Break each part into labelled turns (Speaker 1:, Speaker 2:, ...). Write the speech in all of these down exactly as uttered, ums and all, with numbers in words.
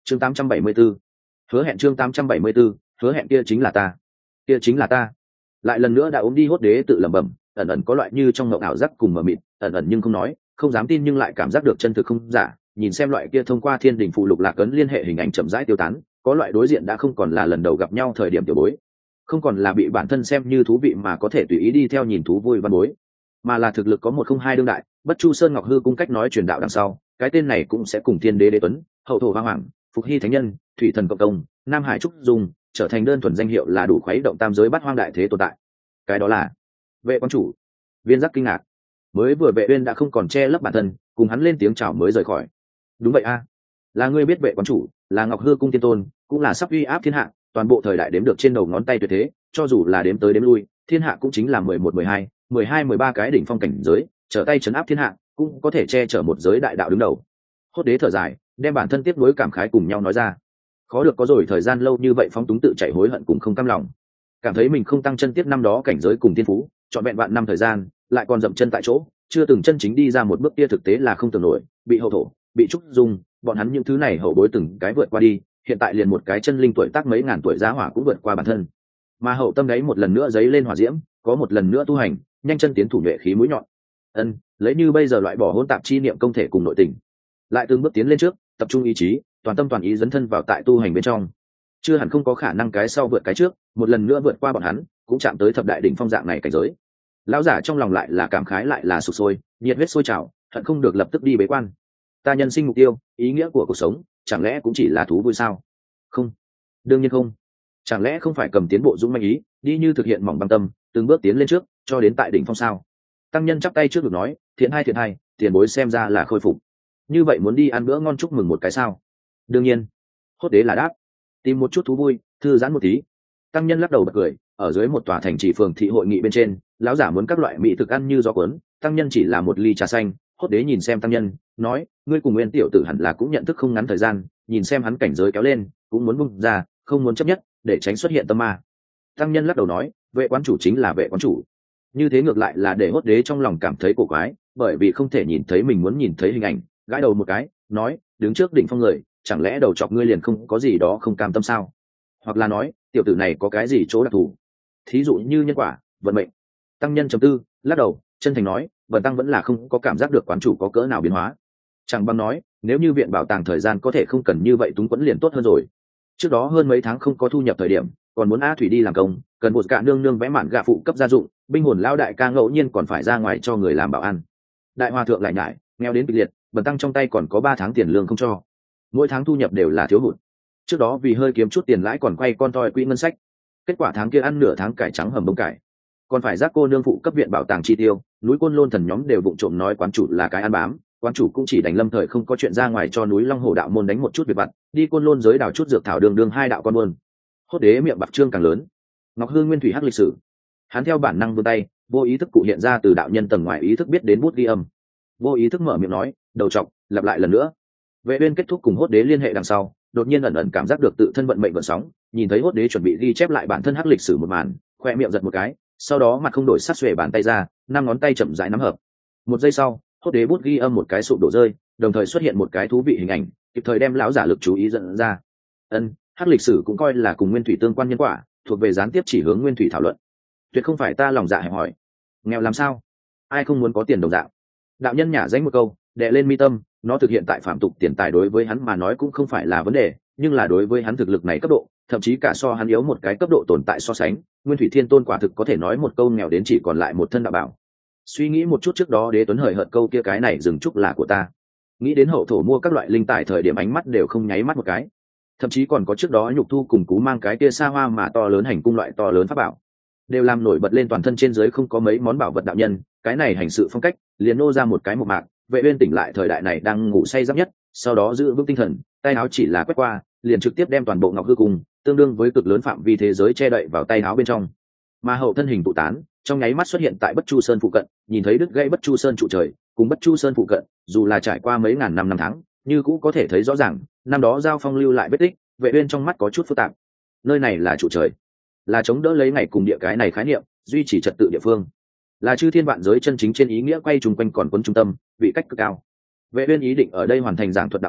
Speaker 1: chương tám trăm bảy mươi 874. Hứa hẹn chương tám trăm bảy mươi 874, hứa hẹn kia chính là ta, kia chính là ta. Lại lần nữa đã ốm đi hốt đế tự lẩm bẩm, ẩn ẩn có loại như trong mộng ảo giác cùng mờ mịt, ẩn ẩn nhưng không nói, không dám tin nhưng lại cảm giác được chân thực không giả, nhìn xem loại kia thông qua thiên đình phụ lục lạc ấn liên hệ hình ảnh chậm rãi tiêu tán, có loại đối diện đã không còn là lần đầu gặp nhau thời điểm tiểu bối, không còn là bị bản thân xem như thú vị mà có thể tùy ý đi theo nhìn thú vui văn bối, mà là thực lực có một không hai đương đại. Bất Chu Sơn Ngọc Hư cung cách nói truyền đạo đằng sau, cái tên này cũng sẽ cùng thiên đế đế tuấn, hậu thổ hoa hoàng, phục hy thánh nhân, thủy thần cộng công, nam hải trúc dung trở thành đơn thuần danh hiệu là đủ khuấy động tam giới bát hoang đại thế tồn tại. Cái đó là Vệ quán chủ. Viên giác kinh ngạc, mới vừa Vệ Uyên đã không còn che lấp bản thân, cùng hắn lên tiếng chào mới rời khỏi. Đúng vậy a, là ngươi biết Vệ quán chủ, là Ngọc Hư cung tiên tôn, cũng là sắp uy áp thiên hạ, toàn bộ thời đại đếm được trên đầu ngón tay tuyệt thế, cho dù là đếm tới đếm lui, thiên hạ cũng chính là mười một, mười hai, mười hai, mười ba cái đỉnh phong cảnh giới, trở tay chấn áp thiên hạ, cũng có thể che chở một giới đại đạo đứng đầu. Hốt đế thở dài, đem bản thân tiếp nối cảm khái cùng nhau nói ra. Khó được có rồi thời gian lâu như vậy phóng túng tự chạy hối hận cùng không cam lòng, cảm thấy mình không tăng chân tiếp năm đó cảnh giới cùng tiên phú, chọn vẹn vạn năm thời gian, lại còn dậm chân tại chỗ, chưa từng chân chính đi ra một bước kia thực tế là không tưởng nổi, bị hậu thổ, bị trúc dung, bọn hắn những thứ này hậu bối từng cái vượt qua đi, hiện tại liền một cái chân linh tuổi tác mấy ngàn tuổi giá hỏa cũng vượt qua bản thân. Mà hậu tâm đấy một lần nữa giấy lên hỏa diễm, có một lần nữa tu hành, nhanh chân tiến thủ nhuệ khí mũi nhọn. Ân, lấy như bây giờ loại bỏ hỗn tạp chi niệm công thể cùng nội tình, lại từng bước tiến lên trước, tập trung ý chí, toàn tâm toàn ý dấn thân vào tại tu hành bên trong, chưa hẳn không có khả năng cái sau vượt cái trước, một lần nữa vượt qua bọn hắn, cũng chạm tới thập đại đỉnh phong dạng này cảnh giới. Lão giả trong lòng lại là cảm khái lại là sục sôi, nhiệt huyết sôi trào, hận không được lập tức đi bế quan. Ta nhân sinh mục tiêu, ý nghĩa của cuộc sống, chẳng lẽ cũng chỉ là thú vui sao? Không, đương nhiên không. Chẳng lẽ không phải cầm tiến bộ dũng mãnh ý, đi như thực hiện mỏng băng tâm, từng bước tiến lên trước, cho đến tại đỉnh phong sao? Tăng nhân chắp tay trước được nói, thiện hai thiện hai, tiền bối xem ra là khôi phục. Như vậy muốn đi ăn bữa ngon chúc mừng một cái sao? Đương nhiên. Hốt đế là đáp, tìm một chút thú vui, thư giãn một tí. Tăng nhân lắc đầu bật cười, ở dưới một tòa thành trì phường thị hội nghị bên trên, lão giả muốn các loại mỹ thực ăn như gió cuốn, tăng nhân chỉ là một ly trà xanh. Hốt đế nhìn xem tăng nhân, nói, ngươi cùng Nguyên tiểu tử hẳn là cũng nhận thức không ngắn thời gian, nhìn xem hắn cảnh giới kéo lên, cũng muốn bung ra, không muốn chấp nhất, để tránh xuất hiện tâm ma. Tăng nhân lắc đầu nói, Vệ quán chủ chính là Vệ quán chủ. Như thế ngược lại là để Hốt đế trong lòng cảm thấy cổ quái, bởi vì không thể nhìn thấy mình muốn nhìn thấy hình ảnh, gãi đầu một cái, nói, đứng trước đỉnh phong người, chẳng lẽ đầu chọc ngươi liền không có gì đó không cam tâm sao? Hoặc là nói, tiểu tử này có cái gì chỗ đặc thù? Thí dụ như nhân quả, vận mệnh. Tăng nhân trầm tư, lắc đầu, chân thành nói, Bần tăng vẫn là không có cảm giác được quán chủ có cỡ nào biến hóa. Chẳng bằng nói, nếu như viện bảo tàng thời gian có thể không cần như vậy túng quẫn liền tốt hơn rồi. Trước đó hơn mấy tháng không có thu nhập thời điểm, còn muốn A Thủy đi làm công, cần một cả nương nương vẽ mạn gạ phụ cấp gia dụng, binh hồn lao đại ca ngẫu nhiên còn phải ra ngoài cho người làm bảo ăn. Đại hòa thượng lại nhải, nghèo đến kịch liệt, Bần tăng trong tay còn có ba tháng tiền lương không cho, mỗi tháng thu nhập đều là thiếu hụt. Trước đó vì hơi kiếm chút tiền lãi còn quay con toi quỹ ngân sách, kết quả tháng kia ăn nửa tháng cải trắng hầm bông cải, còn phải giác cô nương phụ cấp viện bảo tàng chi tiêu. Núi Côn Lôn thần nhóm đều vụng trộm nói quán chủ là cái ăn bám, quán chủ cũng chỉ đành lâm thời không có chuyện ra ngoài cho núi Long Hồ đạo môn đánh một chút việc vặt, đi Côn Lôn giới đào chút dược thảo đường đường hai đạo con buôn. Hốt đế miệng bạc trương càng lớn. Ngọc Hư Nguyên thủy hắc lịch sử, hắn theo bản năng vươn tay, vô ý thức cụ hiện ra từ đạo nhân tầng ngoài ý thức biết đến bút ghi âm, vô ý thức mở miệng nói, đầu trọc, lặp lại lần nữa. Vệ Uyên kết thúc cùng Hốt đế liên hệ đằng sau, đột nhiên ẩn ẩn cảm giác được tự thân vận mệnh vận sóng, nhìn thấy Hốt đế chuẩn bị ghi chép lại bản thân hắc lịch sử một màn, khoe miệng giật một cái, sau đó mặt không đổi sắc xuề bàn tay ra, năm ngón tay chậm rãi nắm hợp. Một giây sau, Hốt đế bút ghi âm một cái sụp đổ rơi, đồng thời xuất hiện một cái thú vị hình ảnh, kịp thời đem lão giả lực chú ý dẫn ra. Ân, hắc lịch sử cũng coi là cùng nguyên thủy tương quan nhân quả, thuộc về gián tiếp chỉ hướng nguyên thủy thảo luận. Tuyệt không phải ta lòng dạ hẹp hỏi, nghèo làm sao? Ai không muốn có tiền đồng dạng. Đạo nhân nhả danh một câu, đè lên mi tâm, nó thực hiện tại phạm tục tiền tài đối với hắn mà nói cũng không phải là vấn đề, nhưng là đối với hắn thực lực này cấp độ, thậm chí cả so hắn yếu một cái cấp độ tồn tại so sánh, Nguyên Thủy Thiên Tôn quả thực có thể nói một câu nghèo đến chỉ còn lại một thân đạo bảo. Suy nghĩ một chút trước đó Đế Tuấn hời hợt câu kia cái này dừng chúc là của ta, nghĩ đến hậu thổ mua các loại linh tài thời điểm ánh mắt đều không nháy mắt một cái, thậm chí còn có trước đó nhục thu cùng cú mang cái kia xa hoa mà to lớn hành cung loại to lớn pháp bảo, đều làm nổi bật lên toàn thân trên dưới không có mấy món bảo vật đạo nhân, cái này hành sự phong cách liền nô ra một cái một mạc. Vệ Uyên tỉnh lại thời đại này đang ngủ say giấc nhất, sau đó giữ vững tinh thần, tay áo chỉ là quét qua, liền trực tiếp đem toàn bộ Ngọc Hư Cung, tương đương với cực lớn phạm vi thế giới che đậy vào tay áo bên trong. Mà hậu thân hình tụ tán, trong nháy mắt xuất hiện tại Bất Chu Sơn phụ cận, nhìn thấy đứt gãy Bất Chu Sơn trụ trời, cùng Bất Chu Sơn phụ cận, dù là trải qua mấy ngàn năm năm tháng, như cũ có thể thấy rõ ràng, năm đó giao phong lưu lại vết tích. Vệ Uyên trong mắt có chút phức tạp. Nơi này là trụ trời, là chống đỡ lấy ngày cùng địa cái này khái niệm, duy trì trật tự địa phương, là chư thiên vạn giới chân chính trên ý nghĩa quay trùng quanh còn quân trung tâm, vị cách cực cao. Vệ Uyên ý định ở đây hoàn thành giảng thuật đạo pháp,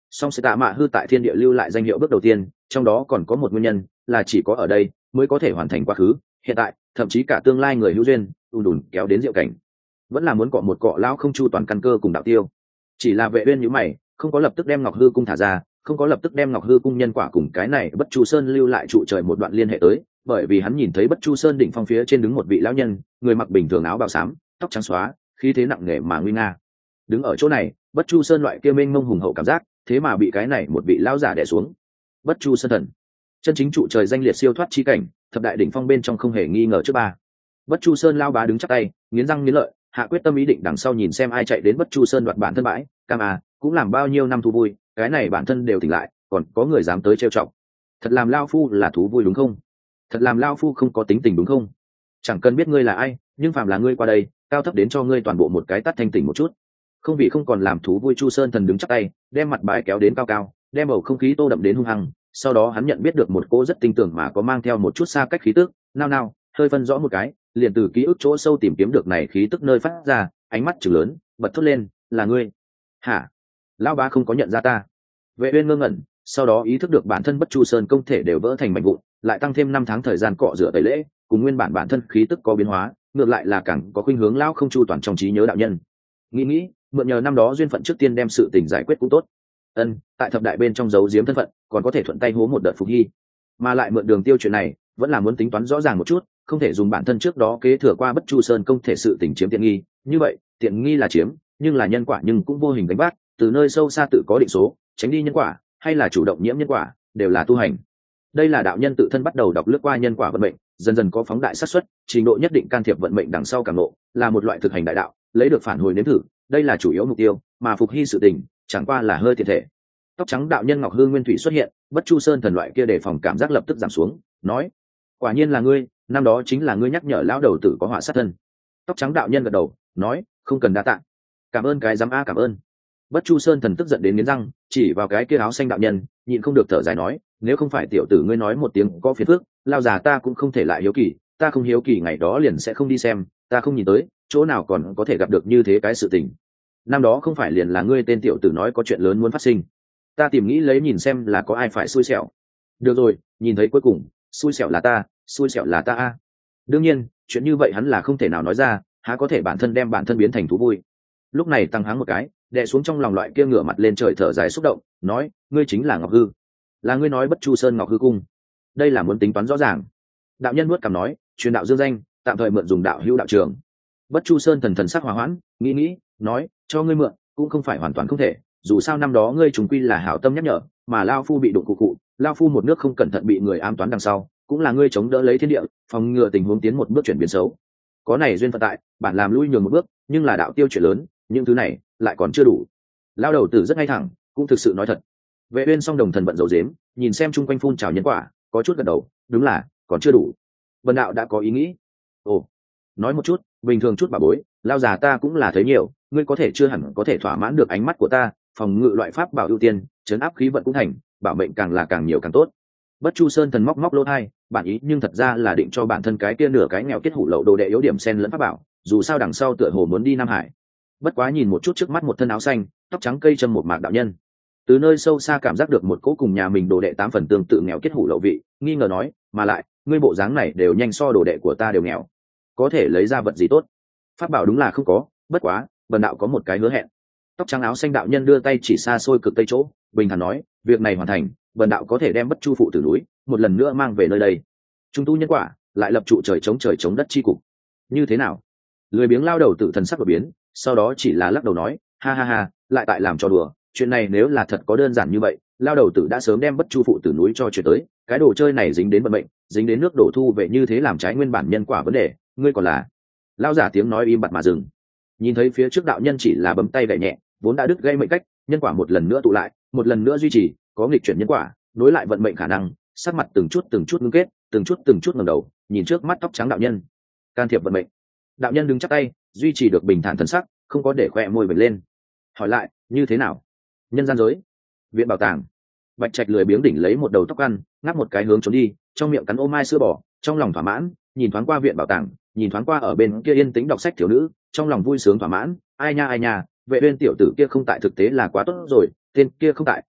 Speaker 1: song sẽ tạ mạ hư tại thiên địa lưu lại danh hiệu bước đầu tiên, trong đó còn có một nguyên nhân là chỉ có ở đây mới có thể hoàn thành quá khứ, hiện tại, thậm chí cả tương lai người hữu duyên ùn đùn kéo đến diệu cảnh, vẫn là muốn cọ một cọ lão không chu toàn căn cơ cùng đạo tiêu. Chỉ là Vệ Uyên nhíu mày, không có lập tức đem Ngọc Hư cung thả ra, không có lập tức đem Ngọc Hư cung nhân quả cùng cái này Bất Chu Sơn lưu lại trụ trời một đoạn liên hệ tới, bởi vì hắn nhìn thấy Bất Chu Sơn đỉnh phong phía trên đứng một vị lão nhân, người mặc bình thường áo bào xám, tóc trắng xóa, khí thế nặng nề mà nguy nga. Đứng ở chỗ này, Bất Chu Sơn loại kia mênh mông hùng hậu cảm giác, thế mà bị cái này một vị lão giả đè xuống. Bất Chu Sơn thần, chân chính trụ trời danh liệt siêu thoát chi cảnh, thập đại đỉnh phong bên trong không hề nghi ngờ trước ba. Bất Chu Sơn lao bá đứng chắp tay, nghiến răng nghiến lợi, hạ quyết tâm ý định đằng sau nhìn xem ai chạy đến Bất Chu Sơn đoạt bản thân bãi, cam à, cũng làm bao nhiêu năm thú vui, cái này bản thân đều tỉnh lại, còn có người dám tới trêu chọc. Thật làm lao phu là thú vui đúng không? Thật làm lao phu không có tính tình đúng không? Chẳng cần biết ngươi là ai, nhưng phàm là ngươi qua đây, cao thấp đến cho ngươi toàn bộ một cái tát thanh tỉnh một chút. Không vì không còn làm thú vui. Chu Sơn thần đứng chắp tay, đem mặt bài kéo đến cao cao, đem bầu không khí tô đậm đến hung hăng. Sau đó hắn nhận biết được một cô rất tinh tường mà có mang theo một chút xa cách khí tức, nao nao, hơi phân rõ một cái, liền từ ký ức chỗ sâu tìm kiếm được này khí tức nơi phát ra, ánh mắt trừng lớn, bật thốt lên, là ngươi? Hả? Lão bá không có nhận ra ta? Vệ Uyên ngơ ngẩn, sau đó ý thức được bản thân Bất Chu Sơn công thể đều vỡ thành mảnh vụn, lại tăng thêm năm tháng thời gian cọ rửa tẩy lễ, cùng nguyên bản bản thân khí tức có biến hóa, ngược lại là càng có khuynh hướng lão không chu toàn trong trí nhớ đạo nhân. Nghĩ nghĩ, mượn nhờ năm đó duyên phận trước tiên đem sự tình giải quyết cũng tốt. Ân, tại thập đại bên trong giấu giếm thân phận, còn có thể thuận tay hố một đợt phục hy, mà lại mượn đường tiêu chuyện này, vẫn là muốn tính toán rõ ràng một chút, không thể dùng bản thân trước đó kế thừa qua Bất Chu Sơn công thể sự tình chiếm tiện nghi, như vậy, tiện nghi là chiếm, nhưng là nhân quả nhưng cũng vô hình đánh vác, từ nơi sâu xa tự có định số, tránh đi nhân quả, hay là chủ động nhiễm nhân quả, đều là tu hành. Đây là đạo nhân tự thân bắt đầu đọc lướt qua nhân quả vận mệnh, dần dần có phóng đại xác suất, trình độ nhất định can thiệp vận mệnh đằng sau cảm ngộ, là một loại thực hành đại đạo, lấy được phản hồi nếm thử, đây là chủ yếu mục tiêu, mà phục hy sự tình, chẳng qua là hơi thiệt thể. Tóc trắng đạo nhân Ngọc Hương Nguyên Thủy xuất hiện, Bất Chu Sơn thần loại kia đề phòng cảm giác lập tức giảm xuống, nói: quả nhiên là ngươi, năm đó chính là ngươi nhắc nhở lão đầu tử có họa sát thân. Tóc trắng đạo nhân gật đầu, nói: không cần đa tạ. Cảm ơn cái dám a cảm ơn. Bất Chu Sơn thần tức giận đến nghiến răng, chỉ vào cái kia áo xanh đạo nhân, nhịn không được thở dài nói: nếu không phải tiểu tử ngươi nói một tiếng có phiền phức, lao già ta cũng không thể lại hiếu kỳ, ta không hiếu kỳ ngày đó liền sẽ không đi xem, ta không nhìn tới, chỗ nào còn có thể gặp được như thế cái sự tình. Năm đó không phải liền là ngươi tên tiểu tử nói có chuyện lớn muốn phát sinh, ta tìm nghĩ lấy nhìn xem là có ai phải xui xẻo. Được rồi, nhìn thấy cuối cùng, xui xẻo là ta, xui xẻo là ta a. Đương nhiên, chuyện như vậy hắn là không thể nào nói ra, há có thể bản thân đem bản thân biến thành thú vui. Lúc này tăng háng một cái, đè xuống trong lòng loại kia ngửa mặt lên trời thở dài xúc động, nói: ngươi chính là Ngọc Hư, là ngươi nói Bất Chu Sơn Ngọc Hư cung, đây là muốn tính toán rõ ràng. Đạo nhân nuốt cằm nói: truyền đạo dương danh, tạm thời mượn dùng đạo hữu đạo trường. Bất Chu Sơn thần thần sắc hòa hoãn, nghĩ nghĩ, nói: cho ngươi mượn cũng không phải hoàn toàn không thể, dù sao năm đó ngươi trùng quy là hảo tâm nhắc nhở, mà lao phu bị đụng cụ cụ, lao phu một nước không cẩn thận bị người ám toán đằng sau, cũng là ngươi chống đỡ lấy thiên địa, phòng ngừa tình huống tiến một bước chuyển biến xấu. Có này duyên phận tại, bản làm lui nhường một bước, nhưng là đạo tiêu chuyện lớn, những thứ này lại còn chưa đủ. Lao đầu tử rất ngay thẳng, cũng thực sự nói thật. Vệ Uyên song đồng thần vận dầu dếm, nhìn xem chung quanh phun trào nhân quả, có chút gật đầu, đúng là còn chưa đủ. Vân đạo đã có ý nghĩ. Ồ, nói một chút, bình thường chút bà bối, lao già ta cũng là thấy nhiều, ngươi có thể chưa hẳn có thể thỏa mãn được ánh mắt của ta, phòng ngự loại pháp bảo ưu tiên, chấn áp khí vận cũng thành, bảo mệnh càng là càng nhiều càng tốt. Bất Chu Sơn thần móc móc lỗ hai, bản ý nhưng thật ra là định cho bản thân cái kia nửa cái nghèo kết hủ lậu đồ đệ yếu điểm sen lẫn pháp bảo, dù sao đằng sau tựa hồ muốn đi Nam Hải. Bất quá nhìn một chút trước mắt một thân áo xanh, tóc trắng cây châm một mạc đạo nhân, từ nơi sâu xa cảm giác được một cỗ cùng nhà mình đồ đệ tám phần tương tự nghèo kết hủ lậu vị, nghi ngờ nói: mà lại, ngươi bộ dáng này đều nhanh so đồ đệ của ta đều nghèo, có thể lấy ra vật gì tốt? Pháp bảo đúng là không có, bất quá, bần đạo có một cái hứa hẹn. Tóc trắng áo xanh đạo nhân đưa tay chỉ xa xôi cực tây chỗ, bình thản nói: việc này hoàn thành, bần đạo có thể đem Bất Chu phụ tử núi một lần nữa mang về nơi đây, trung tu nhân quả, lại lập trụ trời chống trời chống đất chi cục. Như thế nào? Lười biếng lao đầu tự thần sắc đổi biến, sau đó chỉ là lắc đầu nói: ha ha ha, lại tại làm trò đùa, chuyện này nếu là thật có đơn giản như vậy, lao đầu tử đã sớm đem Bất Chu phụ tử núi cho chuyển tới, cái đồ chơi này dính đến vận mệnh, dính đến nước đổ thu về, như thế làm trái nguyên bản nhân quả vấn đề, ngươi còn là. Lao giả tiếng nói im bặt mà dừng. Nhìn thấy phía trước đạo nhân chỉ là bấm tay gậy nhẹ, vốn đã đứt gây mệnh cách, nhân quả một lần nữa tụ lại, một lần nữa duy trì, có nghịch chuyển nhân quả, nối lại vận mệnh khả năng, sắc mặt từng chút từng chút ngưng kết, từng chút từng chút ngẩng đầu, nhìn trước mắt tóc trắng đạo nhân. Can thiệp vận mệnh. Đạo nhân đứng chắp tay, duy trì được bình thản thần sắc, không có để khoe môi vểnh lên. Hỏi lại, như thế nào? Nhân gian giới, viện bảo tàng. Bạch Trạch lười biếng đỉnh lấy một đầu tóc ăn, ngáp một cái hướng trốn đi, trong miệng cắn ô mai sữa bò, trong lòng thỏa mãn, nhìn thoáng qua viện bảo tàng, nhìn thoáng qua ở bên kia yên tĩnh đọc sách thiếu nữ, trong lòng vui sướng thỏa mãn. Ai nha ai nha, Vệ Uyên tiểu tử kia không tại thực tế là quá tốt rồi, tên kia không tại,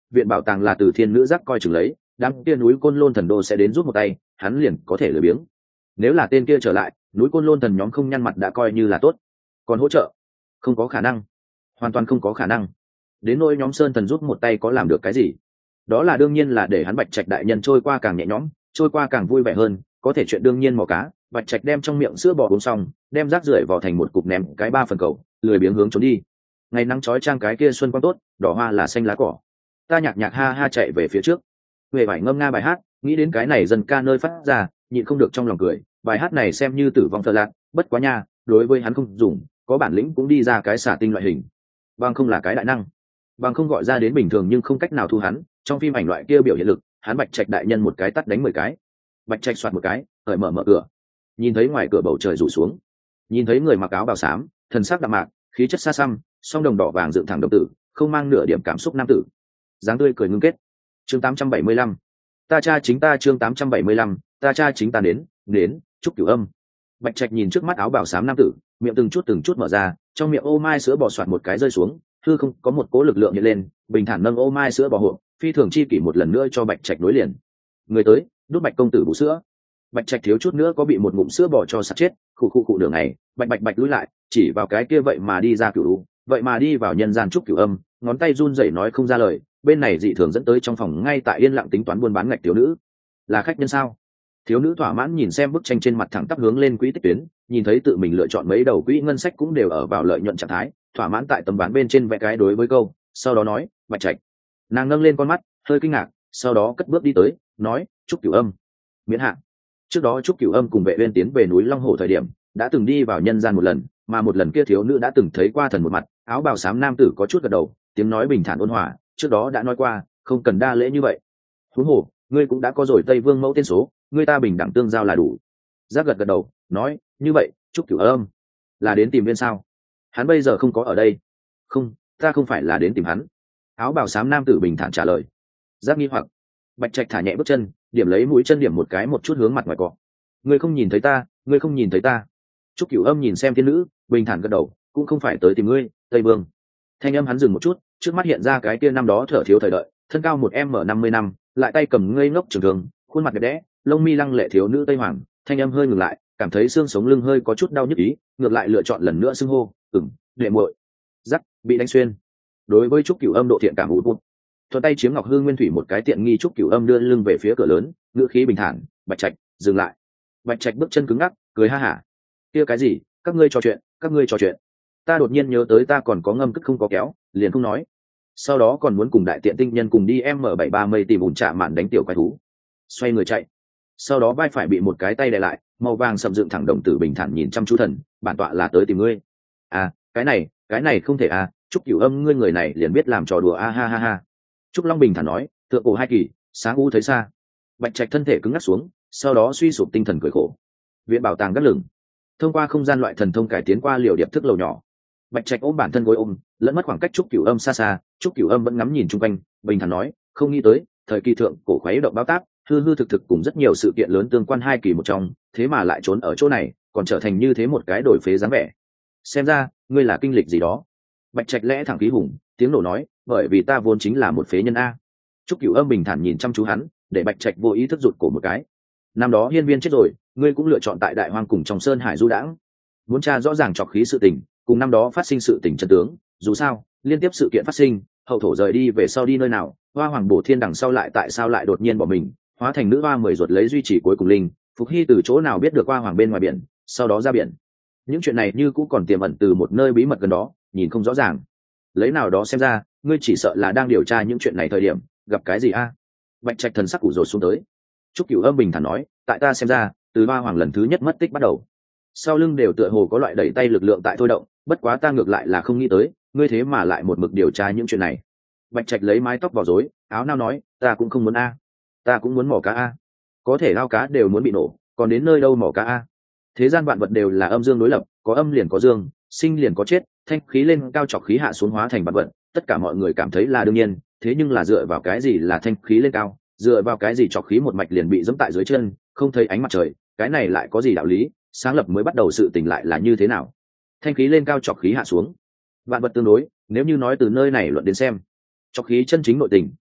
Speaker 1: viện bảo tàng là từ thiên nữ giác coi chừng lấy, đám kia núi côn lôn thần đô sẽ đến giúp một tay, hắn liền có thể lười biếng. Nếu là tên kia trở lại, núi côn lôn thần nhóm không nhăn mặt đã coi như là tốt, còn hỗ trợ không có khả năng, hoàn toàn không có khả năng. Đến nỗi nhóm sơn thần giúp một tay có làm được cái gì? Đó là đương nhiên là để hắn Bạch Trạch đại nhân trôi qua càng nhẹ nhõm, trôi qua càng vui vẻ hơn, có thể chuyện đương nhiên mò cá. Bạch Trạch đem trong miệng sữa bò uống xong, đem rác rưởi vào thành một cục ném cái ba phần cầu, lười biếng hướng trốn đi. Ngày nắng chói chang cái kia xuân quang tốt, đỏ hoa là xanh lá cỏ. Ta nhạc nhạc ha ha chạy về phía trước, về bài ngâm nga bài hát, nghĩ đến cái này dần ca nơi phát ra, nhịn không được trong lòng cười. Bài hát này xem như tử vong thờ lạc, bất quá nha, đối với hắn không dùng, có bản lĩnh cũng đi ra cái xả tinh loại hình, bằng không là cái đại năng, bằng không gọi ra đến bình thường nhưng không cách nào thu hắn. Trong phim ảnh loại kia biểu hiện lực, hắn Bạch Trạch đại nhân một cái tắt đánh mười cái. Bạch Trạch soạt một cái, cởi mở mở cửa, nhìn thấy ngoài cửa bầu trời rủ xuống, nhìn thấy người mặc áo bào xám, thần sắc đạm mạc, khí chất xa xăm, song đồng đỏ vàng dựng thẳng đồng tử, không mang nửa điểm cảm xúc nam tử, dáng tươi cười ngưng kết. Chương tám trăm bảy mươi lăm, ta cha chính ta. Chương tám trăm bảy mươi lăm, ta cha chính ta. Đến đến Trúc Cửu Âm. Bạch Trạch nhìn trước mắt áo bào xám nam tử, miệng từng chút từng chút mở ra, trong miệng ô mai sữa bò soạt một cái rơi xuống, hư không có một cỗ lực lượng hiện lên, bình thản nâng ô mai sữa bò hộp, phi thường chi kỷ một lần nữa cho Bạch Trạch nối liền. Người tới, đút Bạch công tử bú sữa. Bạch Trạch thiếu chút nữa có bị một ngụm sữa bò cho sặc chết, khụ khụ khụ đường này, bạch bạch bạch lùi lại, chỉ vào cái kia vậy mà đi ra Cửu, vậy mà đi vào nhân gian Trúc Cửu Âm, ngón tay run rẩy nói không ra lời. Bên này dị thường dẫn tới trong phòng ngay tại yên lặng tính toán buôn bán ngạch thiếu nữ, là khách nhân sao? Thiếu nữ thỏa mãn nhìn xem bức tranh trên mặt thẳng tắp hướng lên quỹ tích tuyến, nhìn thấy tự mình lựa chọn mấy đầu quỹ ngân sách cũng đều ở vào lợi nhuận trạng thái, thỏa mãn tại tấm bán bên trên vẽ cái đối với câu, sau đó nói, Bạch Trạch. Nàng nâng lên con mắt, hơi kinh ngạc, sau đó cất bước đi tới, nói, Trúc Cửu Âm, miễn hạ. Trước đó Trúc Cửu Âm cùng Vệ Uyên tiến về núi Long Hồ thời điểm, đã từng đi vào nhân gian một lần, mà một lần kia thiếu nữ đã từng thấy qua thần một mặt, áo bào xám nam tử có chút gật đầu, tiếng nói bình thản ôn hòa, trước đó đã nói qua, không cần đa lễ như vậy. Huống hồ, ngươi cũng đã có rồi Tây Vương mẫu tên số, ngươi ta bình đẳng tương giao là đủ. Giác gật gật đầu, nói, như vậy, Trúc Cửu Âm là đến tìm Viên sao? Hắn bây giờ không có ở đây. Không, ta không phải là đến tìm hắn. Áo bào xám nam tử bình thản trả lời. Giác nghi hoặc. Bạch Trạch thả nhẹ bước chân, điểm lấy mũi chân điểm một cái một chút hướng mặt ngoài cọ. Ngươi không nhìn thấy ta, ngươi không nhìn thấy ta. Trúc Cửu Âm nhìn xem thiên nữ, bình thản gật đầu, cũng không phải tới tìm ngươi, Tây Vương. Thanh âm hắn dừng một chút, trước mắt hiện ra cái kia năm đó thở thiếu thời đợi, thân cao một m năm mươi năm, lại tay cầm ngây ngốc trường thường, khuôn mặt đẹp đẽ, lông mi lăng lệ thiếu nữ Tây Hoàng. Thanh âm hơi ngừng lại, cảm thấy xương sống lưng hơi có chút đau nhức ý, ngược lại lựa chọn lần nữa xưng hô, ừm, đệ muội. Rắc, bị đánh xuyên. Đối với Trúc Cửu Âm độ thiện cảm út bút, thuận tay chiếm Ngọc Hư Nguyên Thủy một cái tiện nghi. Trúc Cửu Âm đưa lưng về phía cửa lớn, ngữ khí bình thản, Bạch Trạch, dừng lại. Bạch Trạch bước chân cứng ngắc, cười ha hả. Kia cái gì? Các ngươi trò chuyện, các ngươi trò chuyện. Ta đột nhiên nhớ tới ta còn có ngâm cất không có kéo, liền không nói. Sau đó còn muốn cùng đại tiện tinh nhân cùng đi M bảy ba mây tìm ủn trạ mạn đánh tiểu quái thú. Xoay người chạy. Sau đó vai phải bị một cái tay đè lại, màu vàng sậm dựng thẳng đồng tử bình thản nhìn chăm chú thần, bản tọa là tới tìm ngươi. À, cái này, cái này không thể à, Trúc Cửu Âm ngươi người này liền biết làm trò đùa a ha ha ha. Trúc Long bình thản nói, tựa cổ hai kỳ, sáng u thấy xa. Bạch Trạch thân thể cứng ngắc xuống, sau đó suy sụp tinh thần cười khổ. Viện bảo tàng gắt lửng, thông qua không gian loại thần thông cải tiến qua liều điệp thức lầu nhỏ. Bạch Trạch ôm bản thân gối ôm, lẫn mất khoảng cách Trúc Cửu Âm xa xa. Trúc Cửu Âm vẫn ngắm nhìn chung quanh, bình thản nói, không nghĩ tới, thời kỳ thượng cổ khuấy động báo táp, hư hư thực thực cùng rất nhiều sự kiện lớn tương quan hai kỳ một trong, thế mà lại trốn ở chỗ này, còn trở thành như thế một cái đổi phế dáng vẻ. Xem ra, ngươi là kinh lịch gì đó. Bạch Trạch lẽ thẳng khí hùng, tiếng nổ nói, bởi vì ta vốn chính là một phế nhân a. Trúc Cửu Âm bình thản nhìn chăm chú hắn, để Bạch Trạch vô ý thức rụt cổ một cái. Năm đó Hiên Viên chết rồi, ngươi cũng lựa chọn tại Đại Hoang cùng trong Sơn Hải du đãng, muốn tra rõ ràng trọc khí sự tình, cùng năm đó phát sinh sự tình chân tướng. Dù sao, liên tiếp sự kiện phát sinh, hậu thổ rời đi về sau đi nơi nào, Hoa Hoàng Bổ Thiên đằng sau lại tại sao lại đột nhiên bỏ mình, hóa thành nữ hoa mười ruột lấy duy trì cuối cùng linh, Phục Hy từ chỗ nào biết được Hoa Hoàng bên ngoài biển, sau đó ra biển. Những chuyện này như cũng còn tiềm ẩn từ một nơi bí mật gần đó, nhìn không rõ ràng. Lấy nào đó xem ra, ngươi chỉ sợ là đang điều tra những chuyện này thời điểm gặp cái gì a? Bạch Trạch thần sắc củ rột xuống tới. Trúc Cửu Âm bình thản nói, tại ta xem ra, từ Hoa Hoàng lần thứ nhất mất tích bắt đầu, sau lưng đều tựa hồ có loại đẩy tay lực lượng tại thôi động, bất quá ta ngược lại là không nghĩ tới, ngươi thế mà lại một mực điều tra những chuyện này. Bạch Trạch lấy mái tóc vào rối, áo nao nói, ta cũng không muốn a, ta cũng muốn mỏ cá a, có thể lao cá đều muốn bị nổ, còn đến nơi đâu mỏ cá a? Thế gian vạn vật đều là âm dương đối lập, có âm liền có dương, sinh liền có chết, thanh khí lên cao trọc khí hạ xuống hóa thành vạn vật, tất cả mọi người cảm thấy là đương nhiên, thế nhưng là dựa vào cái gì là thanh khí lên cao, dựa vào cái gì trọc khí một mạch liền bị giẫm tại dưới chân, không thấy ánh mặt trời, cái này lại có gì đạo lý? Sáng lập mới bắt đầu sự tình lại là như thế nào? Thanh khí lên cao trọc khí hạ xuống, vạn vật tương đối, nếu như nói từ nơi này luận đến xem, trọc khí chân chính nội tình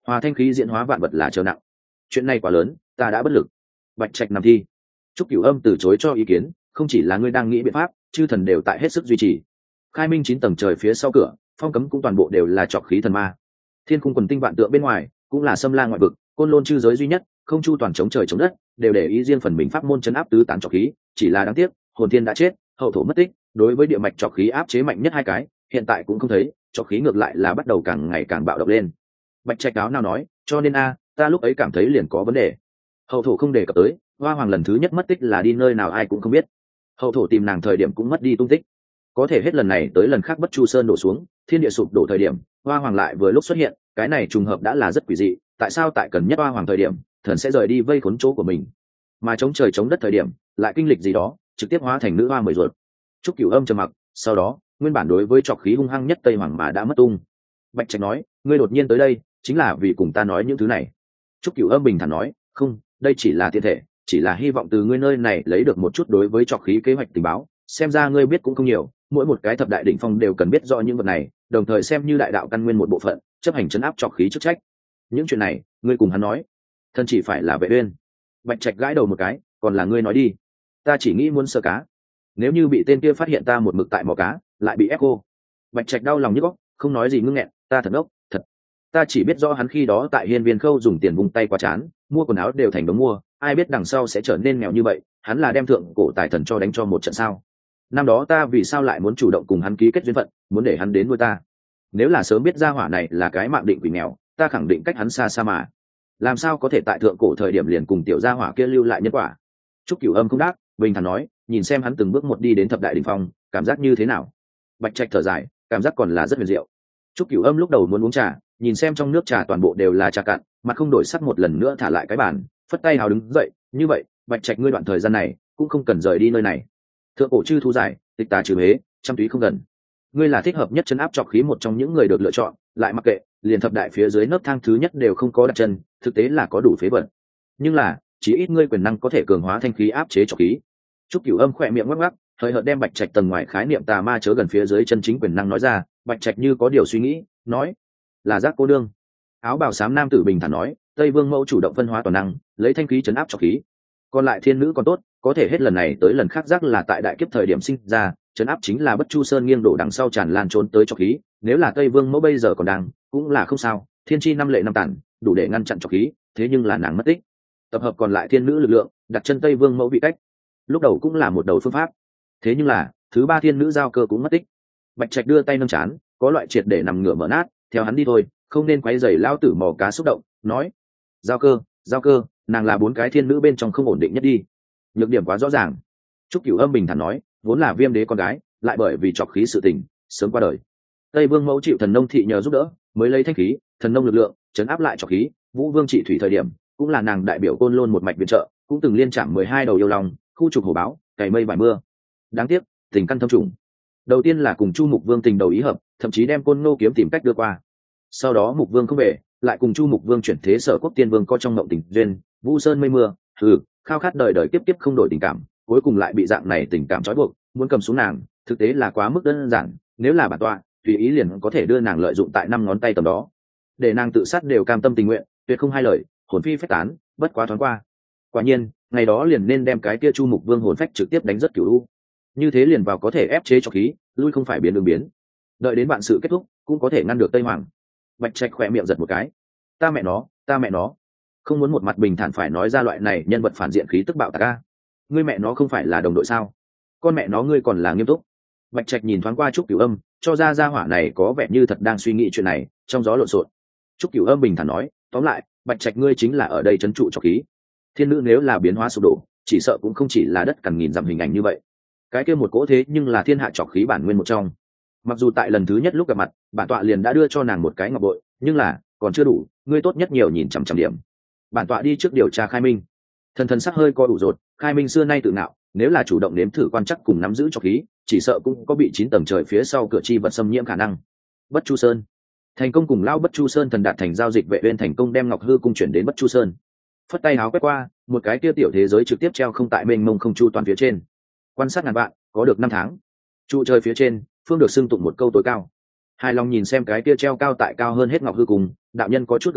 Speaker 1: hòa thanh khí diễn hóa vạn vật là chờ nặng, chuyện này quá lớn, ta đã bất lực. Bạch Trạch nằm thi. Trúc Cửu Âm từ chối cho ý kiến, không chỉ là ngươi đang nghĩ biện pháp, chư thần đều tại hết sức duy trì. Khai minh chín tầng trời phía sau cửa, phong cấm cũng toàn bộ đều là trọc khí thần ma. Thiên khung quần tinh vạn tượng bên ngoài, cũng là xâm la ngoại vực, côn lôn chư giới duy nhất, không chu toàn chống trời chống đất, đều để ý riêng phần mình pháp môn chấn áp tứ tán trọc khí, chỉ là đáng tiếc, hồn thiên đã chết, hậu thổ mất tích, đối với địa mạch trọc khí áp chế mạnh nhất hai cái, hiện tại cũng không thấy, trọc khí ngược lại là bắt đầu càng ngày càng bạo động lên. Bạch Trạch áo nào nói, cho nên a, ta lúc ấy cảm thấy liền có vấn đề. Hậu thổ không đề cập tới, hoa hoàng lần thứ nhất mất tích là đi nơi nào ai cũng không biết. Hậu thổ tìm nàng thời điểm cũng mất đi tung tích, có thể hết lần này tới lần khác bất chu sơn đổ xuống, thiên địa sụp đổ thời điểm, hoa hoàng lại vừa lúc xuất hiện, cái này trùng hợp đã là rất quỷ dị. Tại sao tại cần nhất hoa hoàng thời điểm, thần sẽ rời đi vây khốn chỗ của mình, mà chống trời chống đất thời điểm lại kinh lịch gì đó, trực tiếp hóa thành nữ hoa mười ruột. Trúc Cửu Âm trầm mặc, sau đó nguyên bản đối với trọc khí hung hăng nhất tây hoàng mà đã mất tung. Bạch Trạch nói, ngươi đột nhiên tới đây chính là vì cùng ta nói những thứ này. Trúc Cửu Âm bình thản nói, không, đây chỉ là thiên thể, chỉ là hy vọng từ ngươi nơi này lấy được một chút đối với trọc khí kế hoạch tình báo, xem ra ngươi biết cũng không nhiều, mỗi một cái thập đại đỉnh phong đều cần biết rõ những vật này, đồng thời xem như đại đạo căn nguyên một bộ phận, chấp hành trấn áp trọc khí chức trách. Những chuyện này ngươi cùng hắn nói, thân chỉ phải là Vệ Uyên. Bạch Trạch gãi đầu một cái, còn là ngươi nói đi, ta chỉ nghĩ muốn sơ cá, nếu như bị tên kia phát hiện ta một mực tại mò cá, lại bị ép cô. Bạch Trạch đau lòng nhức óc, không nói gì ngưng nghẹn, ta thật ngốc, thật, ta chỉ biết rõ hắn khi đó tại Hiên Viên Khâu dùng tiền vung tay qua chán, mua quần áo đều thành đống mua, ai biết đằng sau sẽ trở nên nghèo như vậy, hắn là đem thượng cổ tài thần cho đánh cho một trận sao? Năm đó ta vì sao lại muốn chủ động cùng hắn ký kết duyên phận, muốn để hắn đến nuôi ta? Nếu là sớm biết ra hỏa này là cái mạng định quỷ nghèo, ta khẳng định cách hắn xa xa mà. Làm sao có thể tại thượng cổ thời điểm liền cùng tiểu gia hỏa kia lưu lại nhân quả? Trúc Cửu Âm không đáp, bình thản nói, nhìn xem hắn từng bước một đi đến thập đại đỉnh phong, cảm giác như thế nào? Bạch Trạch thở dài, cảm giác còn là rất huyền diệu. Trúc Cửu Âm lúc đầu muốn uống trà, nhìn xem trong nước trà toàn bộ đều là trà cạn, mặt không đổi sắc một lần nữa thả lại cái bàn, phất tay hào đứng dậy, như vậy, Bạch Trạch ngươi đoạn thời gian này cũng không cần rời đi nơi này. Thượng cổ chư thu giải, tịch tà trừ hế, trăm túy không gần. Ngươi là thích hợp nhất chấn áp trọc khí một trong những người được lựa chọn, lại mặc kệ, liền thập đại phía dưới nấc thang thứ nhất đều không có đặt chân, thực tế là có đủ phế vật. Nhưng là, chỉ ít ngươi quyền năng có thể cường hóa thanh khí áp chế trọc khí. Trúc Cửu Âm khỏe miệng ngoắc ngoắc, hơi hợt đem Bạch Trạch tầng ngoài khái niệm tà ma chớ gần phía dưới chân chính quyền năng nói ra. Bạch Trạch như có điều suy nghĩ, nói, là giác cô đương. Áo bào xám nam tử bình thản nói, Tây Vương mẫu chủ động phân hóa toàn năng, lấy thanh khí chấn áp trọc khí. Còn lại thiên nữ còn tốt, có thể hết lần này tới lần khác giác là tại đại kiếp thời điểm sinh ra, chấn áp chính là bất chu sơn nghiêng đổ đằng sau tràn lan trốn tới trọc khí. Nếu là Tây Vương mẫu bây giờ còn đang, cũng là không sao, thiên chi năm lệ năm tản, đủ để ngăn chặn trọc khí, thế nhưng là nàng mất tích. Tập hợp còn lại thiên nữ lực lượng, đặt chân Tây Vương mẫu vị cách, lúc đầu cũng là một đầu phương pháp, thế nhưng là thứ ba thiên nữ giao cơ cũng mất tích. Bạch Trạch đưa tay nâng chán, có loại triệt để nằm ngửa mở nát, theo hắn đi thôi, không nên quấy rầy lao tử mò cá xúc động, nói, giao cơ, giao cơ, nàng là bốn cái thiên nữ bên trong không ổn định nhất đi, nhược điểm quá rõ ràng. Trúc Cửu Âm bình thản nói, vốn là Viêm đế con gái, lại bởi vì trọc khí sự tình sớm qua đời, Tây Vương mẫu chịu thần nông thị nhờ giúp đỡ, mới lấy thanh khí, thần nông lực lượng chấn áp lại trọc khí. Vũ Vương trị thủy thời điểm, cũng là nàng đại biểu côn lôn một mạch viện trợ, cũng từng liên trảm mười hai đầu yêu lòng, khu trục hổ báo, cày mây vải mưa. Đáng tiếc, tình căn thâm trùng. Đầu tiên là cùng Chu Mục Vương tình đầu ý hợp, thậm chí đem Côn Ngô kiếm tìm cách đưa qua. Sau đó Mục Vương không về, lại cùng Chu Mục Vương chuyển thế Sở Quốc Tiên Vương có trong mộng tình duyên, Vu Sơn mây mưa, hừ, khao khát đời đời kiếp kiếp không đổi tình cảm, cuối cùng lại bị dạng này tình cảm trói buộc, muốn cầm xuống nàng, thực tế là quá mức đơn giản, nếu là bản tọa, tùy ý liền có thể đưa nàng lợi dụng tại năm ngón tay tầm đó. Để nàng tự sát đều cam tâm tình nguyện, tuyệt không hai lời, hồn phi phách tán, bất quá thoáng qua. Quả nhiên, ngày đó liền nên đem cái kia Chu Mục Vương hồn phách trực tiếp đánh rất cửu u. Như thế liền vào có thể ép chế trọc khí, lui không phải biến đường biến. Đợi đến bạn sự kết thúc, cũng có thể ngăn được Tây Hoàng. Bạch Trạch khỏe miệng giật một cái. Ta mẹ nó, ta mẹ nó. Không muốn một mặt bình thản phải nói ra loại này nhân vật phản diện khí tức bạo tạc a. Ngươi mẹ nó không phải là đồng đội sao? Con mẹ nó ngươi còn là nghiêm túc. Bạch Trạch nhìn thoáng qua Trúc Cửu Âm, cho ra gia hỏa này có vẻ như thật đang suy nghĩ chuyện này, trong gió lộn xộn. Trúc Cửu Âm bình thản nói, tóm lại, Bạch Trạch ngươi chính là ở đây trấn trụ trọc khí. Thiên nữ nếu là biến hóa sụp đổ, chỉ sợ cũng không chỉ là đất cằn nghìn dặm hình ảnh như vậy. Cái kia một cỗ thế nhưng là thiên hạ trọc khí bản nguyên một trong. Mặc dù tại lần thứ nhất lúc gặp mặt, bản tọa liền đã đưa cho nàng một cái ngọc bội, nhưng là còn chưa đủ, ngươi tốt nhất nhiều nhìn chằm chằm điểm. Bản tọa đi trước điều tra khai minh. Thần thần sắc hơi co đủ rột, khai minh xưa nay tự ngạo, nếu là chủ động nếm thử quan chắc cùng nắm giữ trọc khí, chỉ sợ cũng có bị chín tầng trời phía sau cửa chi vật xâm nhiễm khả năng. Bất Chu Sơn thành công cùng lao Bất Chu Sơn thần đạt thành giao dịch, Vệ Uyên thành công đem ngọc hư cung chuyển đến Bất Chu Sơn. Phất tay háo quét qua, một cái kia tiểu thế giới trực tiếp treo không tại mênh mông không chu toàn phía trên. Quan sát ngàn vạn, có được năm tháng. Trụ trời phía trên, phương được xưng tụng một câu tối cao. Hài lòng nhìn xem cái kia treo cao tại cao hơn hết ngọc hư cung, đạo nhân có chút gật đầu,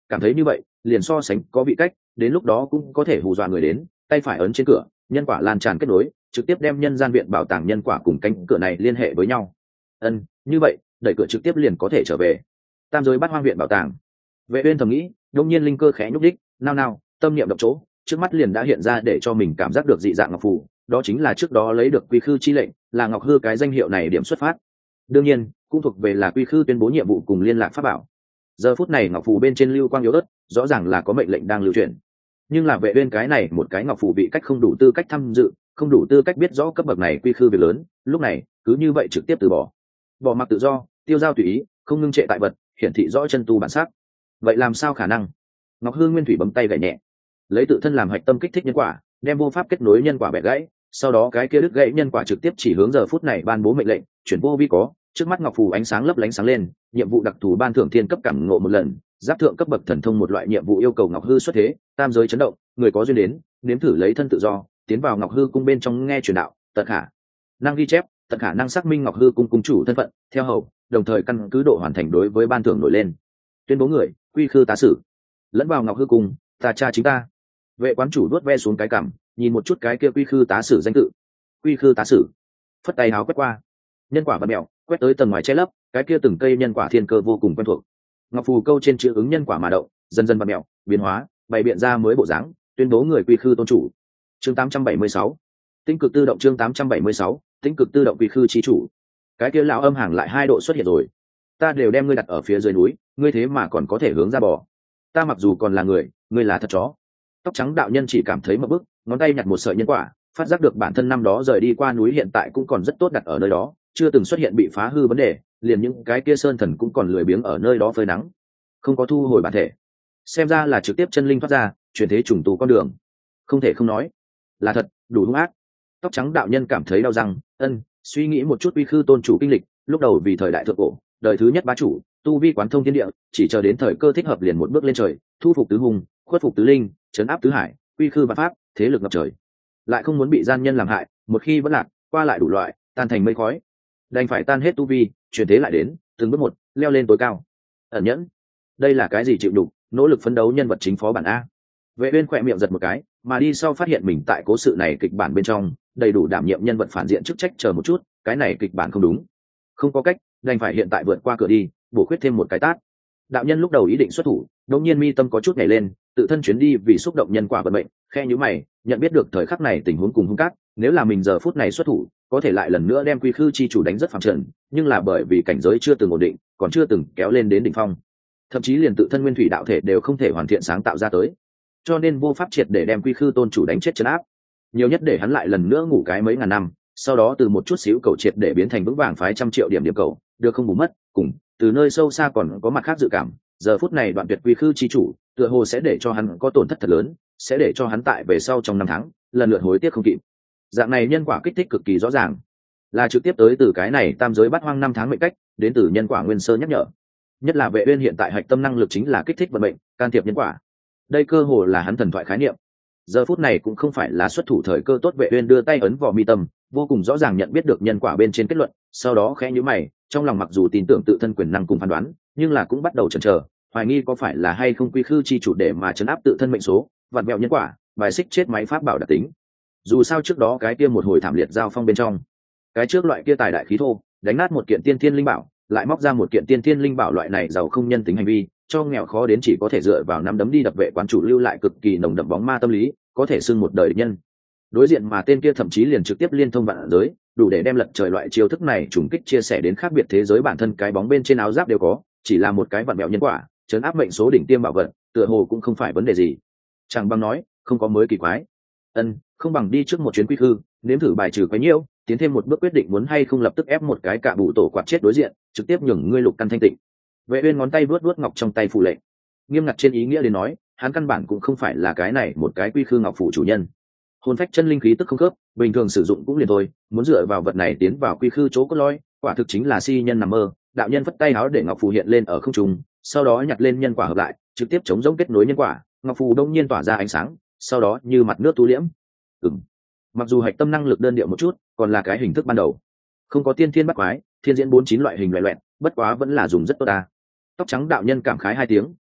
Speaker 1: cảm thấy như vậy liền so sánh có vị cách, đến lúc đó cũng có thể hù dọa người đến. Tay phải ấn trên cửa, nhân quả lan tràn kết nối, trực tiếp đem nhân gian viện bảo tàng nhân quả cùng cánh cửa này liên hệ với nhau. Ân, như vậy đẩy cửa trực tiếp liền có thể trở về tam giới bát hoang viện bảo tàng. Vệ uyên thầm nghĩ, đột nhiên linh cơ khẽ nhúc đích, nao nao, tâm niệm động chỗ, trước mắt liền đã hiện ra để cho mình cảm giác được dị dạng ngọc phù, đó chính là trước đó lấy được quy khư chi lệnh, là ngọc hư cái danh hiệu này điểm xuất phát. Đương nhiên cũng thuộc về là quy khư tuyên bố nhiệm vụ cùng liên lạc pháp bảo. Giờ phút này ngọc phù bên trên lưu quang yếu ớt, rõ ràng là có mệnh lệnh đang lưu truyền. Nhưng là Vệ uyên cái này một cái ngọc phù bị cách không đủ tư cách tham dự, không đủ tư cách biết rõ cấp bậc này quy khư việc lớn, lúc này cứ như vậy trực tiếp từ bỏ, bỏ mặc tự do, tiêu giao tùy ý, không ngưng trệ tại vật, hiển thị rõ chân tu bản sắc. Vậy làm sao khả năng? Ngọc hư nguyên thủy bấm tay gảy nhẹ, lấy tự thân làm hạch tâm kích thích nhân quả, đem vô pháp kết nối nhân quả bẻ gãy, sau đó cái kia đứt gãy nhân quả trực tiếp chỉ hướng giờ phút này ban bố mệnh lệnh, chuyển vô vi có. Trước mắt ngọc phù ánh sáng lấp lánh sáng lên, nhiệm vụ đặc thù ban thưởng thiên cấp cảm ngộ một lần, giáp thượng cấp bậc thần thông một loại nhiệm vụ yêu cầu ngọc hư xuất thế, tam giới chấn động, người có duyên đến nếm thử lấy thân tự do tiến vào ngọc hư cung bên trong nghe truyền đạo, tận khả năng ghi chép, tận khả năng xác minh ngọc hư cung cung chủ thân phận, theo hầu, đồng thời căn cứ độ hoàn thành đối với ban thưởng nổi lên. Tuyên bố người, quy khư tá sử, lẫn vào ngọc hư cung, ta cha chính ta. Vệ quán chủ đuốt ve xuống cái cằm, nhìn một chút cái kia quy khư tá sử danh tự. Quy khư tá sử, phất tay háo quét qua, nhân quả và mèo quét tới tầng ngoài che lấp, cái kia từng cây nhân quả thiên cơ vô cùng quen thuộc. Ngọc phù câu trên chữ ứng nhân quả mà động, dần dần và mèo biến hóa, bày biện ra mới bộ dáng, tuyên bố người quy khư tôn chủ. Chương tám trăm bảy mươi sáu, tinh cực tự động. Chương tám trăm bảy mươi sáu, tinh cực tự động quy khư chi chủ. Cái kia lão âm hàng lại hai độ xuất hiện rồi. Ta đều đem ngươi đặt ở phía dưới núi, ngươi thế mà còn có thể hướng ra bò. Ta mặc dù còn là người, ngươi là thật chó. Tóc trắng đạo nhân chỉ cảm thấy một bức, ngón tay nhặt một sợi nhân quả, phát giác được bản thân năm đó rời đi qua núi hiện tại cũng còn rất tốt đặt ở nơi đó, chưa từng xuất hiện bị phá hư vấn đề, liền những cái kia sơn thần cũng còn lười biếng ở nơi đó phơi nắng, không có thu hồi bản thể. Xem ra là trực tiếp chân linh thoát ra, chuyển thế trùng tu con đường. Không thể không nói, là thật, đủ hung ác. Tóc trắng đạo nhân cảm thấy đau răng, ân, suy nghĩ một chút quy khư tôn chủ kinh lịch, lúc đầu vì thời đại thượng cổ, đời thứ nhất bá chủ, tu vi quán thông thiên địa, chỉ chờ đến thời cơ thích hợp liền một bước lên trời, thu phục tứ hùng, khuất phục tứ linh, trấn áp tứ hải, quy khư vạn pháp, thế lực ngập trời. Lại không muốn bị gian nhân làm hại, một khi vẫn lạc, qua lại đủ loại, tan thành mây khói, đành phải tan hết tu vi, chuyển thế lại đến, từng bước một leo lên tối cao. Ẩn nhẫn, đây là cái gì chịu đục, nỗ lực phấn đấu nhân vật chính phó bản a. Vệ uyên khỏe miệng giật một cái, mà đi sau phát hiện mình tại cố sự này kịch bản bên trong đầy đủ đảm nhiệm nhân vật phản diện chức trách. Chờ một chút, cái này kịch bản không đúng, không có cách, đành phải hiện tại vượt qua cửa đi, bổ khuyết thêm một cái tát. Đạo nhân lúc đầu ý định xuất thủ, đột nhiên mi tâm có chút nhảy lên, tự thân chuyến đi vì xúc động nhân quả vận mệnh, khe nhíu mày, nhận biết được thời khắc này tình huống cùng hung cát, nếu là mình giờ phút này xuất thủ, có thể lại lần nữa đem quy khư chi chủ đánh rất phẳng trần, nhưng là bởi vì cảnh giới chưa từng ổn định, còn chưa từng kéo lên đến đỉnh phong, thậm chí liền tự thân nguyên thủy đạo thể đều không thể hoàn thiện sáng tạo ra tới, cho nên vô pháp triệt để đem quy khư tôn chủ đánh chết trấn áp, nhiều nhất để hắn lại lần nữa ngủ cái mấy ngàn năm, sau đó từ một chút xíu cầu triệt để biến thành vững vàng phái trăm triệu điểm điểm cầu, được không bù mất. Cùng từ nơi sâu xa còn có mặt khác dự cảm, giờ phút này đoạn tuyệt quy khư chi chủ tựa hồ sẽ để cho hắn có tổn thất thật lớn, sẽ để cho hắn tại về sau trong năm tháng lần lượt hối tiếc không kịp. Dạng này nhân quả kích thích cực kỳ rõ ràng, là trực tiếp tới từ cái này tam giới bát hoang năm tháng mệnh cách, đến từ nhân quả nguyên sơ nhắc nhở. Nhất là Vệ Uyên hiện tại hạch tâm năng lực chính là kích thích vận mệnh, can thiệp nhân quả, đây cơ hồ là hắn thần thoại khái niệm. Giờ phút này cũng không phải là xuất thủ thời cơ tốt, Vệ Uyên đưa tay ấn vào mi tâm, vô cùng rõ ràng nhận biết được nhân quả bên trên kết luận, sau đó khẽ nhíu mày, trong lòng mặc dù tin tưởng tự thân quyền năng cùng phán đoán, nhưng là cũng bắt đầu chần chờ, hoài nghi có phải là hay không quy khư chi chủ để mà chấn áp tự thân mệnh số, vặn vẹo nhân quả, bài xích chết máy pháp bảo đặc tính. Dù sao trước đó cái kia một hồi thảm liệt giao phong bên trong, cái trước loại kia tài đại khí thô, đánh nát một kiện tiên thiên linh bảo, lại móc ra một kiện tiên thiên linh bảo, loại này giàu không nhân tính hành vi, cho nghèo khó đến chỉ có thể dựa vào năm đấm đi đập Vệ quán chủ lưu lại cực kỳ nồng đậm bóng ma tâm lý, có thể xưng một đời địch nhân. Đối diện mà tên kia thậm chí liền trực tiếp liên thông vạn giới, đủ để đem lật trời loại chiêu thức này trùng kích chia sẻ đến khác biệt thế giới, bản thân cái bóng bên trên áo giáp đều có, chỉ là một cái vặn mẹo nhân quả, chấn áp mệnh số đỉnh tiêm bảo vật, tựa hồ cũng không phải vấn đề gì. Chẳng bằng nói, không có mới kỳ quái. Ân, không bằng đi trước một chuyến quy khư, nếm thử bài trừ quấy nhiễu, tiến thêm một bước quyết định muốn hay không lập tức ép một cái cạ bụ tổ quạt chết đối diện, trực tiếp nhường ngươi lục căn thanh tịnh. Vệ Uyên ngón tay vuốt vuốt ngọc trong tay phù lệnh, nghiêm ngặt trên ý nghĩa đến nói, hắn căn bản cũng không phải là cái này một cái quy khư ngọc phủ chủ nhân. Hồn phách chân linh khí tức không khớp, bình thường sử dụng cũng liền thôi, muốn dựa vào vật này tiến vào quy khư chỗ cốt lõi, quả thực chính là si nhân nằm mơ. Đạo nhân vất tay áo để ngọc phù hiện lên ở không trung, sau đó nhặt lên nhân quả hợp lại, trực tiếp chống giống kết nối nhân quả, ngọc phù đông nhiên tỏa ra ánh sáng, sau đó như mặt nước tu liễm. Ừm. Mặc dù hạch tâm năng lực đơn điệu một chút, còn là cái hình thức ban đầu, không có tiên thiên bắt quái, thiên diễn bốn chín loại hình loại loẹt, bất quá vẫn là dùng rất tốt ta. Tóc trắng đạo nhân cảm khái hai tiếng,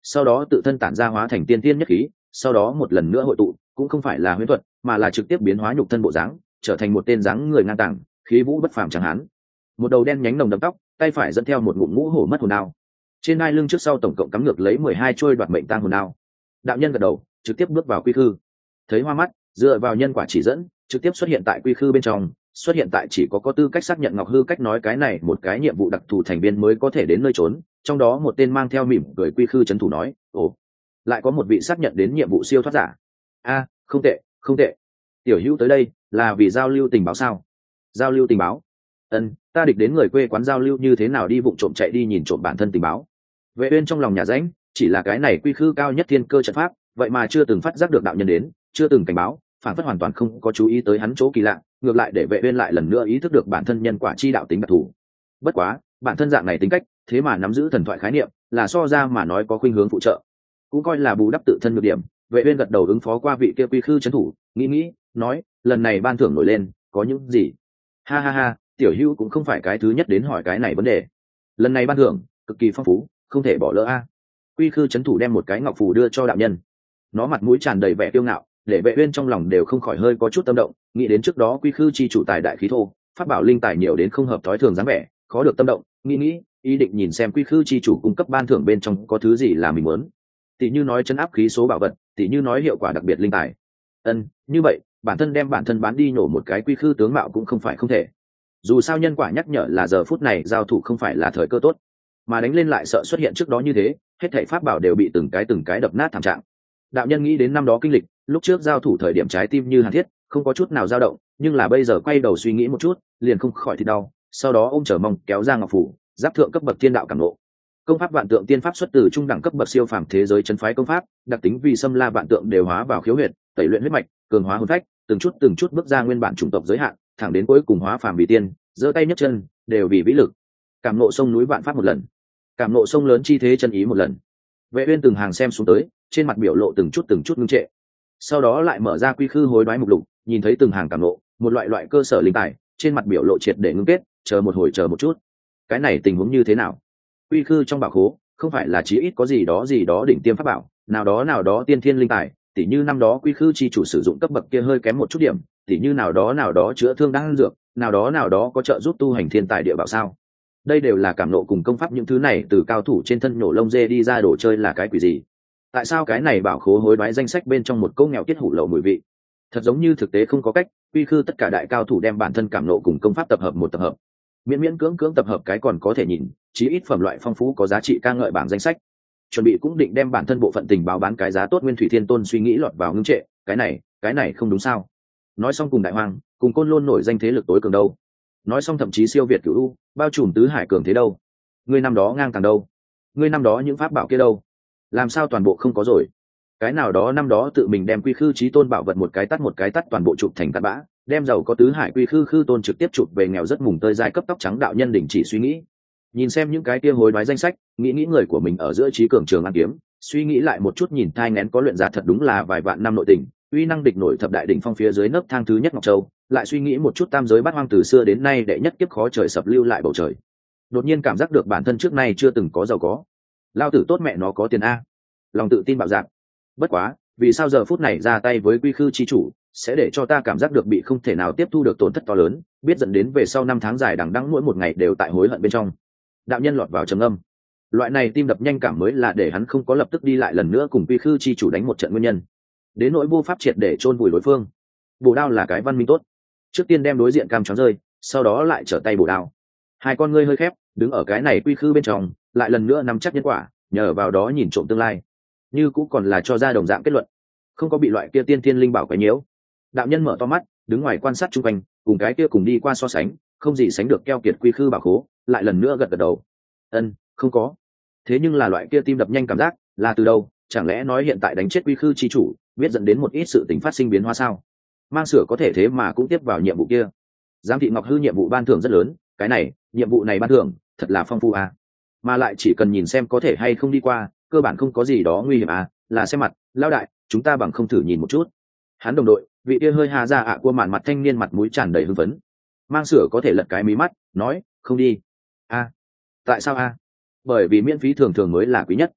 Speaker 1: sau đó tự thân tản ra hóa thành tiên tiên nhất khí, sau đó một lần nữa hội tụ, cũng không phải là huyễn thuật mà là trực tiếp biến hóa nhục thân bộ dáng, trở thành một tên dáng người ngang tàng, khí vũ bất phàm chẳng hán. Một đầu đen nhánh nồng đậm tóc, tay phải dẫn theo một ngụm ngũ hổ mất hồn đao, trên hai lưng trước sau tổng cộng cắm ngược lấy mười hai trôi đoạt mệnh tang hồn đao. Đạo nhân gật đầu, trực tiếp bước vào quy khư. Thấy hoa mắt, dựa vào nhân quả chỉ dẫn, trực tiếp xuất hiện tại quy khư bên trong, xuất hiện tại chỉ có có tư cách xác nhận Ngọc Hư cách nói cái này một cái nhiệm vụ đặc thù thành viên mới có thể đến nơi trốn, trong đó một tên mang theo mỉm cười quy khư trấn thủ nói, ồ, lại có một vị xác nhận đến nhiệm vụ siêu thoát giả. A, không tệ, không tệ. Tiểu hữu tới đây là vì giao lưu tình báo sao? Giao lưu tình báo? Ân, ta địch đến người quê quán giao lưu như thế nào đi vụng trộm chạy đi nhìn trộm bản thân tình báo. Vệ Uyên trong lòng nhà rãnh, chỉ là cái này quy khư cao nhất thiên cơ trận pháp, vậy mà chưa từng phát giác được đạo nhân đến, chưa từng cảnh báo, phản phất hoàn toàn không có chú ý tới hắn chỗ kỳ lạ, ngược lại để Vệ Uyên lại lần nữa ý thức được bản thân nhân quả chi đạo tính đặc thù. Bất quá, bản thân dạng này tính cách, thế mà nắm giữ thần thoại khái niệm, là so ra mà nói có khuynh hướng phụ trợ, cũng coi là bù đắp tự thân nhược điểm. Vệ Uyên gật đầu ứng phó qua vị kia quy khư trấn thủ, nghĩ nghĩ, nói, lần này ban thưởng nổi lên, có những gì? Ha ha ha, tiểu hữu cũng không phải cái thứ nhất đến hỏi cái này vấn đề. Lần này ban thưởng cực kỳ phong phú, không thể bỏ lỡ a. Quy khư trấn thủ đem một cái ngọc phù đưa cho đạo nhân, nó mặt mũi tràn đầy vẻ kiêu ngạo, để Vệ Uyên trong lòng đều không khỏi hơi có chút tâm động, nghĩ đến trước đó quy khư chi chủ tài đại khí thô, pháp bảo linh tài nhiều đến không hợp thói thường dáng vẻ, khó được tâm động, nghĩ nghĩ, ý định nhìn xem quy khư chi chủ cung cấp ban thưởng bên trong có thứ gì là mình muốn. Tỷ như nói chấn áp khí số bảo vật, tỷ như nói hiệu quả đặc biệt linh tài. Ân, như vậy, bản thân đem bản thân bán đi nổ một cái quy khư tướng mạo cũng không phải không thể. Dù sao nhân quả nhắc nhở là giờ phút này giao thủ không phải là thời cơ tốt, mà đánh lên lại sợ xuất hiện trước đó như thế, hết thảy pháp bảo đều bị từng cái từng cái đập nát thảm trạng. Đạo nhân nghĩ đến năm đó kinh lịch, lúc trước giao thủ thời điểm trái tim như hàn thiết, không có chút nào dao động, nhưng là bây giờ quay đầu suy nghĩ một chút, liền không khỏi thì đau, sau đó ôm chờ mong kéo ra ngọc phủ, giáp thượng cấp bậc thiên đạo cảm ngộ. Công pháp vạn tượng tiên pháp xuất từ trung đẳng cấp bậc siêu phàm thế giới chân phái công pháp, đặc tính vì xâm la vạn tượng đều hóa vào khiếu huyệt, tẩy luyện huyết mạch, cường hóa hồn phách, từng chút từng chút bước ra nguyên bản chủng tộc giới hạn, thẳng đến cuối cùng hóa phàm vì tiên, giơ tay nhấc chân đều vì vĩ lực. Cảm ngộ sông núi vạn pháp một lần, cảm ngộ sông lớn chi thế chân ý một lần. Vệ Uyên từng hàng xem xuống tới, trên mặt biểu lộ từng chút từng chút ngưng trệ. Sau đó lại mở ra quy khư hối đoái mục lục, nhìn thấy từng hàng cảm ngộ, một loại loại cơ sở linh tài, trên mặt biểu lộ triệt để ngưng kết, chờ một hồi chờ một chút. Cái này tình huống như thế nào? Quy khư trong bảo khố, không phải là chí ít có gì đó gì đó đỉnh tiêm pháp bảo, nào đó nào đó tiên thiên linh tài, tỉ như năm đó quy khư chi chủ sử dụng cấp bậc kia hơi kém một chút điểm, tỉ như nào đó nào đó chữa thương đang dược, nào đó nào đó có trợ giúp tu hành thiên tài địa bảo sao? Đây đều là cảm nộ cùng công pháp, những thứ này từ cao thủ trên thân nhổ lông dê đi ra đồ chơi là cái quỷ gì? Tại sao cái này bảo khố hối đoái danh sách bên trong một câu nghèo kết hủ lậu mùi vị? Thật giống như thực tế không có cách, quy khư tất cả đại cao thủ đem bản thân cảm nộ cùng công pháp tập hợp một tập hợp, miễn miễn cưỡng cưỡng tập hợp cái còn có thể nhìn, chí ít phẩm loại phong phú có giá trị ca ngợi bảng danh sách. Chuẩn bị cũng định đem bản thân bộ phận tình báo bán cái giá tốt. Nguyên Thủy Thiên Tôn suy nghĩ lọt vào ngưng trệ, cái này, cái này không đúng sao? Nói xong cùng đại hoàng, cùng côn lôn nổi danh thế lực tối cường đâu? Nói xong thậm chí siêu việt cửu u, bao trùm tứ hải cường thế đâu? Ngươi năm đó ngang tàng đâu? Ngươi năm đó những pháp bảo kia đâu? Làm sao toàn bộ không có rồi? Cái nào đó năm đó tự mình đem quy khư chí tôn bảo vật một cái tắt một cái tắt toàn bộ chụp thành tạt bã, đem giàu có tứ hải quy khư khư tôn trực tiếp chụp về nghèo rất mùng tơi giai cấp tóc trắng. Đạo nhân đình chỉ suy nghĩ, nhìn xem những cái kia hối đoái danh sách, nghĩ nghĩ người của mình ở giữa trí cường trường ăn kiếm, suy nghĩ lại một chút nhìn thai ngén có luyện giả thật đúng là vài vạn năm nội tình, uy năng địch nổi thập đại đỉnh phong phía dưới nấc thang thứ nhất Ngọc Châu, lại suy nghĩ một chút tam giới bát hoang từ xưa đến nay đệ nhất kiếp khó trời sập lưu lại bầu trời, đột nhiên cảm giác được bản thân trước nay chưa từng có giàu có. Lao tử tốt mẹ nó có tiền a, lòng tự tin bạo dạn. Bất quá, vì sao giờ phút này ra tay với quy khư chi chủ sẽ để cho ta cảm giác được bị không thể nào tiếp thu được tổn thất to lớn, biết dẫn đến về sau năm tháng dài đằng đẵng mỗi một ngày đều tại hối hận bên trong. Đạo nhân lọt vào trầm âm, loại này tim đập nhanh cảm mới là để hắn không có lập tức đi lại lần nữa cùng quy khư chi chủ đánh một trận nguyên nhân. Đến nỗi vô pháp triệt để chôn vùi đối phương, bổ đao là cái văn minh tốt, trước tiên đem đối diện cam choáng rơi, sau đó lại trở tay bổ đao. Hai con ngươi hơi khép, đứng ở cái này quy khư bên trong, lại lần nữa nắm chắc nhân quả, nhờ vào đó nhìn trộm tương lai, như cũng còn là cho ra đồng dạng kết luận, không có bị loại kia tiên thiên linh bảo quấy nhiễu. Đạo nhân mở to mắt, đứng ngoài quan sát chung quanh, cùng cái kia cùng đi qua so sánh, không gì sánh được keo kiệt quy khư bảo khố, lại lần nữa gật gật đầu. Ân, không có. Thế nhưng là loại kia tim đập nhanh cảm giác, là từ đâu? Chẳng lẽ nói hiện tại đánh chết quy khư chi chủ, biết dẫn đến một ít sự tình phát sinh biến hóa sao? Mang sửa có thể thế mà cũng tiếp vào nhiệm vụ kia. Giám thị Ngọc Hư nhiệm vụ ban thưởng rất lớn, cái này, nhiệm vụ này ban thưởng, thật là phong phú à. Mà lại chỉ cần nhìn xem có thể hay không đi qua, cơ bản không có gì đó nguy hiểm à, là xem mặt, lão đại, chúng ta bằng không thử nhìn một chút. Hắn đồng đội, vị kia hơi hà ra ạ của màn mặt thanh niên mặt mũi tràn đầy hưng phấn. Mang sửa có thể lật cái mí mắt, nói, không đi. A, tại sao a? Bởi vì miễn phí thường thường mới là quý nhất.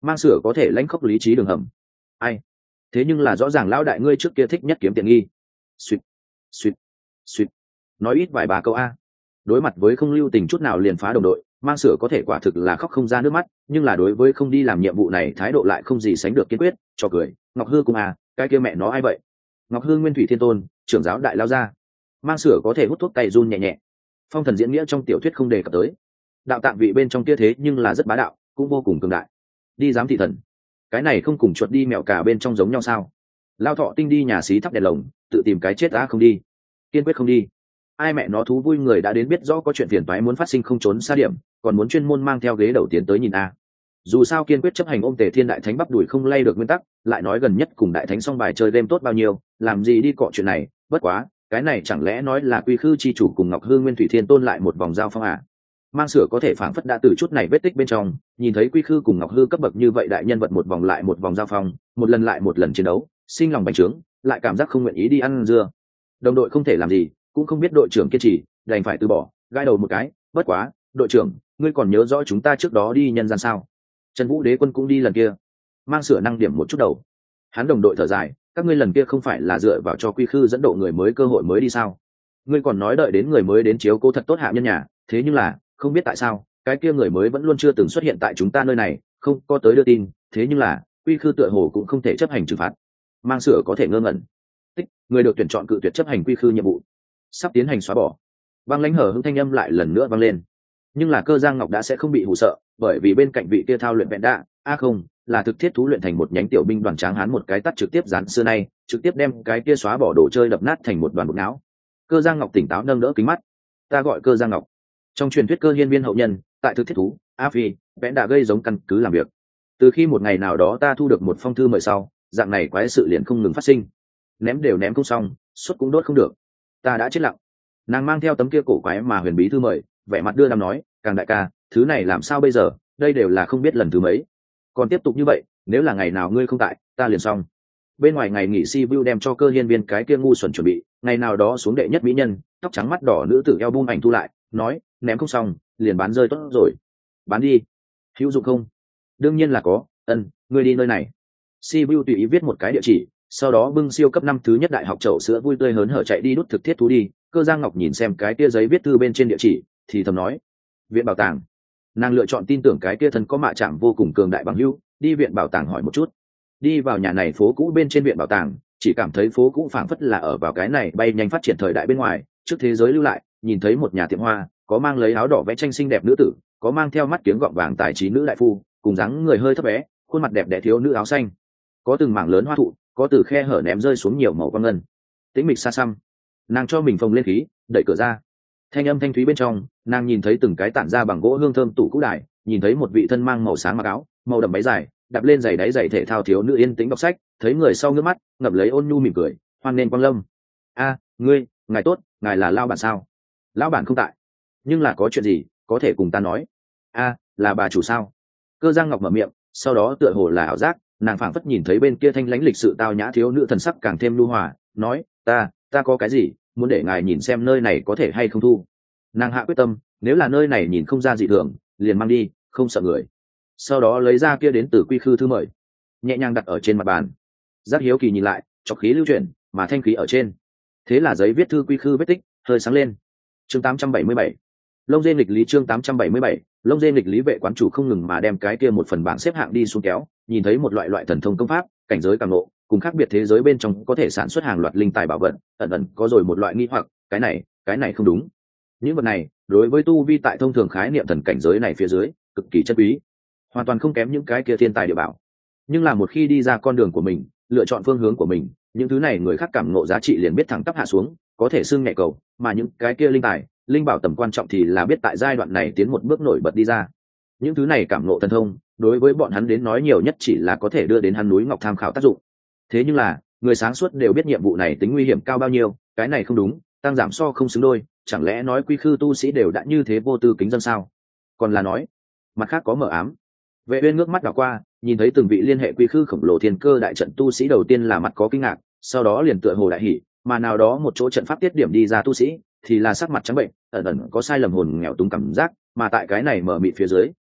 Speaker 1: mang sửa có thể lãnh khốc lý trí đường hầm. Ai? Thế nhưng là rõ ràng lão đại ngươi trước kia thích nhất kiếm tiện nghi. Suýt, suýt, suýt. Nói ít vài ba câu a. Đối mặt với không lưu tình chút nào liền phá đồng đội, mang sửa có thể quả thực là khóc không ra nước mắt, nhưng là đối với không đi làm nhiệm vụ này thái độ lại không gì sánh được kiên quyết, cho cười. Ngọc Hư cùng à, cái kia mẹ nó ai vậy? Ngọc Hư Nguyên Thủy Thiên Tôn, trưởng giáo đại lao ra. Mang sửa có thể hút thuốc tay run nhẹ nhẹ. Phong thần diễn nghĩa trong tiểu thuyết không đề cập tới. Đạo tạng vị bên trong kia thế nhưng là rất bá đạo, cũng vô cùng cường đại. Đi giám thị thần, cái này không cùng chuột đi mèo cả bên trong giống nhau sao? Lao thọ tinh đi nhà xí thắp đèn lồng, tự tìm cái chết đã không đi, kiên quyết không đi. Ai mẹ nó thú vui người đã đến biết rõ có chuyện phiền toái muốn phát sinh không trốn xa điểm, còn muốn chuyên môn mang theo ghế đầu tiến tới nhìn a. Dù sao kiên quyết chấp hành ôm Tề Thiên đại thánh bắp đuổi không lay được nguyên tắc, lại nói gần nhất cùng đại thánh xong bài chơi game tốt bao nhiêu, làm gì đi cọ chuyện này, bất quá, cái này chẳng lẽ nói là Quy Khư chi chủ cùng Ngọc Hư Nguyên Thủy Thiên Tôn lại một vòng giao phong à? Mang sửa có thể phảng phất đã từ chút này vết tích bên trong, nhìn thấy Quy Khư cùng Ngọc Hư cấp bậc như vậy đại nhân vật một vòng lại một vòng giao phong, một lần lại một lần chiến đấu, sinh lòng bành trướng, lại cảm giác không nguyện ý đi ăn dưa. Đồng đội không thể làm gì, cũng không biết đội trưởng kiên trì, đành phải từ bỏ, gãi đầu một cái, bất quá, đội trưởng, ngươi còn nhớ rõ chúng ta trước đó đi nhân gian sao? Trần Vũ Đế Quân cũng đi lần kia. Mang sửa năng điểm một chút đầu. Hắn đồng đội thở dài, các ngươi lần kia không phải là dựa vào cho Quy Khư dẫn độ người mới cơ hội mới đi sao? Ngươi còn nói đợi đến người mới đến chiếu cố thật tốt hạ nhân nhà, thế nhưng là, không biết tại sao, cái kia người mới vẫn luôn chưa từng xuất hiện tại chúng ta nơi này, không có tới đưa tin, thế nhưng là, Quy Khư tựa hồ cũng không thể chấp hành trừng phạt. Mang sửa có thể ngơ ngẩn. Tích, người được tuyển chọn cự tuyệt chấp hành Quy Khư nhiệm vụ, sắp tiến hành xóa bỏ. Băng lãnh hở hững thanh âm lại lần nữa vang lên. Nhưng là Cơ Giang Ngọc đã sẽ không bị hù sợ, bởi vì bên cạnh vị kia thao luyện vẹn đạ, a à không, là thực thiết thú luyện thành một nhánh tiểu binh đoàn tráng hán một cái tắt trực tiếp dán xưa nay, trực tiếp đem cái kia xóa bỏ đồ chơi đập nát thành một đoàn bột não. Cơ Giang Ngọc tỉnh táo nâng đỡ kính mắt. Ta gọi Cơ Giang Ngọc. Trong truyền thuyết Cơ Hiên Viên hậu nhân, tại thực thiết thú, a phi, vẹn đạ gây giống căn cứ làm việc. Từ khi một ngày nào đó ta thu được một phong thư mời sau, dạng này quái sự liền không ngừng phát sinh. Ném đều ném không xong, suốt cũng đốt không được. Ta đã chết lặng. Nàng mang theo tấm kia cổ quái mà huyền bí thư mời, vẻ mặt đưa đám nói, càng đại ca, thứ này làm sao bây giờ, đây đều là không biết lần thứ mấy. Còn tiếp tục như vậy, nếu là ngày nào ngươi không tại, ta liền xong. Bên ngoài ngày nghỉ si vu đem cho Cơ Hiên Viên cái kia ngu xuẩn chuẩn bị, ngày nào đó xuống đệ nhất mỹ nhân, tóc trắng mắt đỏ nữ tử eo bung ảnh thu lại, nói, ném không xong, liền bán rơi tốt rồi. Bán đi. Hữu dụng không? Đương nhiên là có, ân, ngươi đi nơi này. Si vu tùy ý viết một cái địa chỉ, sau đó bưng siêu cấp năm thứ nhất đại học chậu sữa vui tươi hớn hở chạy đi đút thực thiết thú đi. Cơ Giang Ngọc nhìn xem cái kia giấy viết thư bên trên địa chỉ, thì thầm nói, viện bảo tàng. Nàng lựa chọn tin tưởng cái kia thân có mạ chạm vô cùng cường đại bằng hữu, đi viện bảo tàng hỏi một chút. Đi vào nhà này phố cũ bên trên viện bảo tàng, chỉ cảm thấy phố cũ phảng phất là ở vào cái này bay nhanh phát triển thời đại bên ngoài, trước thế giới lưu lại, nhìn thấy một nhà tiệm hoa, có mang lấy áo đỏ vẽ tranh xinh đẹp nữ tử, có mang theo mắt kiếng gọng vàng tài trí nữ đại phu, cùng dáng người hơi thấp bé, khuôn mặt đẹp đẽ thiếu nữ áo xanh. Có từng mảng lớn hoa thụ, có từ khe hở ném rơi xuống nhiều màu quang ngân. Tĩnh mịch xa xăm. Nàng cho mình phồng lên khí, đẩy cửa ra. Thanh âm thanh thúy bên trong, nàng nhìn thấy từng cái tản ra bằng gỗ hương thơm tủ cũ đài, nhìn thấy một vị thân mang màu sáng mặc áo, màu đậm váy dài, đạp lên giày đáy giày thể thao thiếu nữ yên tĩnh đọc sách, thấy người sau ngước mắt, ngậm lấy ôn nhu mỉm cười, hoan nên quang lâm. A, ngươi, ngài tốt, ngài là lão bản sao? Lão bản không tại, nhưng là có chuyện gì, có thể cùng ta nói. A, là bà chủ sao? Cơ Giang Ngọc mở miệng, sau đó tựa hồ là ảo giác, nàng phảng phất nhìn thấy bên kia thanh lãnh lịch sự tao nhã thiếu nữ thần sắc càng thêm lưu hòa, nói, ta, ta có cái gì, muốn để ngài nhìn xem nơi này có thể hay không thu. Nàng hạ quyết tâm, nếu là nơi này nhìn không ra dị thường, liền mang đi, không sợ người. Sau đó lấy ra kia đến từ Quy Khư thư mời, nhẹ nhàng đặt ở trên mặt bàn. Giác hiếu kỳ nhìn lại, chọc khí lưu chuyển, mà thanh khí ở trên. Thế là giấy viết thư Quy Khư vết tích hơi sáng lên. Chương tám trăm bảy mươi bảy, Lông dê nghịch lý. Chương tám trăm bảy mươi bảy, Lông dê nghịch lý. Vệ quán chủ không ngừng mà đem cái kia một phần bảng xếp hạng đi xuống kéo, nhìn thấy một loại loại thần thông công pháp, cảnh giới càng ngộ, cùng khác biệt thế giới bên trong có thể sản xuất hàng loạt linh tài bảo vật, ẩn ẩn có rồi một loại nghi hoặc, cái này, cái này không đúng. Những vật này, đối với tu vi tại thông thường khái niệm thần cảnh giới này phía dưới, cực kỳ chân quý, hoàn toàn không kém những cái kia thiên tài địa bảo. Nhưng là một khi đi ra con đường của mình, lựa chọn phương hướng của mình, những thứ này người khác cảm ngộ giá trị liền biết thẳng tắp hạ xuống, có thể xưng nhẹ cầu, mà những cái kia linh tài, linh bảo tầm quan trọng thì là biết tại giai đoạn này tiến một bước nổi bật đi ra. Những thứ này cảm ngộ thần thông, đối với bọn hắn đến nói nhiều nhất chỉ là có thể đưa đến hắn núi ngọc tham khảo tác dụng. Thế nhưng là, người sáng suốt đều biết nhiệm vụ này tính nguy hiểm cao bao nhiêu, cái này không đúng, tăng giảm so không xứng đôi, chẳng lẽ nói Quy Khư tu sĩ đều đã như thế vô tư kính dân sao? Còn là nói, mặt khác có mở ám. Vệ Uyên ngước mắt đảo qua, nhìn thấy từng vị liên hệ Quy Khư khổng lồ thiên cơ đại trận tu sĩ, đầu tiên là mặt có kinh ngạc, sau đó liền tựa hồ đại hỉ, mà nào đó một chỗ trận pháp tiết điểm đi ra tu sĩ, thì là sắc mặt trắng bệnh, ẩn ẩn có sai lầm hồn nghèo túng cảm giác, mà tại cái này mở mịt phía dưới,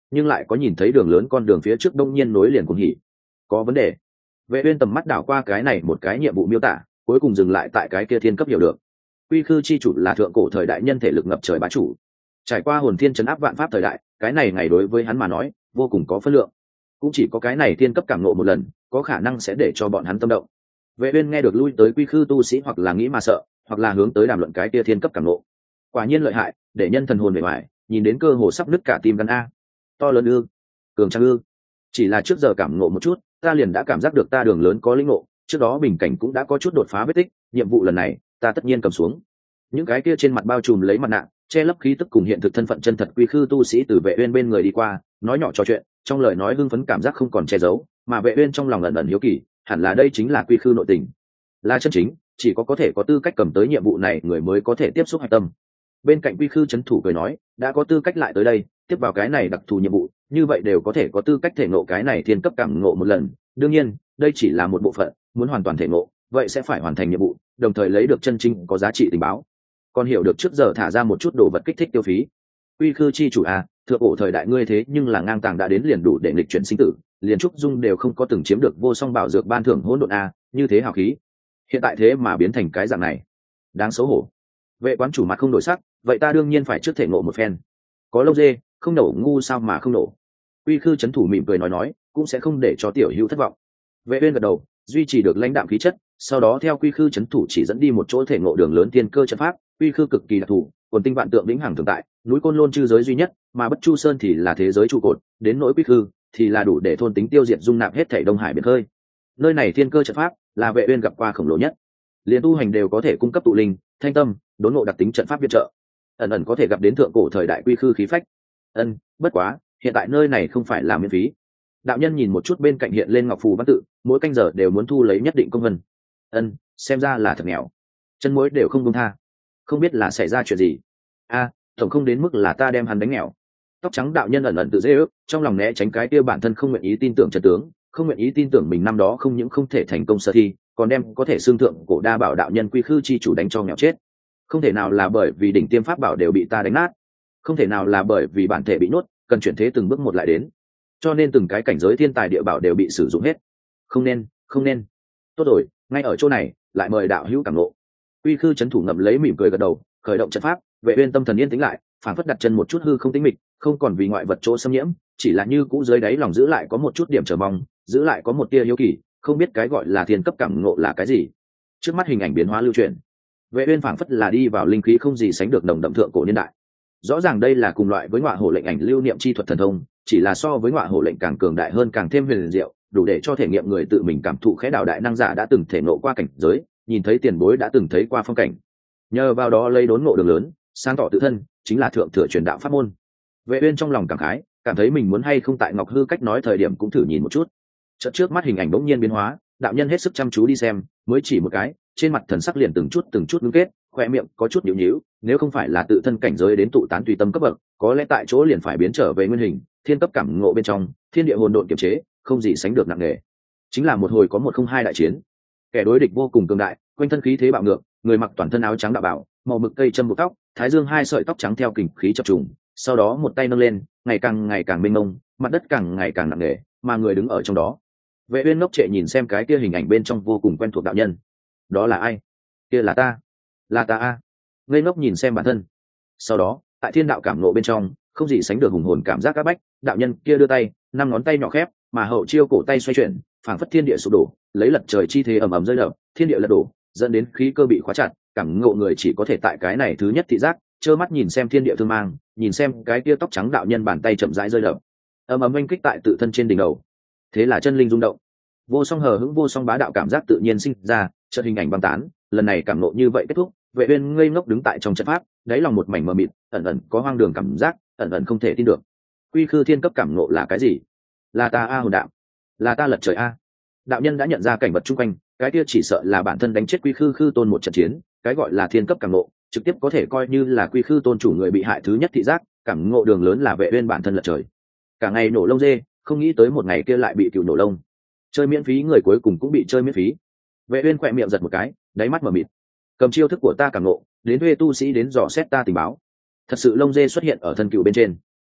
Speaker 1: nhưng lại có nhìn thấy đường lớn con đường phía trước đông nhiên nối liền cuồng hỉ. Có vấn đề. Vệ uyên tầm mắt đảo qua cái này một cái nhiệm vụ miêu tả, cuối cùng dừng lại tại cái kia thiên cấp hiểu được. Quy khư chi chủ là thượng cổ thời đại nhân thể lực ngập trời bá chủ, trải qua hồn thiên chấn áp vạn pháp thời đại, cái này ngày đối với hắn mà nói vô cùng có phân lượng. Cũng chỉ có cái này thiên cấp cảm ngộ một lần, có khả năng sẽ để cho bọn hắn tâm động. Vệ uyên nghe được lui tới quy khư tu sĩ hoặc là nghĩ mà sợ, hoặc là hướng tới đàm luận cái kia thiên cấp cảm ngộ. Quả nhiên lợi hại, để nhân thần hồn bề ngoài, nhìn đến cơ hồ sắp nứt cả tim gan a. To lớn ư? Cường trang ư? Chỉ là trước giờ cảm ngộ một chút, ta liền đã cảm giác được ta đường lớn có linh ngộ, trước đó bình cảnh cũng đã có chút đột phá vết tích, nhiệm vụ lần này, ta tất nhiên cầm xuống. Những cái kia trên mặt bao trùm lấy mặt nạ, che lấp khí tức cùng hiện thực thân phận chân thật quy khư tu sĩ từ Vệ uyên bên người đi qua, nói nhỏ trò chuyện, trong lời nói hưng phấn cảm giác không còn che giấu, mà Vệ uyên trong lòng ẩn ẩn hiếu kỳ, hẳn là đây chính là quy khư nội tình, là chân chính, chỉ có có thể có tư cách cầm tới nhiệm vụ này người mới có thể tiếp xúc hạch tâm. Bên cạnh quy khư chấn thủ cười nói, đã có tư cách lại tới đây, tiếp vào cái này đặc thù nhiệm vụ, như vậy đều có thể có tư cách thể ngộ cái này thiên cấp cảm ngộ một lần. Đương nhiên, đây chỉ là một bộ phận, muốn hoàn toàn thể ngộ, vậy sẽ phải hoàn thành nhiệm vụ, đồng thời lấy được chân chính có giá trị tình báo. Còn hiểu được trước giờ thả ra một chút đồ vật kích thích tiêu phí. Quy khư chi chủ à, thượng cổ thời đại ngươi thế nhưng là ngang tàng đã đến liền đủ để nghịch chuyển sinh tử, liền trúc dung đều không có từng chiếm được vô song bảo dược ban thưởng hỗn độn a, như thế hào khí. Hiện tại thế mà biến thành cái dạng này, đáng xấu hổ. Vệ quán chủ mặt không đổi sắc, vậy ta đương nhiên phải trước thể ngộ một phen. Có lông dê, không nổ ngu sao mà không nổ. Quy khư chấn thủ mỉm cười nói nói, cũng sẽ không để cho tiểu hữu thất vọng. Vệ uyên gật đầu, duy trì được lãnh đạm khí chất, sau đó theo quy khư chấn thủ chỉ dẫn đi một chỗ thể ngộ đường lớn tiên cơ trận pháp. Quy khư cực kỳ đặc thù, quần tinh vạn tượng vĩnh hằng tồn tại, núi côn lôn chư giới duy nhất, mà bất chu sơn thì là thế giới trụ cột, đến nỗi quy khư thì là đủ để thôn tính tiêu diệt dung nạp hết thảy đông hải biển khơi. Nơi này thiên cơ trận pháp là Vệ uyên gặp qua khổng lồ nhất, liền tu hành đều có thể cung cấp tụ linh, thanh tâm, đốn ngộ đặc tính trận pháp viện trợ, ẩn ẩn có thể gặp đến thượng cổ thời đại quy khư khí phách. Ân, bất quá, hiện tại nơi này không phải là miễn phí. Đạo nhân nhìn một chút bên cạnh hiện lên ngọc phù văn tự, mỗi canh giờ đều muốn thu lấy nhất định công vân. Ân, xem ra là thật nghèo, chân mối đều không buông tha. Không biết là xảy ra chuyện gì. A, tổng không đến mức là ta đem hắn đánh nghèo. Tóc trắng đạo nhân ẩn ẩn tự dễ ước, trong lòng né tránh cái kia bản thân không nguyện ý tin tưởng trận tướng, không nguyện ý tin tưởng mình năm đó không những không thể thành công sơ thi, còn đem có thể xương thượng cổ đa bảo đạo nhân quy khư chi chủ đánh cho nghèo chết. Không thể nào là bởi vì đỉnh tiêm pháp bảo đều bị ta đánh nát, không thể nào là bởi vì bản thể bị nuốt, cần chuyển thế từng bước một lại đến, cho nên từng cái cảnh giới thiên tài địa bảo đều bị sử dụng hết. Không nên, không nên. Tốt rồi, ngay ở chỗ này, lại mời đạo hữu cảm ngộ. Quy khư chấn thủ ngậm lấy mỉm cười gật đầu, khởi động trận pháp. Vệ uyên tâm thần yên tĩnh lại, phản phất đặt chân một chút hư không tĩnh mịch, không còn vì ngoại vật chỗ xâm nhiễm, chỉ là như cũ dưới đáy lòng giữ lại có một chút điểm chờ mong, giữ lại có một tia hiếu kỳ, không biết cái gọi là thiên cấp cảm ngộ là cái gì. Trước mắt hình ảnh biến hóa lưu truyền, Vệ uyên phảng phất là đi vào linh khí không gì sánh được nồng đậm thượng cổ niên đại. Rõ ràng đây là cùng loại với ngọa hổ lệnh ảnh lưu niệm chi thuật thần thông, chỉ là so với ngọa hổ lệnh càng cường đại hơn, càng thêm huyền diệu, đủ để cho thể nghiệm người tự mình cảm thụ khẽ đạo đại năng giả đã từng thể ngộ qua cảnh giới, nhìn thấy tiền bối đã từng thấy qua phong cảnh. Nhờ vào đó lấy đốn ngộ đường lớn, sáng tỏ tự thân, chính là thượng thừa truyền đạo pháp môn. Vệ uyên trong lòng cảm khái, cảm thấy mình muốn hay không tại Ngọc Hư cách nói thời điểm cũng thử nhìn một chút. Chợt trước mắt hình ảnh bỗng nhiên biến hóa, đạo nhân hết sức chăm chú đi xem, mới chỉ một cái, trên mặt thần sắc liền từng chút từng chút ngưng kết, khoe miệng có chút nhíu nhíu, nếu không phải là tự thân cảnh giới đến tụ tán tùy tâm cấp bậc, có lẽ tại chỗ liền phải biến trở về nguyên hình, thiên cấp cảm ngộ bên trong, thiên địa hồn độn kiềm chế, không gì sánh được nặng nề. Chính là một hồi có một không hai đại chiến. Kẻ đối địch vô cùng cường đại, quanh thân khí thế bạo ngược, người mặc toàn thân áo trắng đạo bảo, màu mực cây châm buộc tóc, thái dương hai sợi tóc trắng theo kình khí chập trùng, sau đó một tay nâng lên, ngày càng ngày càng mênh mông, mặt đất càng ngày càng nặng nề, mà người đứng ở trong đó. Vệ uyên ngốc trệ nhìn xem cái kia hình ảnh bên trong vô cùng quen thuộc đạo nhân. Đó là ai? Kia là ta. Là ta a. Ngây ngốc nhìn xem bản thân. Sau đó, tại thiên đạo cảm ngộ bên trong, không gì sánh được hùng hồn cảm giác các bách, đạo nhân kia đưa tay, năm ngón tay nhỏ khép, mà hậu chiêu cổ tay xoay chuyển, phảng phất thiên địa sụp đổ, lấy lật trời chi thế ầm ầm rơi đập, thiên địa lật đổ, dẫn đến khí cơ bị khóa chặt, cảm ngộ người chỉ có thể tại cái này thứ nhất thị giác, trơ mắt nhìn xem thiên địa thương mang, nhìn xem cái kia tóc trắng đạo nhân bàn tay chậm rãi rơi đập, ầm ầm oanh kích tại tự thân trên đỉnh đầu. Thế là chân linh rung động, vô song hờ hững vô song bá đạo cảm giác tự nhiên sinh ra, chợt hình ảnh băng tán, lần này cảm ngộ như vậy kết thúc. Vệ uyên ngây ngốc đứng tại trong trận pháp, đáy lòng một mảnh mờ mịt, ẩn ẩn có hoang đường cảm giác, ẩn ẩn không thể tin được. Quy khư thiên cấp cảm ngộ là cái gì? Là ta a hồn đạo, là ta lật trời a. Đạo nhân đã nhận ra cảnh vật chung quanh, cái kia chỉ sợ là bản thân đánh chết quy khư khư tôn một trận chiến, cái gọi là thiên cấp cảm ngộ, trực tiếp có thể coi như là quy khư tôn chủ người bị hại thứ nhất thị giác, cảm ngộ đường lớn là Vệ uyên bản thân lật trời. Cả ngày nổ lông dê, không nghĩ tới một ngày kia lại bị cựu nổ lông. Chơi miễn phí người cuối cùng cũng bị chơi miễn phí. Vệ uyên khỏe miệng giật một cái, đáy mắt mở mịt. Cầm chiêu thức của ta cảm ngộ, đến thuê tu sĩ đến dò xét ta tình báo. Thật sự lông dê xuất hiện ở thân cựu bên trên.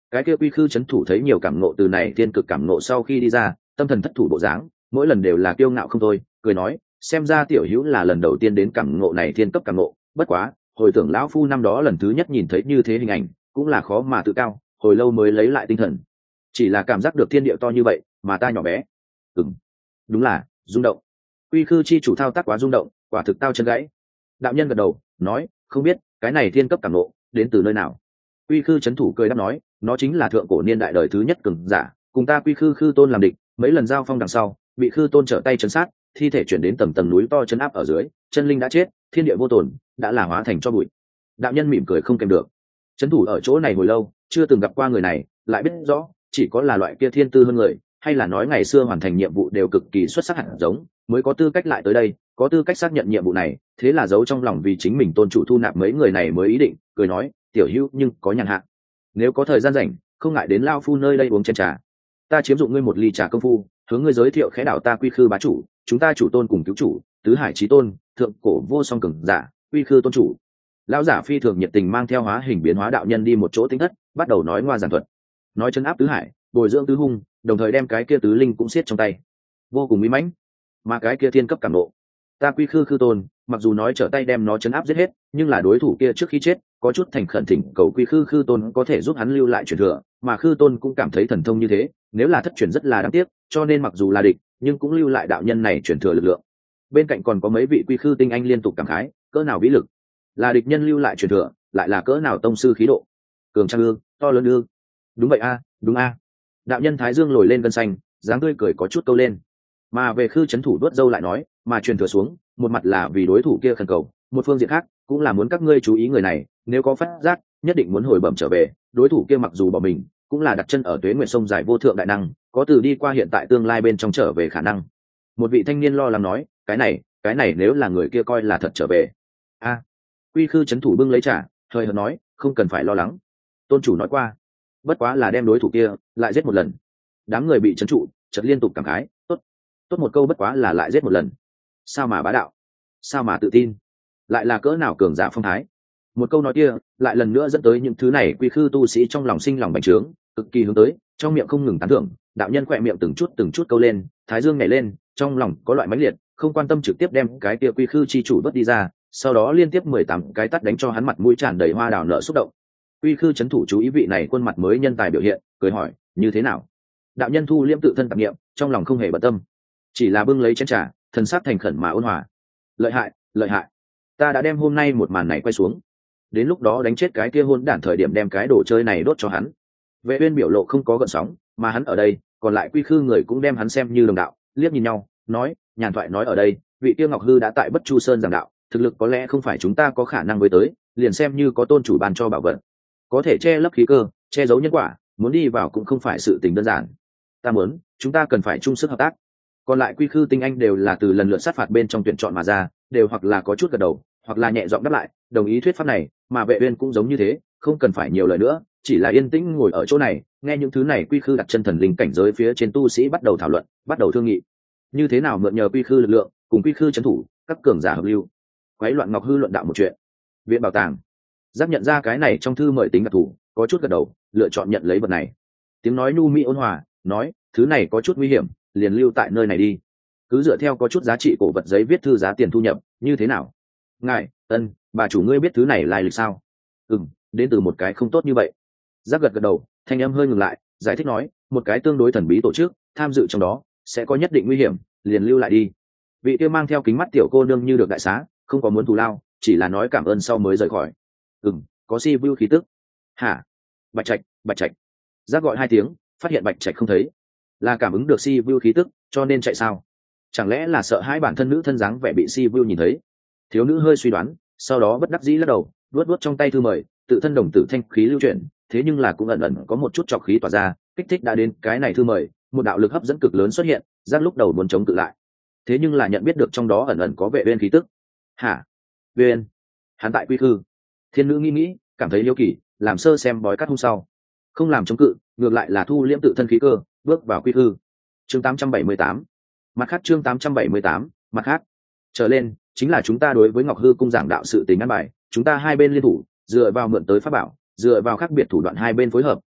Speaker 1: Cái kia quy khư c h ấ n thủ thấy nhiều cảm nộ từ này thiên cực cảm nộ sau khi đi ra, tâm thần thất thủ bộ dáng, mỗi lần đều là kiêu ngạo không thôi, cười nói xem ra tiểu hữu là lần đầu tiên đến cảm nộ này thiên cấp cảm nộ, bất quá hồi tưởng lão phu năm đó lần thứ nhất nhìn thấy như thế hình ảnh cũng là khó mà tự cao, hồi lâu mới lấy lại tinh thần, chỉ là cảm giác được thiên địa to như vậy mà ta nhỏ bé. Ừm, đúng là rung động. Quy khư chi chủ thao tác quá rung động, quả thực tao chân gãy. Đạo nhân gật đầu nói không biết cái này thiên cấp cảm nộ đến từ nơi nào. Quy khư c thủ cười đáp nói nó chính là thượng cổ niên đại đời thứ nhất cường giả, cùng ta quy khư khư tôn làm địch, mấy lần giao phong đằng sau bị khư tôn trở tay chấn sát, thi thể chuyển đến tầng tầng núi to chấn áp ở dưới, chân linh đã chết, thiên địa vô tổn, đã là hóa thành cho bụi. Đạo nhân mỉm cười không kèm được, c thủ ở chỗ này hồi lâu chưa từng gặp qua người này, lại biết rõ chỉ có là loại kia thiên tư hơn người, hay là nói ngày xưa hoàn thành nhiệm vụ đều cực kỳ xuất sắc hẳn giống mới có tư cách lại tới đây, có tư cách xác nhận nhiệm vụ này, thế là giấu trong lòng vì chính mình tôn chủ thu nạp mấy người này mới ý định cười nói tiểu hữu nhưng có nhàn hạ, nếu có thời gian rảnh không ngại đến lao phu nơi đây uống chén trà, ta chiếm dụng ngươi một ly trà công phu, hướng ngươi giới thiệu khẽ đảo ta quy khư bá chủ, chúng ta chủ tôn cùng cứu chủ tứ hải chí tôn, thượng cổ vô song cường giả quy khư tôn chủ. Lão giả phi thường nhiệt tình mang theo hóa hình biến hóa đạo nhân đi một chỗ tính thất, bắt đầu nói ngoa giảng thuật, nói chân áp tứ hải, bồi dưỡng tứ hung, đồng thời đem cái kia tứ linh cũng siết trong tay, vô cùng mỹ mãnh. Mà cái kia thiên cấp cảm nộ, ta quy khư khư tôn mặc dù nói trở tay đem nó chấn áp giết hết, nhưng là đối thủ kia trước khi chết có chút thành khẩn thỉnh cầu quy khư khư tôn có thể giúp hắn lưu lại truyền thừa, mà khư tôn cũng cảm thấy thần thông như thế nếu là thất truyền rất là đáng tiếc, cho nên mặc dù là địch nhưng cũng lưu lại đạo nhân này truyền thừa lực lượng. Bên cạnh còn có mấy vị quy khư tinh anh liên tục cảm khái, cỡ nào vĩ lực, là địch nhân lưu lại truyền thừa, lại là cỡ nào tông sư khí độ, cường trang ương, to lớn ương. Đúng vậy a, đúng a. Đạo nhân thái dương lồi lên gân xanh, dáng tươi cười có chút câu lên. Mà về khư chấn thủ đuốt dâu lại nói, mà truyền thừa xuống một mặt là vì đối thủ kia khẩn cầu, một phương diện khác cũng là muốn các ngươi chú ý người này, nếu có phát giác nhất định muốn hồi bẩm trở về, đối thủ kia mặc dù bỏ mình cũng là đặt chân ở tuế nguyệt sông dài vô thượng đại năng, có từ đi qua hiện tại tương lai bên trong trở về khả năng. Một vị thanh niên lo lắng nói cái này cái này nếu là người kia coi là thật trở về a. À, quy khư chấn thủ bưng lấy trà hơi hợt nói không cần phải lo lắng, tôn chủ nói qua bất quá là đem đối thủ kia lại giết một lần. Đám người bị chấn trụ chợt liên tục cảm khái, tốt tốt một câu bất quá là lại giết một lần, sao mà bá đạo, sao mà tự tin, lại là cỡ nào cường giả phong thái. Một câu nói kia lại lần nữa dẫn tới những thứ này quy khư tu sĩ trong lòng sinh lòng bành trướng, cực kỳ hướng tới, trong miệng không ngừng tán thưởng. Đạo nhân khỏe miệng từng chút từng chút câu lên, thái dương nhảy lên, trong lòng có loại mãnh liệt, không quan tâm trực tiếp đem cái kia quy khư chi chủ vớt đi ra, sau đó liên tiếp mười tám cái tát đánh cho hắn mặt mũi tràn đầy hoa đào nở xúc động. Quy khư chấn thủ chú ý vị này khuôn mặt mới nhân tài biểu hiện, cười hỏi như thế nào. Đạo nhân thu liễm tự thân tạp niệm, trong lòng không hề bận tâm, chỉ là bưng lấy chén trà, thần sắc thành khẩn mà ôn hòa. Lợi hại, lợi hại, ta đã đem hôm nay một màn này quay xuống, đến lúc đó đánh chết cái kia hôn đản thời điểm đem cái đồ chơi này đốt cho hắn. Vệ Uyên biểu lộ không có gợn sóng, mà hắn ở đây, còn lại quy khư người cũng đem hắn xem như đồng đạo, liếc nhìn nhau, nói, nhàn thoại nói ở đây, vị kia Ngọc Hư đã tại Bất Chu Sơn giảng đạo, thực lực có lẽ không phải chúng ta có khả năng với tới, liền xem như có tôn chủ ban cho bảo vật, có thể che lấp khí cơ, che giấu nhân quả, muốn đi vào cũng không phải sự tình đơn giản. Ta muốn, chúng ta cần phải chung sức hợp tác. Còn lại quy khư tinh anh đều là từ lần lượt sát phạt bên trong tuyển chọn mà ra, đều hoặc là có chút gật đầu, hoặc là nhẹ giọng đáp lại, đồng ý thuyết pháp này, mà Vệ Uyên cũng giống như thế, không cần phải nhiều lời nữa, chỉ là yên tĩnh ngồi ở chỗ này, nghe những thứ này quy khư đặt chân thần linh cảnh giới phía trên tu sĩ bắt đầu thảo luận, bắt đầu thương nghị, như thế nào mượn nhờ quy khư lực lượng, cùng quy khư trấn thủ, các cường giả hợp lưu, quấy loạn Ngọc Hư luận đạo một chuyện. Viện bảo tàng giác nhận ra cái này trong thư mời tính đặc thủ, có chút gật đầu, lựa chọn nhận lấy vật này. Tiếng nói nhu mỹ ôn hòa, nói, thứ này có chút nguy hiểm, liền lưu tại nơi này đi, cứ dựa theo có chút giá trị cổ vật giấy viết thư giá tiền thu nhập, như thế nào? Ngài, ân, bà chủ ngươi biết thứ này lai lịch sao? Ừm, đến từ một cái không tốt như vậy. Giác gật gật đầu, thanh âm hơi ngừng lại, giải thích nói, một cái tương đối thần bí tổ chức, tham dự trong đó sẽ có nhất định nguy hiểm, liền lưu lại đi. Vị kia mang theo kính mắt tiểu cô nương như được đại xá, không có muốn thù lao, chỉ là nói cảm ơn sau mới rời khỏi. Ừm, có si vu khí tức. Hả? Bạch Trạch, Bạch Trạch. Giác gọi hai tiếng, phát hiện Bạch Trạch không thấy, là cảm ứng được si vu khí tức, cho nên chạy sao? Chẳng lẽ là sợ hai bản thân nữ thân dáng vẻ bị si vu nhìn thấy? Thiếu nữ hơi suy đoán, sau đó bất đắc dĩ lắc đầu, luốt luốt trong tay thư mời, tự thân đồng tử thanh khí lưu chuyển, thế nhưng là cũng ẩn ẩn có một chút trọc khí tỏa ra, kích thích đã đến cái này thư mời, một đạo lực hấp dẫn cực lớn xuất hiện, Giác lúc đầu muốn chống cự lại, thế nhưng là nhận biết được trong đó ẩn ẩn có Vệ Uyên khí tức. Hả? Uyên? Hắn tại quy khư? Thiên nữ nghĩ nghĩ, cảm thấy liêu kỳ, làm sơ xem bói cắt hôm sau, không làm chống cự, ngược lại là thu liễm tự thân khí cơ, bước vào quy khư. Chương tám trăm bảy mươi tám, mặt khác chương tám trăm bảy mươi tám, mặt khác. Trở lên chính là chúng ta đối với Ngọc Hư cung giảng đạo sự tình ăn bài, chúng ta hai bên liên thủ, dựa vào mượn tới pháp bảo, dựa vào khác biệt thủ đoạn hai bên phối hợp,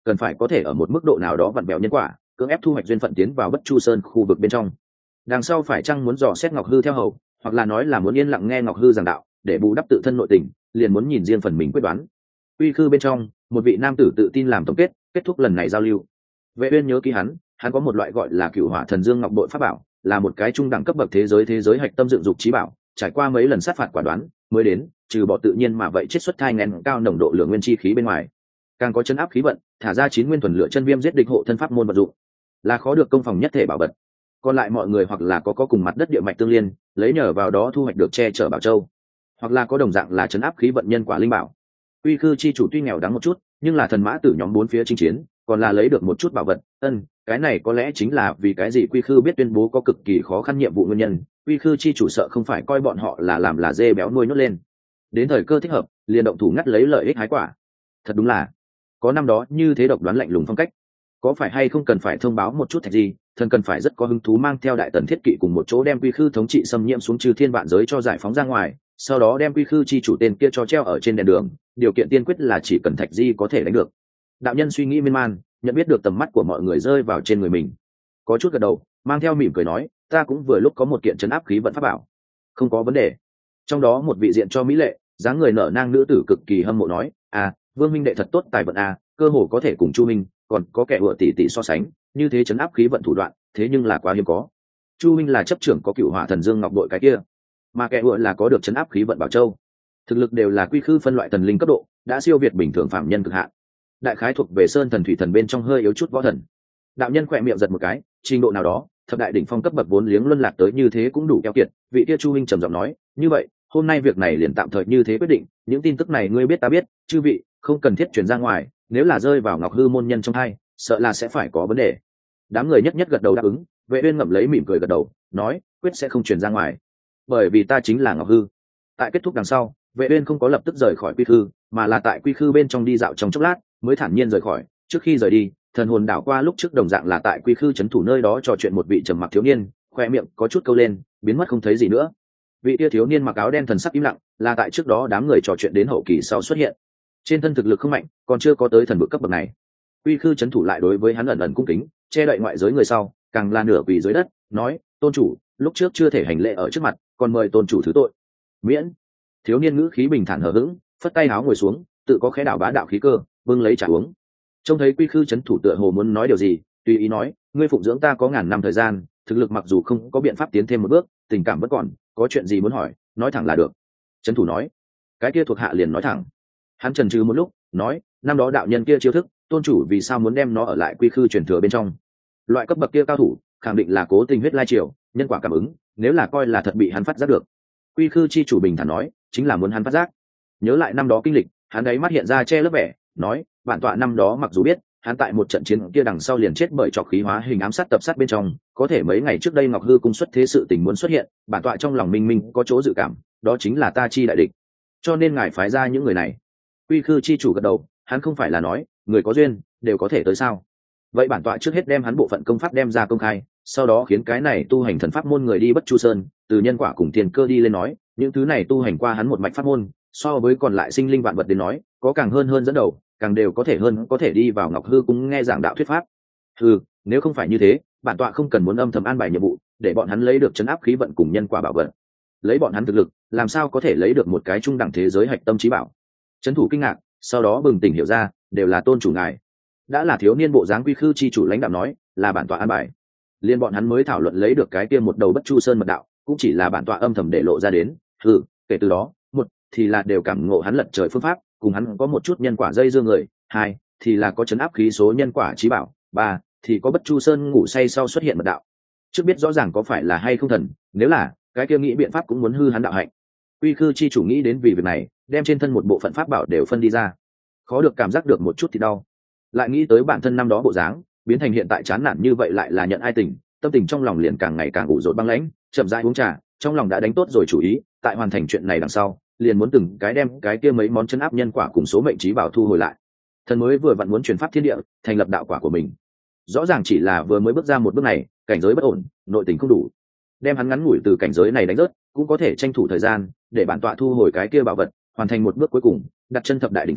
Speaker 1: cần phải có thể ở một mức độ nào đó vặn vẹo nhân quả, cưỡng ép thu hoạch duyên phận tiến vào Bất Chu Sơn khu vực bên trong. Đằng sau phải chăng muốn dò xét Ngọc Hư theo hầu, hoặc là nói là muốn yên lặng nghe Ngọc Hư giảng đạo để bù đắp tự thân nội tình, liền muốn nhìn riêng phần mình quyết đoán. Quy khư bên trong, một vị nam tử tự tin làm tổng kết, kết thúc lần này giao lưu. Vệ Uyên nhớ kỹ hắn, hắn có một loại gọi là Cửu Hỏa Thần Dương Ngọc Bội pháp bảo, là một cái trung đẳng cấp bậc thế giới thế giới hạch tâm dựng dục trí bảo, trải qua mấy lần sát phạt quả đoán mới đến, trừ bỏ tự nhiên mà vậy chiết xuất thai nghén cao nồng độ lượng nguyên chi khí bên ngoài, càng có chân áp khí vận, thả ra chín nguyên thuần lửa chân viêm giết địch hộ thân pháp môn vật dụng, là khó được công phòng nhất thể bảo vật. Còn lại mọi người hoặc là có có cùng mặt đất địa mạch tương liên, lấy nhờ vào đó thu hoạch được che chở bảo châu, hoặc là có đồng dạng là chấn áp khí vận nhân quả linh bảo. Quy khư chi chủ tuy nghèo đắng một chút, nhưng là thần mã tử nhóm bốn phía chinh chiến, còn là lấy được một chút bảo vật. Ân, cái này có lẽ chính là vì cái gì Quy khư biết tuyên bố có cực kỳ khó khăn nhiệm vụ nguyên nhân. Quy khư chi chủ sợ không phải coi bọn họ là làm là dê béo nuôi nhốt lên, đến thời cơ thích hợp liền động thủ ngắt lấy lợi ích hái quả. Thật đúng là có năm đó như thế độc đoán lạnh lùng phong cách. Có phải hay không cần phải thông báo một chút thạch gì, thần cần phải rất có hứng thú mang theo đại tần thiết kỵ cùng một chỗ đem Quy khư thống trị xâm nhiễm xuống chư thiên vạn giới cho giải phóng ra ngoài, sau đó đem Quy khư chi chủ tên kia cho treo ở trên đèn đường. Điều kiện tiên quyết là chỉ cần thạch di có thể đánh được. Đạo nhân suy nghĩ miên man, nhận biết được tầm mắt của mọi người rơi vào trên người mình, có chút gật đầu, mang theo mỉm cười nói, ta cũng vừa lúc có một kiện trấn áp khí vận pháp bảo. Không có vấn đề. Trong đó một vị diện cho mỹ lệ, dáng người nở nang nữ tử cực kỳ hâm mộ nói, à, Vương minh đệ thật tốt tài vận à, cơ hồ có thể cùng Chu minh, còn có kẻ ủa tỷ tỷ so sánh, như thế trấn áp khí vận thủ đoạn, thế nhưng là quá hiếm có. Chu minh là chấp trưởng có Cửu Hỏa Thần Dương Ngọc Bội cái kia, mà kẻ ủa là có được trấn áp khí vận bảo châu. Thực lực đều là quy khư phân loại thần linh cấp độ, đã siêu việt bình thường phạm nhân cực hạn. Đại khái thuộc về sơn thần thủy thần bên trong hơi yếu chút võ thần. Đạo nhân khỏe miệng giật một cái, trình độ nào đó, thập đại đỉnh phong cấp bậc vốn liếng luân lạc tới như thế cũng đủ keo kiệt. Vị kia Chu huynh trầm giọng nói, như vậy, hôm nay việc này liền tạm thời như thế quyết định, những tin tức này ngươi biết ta biết, chư vị không cần thiết chuyển ra ngoài, nếu là rơi vào Ngọc Hư môn nhân trong hai, sợ là sẽ phải có vấn đề. Đám người nhất nhất gật đầu đáp ứng. Vệ Uyên ngậm lấy mỉm cười gật đầu, nói, quyết sẽ không chuyển ra ngoài, bởi vì ta chính là Ngọc Hư. Tại kết thúc đằng sau, Vệ Uyên không có lập tức rời khỏi quy khư, mà là tại quy khư bên trong đi dạo trong chốc lát, mới thản nhiên rời khỏi. Trước khi rời đi, thần hồn đảo qua lúc trước đồng dạng là tại quy khư trấn thủ nơi đó trò chuyện một vị trầm mặc thiếu niên, khoe miệng có chút câu lên, biến mất không thấy gì nữa. Vị tia thiếu niên mặc áo đen thần sắc im lặng, là tại trước đó đám người trò chuyện đến hậu kỳ sau xuất hiện. Trên thân thực lực không mạnh, còn chưa có tới thần vực cấp bậc này. Quy khư trấn thủ lại đối với hắn ẩn ẩn cung kính, che đậy ngoại giới người sau, càng là nửa quỳ dưới đất, nói, tôn chủ, lúc trước chưa thể hành lễ ở trước mặt, còn mời tôn chủ thứ tội. Miễn. Thiếu niên ngữ khí bình thản hờ hững, phất tay áo ngồi xuống, tự có khẽ đảo bá đạo khí cơ, vương lấy trà uống. Trông thấy quy khư trấn thủ tựa hồ muốn nói điều gì, tùy ý nói, ngươi phụng dưỡng ta có ngàn năm thời gian, thực lực mặc dù không có biện pháp tiến thêm một bước, tình cảm vẫn còn, có chuyện gì muốn hỏi, nói thẳng là được. Trấn thủ nói, cái kia thuộc hạ liền nói thẳng. Hắn chần chừ một lúc, nói, năm đó đạo nhân kia chiêu thức, tôn chủ vì sao muốn đem nó ở lại quy khư truyền thừa bên trong? Loại cấp bậc kia cao thủ, khẳng định là cố tình huyết lai triều, nhân quả cảm ứng, nếu là coi là thật bị hắn phát giác được. Quy khư chi chủ bình thản nói, chính là muốn hắn phát giác. Nhớ lại năm đó kinh lịch, hắn ấy mắt hiện ra che lớp vẻ, nói, bản tọa năm đó mặc dù biết hắn tại một trận chiến kia đằng sau liền chết bởi trọc khí hóa hình ám sát tập sát bên trong, có thể mấy ngày trước đây Ngọc Hư cung xuất thế sự tình muốn xuất hiện, bản tọa trong lòng minh minh có chỗ dự cảm, đó chính là ta chi đại địch, cho nên ngài phái ra những người này. Quy khư chi chủ gật đầu, hắn không phải là nói người có duyên đều có thể tới sao? Vậy bản tọa trước hết đem hắn bộ phận công pháp đem ra công khai, sau đó khiến cái này tu hành thần pháp môn người đi Bất Chu Sơn, từ nhân quả cùng tiền cơ đi lên nói, những thứ này tu hành qua hắn một mạch pháp môn, so với còn lại sinh linh vạn vật đến nói, có càng hơn hơn dẫn đầu, càng đều có thể hơn có thể đi vào Ngọc Hư cung nghe giảng đạo thuyết pháp. Ừ, nếu không phải như thế, bản tọa không cần muốn âm thầm an bài nhiệm vụ, để bọn hắn lấy được trấn áp khí vận cùng nhân quả bảo vật. Lấy bọn hắn thực lực, làm sao có thể lấy được một cái trung đẳng thế giới hạch tâm trí bảo? Trấn thủ kinh ngạc, sau đó bừng tỉnh hiểu ra, đều là tôn chủ ngài. Đã là thiếu niên bộ dáng quy khư chi chủ lãnh đạo nói, là bản tọa an bài. Liên bọn hắn mới thảo luận lấy được cái kia một đầu Bất Chu Sơn mật đạo, cũng chỉ là bản tọa âm thầm để lộ ra đến. Ừ, kể từ đó, một thì là đều cảm ngộ hắn lật trời phương pháp, cùng hắn có một chút nhân quả dây dưa người, hai thì là có chấn áp khí số nhân quả trí bảo, ba thì có Bất Chu Sơn ngủ say sau xuất hiện mật đạo. Trước biết rõ ràng có phải là hay không thần, nếu là cái kia nghĩ biện pháp cũng muốn hư hắn đạo hạnh. Quy khư chi chủ nghĩ đến vì việc này, đem trên thân một bộ phận pháp bảo đều phân đi ra, khó được cảm giác được một chút thì đau. Lại nghĩ tới bản thân năm đó bộ dáng, biến thành hiện tại chán nản như vậy lại là nhận ai tình, tâm tình trong lòng liền càng ngày càng ủ rột băng lãnh, chậm rãi uống trà, trong lòng đã đánh tốt rồi chủ ý, tại hoàn thành chuyện này đằng sau, liền muốn từng cái đem cái kia mấy món chân áp nhân quả cùng số mệnh trí bảo thu hồi lại. Thần mới vừa vặn muốn truyền pháp thiên địa, thành lập đạo quả của mình, rõ ràng chỉ là vừa mới bước ra một bước này, cảnh giới bất ổn, nội tình không đủ, đem hắn ngắn ngủi từ cảnh giới này đánh rớt, cũng có thể tranh thủ thời gian để bản tọa thu hồi cái kia bảo vật, hoàn thành một bước cuối cùng, đặt chân thập đại đỉnh phong,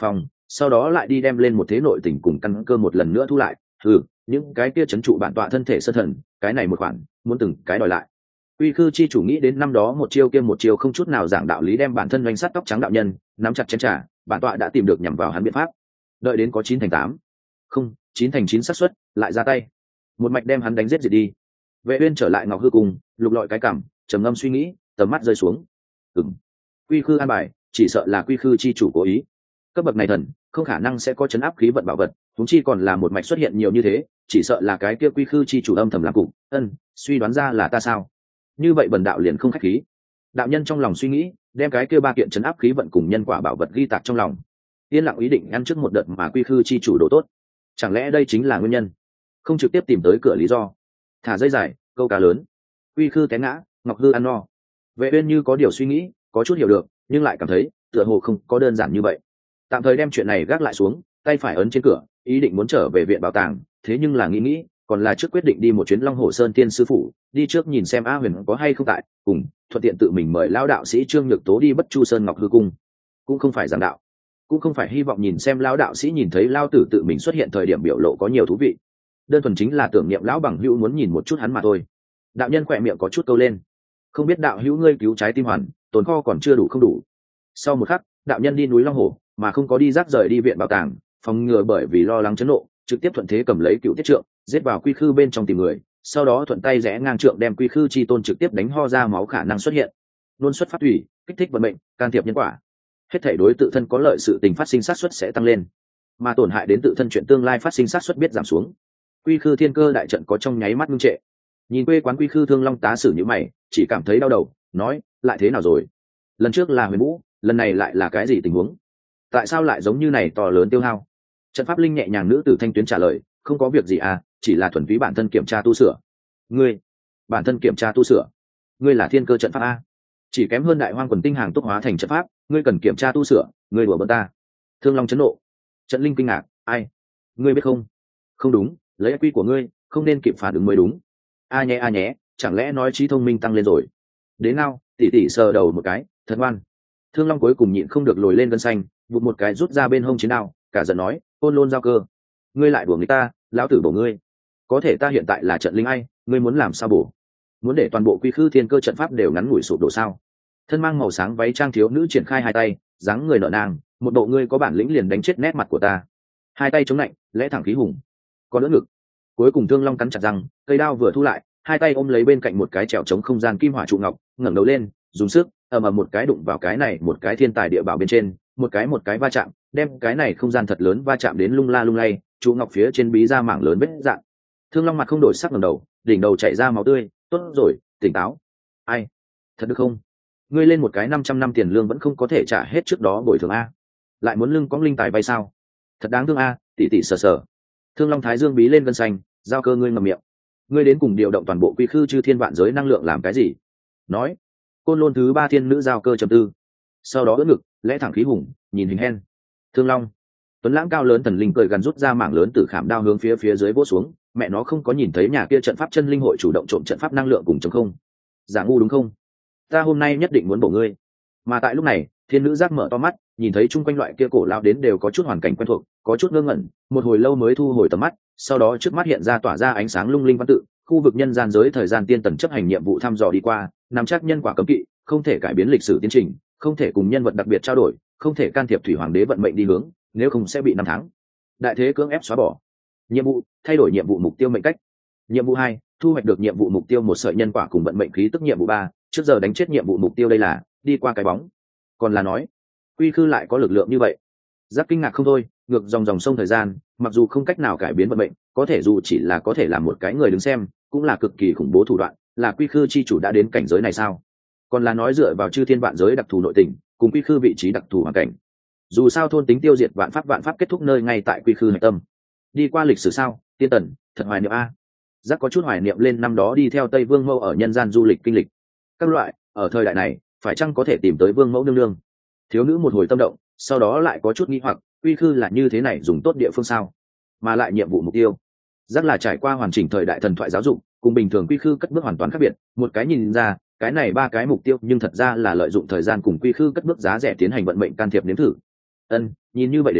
Speaker 1: sau đó lại đi đem lên một thế nội tình cùng căn cơ một lần nữa thu lại. Ừ, những cái kia chấn trụ bản tọa thân thể sơ thần, cái này một khoản muốn từng cái đòi lại. Quy khư chi chủ nghĩ đến năm đó một chiêu kia một chiêu không chút nào giảng đạo lý đem bản thân doanh sát tóc trắng đạo nhân nắm chặt chén trà, bản tọa đã tìm được nhằm vào hắn biện pháp. Đợi đến có chín thành tám, không chín thành chín xác suất lại ra tay, một mạch đem hắn đánh giết diệt đi. Vệ Uyên trở lại Ngọc Hư Cung, lục lọi cái cằm, trầm ngâm suy nghĩ, tầm mắt rơi xuống. Ừm, Quy khư an bài, chỉ sợ là Quy khư chi chủ cố ý. Cấp bậc này thần, không khả năng sẽ có chấn áp khí vận bảo vật, chúng chi còn là một mạch xuất hiện nhiều như thế, chỉ sợ là cái kia Quy khư chi chủ âm thầm làm cục. Ân, suy đoán ra là ta sao? Như vậy bần đạo liền không khách khí. Đạo nhân trong lòng suy nghĩ, đem cái kia ba kiện chấn áp khí vận cùng nhân quả bảo vật ghi tạc trong lòng, yên lặng ý định ngăn trước một đợt mà Quy khư chi chủ độ tốt. Chẳng lẽ đây chính là nguyên nhân? Không trực tiếp tìm tới cửa lý do, thả dây dài, câu cá lớn. Quy khư té ngã, Ngọc Hư ăn no. Vệ Uyên như có điều suy nghĩ, có chút hiểu được, nhưng lại cảm thấy tựa hồ không có đơn giản như vậy. Tạm thời đem chuyện này gác lại xuống, tay phải ấn trên cửa, ý định muốn trở về viện bảo tàng, thế nhưng là nghĩ nghĩ, còn là trước quyết định đi một chuyến Long Hồ Sơn Tiên sư phụ, đi trước nhìn xem A Huyền có hay không tại, cùng thuận tiện tự mình mời lão đạo sĩ Trương Nhược Tố đi Bất Chu Sơn Ngọc Hư Cung. Cũng không phải giảng đạo, cũng không phải hy vọng nhìn xem lão đạo sĩ nhìn thấy lão tử tự mình xuất hiện thời điểm biểu lộ có nhiều thú vị, đơn thuần chính là tưởng niệm lão bằng hữu muốn nhìn một chút hắn mà thôi. Đạo nhân khỏe miệng có chút câu lên, không biết đạo hữu ngươi cứu trái tim hoàn, tồn kho còn chưa đủ không đủ. Sau một khắc, đạo nhân đi núi Long Hồ, mà không có đi rác rời đi viện bảo tàng, phòng ngừa bởi vì lo lắng chấn nộ, trực tiếp thuận thế cầm lấy cựu tiết trượng, giết vào quy khư bên trong tìm người, sau đó thuận tay rẽ ngang trượng đem quy khư chi tôn trực tiếp đánh ho ra máu khả năng xuất hiện. Luôn xuất phát thủy, kích thích vận mệnh, can thiệp nhân quả. Hết thể đối tự thân có lợi sự tình phát sinh sát suất sẽ tăng lên, mà tổn hại đến tự thân chuyện tương lai phát sinh sát suất biết giảm xuống. Quy khư thiên cơ đại trận có trong nháy mắt ngưng trệ. Nhìn quê quán quy khư thương long tá sử như mày, chỉ cảm thấy đau đầu, nói, lại thế nào rồi? Lần trước là Huyền Vũ, lần này lại là cái gì tình huống? Tại sao lại giống như này to lớn tiêu hao? Trận pháp linh nhẹ nhàng nữ tử thanh tuyến trả lời, không có việc gì à, chỉ là thuần phí bản thân kiểm tra tu sửa. Ngươi, bản thân kiểm tra tu sửa? Ngươi là thiên cơ trận pháp a? Chỉ kém hơn đại hoang quần tinh hàng túc hóa thành trận pháp, ngươi cần kiểm tra tu sửa, ngươi đùa bỡn ta? Thương Long chấn nộ. Trận linh kinh ngạc, ai? Ngươi biết không? Không đúng, lấy quy của ngươi, không nên kịp phản ứng mới đúng. A nhé a nhé, chẳng lẽ nói trí thông minh tăng lên rồi? Đến nào, tỉ tỉ sờ đầu một cái, thật ngoan. Thương Long cuối cùng nhịn không được lồi lên gân xanh, vụt một cái rút ra bên hông chiến đao, cả giận nói, Côn Lôn giao cơ, ngươi lại đùa người ta, lão tử bổ ngươi. Có thể ta hiện tại là trận linh ai, ngươi muốn làm sao bổ? Muốn để toàn bộ quy khư thiên cơ trận pháp đều ngắn ngủi sụp đổ sao? Thân mang màu sáng váy trang thiếu nữ triển khai hai tay, dáng người nở nang, một bộ ngươi có bản lĩnh liền đánh chết nét mặt của ta. Hai tay chống lạnh, lẽ thẳng khí hùng, còn đỡ ngực. Cuối cùng Thương Long cắn chặt răng, cây đao vừa thu lại, hai tay ôm lấy bên cạnh một cái trèo chống không gian kim hỏa trụ ngọc, ngẩng đầu lên, dùng sức ầm ầm một cái đụng vào cái này một cái thiên tài địa bảo bên trên, một cái một cái va chạm, đem cái này không gian thật lớn va chạm đến lung la lung lay, trụ ngọc phía trên bí ra mảng lớn vết dạn. Thương Long mặt không đổi sắc ngẩng đầu, đỉnh đầu chảy ra máu tươi, tốt rồi, tỉnh táo. Ai, thật được không? Ngươi lên một cái năm trăm năm tiền lương vẫn không có thể trả hết trước đó bồi thường a, lại muốn lưng cõng linh tài vay sao? Thật đáng thương a, tỷ tỷ sờ sờ. Thương Long thái dương bí lên gân xanh, giao cơ ngươi ngậm miệng. Ngươi đến cùng điều động toàn bộ quy khư chư thiên vạn giới năng lượng làm cái gì? Nói. Côn Lôn thứ ba thiên nữ giao cơ trầm tư, sau đó ưỡn ngực, lẽ thẳng khí hùng, nhìn hình hen. Thương Long, tuấn lãng cao lớn thần linh cười gần rút ra mảng lớn từ khảm đao hướng phía phía dưới vỗ xuống. Mẹ nó không có nhìn thấy nhà kia trận pháp chân linh hội chủ động trộm trận pháp năng lượng cùng chống không? Giả ngu đúng không? Ta hôm nay nhất định muốn bổ ngươi. Mà tại lúc này, thiên nữ giác mở to mắt, nhìn thấy chung quanh loại kia cổ lao đến đều có chút hoàn cảnh quen thuộc, có chút ngơ ngẩn, một hồi lâu mới thu hồi tầm mắt, sau đó trước mắt hiện ra tỏa ra ánh sáng lung linh văn tự, khu vực nhân gian giới thời gian tiên tần chấp hành nhiệm vụ thăm dò đi qua, nắm chắc nhân quả cấm kỵ, không thể cải biến lịch sử tiến trình, không thể cùng nhân vật đặc biệt trao đổi, không thể can thiệp thủy hoàng đế vận mệnh đi hướng, nếu không sẽ bị năm tháng đại thế cưỡng ép xóa bỏ. Nhiệm vụ: thay đổi nhiệm vụ mục tiêu mệnh cách. Nhiệm vụ hai: thu hoạch được nhiệm vụ mục tiêu một sợi nhân quả cùng vận mệnh khí tức. Nhiệm vụ ba: trước giờ đánh chết nhiệm vụ mục tiêu. Đây là đi qua cái bóng. Còn là nói quy khư lại có lực lượng như vậy? Giác kinh ngạc không thôi, ngược dòng dòng sông thời gian, mặc dù không cách nào cải biến vận mệnh, có thể dù chỉ là có thể làm một cái người đứng xem, cũng là cực kỳ khủng bố thủ đoạn. Là quy khư chi chủ đã đến cảnh giới này sao? Còn là nói dựa vào chư thiên vạn giới đặc thù nội tình, cùng quy khư vị trí đặc thù hoàn cảnh. Dù sao thôn tính tiêu diệt vạn pháp vạn pháp kết thúc nơi ngay tại quy khư hạch tâm. Đi qua lịch sử sao? Tiên tần, thật hoài niệm a. Giác có chút hoài niệm lên năm đó đi theo Tây Vương Mẫu ở nhân gian du lịch kinh lịch. Các loại, ở thời đại này, phải chăng có thể tìm tới Vương Mẫu nương nương? Thiếu nữ một hồi tâm động, sau đó lại có chút nghi hoặc, quy khư là như thế này dùng tốt địa phương sao? Mà lại nhiệm vụ mục tiêu, rất là trải qua hoàn chỉnh thời đại thần thoại giáo dục, cùng bình thường quy khư cất bước hoàn toàn khác biệt. Một cái nhìn ra, cái này ba cái mục tiêu nhưng thật ra là lợi dụng thời gian cùng quy khư cất bước giá rẻ tiến hành vận mệnh can thiệp nếm thử. Ân, nhìn như vậy đến,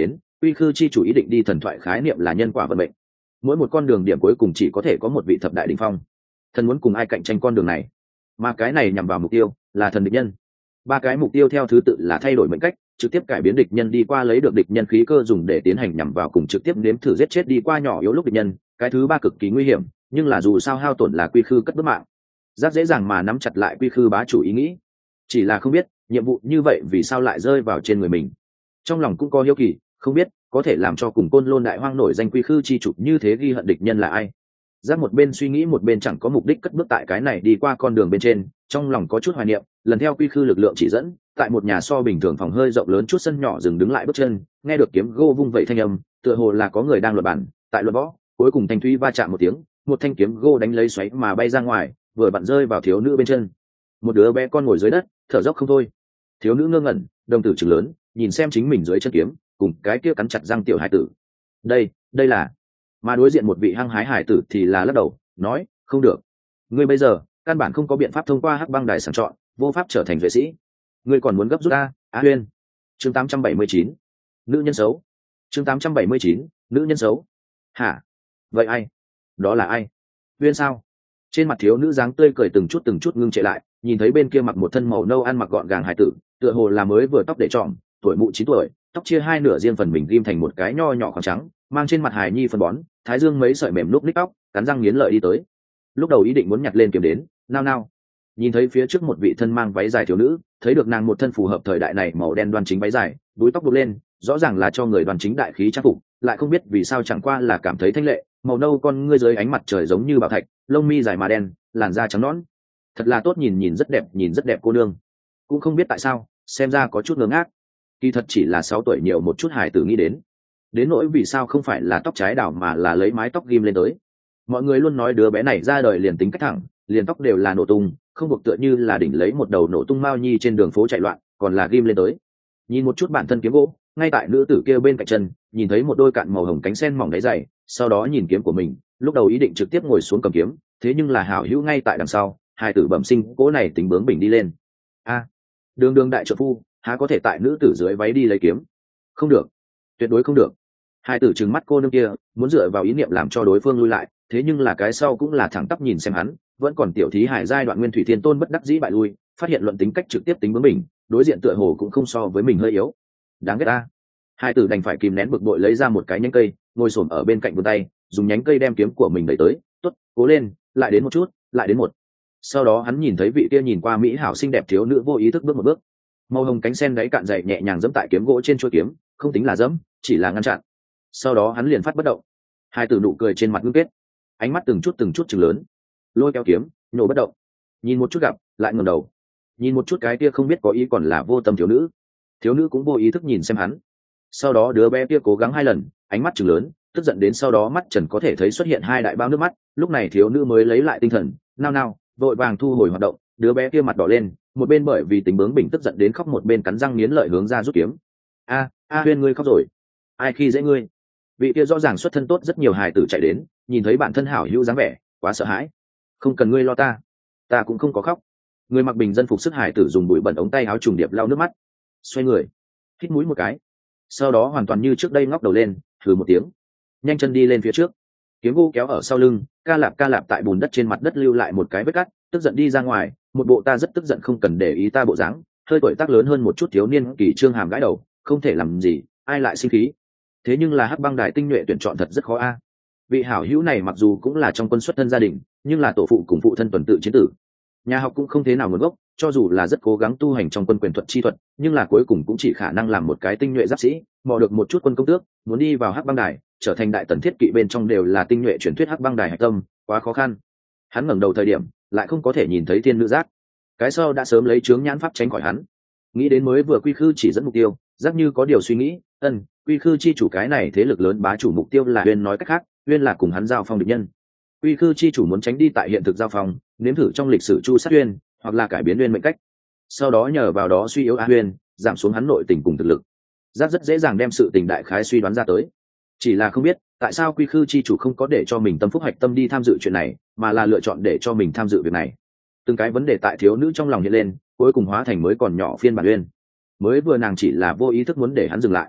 Speaker 1: quy khư chi chủ ý định đi thần thoại khái niệm là nhân quả vận mệnh, mỗi một con đường điểm cuối cùng chỉ có thể có một vị thập đại đỉnh phong, thần muốn cùng ai cạnh tranh con đường này, mà cái này nhằm vào mục tiêu là thần địch nhân. Ba cái mục tiêu theo thứ tự là thay đổi mệnh cách, trực tiếp cải biến địch nhân đi qua lấy được địch nhân khí cơ dùng để tiến hành nhằm vào cùng trực tiếp nếm thử giết chết đi qua nhỏ yếu lúc địch nhân. Cái thứ ba cực kỳ nguy hiểm, nhưng là dù sao hao tổn là quy khư cất bước mạng. Giác dễ dàng mà nắm chặt lại quy khư bá chủ ý nghĩ, chỉ là không biết nhiệm vụ như vậy vì sao lại rơi vào trên người mình. Trong lòng cũng có hiếu kỳ, không biết có thể làm cho cùng Côn Lôn đại hoang nổi danh quy khư chi chủ như thế ghi hận địch nhân là ai. Giác một bên suy nghĩ một bên chẳng có mục đích cất bước tại cái này đi qua con đường bên trên, trong lòng có chút hoài niệm. Lần theo quy khư lực lượng chỉ dẫn, tại một nhà so bình thường phòng hơi rộng lớn chút sân nhỏ dừng đứng lại bước chân, nghe được kiếm gô vung vẩy thanh âm, tựa hồ là có người đang luận bản. Tại luận võ, cuối cùng thanh thúy va chạm một tiếng, một thanh kiếm gô đánh lấy xoáy mà bay ra ngoài, vừa vặn rơi vào thiếu nữ bên chân. Một đứa bé con ngồi dưới đất, thở dốc không thôi. Thiếu nữ ngơ ngẩn, đồng tử trừng lớn, nhìn xem chính mình dưới chân kiếm, cùng cái kia cắn chặt răng tiểu hải tử. Đây, đây là. Mà đối diện một vị hăng hái hải tử thì là lắc đầu, nói, không được. Ngươi bây giờ căn bản không có biện pháp thông qua hắc băng đài sàng chọn, vô pháp trở thành vệ sĩ. Ngươi còn muốn gấp rút ta, Á Huyên. Chương tám trăm bảy mươi chín, nữ nhân xấu. Chương tám trăm bảy mươi chín, nữ nhân xấu. Hả? Vậy ai? Đó là ai? Huyên sao? Trên mặt thiếu nữ dáng tươi cười từng chút từng chút ngưng trệ lại, nhìn thấy bên kia mặc một thân màu nâu ăn mặc gọn gàng hải tử, tựa hồ là mới vừa tóc để trọm, tuổi mụ chín tuổi, tóc chia hai nửa riêng phần mình ghim thành một cái nho nhỏ khoảng trắng, mang trên mặt hài nhi phân bón, thái dương mấy sợi mềm lúc ních tóc, cắn răng nghiến lợi đi tới. Lúc đầu ý định muốn nhặt lên kiếm đến, nao nao, nhìn thấy phía trước một vị thân mang váy dài thiếu nữ, thấy được nàng một thân phù hợp thời đại này màu đen đoan chính váy dài, đuôi tóc buộc lên, rõ ràng là cho người đoan chính đại khí trang phục, lại không biết vì sao chẳng qua là cảm thấy thanh lệ, màu nâu con ngươi dưới ánh mặt trời giống như bảo thạch, lông mi dài mà đen, làn da trắng nõn, thật là tốt nhìn, nhìn rất đẹp, nhìn rất đẹp cô nương. Cũng không biết tại sao, xem ra có chút ngớ ngác. Kỳ thật chỉ là sáu tuổi nhiều một chút hài tử nghĩ đến. Đến nỗi vì sao không phải là tóc trái đảo mà là lấy mái tóc ghim lên tới. Mọi người luôn nói đứa bé này ra đời liền tính cách thẳng, liền tóc đều là nổ tung, không buộc tựa như là đỉnh lấy một đầu nổ tung mao nhi trên đường phố chạy loạn, còn là ghim lên tới. Nhìn một chút bản thân kiếm gỗ, ngay tại nữ tử kia bên cạnh chân, nhìn thấy một đôi cạn màu hồng cánh sen mỏng đáy dày, sau đó nhìn kiếm của mình, lúc đầu ý định trực tiếp ngồi xuống cầm kiếm, thế nhưng là hảo hữu ngay tại đằng sau, hai tử bẩm sinh cố này tính bướng bỉnh đi lên. A, đường đường đại trợ phu, há có thể tại nữ tử dưới váy đi lấy kiếm? Không được, tuyệt đối không được. Hai tử trừng mắt cô nương kia, muốn dựa vào ý niệm làm cho đối phương lui lại, thế nhưng là cái sau cũng là thẳng tắp nhìn xem hắn, vẫn còn tiểu thí hải giai đoạn nguyên thủy thiên tôn bất đắc dĩ bại lui, phát hiện luận tính cách trực tiếp tính bướng mình, đối diện tựa hồ cũng không so với mình hơi yếu. Đáng ghét ta. Hai tử đành phải kìm nén bực bội lấy ra một cái nhánh cây, ngồi xổm ở bên cạnh vươn tay, dùng nhánh cây đem kiếm của mình đẩy tới, "Tốt, cố lên, lại đến một chút, lại đến một." Sau đó hắn nhìn thấy vị kia nhìn qua mỹ hảo xinh đẹp thiếu nữ vô ý thức bước một bước. Màu hồng cánh sen đáy cạn dày nhẹ nhàng giẫm tại kiếm gỗ trên chuôi kiếm, không tính là giẫm, chỉ là ngăn chặn. Sau đó hắn liền phát bất động. Hai tử nụ cười trên mặt ngưng kết, ánh mắt từng chút từng chút chừng lớn, lôi kéo kiếm, nhổ bất động. Nhìn một chút gặp, lại ngẩng đầu. Nhìn một chút cái kia không biết có ý còn là vô tâm thiếu nữ. Thiếu nữ cũng vô ý thức nhìn xem hắn. Sau đó đứa bé kia cố gắng hai lần, ánh mắt chừng lớn, tức giận đến sau đó mắt trần có thể thấy xuất hiện hai đại bao nước mắt. Lúc này thiếu nữ mới lấy lại tinh thần, nao nao, vội vàng thu hồi hoạt động. Đứa bé kia mặt đỏ lên, một bên bởi vì tính bướng bỉnh tức giận đến khóc, một bên cắn răng nghiến lợi hướng ra rút kiếm. A, a Huyên ngươi khóc rồi? Ai khi dễ ngươi? Vị kia rõ ràng xuất thân tốt rất nhiều hài tử chạy đến, nhìn thấy bản thân hảo hữu dáng vẻ, quá sợ hãi. Không cần ngươi lo ta, ta cũng không có khóc. Người mặc bình dân phục sức hài tử dùng bụi bẩn ống tay áo trùng điệp lau nước mắt, xoay người, hít mũi một cái, sau đó hoàn toàn như trước đây ngóc đầu lên, thử một tiếng, nhanh chân đi lên phía trước, kiếm gỗ kéo ở sau lưng, ca lạp ca lạp tại bùn đất trên mặt đất lưu lại một cái vết cắt, tức giận đi ra ngoài, một bộ ta rất tức giận không cần để ý ta bộ dáng, hơi tuổi tác lớn hơn một chút thiếu niên kỳ trương hàm gãi đầu, không thể làm gì, ai lại sinh khí. Thế nhưng là hắc băng đài tinh nhuệ tuyển chọn thật rất khó a. Vị hảo hữu này mặc dù cũng là trong quân xuất thân gia đình, nhưng là tổ phụ cùng phụ thân tuần tự chiến tử, nhà học cũng không thế nào nguồn gốc, cho dù là rất cố gắng tu hành trong quân quyền thuật chi thuật, nhưng là cuối cùng cũng chỉ khả năng làm một cái tinh nhuệ giáp sĩ, mò được một chút quân công tước, muốn đi vào hắc băng đài trở thành đại tần thiết kỵ bên trong đều là tinh nhuệ truyền thuyết hắc băng đài hạch tâm, quá khó khăn. Hắn ngẩng đầu thời điểm lại không có thể nhìn thấy thiên nữ giác, cái sau đã sớm lấy chướng nhãn pháp tránh khỏi hắn. Nghĩ đến mới vừa quy khư chỉ dẫn mục tiêu, giác như có điều suy nghĩ, ân quy khư chi chủ cái này thế lực lớn bá chủ mục tiêu là Uyên, nói cách khác Uyên là cùng hắn giao phong địch nhân. Quy khư chi chủ muốn tránh đi tại hiện thực giao phong, nếm thử trong lịch sử chu sát Uyên, hoặc là cải biến Uyên mệnh cách, sau đó nhờ vào đó suy yếu A Uyên, giảm xuống hắn nội tình cùng thực lực. Giác rất dễ dàng đem sự tình đại khái suy đoán ra tới, chỉ là không biết tại sao quy khư chi chủ không có để cho mình tâm phúc hạch tâm đi tham dự chuyện này, mà là lựa chọn để cho mình tham dự việc này. Từng cái vấn đề tại thiếu nữ trong lòng hiện lên, cuối cùng hóa thành mới còn nhỏ phiên bản Uyên. Mới vừa nàng chỉ là vô ý thức muốn để hắn dừng lại,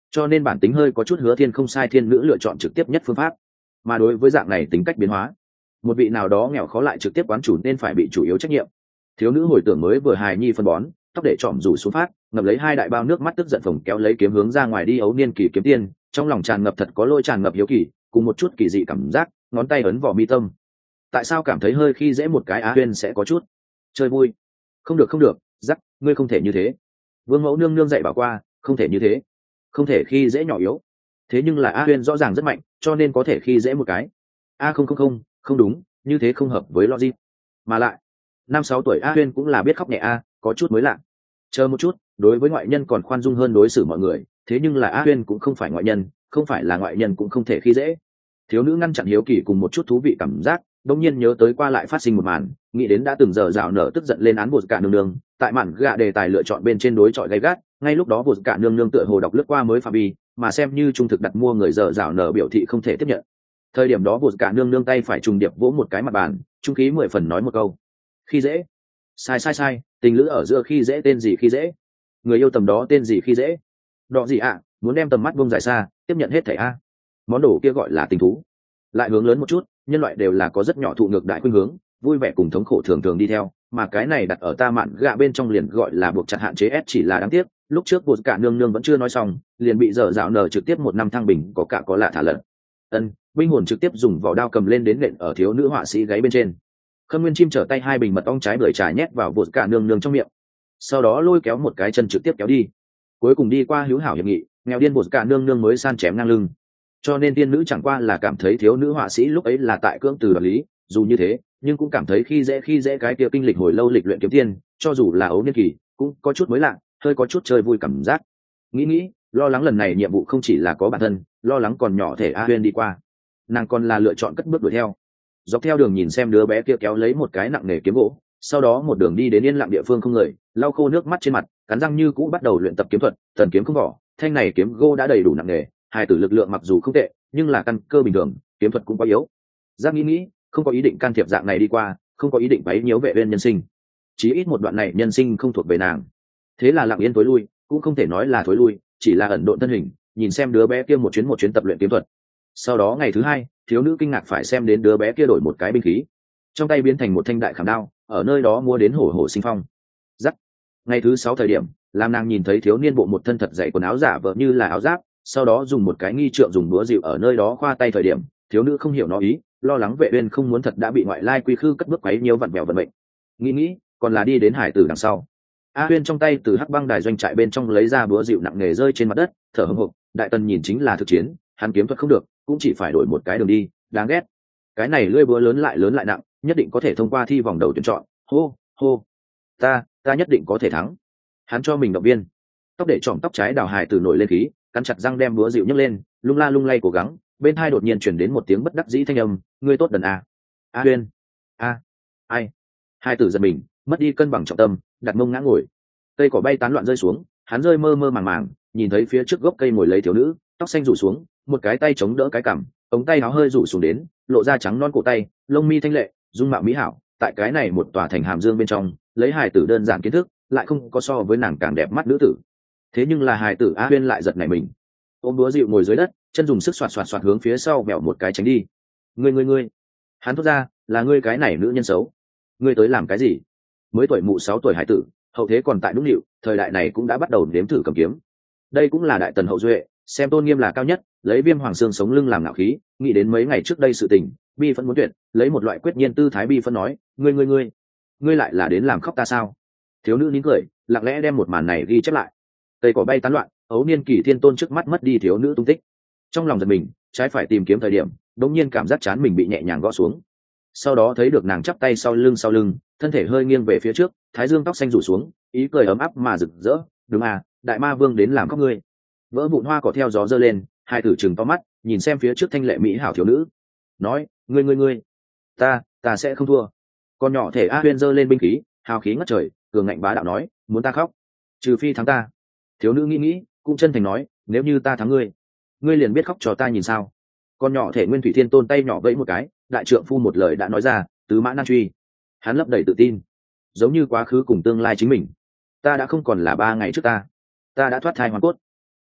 Speaker 1: cho nên bản tính hơi có chút Hứa Thiên không sai thiên nữ lựa chọn trực tiếp nhất phương pháp. Mà đối với dạng này tính cách biến hóa, một vị nào đó nghèo khó lại trực tiếp quán chủ nên phải bị chủ yếu trách nhiệm. Thiếu nữ hồi tưởng mới vừa hài nhi phân bón, tóc để trọm rủ xuống phát, ngập lấy hai đại bao nước mắt tức giận phồng kéo lấy kiếm hướng ra ngoài đi ấu niên kỳ kiếm tiên, trong lòng tràn ngập thật có lôi tràn ngập hiếu kỳ, cùng một chút kỳ dị cảm giác, ngón tay ấn vào mi tâm. Tại sao cảm thấy hơi khi dễ một cái Á Huyên sẽ có chút chơi vui? Không được không được, rắc, ngươi không thể như thế. Vương mẫu nương nương dạy bảo qua, không thể như thế, không thể khi dễ nhỏ yếu. Thế nhưng là Á Huyên rõ ràng rất mạnh, cho nên có thể khi dễ một cái. A không không không, không đúng, như thế không hợp với logic. Mà lại, năm sáu tuổi A Huyên cũng là biết khóc nhẹ a, có chút mới lạ. Chờ một chút, đối với ngoại nhân còn khoan dung hơn đối xử mọi người, thế nhưng là A Huyên cũng không phải ngoại nhân, không phải là ngoại nhân cũng không thể khi dễ. Thiếu nữ ngăn chặn hiếu kỳ cùng một chút thú vị cảm giác, đột nhiên nhớ tới qua lại phát sinh một màn, nghĩ đến đã từng giờ rào nở tức giận lên án bột cả nương nương, tại màn gạ đề tài lựa chọn bên trên đối chọi gay gắt, ngay lúc đó bột cả nương nương tựa hồ đọc lướt qua mới phạm vi, mà xem như trung thực đặt mua người giờ rào nở biểu thị không thể tiếp nhận. Thời điểm đó bột cả nương nương tay phải trùng điệp vỗ một cái mặt bàn, trung khí mười phần nói một câu: khi dễ. Sai sai sai, tình lữ ở giữa khi dễ tên gì khi dễ, người yêu tầm đó tên gì khi dễ. Đọ gì ạ, à, muốn đem tầm mắt buông dài xa, tiếp nhận hết thảy a. Món đồ kia gọi là tình thú. Lại hướng lớn một chút, nhân loại đều là có rất nhỏ thụ ngược đại khuynh hướng, vui vẻ cùng thống khổ thường thường đi theo, mà cái này đặt ở ta mạn gạ bên trong liền gọi là buộc chặt hạn chế S, chỉ là đáng tiếc, lúc trước bột cả nương nương vẫn chưa nói xong, liền bị dở dạo nở trực tiếp một năm thăng bình có cả có lạ thả lật. Ân, binh hồn trực tiếp dùng vỏ đao cầm lên đến nện ở thiếu nữ họa sĩ gáy bên trên. Khâm Nguyên chim trở tay hai bình mật ong trái bưởi trà nhét vào bột cả nương nương trong miệng, sau đó lôi kéo một cái chân trực tiếp kéo đi. Cuối cùng đi qua hữu hảo hiệp nghị, nghèo điên bột cả nương nương mới san chém ngang lưng. Cho nên tiên nữ chẳng qua là cảm thấy thiếu nữ họa sĩ lúc ấy là tại cưỡng từ đoạt lý, dù như thế, nhưng cũng cảm thấy khi dễ khi dễ cái kia kinh lịch hồi lâu lịch luyện kiếm tiên, cho dù là ấu niên kỳ, cũng có chút mới lạ, hơi có chút chơi vui cảm giác. Nghĩ nghĩ, lo lắng lần này nhiệm vụ không chỉ là có bản thân, lo lắng còn nhỏ thể A Huyên đi qua. Nàng còn là lựa chọn cất bước đuổi theo. Dọc theo đường nhìn xem đứa bé kia kéo lấy một cái nặng nề kiếm gỗ, sau đó một đường đi đến yên lặng địa phương không người, lau khô nước mắt trên mặt, cắn răng như cũ bắt đầu luyện tập kiếm thuật, thần kiếm không vỏ, thanh này kiếm gỗ đã đầy đủ nặng nề, hài tử lực lượng mặc dù không tệ, nhưng là căn cơ bình thường, kiếm thuật cũng quá yếu. Giác nghĩ nghĩ, không có ý định can thiệp dạng này đi qua, không có ý định quấy nhiễu vệ uyên nhân sinh. Chí ít một đoạn này nhân sinh không thuộc về nàng. Thế là lặng yên tối lui, cũng không thể nói là thối lui, chỉ là ẩn độn thân hình, nhìn xem đứa bé kia một chuyến một chuyến tập luyện kiếm thuật. Sau đó ngày thứ hai, thiếu nữ kinh ngạc phải xem đến đứa bé kia đổi một cái binh khí, trong tay biến thành một thanh đại khảm đao, ở nơi đó mua đến hổ hổ sinh phong. Dắt. Ngày thứ sáu thời điểm, làm nàng nhìn thấy thiếu niên bộ một thân thật dày quần áo giả vờ như là áo giáp, sau đó dùng một cái nghi trượng dùng búa dịu ở nơi đó khoa tay thời điểm, thiếu nữ không hiểu nó ý, lo lắng vệ uyên không muốn thật đã bị ngoại lai quy khư cất bước quấy nhiều vặn vẹo vận mệnh. Nghĩ nghĩ, còn là đi đến hải tử đằng sau. A Uyên trong tay từ hắc băng đài doanh trại bên trong lấy ra búa dịu nặng nề rơi trên mặt đất, thở hổn hộc. Đại tần nhìn chính là thực chiến, hắn kiếm thuật không được, cũng chỉ phải đổi một cái đường đi, đáng ghét. Cái này lưỡi búa lớn lại lớn lại nặng, nhất định có thể thông qua thi vòng đầu tuyển chọn. Hô, hô, ta, ta nhất định có thể thắng. Hắn cho mình động viên. Tóc để trọm tóc trái đào hài từ nổi lên khí, cắn chặt răng đem búa dịu nhấc lên, lung la lung lay cố gắng. Bên hai đột nhiên chuyển đến một tiếng bất đắc dĩ thanh âm, ngươi tốt đần à. A Uyên, a, ai? Hai tử giật mình, mất đi cân bằng trọng tâm, đặt mông ngã ngồi. Cây cỏ bay tán loạn rơi xuống, hắn rơi mơ mơ màng màng, nhìn thấy phía trước gốc cây ngồi lấy thiếu nữ, tóc xanh rủ xuống, một cái tay chống đỡ cái cằm, ống tay áo hơi rủ xuống đến, lộ ra trắng non cổ tay, lông mi thanh lệ, dung mạo mỹ hảo. Tại cái này một tòa thành hàm dương bên trong, lấy hài tử đơn giản kiến thức, lại không có so với nàng càng đẹp mắt nữ tử. Thế nhưng là hài tử A Uyên lại giật nảy mình, ôm búa dịu ngồi dưới đất, chân dùng sức xoạt xoạt xoạt hướng phía sau bẹo một cái tránh đi. Ngươi ngươi ngươi, hắn thốt ra, là ngươi cái này nữ nhân xấu, ngươi tới làm cái gì? Mới tuổi mụ sáu tuổi hải tử, hậu thế còn tại nũng nịu, thời đại này cũng đã bắt đầu nếm thử cầm kiếm. Đây cũng là đại tần hậu duệ, xem tôn nghiêm là cao nhất, lấy viêm hoàng xương sống lưng làm ngạo khí, nghĩ đến mấy ngày trước đây sự tình, bi phân muốn tuyệt, lấy một loại quyết nhiên tư thái bi phân nói, ngươi ngươi ngươi, ngươi lại là đến làm khóc ta sao? Thiếu nữ nín cười, lặng lẽ đem một màn này ghi chép lại. Cây cỏ bay tán loạn, ấu niên kỳ thiên tôn trước mắt mất đi thiếu nữ tung tích. Trong lòng giật mình, trái phải tìm kiếm thời điểm, đột nhiên cảm giác chán mình bị nhẹ nhàng gõ xuống. Sau đó thấy được nàng chắp tay sau lưng sau lưng, thân thể hơi nghiêng về phía trước, thái dương tóc xanh rủ xuống, ý cười ấm áp mà rực rỡ. Đúng à, đại ma vương đến làm khóc ngươi. Vỡ vụn hoa cỏ theo gió giơ lên, hai tử trừng to mắt, nhìn xem phía trước thanh lệ mỹ hảo thiếu nữ, nói, ngươi ngươi ngươi, ta, ta sẽ không thua. Con nhỏ thể A Uyên giơ lên binh khí, hào khí ngất trời, cường ngạnh bá đạo nói, muốn ta khóc, trừ phi thắng ta. Thiếu nữ nghĩ nghĩ, cũng chân thành nói, nếu như ta thắng ngươi, ngươi liền biết khóc cho ta nhìn sao. Con nhỏ thể Nguyên Thủy Thiên Tôn tay nhỏ vẫy một cái, đại trượng phu một lời đã nói ra, tứ mã nan truy. Hắn lấp đầy tự tin, giống như quá khứ cùng tương lai chính mình. Ta đã không còn là ba ngày trước ta, ta đã thoát thai hoàn cốt, ta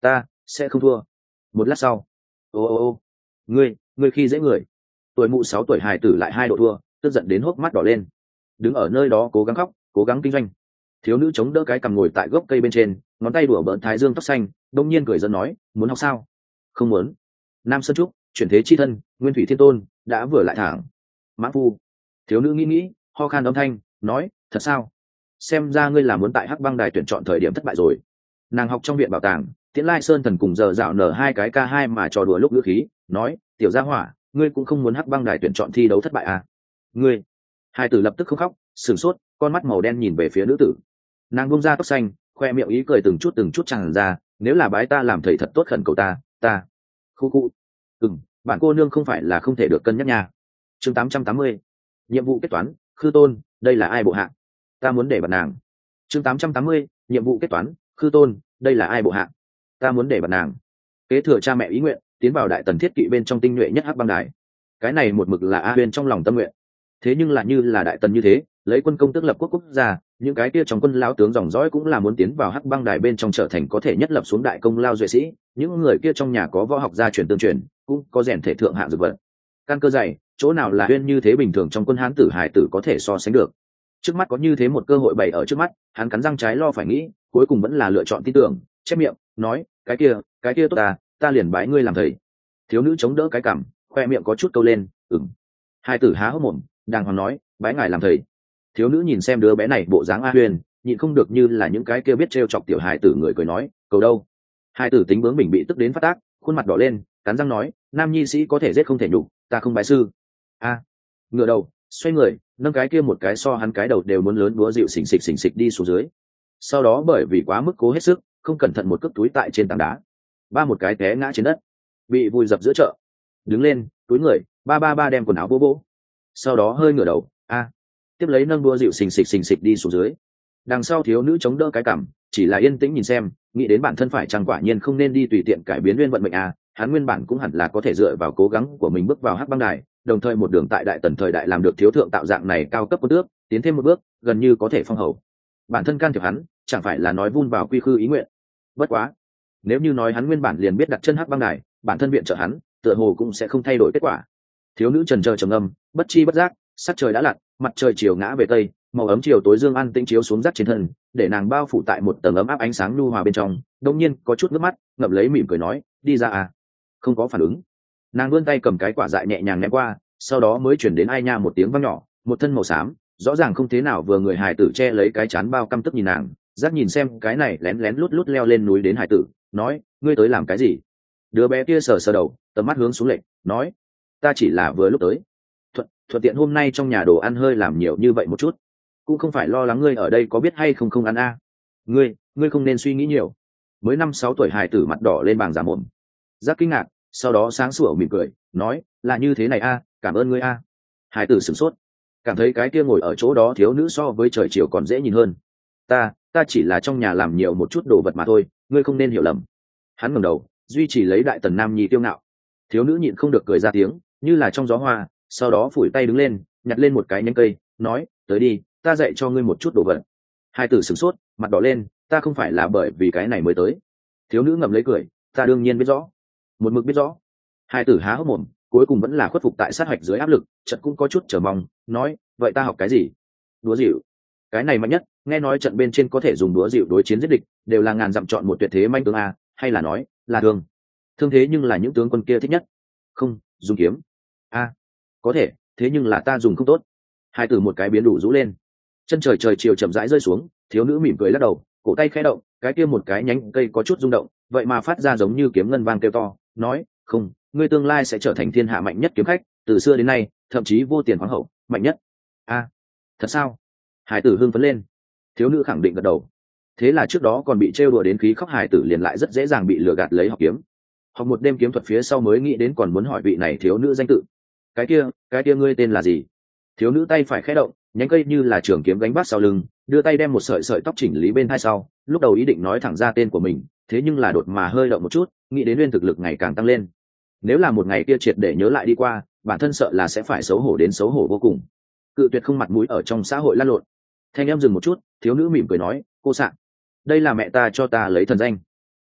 Speaker 1: sẽ không thua. Một lát sau, ô ô ô ngươi ngươi khi dễ người. Tuổi mụ sáu tuổi hài tử lại hai độ thua, tức giận đến hốc mắt đỏ lên, đứng ở nơi đó cố gắng khóc, cố gắng kinh doanh. Thiếu nữ chống đỡ cái cằm ngồi tại gốc cây bên trên, ngón tay đùa bỡn thái dương tóc xanh, đông nhiên cười dân nói, muốn học sao? Không muốn. Nam Sơn Trúc, chuyển thế chi thân, nguyên thủy thiên tôn, đã vừa lại thẳng. Mã phu. Thiếu nữ nghĩ nghĩ, ho khan âm thanh, nói, thật sao? Xem ra ngươi là muốn tại hắc băng đài tuyển chọn thời điểm thất bại rồi. Nàng học trong viện bảo tàng, Tiễn Lai Sơn Thần cùng giờ dạo nở hai cái ca hai mà trò đùa lúc ngữ khí, nói, tiểu gia hỏa, ngươi cũng không muốn hắc băng đài tuyển chọn thi đấu thất bại à? Ngươi. Hai tử lập tức không khóc, sửng sốt, con mắt màu đen nhìn về phía nữ tử. Nàng buông ra tóc xanh, khoe miệng ý cười từng chút từng chút tràn ra, nếu là bái ta làm thầy thật tốt khẩn cầu ta, ta. Khu khu. Ừm, bản cô nương không phải là không thể được cân nhắc nha. Chương tám trăm tám mươi. Nhiệm vụ kết toán, Khư Tôn, đây là ai bộ hạ? Ta muốn để bật nàng. Chương tám trăm tám mươi. Nhiệm vụ kết toán, Khư Tôn, đây là ai bộ hạ? Ta muốn để bật nàng. Kế thừa cha mẹ ý nguyện, tiến vào đại tần thiết kỵ bên trong tinh nhuệ nhất hắc băng đài. Cái này một mực là A Huyên trong lòng tâm nguyện. Thế nhưng là như là đại tần như thế, lấy quân công tước lập quốc quốc gia, những cái kia trong quân lão tướng dòng dõi cũng là muốn tiến vào hắc băng đài bên trong trở thành có thể nhất lập xuống đại công lao duệ sĩ. Những người kia trong nhà có võ học gia truyền tương truyền, cũng có rèn thể thượng hạng dược vật. Căn cơ dày, chỗ nào là Huyên như thế bình thường trong quân hán tử hải tử có thể so sánh được. Trước mắt có như thế một cơ hội bày ở trước mắt, hắn cắn răng trái lo phải nghĩ, cuối cùng vẫn là lựa chọn tin tưởng, chép miệng, nói, cái kia, cái kia tốt ta, ta liền bái ngươi làm thầy. Thiếu nữ chống đỡ cái cằm, khoe miệng có chút câu lên, ừm. Hai tử há hốc mồm, đàng hoàng nói, bái ngài làm thầy. Thiếu nữ nhìn xem đứa bé này bộ dáng A Huyền, nhịn không được như là những cái kia biết trêu chọc tiểu hài tử người cười nói, cầu đâu. Hai tử tính bướng bỉnh bị tức đến phát tác, khuôn mặt đỏ lên, cắn răng nói, nam nhi sĩ có thể giết không thể nhục, ta không bái sư. A. À, ngửa đầu, xoay người, nâng cái kia một cái so hắn cái đầu đều muốn lớn búa dịu xình xịch xình xịch đi xuống dưới. Sau đó bởi vì quá mức cố hết sức, không cẩn thận một cước túi tại trên tảng đá, ba một cái té ngã trên đất, bị vùi dập giữa chợ. Đứng lên, túi người, ba ba ba đem quần áo bố bố. Sau đó hơi ngửa đầu, a, tiếp lấy nâng đua dịu xình xịch xình xịch đi xuống dưới. Đằng sau thiếu nữ chống đỡ cái cằm, chỉ là yên tĩnh nhìn xem, nghĩ đến bản thân phải chẳng quả nhiên không nên đi tùy tiện cải biến nguyên vận mệnh a, hắn nguyên bản cũng hẳn là có thể dựa vào cố gắng của mình bước vào hắc băng đài, đồng thời một đường tại đại tần thời đại làm được thiếu thượng tạo dạng này cao cấp quân tước, tiến thêm một bước, gần như có thể phong hầu. Bản thân can thiệp hắn, chẳng phải là nói vun vào quy khư ý nguyện. Bất quá, nếu như nói hắn nguyên bản liền biết đặt chân hắc băng đài, bản thân viện trợ hắn, tựa hồ cũng sẽ không thay đổi kết quả. Thiếu nữ trần chờ trầm ngâm, bất chi bất giác, sắc trời đã lặn, mặt trời chiều ngã về tây, màu ấm chiều tối dương an tĩnh chiếu xuống rắc trên thân, để nàng bao phủ tại một tầng ấm áp ánh sáng nhu hòa bên trong. Đột nhiên có chút nước mắt, ngậm lấy mỉm cười nói, đi ra à. Không có phản ứng. Nàng vươn tay cầm cái quả dại nhẹ nhàng ném qua, sau đó mới chuyển đến ai nha một tiếng vang nhỏ, một thân màu xám, rõ ràng không thế nào vừa người hài tử che lấy cái chán bao căm tức nhìn nàng, giác nhìn xem cái này lén lén lút lút leo lên núi đến hài tử, nói, ngươi tới làm cái gì? Đứa bé kia sờ sờ đầu, tầm mắt hướng xuống lệch, nói, ta chỉ là vừa lúc tới. Thuận, thuận tiện hôm nay trong nhà đồ ăn hơi làm nhiều như vậy một chút, cũng không phải lo lắng ngươi ở đây có biết hay không không ăn a. À. Ngươi, ngươi không nên suy nghĩ nhiều. Mới năm sáu tuổi hài tử mặt đỏ lên bàng giả mồm, giác kinh ngạc, sau đó sáng sủa mỉm cười, nói, là như thế này a, à, cảm ơn ngươi a. À. Hài tử sửng sốt, cảm thấy cái kia ngồi ở chỗ đó thiếu nữ so với trời chiều còn dễ nhìn hơn. Ta, ta chỉ là trong nhà làm nhiều một chút đồ vật mà thôi, ngươi không nên hiểu lầm. Hắn ngẩng đầu, duy trì lấy đại tần nam nhi tiêu ngạo. Thiếu nữ nhịn không được cười ra tiếng, như là trong gió hoa, sau đó phủi tay đứng lên, nhặt lên một cái nhánh cây, nói, tới đi, ta dạy cho ngươi một chút đồ vật. Hai tử sửng sốt, mặt đỏ lên, ta không phải là bởi vì cái này mới tới. Thiếu nữ ngậm lấy cười, ta đương nhiên biết rõ, một mực biết rõ. Hai tử há hốc mồm, cuối cùng vẫn là khuất phục tại sát hạch dưới áp lực, chợt cũng có chút chờ mong, nói, vậy ta học cái gì? Đúa dịu. Cái này mạnh nhất, nghe nói trận bên trên có thể dùng đúa dịu đối chiến giết địch, đều là ngàn dặm chọn một tuyệt thế manh tướng a, hay là nói, là thương. Thương thế nhưng là những tướng quân kia thích nhất. Không, dùng kiếm. A, à, có thể, thế nhưng là ta dùng không tốt. Hai tử một cái biến đủ rũ lên. Chân trời trời chiều chậm rãi rơi xuống, thiếu nữ mỉm cười lắc đầu, cổ tay khẽ động, cái kia một cái nhánh cây có chút rung động, vậy mà phát ra giống như kiếm ngân vang kêu to, nói, không, ngươi tương lai sẽ trở thành thiên hạ mạnh nhất kiếm khách, từ xưa đến nay, thậm chí vô tiền hoàng hậu, mạnh nhất. A, à, thật sao? Hải tử hưng phấn lên. Thiếu nữ khẳng định gật đầu. Thế là trước đó còn bị trêu đùa đến khí khóc hải tử liền lại rất dễ dàng bị lừa gạt lấy học kiếm. Học một đêm kiếm thuật phía sau mới nghĩ đến còn muốn hỏi vị này thiếu nữ danh tự. Cái kia, cái kia ngươi tên là gì? Thiếu nữ tay phải khẽ động, nhánh cây như là trường kiếm gánh vác sau lưng, đưa tay đem một sợi sợi tóc chỉnh lý bên hai sau, lúc đầu ý định nói thẳng ra tên của mình, thế nhưng là đột mà hơi động một chút, nghĩ đến nguyên thực lực ngày càng tăng lên. Nếu là một ngày kia triệt để nhớ lại đi qua, bản thân sợ là sẽ phải xấu hổ đến xấu hổ vô cùng. Cự tuyệt không mặt mũi ở trong xã hội lăn lộn. Thanh em dừng một chút, thiếu nữ mỉm cười nói, cô Sạng, đây là mẹ ta cho ta lấy thần danh.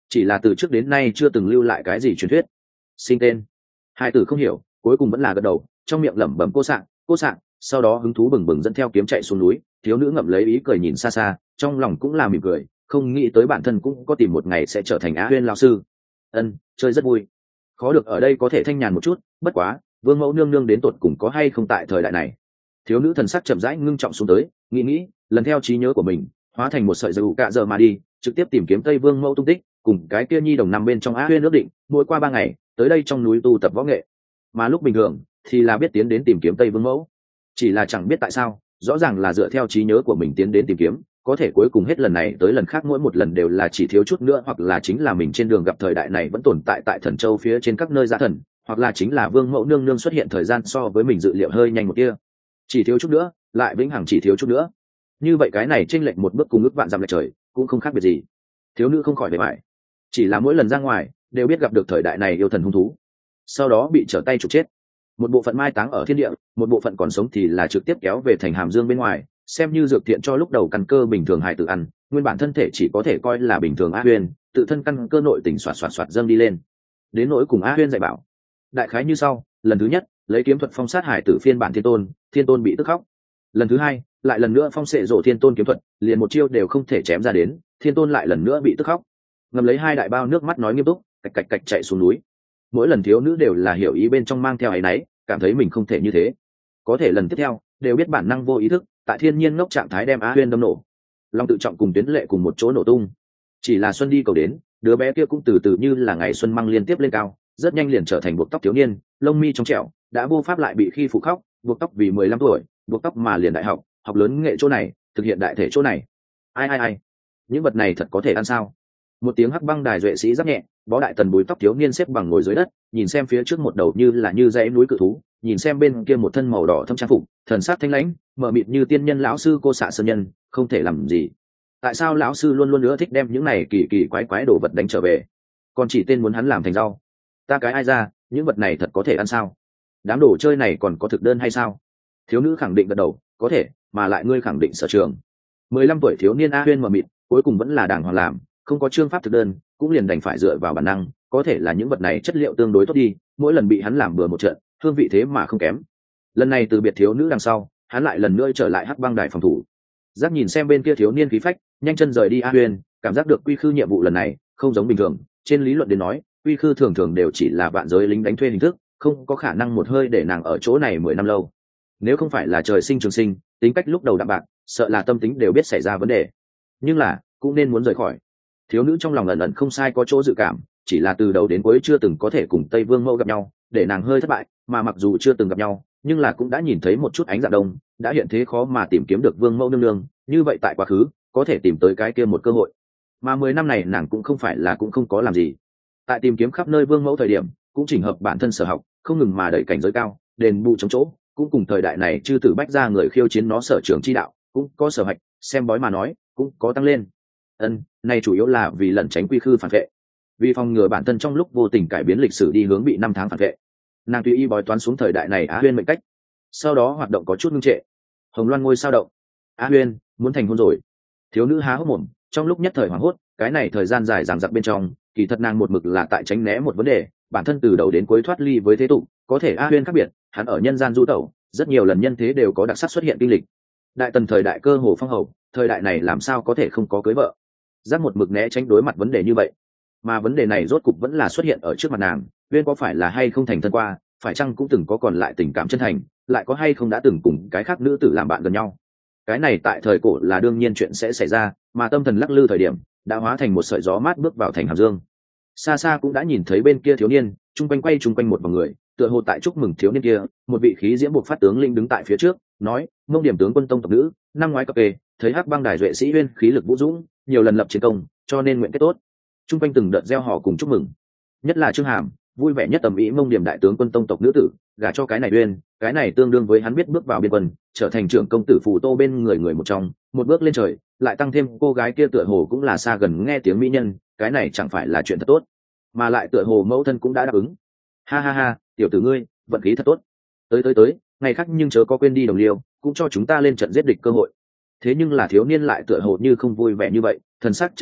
Speaker 1: chỉ là từ trước đến nay chưa từng lưu lại cái gì truyền thuyết. Sinh tên hai tử không hiểu, cuối cùng vẫn là gật đầu, trong miệng lẩm bẩm cô sạng cô sạng, sau đó hứng thú bừng bừng dẫn theo kiếm chạy xuống núi. Thiếu nữ ngậm lấy ý cười nhìn xa xa, trong lòng cũng là mỉm cười, không nghĩ tới bản thân cũng có tìm một ngày sẽ trở thành Á Huyên lão sư. Ân, chơi rất vui, khó được ở đây có thể thanh nhàn một chút. Bất quá vương mẫu nương nương đến tột cùng có hay không tại thời đại này? Thiếu nữ thần sắc chậm rãi ngưng trọng xuống tới, nghĩ nghĩ lần theo trí nhớ của mình hóa thành một sợi dây cạ giờ mà đi, trực tiếp tìm kiếm tây vương mẫu tung tích, cùng cái kia nhi đồng nằm bên trong Á Huyên ước định mỗi qua ba ngày tới đây trong núi tu tập võ nghệ, mà lúc bình thường thì là biết tiến đến tìm kiếm tây vương mẫu. Chỉ là chẳng biết tại sao, rõ ràng là dựa theo trí nhớ của mình tiến đến tìm kiếm, có thể cuối cùng hết lần này tới lần khác mỗi một lần đều là chỉ thiếu chút nữa, hoặc là chính là mình trên đường gặp thời đại này vẫn tồn tại tại Thần Châu phía trên các nơi giã thần, hoặc là chính là vương mẫu nương nương xuất hiện thời gian so với mình dự liệu hơi nhanh một kia, chỉ thiếu chút nữa lại vĩnh hằng chỉ thiếu chút nữa. Như vậy cái này chênh lệch một bước cùng ước vạn dặm lệch trời cũng không khác biệt gì. Thiếu nữ không khỏi bề mại, chỉ là mỗi lần ra ngoài đều biết gặp được thời đại này yêu thần hung thú, sau đó bị trở tay trục chết. Một bộ phận mai táng ở thiên địa, một bộ phận còn sống thì là trực tiếp kéo về thành Hàm Dương bên ngoài, xem như dược thiện cho lúc đầu căn cơ bình thường hài tử ăn. Nguyên bản thân thể chỉ có thể coi là bình thường Á Huyên, tự thân căn cơ nội tình xoạt xoạt xoạt dâng đi lên. Đến nỗi cùng Á Huyên dạy bảo, đại khái như sau: lần thứ nhất, lấy kiếm thuật phong sát hải tử phiên bản thiên tôn, thiên tôn bị tức khóc. Lần thứ hai, lại lần nữa phong sệ rộ thiên tôn kiếm thuật, liền một chiêu đều không thể chém ra đến, thiên tôn lại lần nữa bị tức khóc. Ngầm lấy hai đại bao nước mắt nói nghiêm túc, cạch cạch cạch chạy xuống núi. Mỗi lần thiếu nữ đều là hiểu ý bên trong mang theo áy náy, cảm thấy mình không thể như thế. Có thể lần tiếp theo đều biết bản năng vô ý thức tại thiên nhiên ngốc trạng thái đem Á Huyên đâm nổ, long tự trọng cùng tuyến lệ cùng một chỗ nổ tung. Chỉ là xuân đi cầu đến, đứa bé kia cũng từ từ như là ngày xuân măng liên tiếp lên cao, rất nhanh liền trở thành buộc tóc thiếu niên, lông mi trong trẻo, đã vô pháp lại bị khi phụ khóc. Buộc tóc vì mười lăm tuổi, buộc tóc mà liền đại học, học lớn nghệ chỗ này, thực hiện đại thể chỗ này. Ai ai ai, những vật này thật có thể ăn sao? Một tiếng hắc băng đài duệ sĩ giáp nhẹ, võ đại tần búi tóc thiếu niên xếp bằng ngồi dưới đất, nhìn xem phía trước một đầu như là như dãy núi cự thú, nhìn xem bên kia một thân màu đỏ thâm trang phục, thần sắc thanh lãnh mờ mịt như tiên nhân lão sư cô xạ sơn nhân, không thể làm gì. Tại sao lão sư luôn luôn nữa thích đem những này kỳ kỳ quái quái đồ vật đánh trở về, còn chỉ tên muốn hắn làm thành rau? Ta cái ai ra, những vật này thật có thể ăn sao? Đám đồ chơi này còn có thực đơn hay sao? Thiếu nữ khẳng định gật đầu, có thể, mà lại ngươi khẳng định sở trường. Mười lăm tuổi thiếu niên A Huyên mờ mịt, cuối cùng vẫn là đàng hoàng làm, không có chương pháp thực đơn, cũng liền đành phải dựa vào bản năng. Có thể là những vật này chất liệu tương đối tốt đi, mỗi lần bị hắn làm bừa một trận, hương vị thế mà không kém. Lần này từ biệt thiếu nữ đằng sau, hắn lại lần nữa trở lại hắc băng đài phòng thủ. Giác nhìn xem bên kia thiếu niên khí phách, nhanh chân rời đi A Huyên, cảm giác được quy khư nhiệm vụ lần này không giống bình thường. Trên lý luận đến nói, quy khư thường thường đều chỉ là vạn giới lính đánh thuê hình thức, không có khả năng một hơi để nàng ở chỗ này mười năm lâu. Nếu không phải là trời sinh trường sinh, tính cách lúc đầu đạm bạc, sợ là tâm tính đều biết xảy ra vấn đề. Nhưng là cũng nên muốn rời khỏi. Thiếu nữ trong lòng ẩn ẩn không sai có chỗ dự cảm, chỉ là từ đầu đến cuối chưa từng có thể cùng Tây Vương Mẫu gặp nhau, để nàng hơi thất bại. Mà mặc dù chưa từng gặp nhau, nhưng là cũng đã nhìn thấy một chút ánh dạng đông, đã hiện thế khó mà tìm kiếm được Vương Mẫu nương nương. Như vậy tại quá khứ có thể tìm tới cái kia một cơ hội, mà mười năm này nàng cũng không phải là cũng không có làm gì. Tại tìm kiếm khắp nơi Vương Mẫu thời điểm, cũng chỉnh hợp bản thân sở học, không ngừng mà đẩy cảnh giới cao, đền bù chống chỗ, cũng cùng thời đại này chư tử bách ra người khiêu chiến nó sở trường chi đạo, cũng có sở hạch, xem bói mà nói, cũng có tăng lên. Ân, này chủ yếu là vì lẩn tránh quy khư phản vệ, vì phòng ngừa bản thân trong lúc vô tình cải biến lịch sử đi hướng bị năm tháng phản vệ. Nàng tùy ý bói toán xuống thời đại này Á Huyên mệnh cách, sau đó hoạt động có chút ngưng trệ. Hồng Loan ngôi sao động, Á Huyên muốn thành hôn rồi. Thiếu nữ há hốc mồm, trong lúc nhất thời hoảng hốt. Cái này thời gian dài dằng dặc bên trong, kỳ thật nàng một mực là tại tránh né một vấn đề, bản thân từ đầu đến cuối thoát ly với thế tục. Có thể Á Huyên khác biệt, hắn ở nhân gian du tẩu, rất nhiều lần nhân thế đều có đặc sắc xuất hiện kinh lịch. Đại tần thời đại cơ hồ phong hầu, thời đại này làm sao có thể không có cưới vợ. Giác một mực né tránh đối mặt vấn đề như vậy, mà vấn đề này rốt cục vẫn là xuất hiện ở trước mặt nàng. Huyên có phải là hay không thành thân qua, phải chăng cũng từng có còn lại tình cảm chân thành, lại có hay không đã từng cùng cái khác nữ tử làm bạn gần nhau. Cái này tại thời cổ là đương nhiên chuyện sẽ xảy ra, mà tâm thần lắc lư thời điểm đã hóa thành một sợi gió mát bước vào thành Hàm Dương. Xa xa cũng đã nhìn thấy bên kia thiếu niên, chung quanh quay chung quanh một vòng người, tựa hồ tại chúc mừng thiếu niên kia. Một vị khí diễm buộc phát tướng linh đứng tại phía trước, nói: Mông Điểm tướng quân tông tộc nữ, năm ngoái cập kê thấy hắc băng đài duệ sĩ Huyên khí lực vũ dũng, nhiều lần lập chiến công, cho nên nguyện kết tốt. Chung quanh từng đợt gieo họ cùng chúc mừng, nhất là Trương Hàm vui vẻ nhất tầm ý Mông Điểm đại tướng quân tông tộc nữ tử gả cho cái này Huyên, cái này tương đương với hắn biết bước vào biên quân, trở thành trưởng công tử phù tô bên người người một trong, một bước lên trời. Lại tăng thêm cô gái kia tựa hồ cũng là xa gần nghe tiếng mỹ nhân, cái này chẳng phải là chuyện thật tốt. Mà lại tựa hồ mẫu thân cũng đã đáp ứng. Ha ha ha, tiểu tử ngươi vận khí thật tốt. Tới tới tới, ngày khác nhưng chớ có quên đi đồng liêu, cũng cho chúng ta lên trận giết địch cơ hội. Thế nhưng là thiếu niên lại tựa hồ như không vui vẻ như vậy, thần sắc trầm mặc,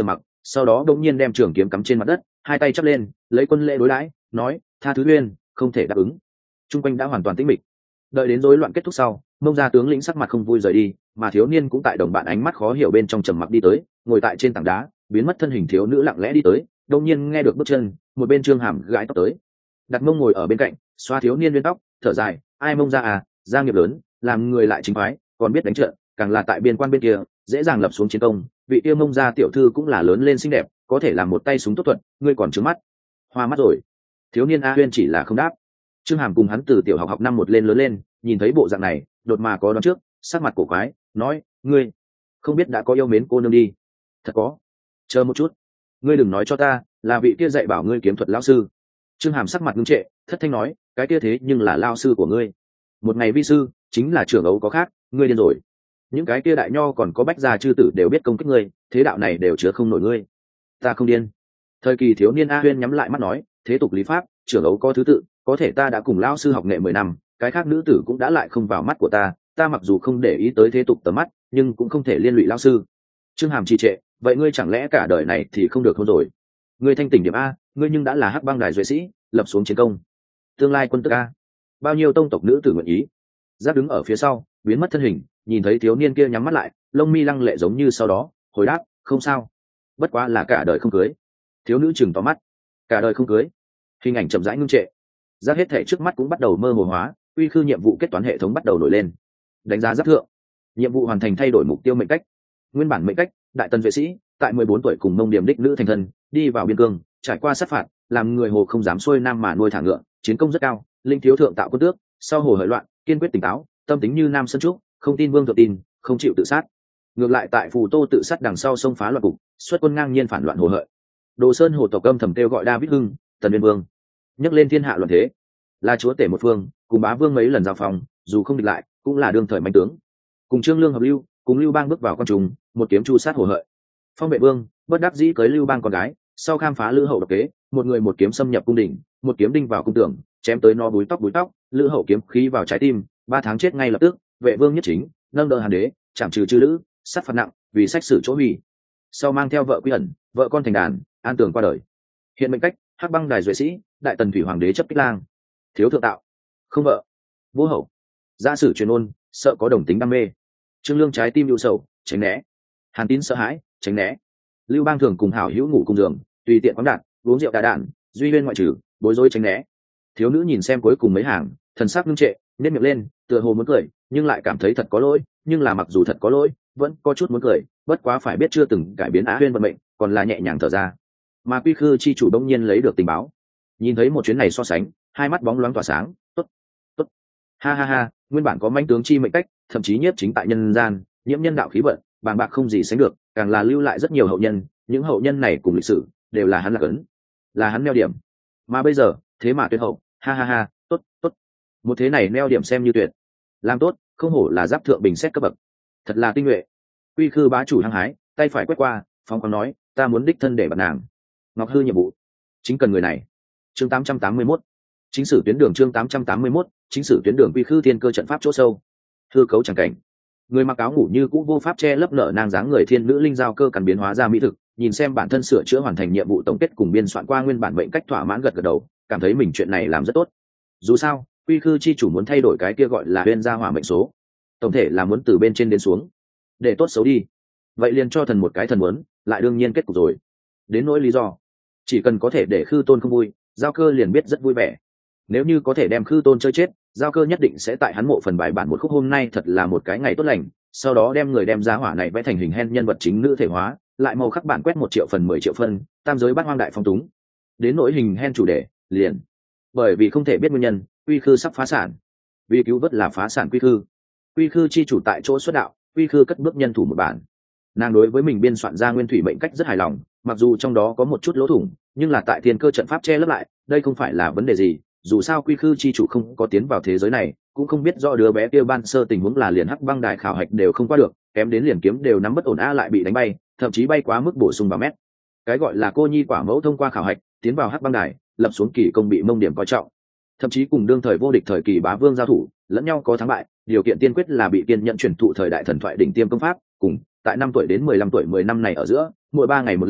Speaker 1: sau đó đông nhiên đem trường kiếm cắm trên mặt đất, hai tay chắp lên lấy quân lễ đối đãi, nói tha thứ uyên, không thể đáp ứng. Trung quanh đã hoàn toàn tĩnh mịch. Đợi đến rối loạn kết thúc sau, Mông gia tướng lĩnh sắc mặt không vui rời đi, mà thiếu niên cũng tại đồng bạn ánh mắt khó hiểu bên trong trầm mặc đi tới, ngồi tại trên tảng đá, biến mất thân hình thiếu nữ lặng lẽ đi tới, đông nhiên nghe được bước chân, một bên Trương Hàm gãi tóc tới. Đặt Mông ngồi ở bên cạnh, xoa thiếu niên viên tóc, thở dài, ai Mông gia à, gia nghiệp lớn, làm người lại chính phái, còn biết đánh trận, càng là tại biên quan bên kia, dễ dàng lập xuống chiến công, vị kia Mông gia tiểu thư cũng là lớn lên xinh đẹp, có thể làm một tay súng tốt thuật, ngươi còn trướng mắt. Hoa mắt rồi. Thiếu niên A Huyên chỉ là không đáp. Trương Hàm cùng hắn từ tiểu học học năm một lên lớn lên, nhìn thấy bộ dạng này, đột mà có đoán trước, sắc mặt cổ quái, nói, ngươi không biết đã có yêu mến cô nương đi. Thật có. Chờ một chút, ngươi đừng nói cho ta là vị kia dạy bảo ngươi kiếm thuật lão sư. Trương Hàm sắc mặt ngưng trệ, thất thanh nói, cái kia thế nhưng là lao sư của ngươi. Một ngày vi sư, chính là trưởng ấu có khác, ngươi điên rồi. Những cái kia đại nho còn có bách gia chư tử đều biết công kích ngươi, thế đạo này đều chứa không nổi ngươi. Ta không điên. Thời kỳ thiếu niên A Huyên nhắm lại mắt nói, thế tục lý pháp, trưởng ấu có thứ tự, có thể ta đã cùng lao sư học nghệ mười năm, cái khác nữ tử cũng đã lại không vào mắt của ta, ta mặc dù không để ý tới thế tục tầm mắt, nhưng cũng không thể liên lụy lao sư. Trương Hàm trì trệ, vậy ngươi chẳng lẽ cả đời này thì không được hôn rồi? Ngươi thanh tỉnh điểm a, ngươi nhưng đã là hắc băng đài duệ sĩ, lập xuống chiến công, tương lai quân tước a, bao nhiêu tông tộc nữ tử nguyện ý. Giác đứng ở phía sau, biến mất thân hình, nhìn thấy thiếu niên kia nhắm mắt lại, lông mi lăng lệ giống như sau đó hồi đáp, không sao, bất quá là cả đời không cưới. Thiếu nữ chừng to mắt, cả đời không cưới. Hình ảnh chậm rãi ngưng trệ, Giác hết thể trước mắt cũng bắt đầu mơ hồ hóa, uy khư nhiệm vụ kết toán hệ thống bắt đầu nổi lên. Đánh giá Giác thượng, nhiệm vụ hoàn thành, thay đổi mục tiêu mệnh cách. Nguyên bản mệnh cách, đại tần vệ sĩ, tại mười bốn tuổi cùng Mông Điểm đích nữ thành thân, đi vào biên cương, trải qua sát phạt, làm người hồ không dám xuôi nam mà nuôi thả ngựa, chiến công rất cao, linh thiếu thượng tạo quân tước, sau hồ hởi loạn, kiên quyết tỉnh táo, tâm tính như nam sơn trúc, không tin vương thượng tin, không chịu tự sát. Ngược lại tại Phù Tô tự sát đằng sau xông phá loạn cục, xuất quân ngang nhiên phản loạn hồ hợi. Đồ Sơn hồ tộc âm thầm kêu gọi David Hưng, Tần Biên Vương, nhấc lên thiên hạ loạn thế, là chúa tể một phương, cùng bá vương mấy lần giao phòng, dù không địch lại, cũng là đương thời mạnh tướng. Cùng Trương Lương hợp lưu, cùng Lưu Bang bước vào con trùng, một kiếm chu sát hồ hợi. Phong Vệ Vương bất đắc dĩ cưới Lưu Bang con gái, sau khám phá Lữ Hậu độc kế, một người một kiếm xâm nhập cung đình, một kiếm đinh vào cung tường, chém tới nó búi tóc búi tóc, Lữ Hậu kiếm khí vào trái tim, ba tháng chết ngay lập tức. Vệ Vương nhất chính nâng đỡ Hàn Đế, chạm trừ chư Lữ, sát phạt nặng, vì sách sử chỗ hủy. Sau mang theo vợ quy ẩn, vợ con thành đàn, an tường qua đời. Hiện mệnh cách, hắc băng đài duệ sĩ, đại tần thủy hoàng đế chấp kích lang. Thiếu thượng tạo, không vợ, vô hậu. Gia sử truyền ôn, sợ có đồng tính đam mê. Trương Lương trái tim ưu sầu, tránh né. Hàn Tín sợ hãi, tránh né. Lưu Bang thường cùng hảo hữu ngủ cùng giường, tùy tiện quán đạn, uống rượu đá đạn, duy huyên ngoại trừ, bối rối tránh né. Thiếu nữ nhìn xem cuối cùng mấy hàng, thần sắc ngưng trệ, nét miệng lên, tựa hồ muốn cười, nhưng lại cảm thấy thật có lỗi, nhưng là mặc dù thật có lỗi, vẫn có chút muốn cười, bất quá phải biết chưa từng cải biến Á Huyên vận mệnh, còn là nhẹ nhàng thở ra. Mà Quy Khư chi chủ đông nhiên lấy được tình báo, nhìn thấy một chuyến này so sánh, hai mắt bóng loáng tỏa sáng, tốt, tốt, ha ha ha, nguyên bản có mãnh tướng chi mệnh cách, thậm chí nhiếp chính tại nhân gian, nhiễm nhân đạo khí vận, bàng bạc không gì sánh được, càng là lưu lại rất nhiều hậu nhân, những hậu nhân này cùng lịch sử đều là hắn là cấn, là hắn neo điểm. Mà bây giờ, thế mà tuyệt hậu, ha ha ha, tốt, tốt, một thế này neo điểm xem như tuyệt, làm tốt, không hổ là giáp thượng bình xét cấp bậc, thật là tinh nhuệ. Quy Khư bá chủ hăng hái, tay phải quét qua, phóng khoáng nói, ta muốn đích thân để bật nàng. Ngọc Hư nhiệm vụ, chính cần người này. Chương tám trăm tám mươi mốt, chính sử tuyến đường chương tám trăm tám mươi mốt, chính sử tuyến đường Quy Khư thiên cơ trận pháp chỗ sâu. Hư cấu chẳng cảnh, người mặc áo ngủ như cũ vô pháp che lấp nở nang dáng người thiên nữ linh giao cơ cần biến hóa ra mỹ thực, nhìn xem bản thân sửa chữa hoàn thành nhiệm vụ tổng kết cùng biên soạn qua nguyên bản mệnh cách thỏa mãn gật gật đầu, cảm thấy mình chuyện này làm rất tốt. Dù sao, Quy Khư chi chủ muốn thay đổi cái kia gọi là huyên gia hỏa mệnh số, tổng thể là muốn từ bên trên đến xuống, để tốt xấu đi. Vậy liền cho thần một cái thần muốn, lại đương nhiên kết cục rồi. Đến nỗi lý do, chỉ cần có thể để Khư Tôn không vui, giao cơ liền biết rất vui vẻ. Nếu như có thể đem Khư Tôn chơi chết, giao cơ nhất định sẽ tại hắn mộ phần bài bản một khúc. Hôm nay thật là một cái ngày tốt lành, sau đó đem người đem giá hỏa này vẽ thành hình hen nhân vật chính nữ thể hóa, lại màu khắc bản quét một triệu phần mười triệu phân, tam giới bát hoang đại phong túng. Đến nỗi hình hen chủ đề, liền bởi vì không thể biết nguyên nhân, Quy Khư sắp phá sản. Vì cứu vớt là phá sản Quy Khư, Quy Khư chi chủ tại chỗ xuất đạo, Quy Khư cất bước nhân thủ một bản. Nàng đối với mình biên soạn ra nguyên thủy mệnh cách rất hài lòng, mặc dù trong đó có một chút lỗ thủng, nhưng là tại thiên cơ trận pháp che lấp lại, đây không phải là vấn đề gì. Dù sao Quy Khư chi chủ không có tiến vào thế giới này, cũng không biết rõ đứa bé kia ban sơ tình huống là liền hắc băng đại khảo hạch đều không qua được, kém đến liền kiếm đều nắm bất ổn a lại bị đánh bay, thậm chí bay quá mức bổ sung vào mét. Cái gọi là cô nhi quả mẫu thông qua khảo hạch, tiến vào hắc băng đài, lập xuống kỳ công bị Mông Điểm coi trọng, thậm chí cùng đương thời vô địch thời kỳ bá vương giao thủ, lẫn nhau có thắng bại, điều kiện tiên quyết là bị kiên nhận chuyển thụ thời đại thần thoại đỉnh tiêm công pháp, cùng tại năm tuổi đến mười lăm tuổi mười năm này ở giữa, mỗi ba ngày một lần,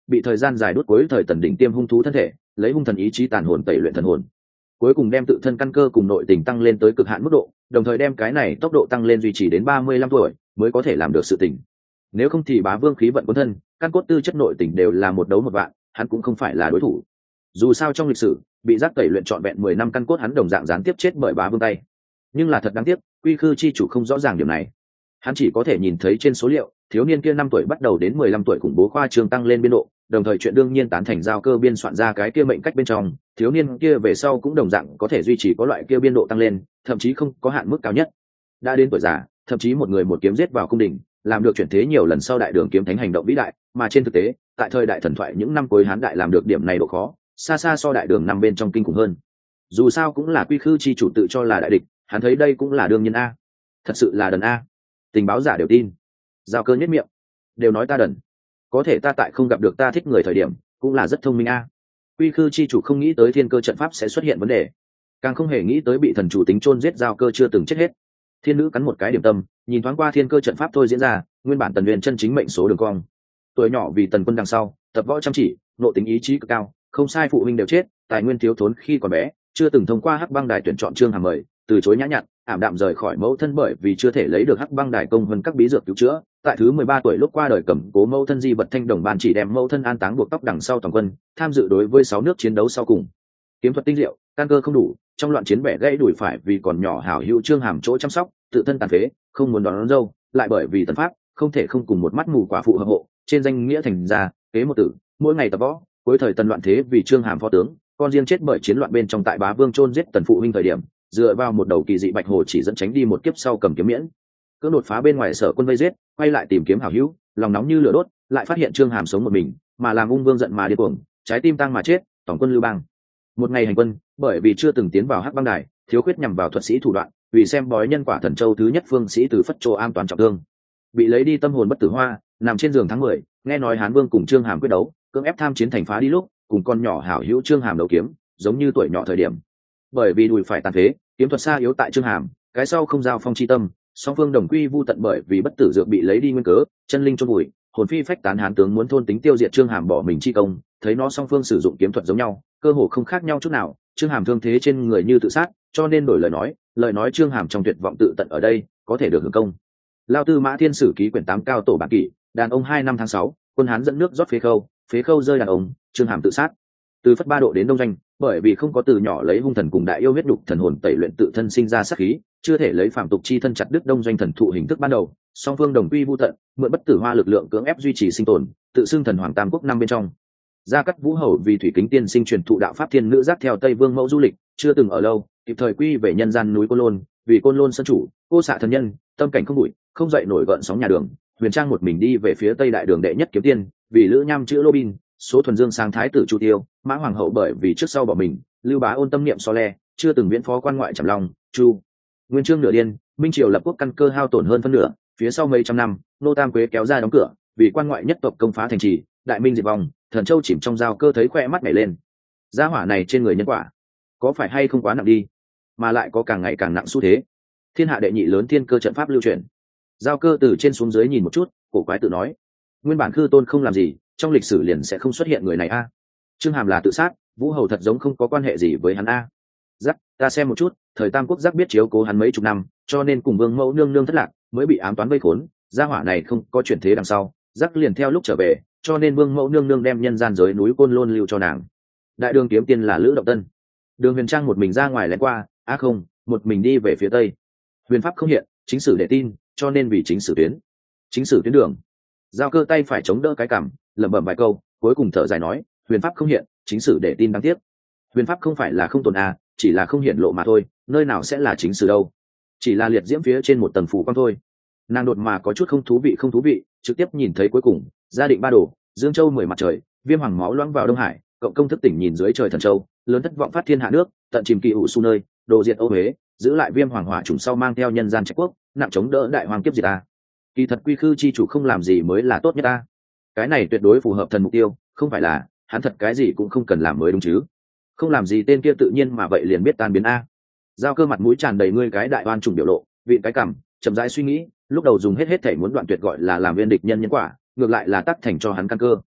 Speaker 1: bị thời gian dài đốt cuối thời tần đỉnh tiêm hung thú thân thể, lấy hung thần ý chí tàn hồn tẩy luyện thần hồn, cuối cùng đem tự thân căn cơ cùng nội tình tăng lên tới cực hạn mức độ, đồng thời đem cái này tốc độ tăng lên duy trì đến ba mươi lăm tuổi mới có thể làm được sự tình. Nếu không thì Bá Vương khí vận cuốn thân, căn cốt tư chất nội tình đều là một đấu một vạn, hắn cũng không phải là đối thủ. Dù sao trong lịch sử, bị giác tẩy luyện trọn vẹn mười năm căn cốt hắn đồng dạng gián tiếp chết bởi Bá Vương tay. Nhưng là thật đáng tiếc, Quy Khư chi chủ không rõ ràng điểm này. Hắn chỉ có thể nhìn thấy trên số liệu, thiếu niên kia năm tuổi bắt đầu đến mười lăm tuổi khủng bố khoa trương tăng lên biên độ, đồng thời chuyện đương nhiên tán thành giao cơ biên soạn ra cái kia mệnh cách bên trong, thiếu niên kia về sau cũng đồng dạng có thể duy trì có loại kia biên độ tăng lên, thậm chí không có hạn mức cao nhất. Đã đến tuổi già, thậm chí một người một kiếm giết vào cung đình, làm được chuyển thế nhiều lần sau đại đường kiếm thánh hành động vĩ đại, mà trên thực tế, tại thời đại thần thoại những năm cuối hán đại làm được điểm này độ khó, xa xa so đại đường năm bên trong kinh khủng hơn. Dù sao cũng là Quy Khư chi chủ tự cho là đại địch, hắn thấy đây cũng là đương nhiên a. Thật sự là đần a. Tình báo giả đều tin. Giao cơ nhếch miệng, đều nói ta đần. Có thể ta tại không gặp được ta thích người thời điểm, cũng là rất thông minh a. Quy Khư chi chủ không nghĩ tới thiên cơ trận pháp sẽ xuất hiện vấn đề, càng không hề nghĩ tới bị thần chủ tính chôn giết giao cơ chưa từng chết hết. Thiên nữ cắn một cái điểm tâm, nhìn thoáng qua thiên cơ trận pháp thôi diễn ra, nguyên bản tần nguyên chân chính mệnh số đường cong. Tuổi nhỏ vì tần quân đằng sau, tập võ chăm chỉ, nội tính ý chí cực cao, không sai phụ huynh đều chết, tài nguyên thiếu thốn khi còn bé, chưa từng thông qua hắc băng đài tuyển chọn trương hàm mời, từ chối nhã nhặn, ảm đạm rời khỏi mẫu thân bởi vì chưa thể lấy được hắc băng đài công hơn các bí dược cứu chữa. Tại thứ mười ba tuổi lúc qua đời cầm cố mẫu thân di vật thanh đồng ban chỉ đem mẫu thân an táng buộc tóc đằng sau toàn quân, tham dự đối với sáu nước chiến đấu sau cùng. Kiếm thuật tinh diệu, căn cơ không đủ, trong loạn chiến bẻ gãy đùi phải vì còn nhỏ hảo hữu trương hàm chỗ chăm sóc, tự thân tàn phế, không muốn đón, đón dâu, lại bởi vì tần pháp, không thể không cùng một mắt mù quả phụ hợp hộ, trên danh nghĩa thành ra, kế một tử, mỗi ngày tập võ, cuối thời tần loạn thế vì trương hàm phó tướng, con riêng chết bởi chiến loạn bên trong tại Bá Vương chôn giết tần phụ huynh thời điểm, dựa vào một đầu kỳ dị bạch hồ chỉ dẫn tránh đi một kiếp sau cầm kiếm miễn cưỡng đột phá bên ngoài sở quân vây giết, quay lại tìm kiếm hảo hữu, lòng nóng như lửa đốt, lại phát hiện trương hàm sống một mình, mà làm ung vương giận mà điên cuồng, trái tim tăng mà chết, tổng quân lưu bang. Một ngày hành quân, bởi vì chưa từng tiến vào hắc băng đài, thiếu khuyết nhằm vào thuật sĩ thủ đoạn, vì xem bói nhân quả thần châu thứ nhất phương sĩ từ phất châu an toàn trọng thương, bị lấy đi tâm hồn bất tử hoa, nằm trên giường tháng mười, nghe nói hán vương cùng trương hàm quyết đấu, cưỡng ép tham chiến thành phá đi lúc, cùng con nhỏ hảo hữu trương hàm đấu kiếm, giống như tuổi nhỏ thời điểm. Bởi vì đùi phải tàn phế, kiếm thuật xa yếu tại trương hàm, cái sau không giao phong chi tâm, song phương đồng quy vu tận bởi vì bất tử dược bị lấy đi nguyên cớ, chân linh chôn vùi, hồn phi phách tán hán tướng muốn thôn tính tiêu diệt trương hàm bỏ mình chi công, thấy nó song phương sử dụng kiếm thuật giống nhau, cơ hồ không khác nhau chút nào, trương hàm thương thế trên người như tự sát, cho nên đổi lời nói, lời nói trương hàm trong tuyệt vọng tự tận ở đây, có thể được hưởng công. Lao Tư Mã Thiên Sử ký quyển tám cao tổ bản kỷ, đàn ông hai năm tháng sáu, quân hán dẫn nước rót phế khâu, phế khâu rơi đàn ông, trương hàm tự sát. Từ phất ba độ đến đông doanh, bởi vì không có từ nhỏ lấy hung thần cùng đại yêu huyết đục thần hồn tẩy luyện tự thân sinh ra sát khí, chưa thể lấy phạm tục chi thân chặt đứt đông doanh thần thụ hình thức ban đầu, song phương đồng quy vu tận, mượn bất tử hoa lực lượng cưỡng ép duy trì sinh tồn, tự xưng thần hoàng tam quốc năm bên trong. Gia Cát Vũ Hầu vì thủy kính tiên sinh truyền thụ đạo pháp thiên nữ giác theo Tây Vương mẫu du lịch, chưa từng ở lâu, kịp thời quy về nhân gian núi Côn Lôn, vì Côn Lôn sơn chủ, cô xạ thần nhân, tâm cảnh không bụi, không dậy nổi gợn sóng nhà đường, huyền trang một mình đi về phía Tây đại đường đệ nhất kiếm tiên, vì lữ nham chữ Lô Bin, số thuần dương sang thái tử Chu Tiêu, Mã Hoàng hậu bởi vì trước sau bỏ mình, Lưu Bá ôn tâm niệm so le, chưa từng viễn phó quan ngoại Trầm Long, Chu Nguyên Chương nửa điên, Minh Triều lập quốc căn cơ hao tổn hơn phân nửa, phía sau mấy trăm năm, nô tam quế kéo ra đóng cửa, vì quan ngoại nhất tộc công phá thành trì, đại minh diệt vong, thần châu chìm trong dao cơ thấy khoe mắt nhảy lên. Gia hỏa này trên người nhân quả, có phải hay không quá nặng đi, mà lại có càng ngày càng nặng xu thế. Thiên hạ đệ nhị lớn thiên cơ trận pháp lưu truyền. Giao cơ từ trên xuống dưới nhìn một chút, cổ quái tự nói, nguyên bản Khư Tôn không làm gì, trong lịch sử liền sẽ không xuất hiện người này a. Trương Hàm là tự sát, Vũ Hầu thật giống không có quan hệ gì với hắn a. Giác, ta xem một chút, thời Tam Quốc Giác biết chiếu cố hắn mấy chục năm, cho nên cùng Vương Mẫu nương nương thất lạc, mới bị ám toán vây khốn. Gia hỏa này không có chuyển thế đằng sau, Giác liền theo lúc trở về, cho nên Vương Mẫu nương nương đem nhân gian giới núi Côn Lôn lưu cho nàng. Đại đường kiếm tiên là Lữ Động Tân. Đường Huyền Trang một mình ra ngoài lén qua, a à không, một mình đi về phía tây. Huyền pháp không hiện, chính sử để tin, cho nên vì chính sử tuyến. Chính sử tuyến đường. Giao cơ tay phải chống đỡ cái cằm, lẩm bẩm vài câu, cuối cùng thở dài nói, huyền pháp không hiện, chính sử để tin đáng tiếc. Huyền pháp không phải là không tồn à, chỉ là không hiện lộ mà thôi, nơi nào sẽ là chính sử đâu. Chỉ là liệt diễm phía trên một tầng phủ quang thôi. Nàng đột mà có chút không thú vị không thú vị, trực tiếp nhìn thấy cuối cùng, gia định ba đồ, Dương Châu mười mặt trời, viêm hoàng máu loãng vào Đông Hải, cộng công thức tỉnh nhìn dưới trời thần châu, lớn thất vọng phát thiên hạ nước, tận chìm kỳ ủ su nơi, đồ diệt Âu Huế, giữ lại viêm hoàng hỏa trùng sau mang theo nhân gian trách quốc, nặng chống đỡ đại hoàng kiếp diệt ta. Kỳ thật Quy Khư chi chủ không làm gì mới là tốt nhất ta. Cái này tuyệt đối phù hợp thần mục tiêu, không phải là hắn thật cái gì cũng không cần làm mới đúng chứ. Không làm gì tên kia tự nhiên mà vậy liền biết tan biến a. Giao cơ mặt mũi tràn đầy ngươi cái đại oan trùng biểu lộ, vị cái cảm, chậm rãi suy nghĩ, lúc đầu dùng hết hết thể muốn đoạn tuyệt gọi là làm viên địch nhân nhân quả, ngược lại là tắc thành cho hắn căn cơ.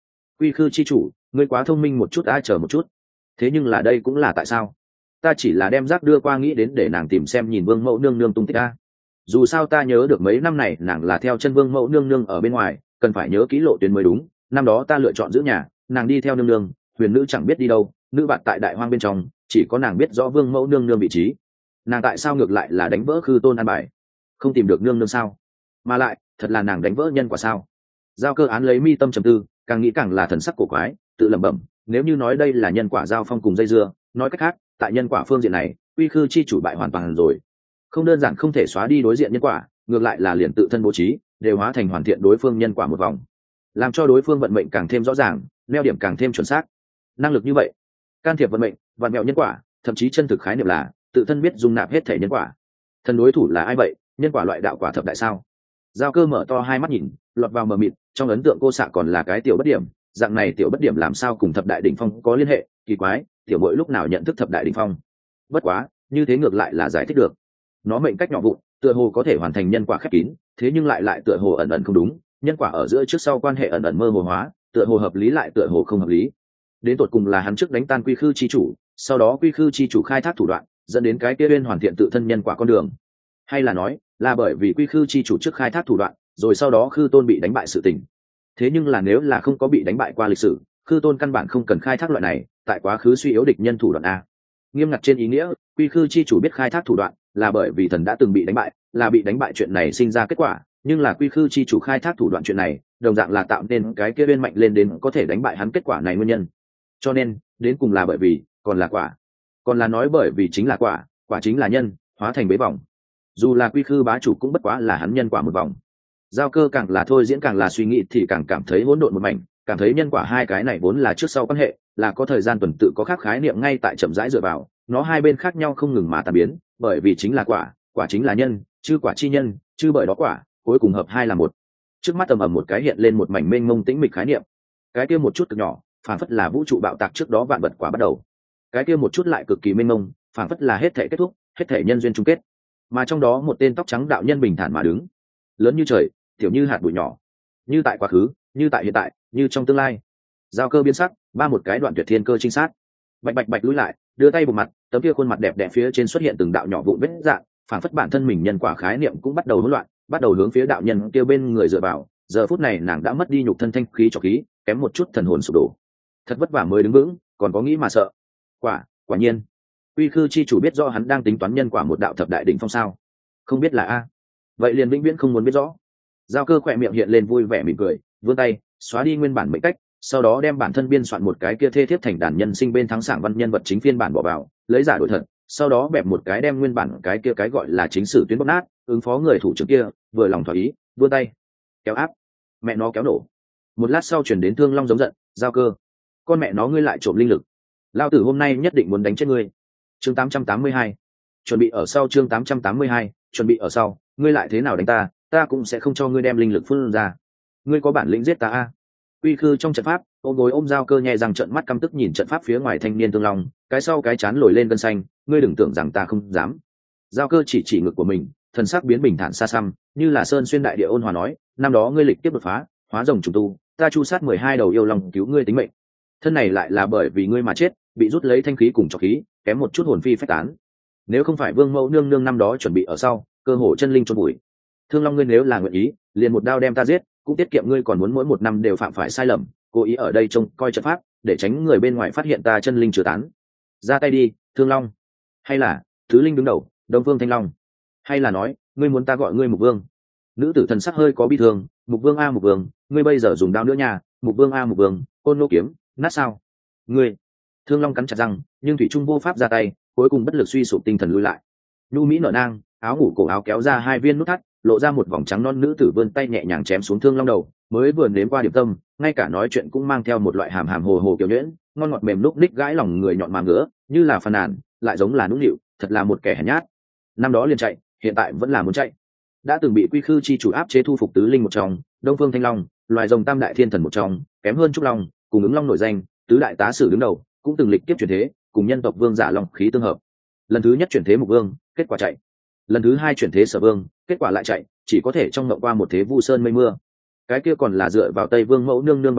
Speaker 1: Quy khư chi chủ, ngươi quá thông minh một chút, ai chờ một chút. Thế nhưng là đây cũng là tại sao? Ta chỉ là đem rác đưa qua nghĩ đến để nàng tìm xem nhìn vương mẫu nương nương tung tích a. Dù sao ta nhớ được mấy năm này nàng là theo chân vương mẫu nương nương ở bên ngoài, cần phải nhớ kỹ lộ tuyến mới đúng. Năm đó ta lựa chọn giữ nhà, nàng đi theo nương nương, huyền nữ chẳng biết đi đâu, nữ bạn tại đại hoang bên trong, chỉ có nàng biết rõ vương mẫu nương nương vị trí. Nàng tại sao ngược lại là đánh vỡ khư tôn an bài? Không tìm được nương nương sao? Mà lại thật là nàng đánh vỡ nhân quả sao? Giao Cơ án lấy mi tâm trầm tư, càng nghĩ càng là thần sắc cổ quái, tự lẩm bẩm, nếu như nói đây là nhân quả giao phong cùng dây dưa, nói cách khác, tại nhân quả phương diện này, Quy khư chi chủ bại hoàn toàn rồi. Không đơn giản không thể xóa đi đối diện nhân quả, ngược lại là liền tự thân bố trí, đều hóa thành hoàn thiện đối phương nhân quả một vòng, làm cho đối phương vận mệnh càng thêm rõ ràng, neo điểm càng thêm chuẩn xác. Năng lực như vậy, can thiệp vận mệnh, vặn mẹo nhân quả, thậm chí chân thực khái niệm là tự thân biết dung nạp hết thể nhân quả. Thần đối thủ là ai vậy? Nhân quả loại đạo quả thập đại sao? Giao Cơ mở to hai mắt nhìn, lọt vào mờ mịt, trong ấn tượng cô xạ còn là cái tiểu bất điểm, dạng này tiểu bất điểm làm sao cùng thập đại đỉnh phong có liên hệ? Kỳ quái, tiểu bội lúc nào nhận thức thập đại đỉnh phong? Bất quá, như thế ngược lại là giải thích được. Nó mệnh cách nhỏ vụn, tựa hồ có thể hoàn thành nhân quả khép kín, thế nhưng lại lại tựa hồ ẩn ẩn không đúng, nhân quả ở giữa trước sau quan hệ ẩn ẩn mơ hồ hóa, tựa hồ hợp lý lại tựa hồ không hợp lý. Đến tột cùng là hắn trước đánh tan Quy khư chi chủ, sau đó Quy khư chi chủ khai thác thủ đoạn, dẫn đến cái kia bên hoàn thiện tự thân nhân quả con đường, hay là nói là bởi vì Quy khư chi chủ trước khai thác thủ đoạn, rồi sau đó khư tôn bị đánh bại sự tình. Thế nhưng là nếu là không có bị đánh bại qua lịch sử, khư tôn căn bản không cần khai thác loại này tại quá khứ suy yếu địch nhân thủ đoạn a. Nghiêm ngặt trên ý nghĩa, Quy khư chi chủ biết khai thác thủ đoạn là bởi vì thần đã từng bị đánh bại, là bị đánh bại chuyện này sinh ra kết quả, nhưng là Quy khư chi chủ khai thác thủ đoạn chuyện này đồng dạng là tạo nên cái kia bên mạnh lên đến có thể đánh bại hắn kết quả này nguyên nhân. Cho nên đến cùng là bởi vì còn là quả, còn là nói bởi vì chính là quả, quả chính là nhân, hóa thành bế vòng. Dù là Quy khư bá chủ cũng bất quá là hắn nhân quả một vòng. Giao Cơ càng là thôi diễn càng là suy nghĩ thì càng cảm thấy hỗn độn một mảnh, cảm thấy nhân quả hai cái này vốn là trước sau quan hệ, là có thời gian tuần tự có khác khái niệm ngay tại chậm rãi dựa vào, nó hai bên khác nhau không ngừng mà tàn biến, bởi vì chính là quả, quả chính là nhân, chư quả chi nhân, chư bởi đó quả, cuối cùng hợp hai là một. Trước mắt ầm ầm một cái hiện lên một mảnh mênh mông tĩnh mịch khái niệm. Cái kia một chút cực nhỏ, phản phất là vũ trụ bạo tạc trước đó vạn vật quả bắt đầu. Cái kia một chút lại cực kỳ mênh mông, phản phất là hết thể kết thúc, hết thể nhân duyên chung kết. Mà trong đó một tên tóc trắng đạo nhân bình thản mà đứng, lớn như trời, tiểu như hạt bụi nhỏ, như tại quá khứ, như tại hiện tại, như trong tương lai. Giao Cơ biến sắc, ba một cái đoạn tuyệt thiên cơ trinh sát, bạch bạch bạch lùi lại, đưa tay bụng mặt, tấm kia khuôn mặt đẹp đẽ phía trên xuất hiện từng đạo nhỏ vụn vết dạn, phản phất bản thân mình nhân quả khái niệm cũng bắt đầu hỗn loạn, bắt đầu hướng phía đạo nhân kia bên người dựa vào. Giờ phút này nàng đã mất đi nhục thân thanh khí cho khí, kém một chút thần hồn sụp đổ. Thật vất vả mới đứng vững, còn có nghĩ mà sợ. Quả, quả nhiên, Quy khư chi chủ biết rõ hắn đang tính toán nhân quả một đạo thập đại đỉnh phong sao? Không biết là a? Vậy liền vĩnh viễn không muốn biết rõ. Giao Cơ khỏe miệng hiện lên vui vẻ mỉm cười, vươn tay xóa đi nguyên bản mệnh cách, sau đó đem bản thân biên soạn một cái kia thê thiếp thành đàn nhân sinh bên thắng sảng văn nhân vật chính phiên bản bỏ vào, lấy giả đổi thật, sau đó bẹp một cái đem nguyên bản cái kia cái gọi là chính sử tuyến bóp nát, ứng phó người thủ trưởng kia, vừa lòng thỏa ý, vươn tay kéo áp, mẹ nó kéo nổ. Một lát sau chuyển đến Thương Long giống giận, Giao Cơ, con mẹ nó ngươi lại trộm linh lực, lao tử hôm nay nhất định muốn đánh chết ngươi. Chương tám trăm tám mươi hai, chuẩn bị ở sau. Chương tám trăm tám mươi hai, chuẩn bị ở sau. Ngươi lại thế nào đánh ta, ta cũng sẽ không cho ngươi đem linh lực phun ra. Ngươi có bản lĩnh giết ta a? Quy khư trong trận pháp, ôm gối ôm Giao Cơ nhẹ răng trợn mắt căm tức nhìn trận pháp phía ngoài thanh niên Thương Long, cái sau cái chán lồi lên gân xanh, ngươi đừng tưởng rằng ta không dám. Giao Cơ chỉ chỉ ngực của mình, thần sắc biến bình thản xa xăm, như là sơn xuyên đại địa ôn hòa nói, năm đó ngươi lịch tiếp đột phá, hóa rồng trùng tu, ta chu sát mười hai đầu yêu long cứu ngươi tính mệnh. Thân này lại là bởi vì ngươi mà chết, bị rút lấy thanh khí cùng trọc khí, kém một chút hồn phi phách tán. Nếu không phải Vương Mẫu nương nương năm đó chuẩn bị ở sau, cơ hồ chân linh chôn bụi. Thương Long ngươi nếu là nguyện ý, liền một đao đem ta giết, cũng tiết kiệm ngươi còn muốn mỗi một năm đều phạm phải sai lầm, cố ý ở đây trông coi trận pháp, để tránh người bên ngoài phát hiện ta chân linh chưa tán. Ra tay đi, Thương Long. Hay là thứ linh đứng đầu, Đông Vương Thanh Long. Hay là nói, ngươi muốn ta gọi ngươi Mục Vương? Nữ tử thần sắc hơi có bi thương, Mục Vương a Mục Vương, ngươi bây giờ dùng đao nữa nha, Mục Vương a Mục Vương, Côn Lô kiếm, nát sao? Ngươi. Thương Long cắn chặt răng, nhưng thủy trung vô pháp ra tay, cuối cùng bất lực suy sụp tinh thần lui lại. Nhu mỹ nở nang, áo ngủ cổ áo kéo ra hai viên nút thắt, lộ ra một vòng trắng non, nữ tử vươn tay nhẹ nhàng chém xuống Thương Long đầu, mới vừa nếm qua điểm tâm, ngay cả nói chuyện cũng mang theo một loại hàm hàm hồ hồ kiểu nhuyễn, ngon ngọt mềm lúc ních gãi lòng người nhọn mà ngứa, như là phàn nàn, lại giống là nũng nịu, thật là một kẻ hèn nhát. Năm đó liền chạy, hiện tại vẫn là muốn chạy. Đã từng bị Quy khư chi chủ áp chế thu phục tứ linh một trong, Đông Phương Thanh Long, loài rồng tam đại thiên thần một trong, kém hơn Trúc Long, cùng ứng long nổi danh, tứ đại tá sử đứng đầu, cũng từng lịch kiếp chuyển thế, cùng nhân tộc vương giả long khí tương hợp. Lần thứ nhất chuyển thế Mục Vương, kết quả chạy. Lần thứ hai chuyển thế Sở Vương, kết quả lại chạy, chỉ có thể trong ngộng qua một thế vu sơn mây mưa. Cái kia còn là dựa vào Tây Vương Mẫu nương nương bảo vật,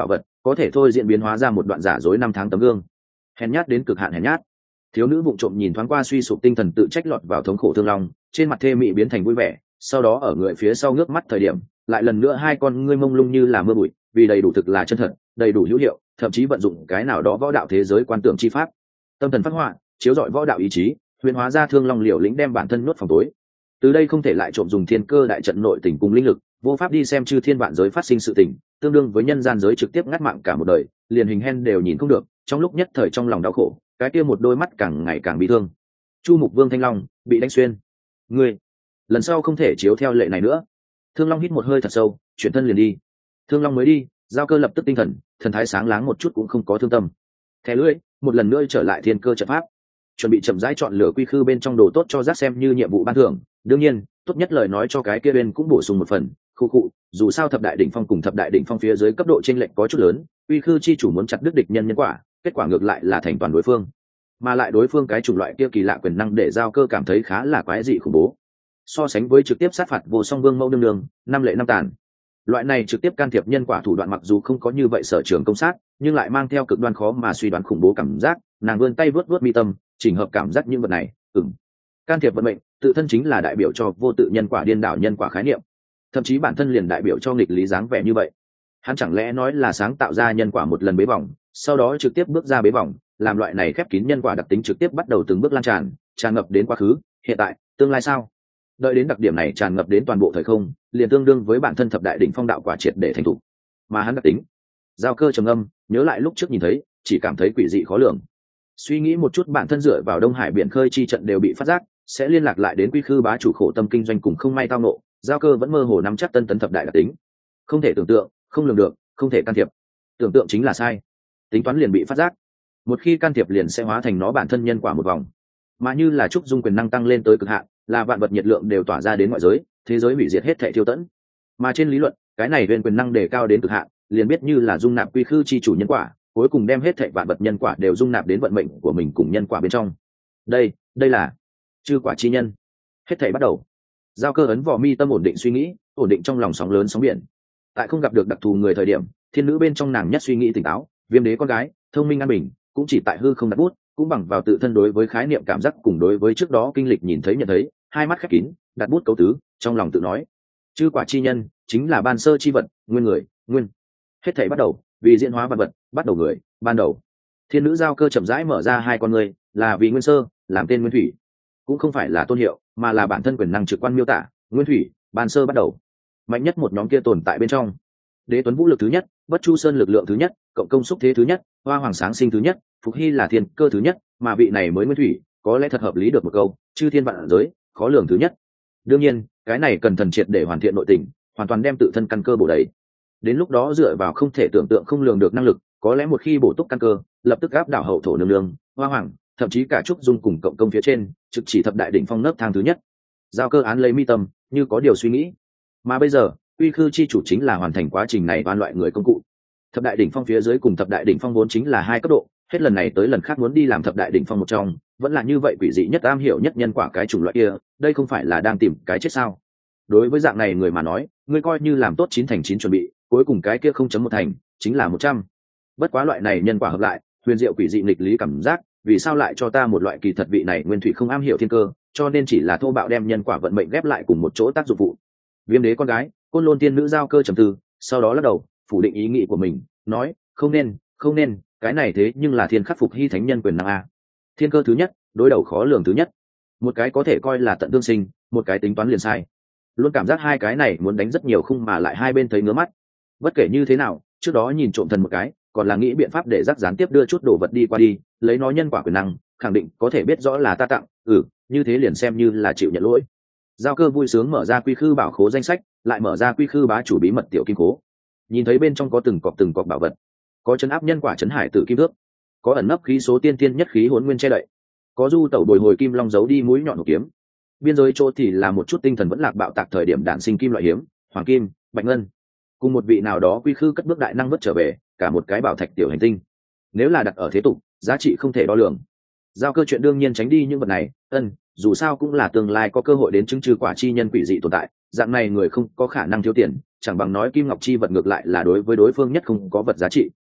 Speaker 1: có thể thôi diễn biến hóa ra một đoạn giả dối năm tháng tấm gương. Hèn nhát đến cực hạn hèn nhát. Thiếu nữ vụng trộm nhìn thoáng qua suy sụp tinh thần tự trách lọt vào thống khổ thương long, trên mặt thê mị biến thành vui vẻ, sau đó ở người phía sau ngước mắt thời điểm, lại lần nữa hai con ngươi mông lung như là mưa bụi, vì đầy đủ thực là chân thật, đầy đủ hữu hiệu, thậm chí vận dụng cái nào đó võ đạo thế giới quan tưởng chi pháp. Tâm thần phát họa, chiếu rọi võ đạo ý chí, huyền hóa ra thương long liều lĩnh đem bản thân nuốt phòng tối. Từ đây không thể lại trộm dùng thiên cơ đại trận nội tình cùng linh lực, vô pháp đi xem chư thiên vạn giới phát sinh sự tình, tương đương với nhân gian giới trực tiếp ngắt mạng cả một đời, liền hình hen đều nhìn không được, trong lúc nhất thời trong lòng đau khổ, cái kia một đôi mắt càng ngày càng bị thương. Chu Mục Vương Thanh Long bị đánh xuyên. Ngươi, lần sau không thể chiếu theo lệ này nữa. Thương Long hít một hơi thật sâu, chuyển thân liền đi. Thương Long mới đi, Giao Cơ lập tức tinh thần, thần thái sáng láng một chút cũng không có thương tâm. Thẻ lưỡi, một lần nữa trở lại thiên cơ trận pháp, chuẩn bị chậm rãi chọn lựa quy khư bên trong đồ tốt cho giác xem như nhiệm vụ ban thưởng. Đương nhiên, tốt nhất lời nói cho cái kia bên cũng bổ sung một phần. Khu cụ, dù sao thập đại đỉnh phong cùng thập đại đỉnh phong phía dưới cấp độ chênh lệch có chút lớn, quy khư chi chủ muốn chặt đứt địch nhân nhân quả, kết quả ngược lại là thành toàn đối phương, mà lại đối phương cái chủng loại kia kỳ lạ quyền năng để Giao Cơ cảm thấy khá là quái dị khủng bố. So sánh với trực tiếp sát phạt vô song vương mẫu nương nương, năm lệ năm tàn, loại này trực tiếp can thiệp nhân quả thủ đoạn mặc dù không có như vậy sở trường công sát, nhưng lại mang theo cực đoan khó mà suy đoán khủng bố cảm giác. Nàng vươn tay vớt vớt mi tâm, chỉnh hợp cảm giác những vật này. Ừm, can thiệp vận mệnh tự thân chính là đại biểu cho vô tự nhân quả điên đảo nhân quả khái niệm, thậm chí bản thân liền đại biểu cho nghịch lý dáng vẻ như vậy. Hắn chẳng lẽ nói là sáng tạo ra nhân quả một lần bế vòng, sau đó trực tiếp bước ra bế vòng, làm loại này khép kín nhân quả đặc tính trực tiếp bắt đầu từng bước lan tràn, tràn ngập đến quá khứ, hiện tại, tương lai sao? Đợi đến đặc điểm này tràn ngập đến toàn bộ thời không, liền tương đương với bản thân thập đại đỉnh phong đạo quả triệt để thành thủ. Mà hắn đặc tính, Giao Cơ trầm âm, nhớ lại lúc trước nhìn thấy, chỉ cảm thấy quỷ dị khó lường. Suy nghĩ một chút, bản thân dựa vào Đông Hải biển khơi chi trận đều bị phát giác, sẽ liên lạc lại đến quy khư bá chủ khổ tâm kinh doanh cùng không may tao nộ. Giao Cơ vẫn mơ hồ nắm chắc tân tấn thập đại đặc tính, không thể tưởng tượng, không lường được, không thể can thiệp. Tưởng tượng chính là sai, tính toán liền bị phát giác. Một khi can thiệp liền sẽ hóa thành nó bản thân nhân quả một vòng, mà như là trúc dung quyền năng tăng lên tới cực hạn, là vạn vật nhiệt lượng đều tỏa ra đến ngoại giới, thế giới hủy diệt hết thảy thiêu tẫn. Mà trên lý luận, cái này huyền quyền năng đề cao đến cực hạn, liền biết như là dung nạp quy khư chi chủ nhân quả, cuối cùng đem hết thảy vạn vật nhân quả đều dung nạp đến vận mệnh của mình cùng nhân quả bên trong. Đây, đây là chư quả chi nhân. Hết thảy bắt đầu. Giao Cơ ấn vỏ mi tâm ổn định suy nghĩ, ổn định trong lòng sóng lớn sóng biển. Tại không gặp được đặc thù người thời điểm, thiên nữ bên trong nàng nhất suy nghĩ tỉnh táo, Viêm đế con gái, thông minh an bình, cũng chỉ tại hư không đặt bút, cũng bằng vào tự thân đối với khái niệm cảm giác cùng đối với trước đó kinh lịch nhìn thấy nhận thấy, hai mắt khép kín, đặt bút cấu tứ, trong lòng tự nói, chư quả chi nhân chính là ban sơ chi vật, nguyên người, nguyên. Hết thảy bắt đầu, vì diễn hóa vật vật, bắt đầu người, ban đầu. Thiên nữ Giao Cơ chậm rãi mở ra hai con người, là vì nguyên sơ, làm tên nguyên thủy, cũng không phải là tôn hiệu, mà là bản thân quyền năng trực quan miêu tả, nguyên thủy, ban sơ bắt đầu. Mạnh nhất một nhóm kia tồn tại bên trong. Đế Tuấn vũ lực thứ nhất, Bất Chu Sơn lực lượng thứ nhất, cộng công xúc thế thứ nhất, Hoa Hoàng sáng sinh thứ nhất, Phục Hy là thiên cơ thứ nhất, mà vị này mới nguyên thủy, có lẽ thật hợp lý được một câu, chư thiên vạn giới, khó lường thứ nhất. Đương nhiên, cái này cần thần triệt để hoàn thiện nội tình, hoàn toàn đem tự thân căn cơ bổ đầy. Đến lúc đó dựa vào không thể tưởng tượng không lường được năng lực, có lẽ một khi bổ túc căn cơ, lập tức áp đảo hậu thổ nương nương, Hoa Hoàng, thậm chí cả trúc dung cùng cộng công phía trên, trực chỉ thập đại đỉnh phong nấc thang thứ nhất. Giao Cơ án lấy mi tâm, như có điều suy nghĩ. Mà bây giờ, quy khư chi chủ chính là hoàn thành quá trình này van loại người công cụ. Thập đại đỉnh phong phía dưới cùng thập đại đỉnh phong vốn chính là hai cấp độ, hết lần này tới lần khác muốn đi làm thập đại đỉnh phong một trong, vẫn là như vậy quỷ dị nhất am hiểu nhất nhân quả cái chủng loại kia, đây không phải là đang tìm cái chết sao? Đối với dạng này người mà nói, ngươi coi như làm tốt chín thành chín chuẩn bị, cuối cùng cái kia không chấm một thành, chính là một trăm. Bất quá loại này nhân quả hợp lại, huyền diệu quỷ dị nghịch lý cảm giác, vì sao lại cho ta một loại kỳ thật vị này nguyên thủy không am hiểu thiên cơ, cho nên chỉ là thô bạo đem nhân quả vận mệnh ghép lại cùng một chỗ tác dụng phụ. Viêm đế con gái, Côn Lôn tiên nữ Giao Cơ trầm tư, sau đó lắc đầu, phủ định ý nghĩ của mình, nói, không nên, không nên, cái này thế nhưng là thiên khắc Phục Hy thánh nhân quyền năng a. Thiên cơ thứ nhất, đối đầu khó lường thứ nhất. Một cái có thể coi là tận tương sinh, một cái tính toán liền sai. Luôn cảm giác hai cái này muốn đánh rất nhiều khung mà lại hai bên thấy ngứa mắt. Bất kể như thế nào, trước đó nhìn trộm thần một cái, còn là nghĩ biện pháp để rắc gián tiếp đưa chút đồ vật đi qua đi, lấy nó nhân quả quyền năng, khẳng định có thể biết rõ là ta tặng, ừ, như thế liền xem như là chịu nhận lỗi. Giao Cơ vui sướng mở ra quy khư bảo khố danh sách, lại mở ra quy khư bá chủ bí mật tiểu kim cố. Nhìn thấy bên trong có từng cọc từng cọc bảo vật, có chấn áp nhân quả chấn hải tử kim thước, có ẩn nấp khí số tiên tiên nhất khí hồn nguyên che đậy, có du tẩu bồi hồi kim long giấu đi mũi nhọn hộp kiếm. Biên giới chỗ thì là một chút tinh thần vẫn lạc bạo tạc thời điểm đạn sinh kim loại hiếm, hoàng kim, bạch ngân, cùng một vị nào đó quy khư cất bước đại năng vất trở về, cả một cái bảo thạch tiểu hành tinh. Nếu là đặt ở thế tục, giá trị không thể đo lường. Giao Cơ chuyện đương nhiên tránh đi những vật này, ân, dù sao cũng là tương lai có cơ hội đến chứng trừ quả chi nhân quỷ dị tồn tại, dạng này người không có khả năng thiếu tiền, chẳng bằng nói kim ngọc chi vật ngược lại là đối với đối phương nhất không có vật giá trị.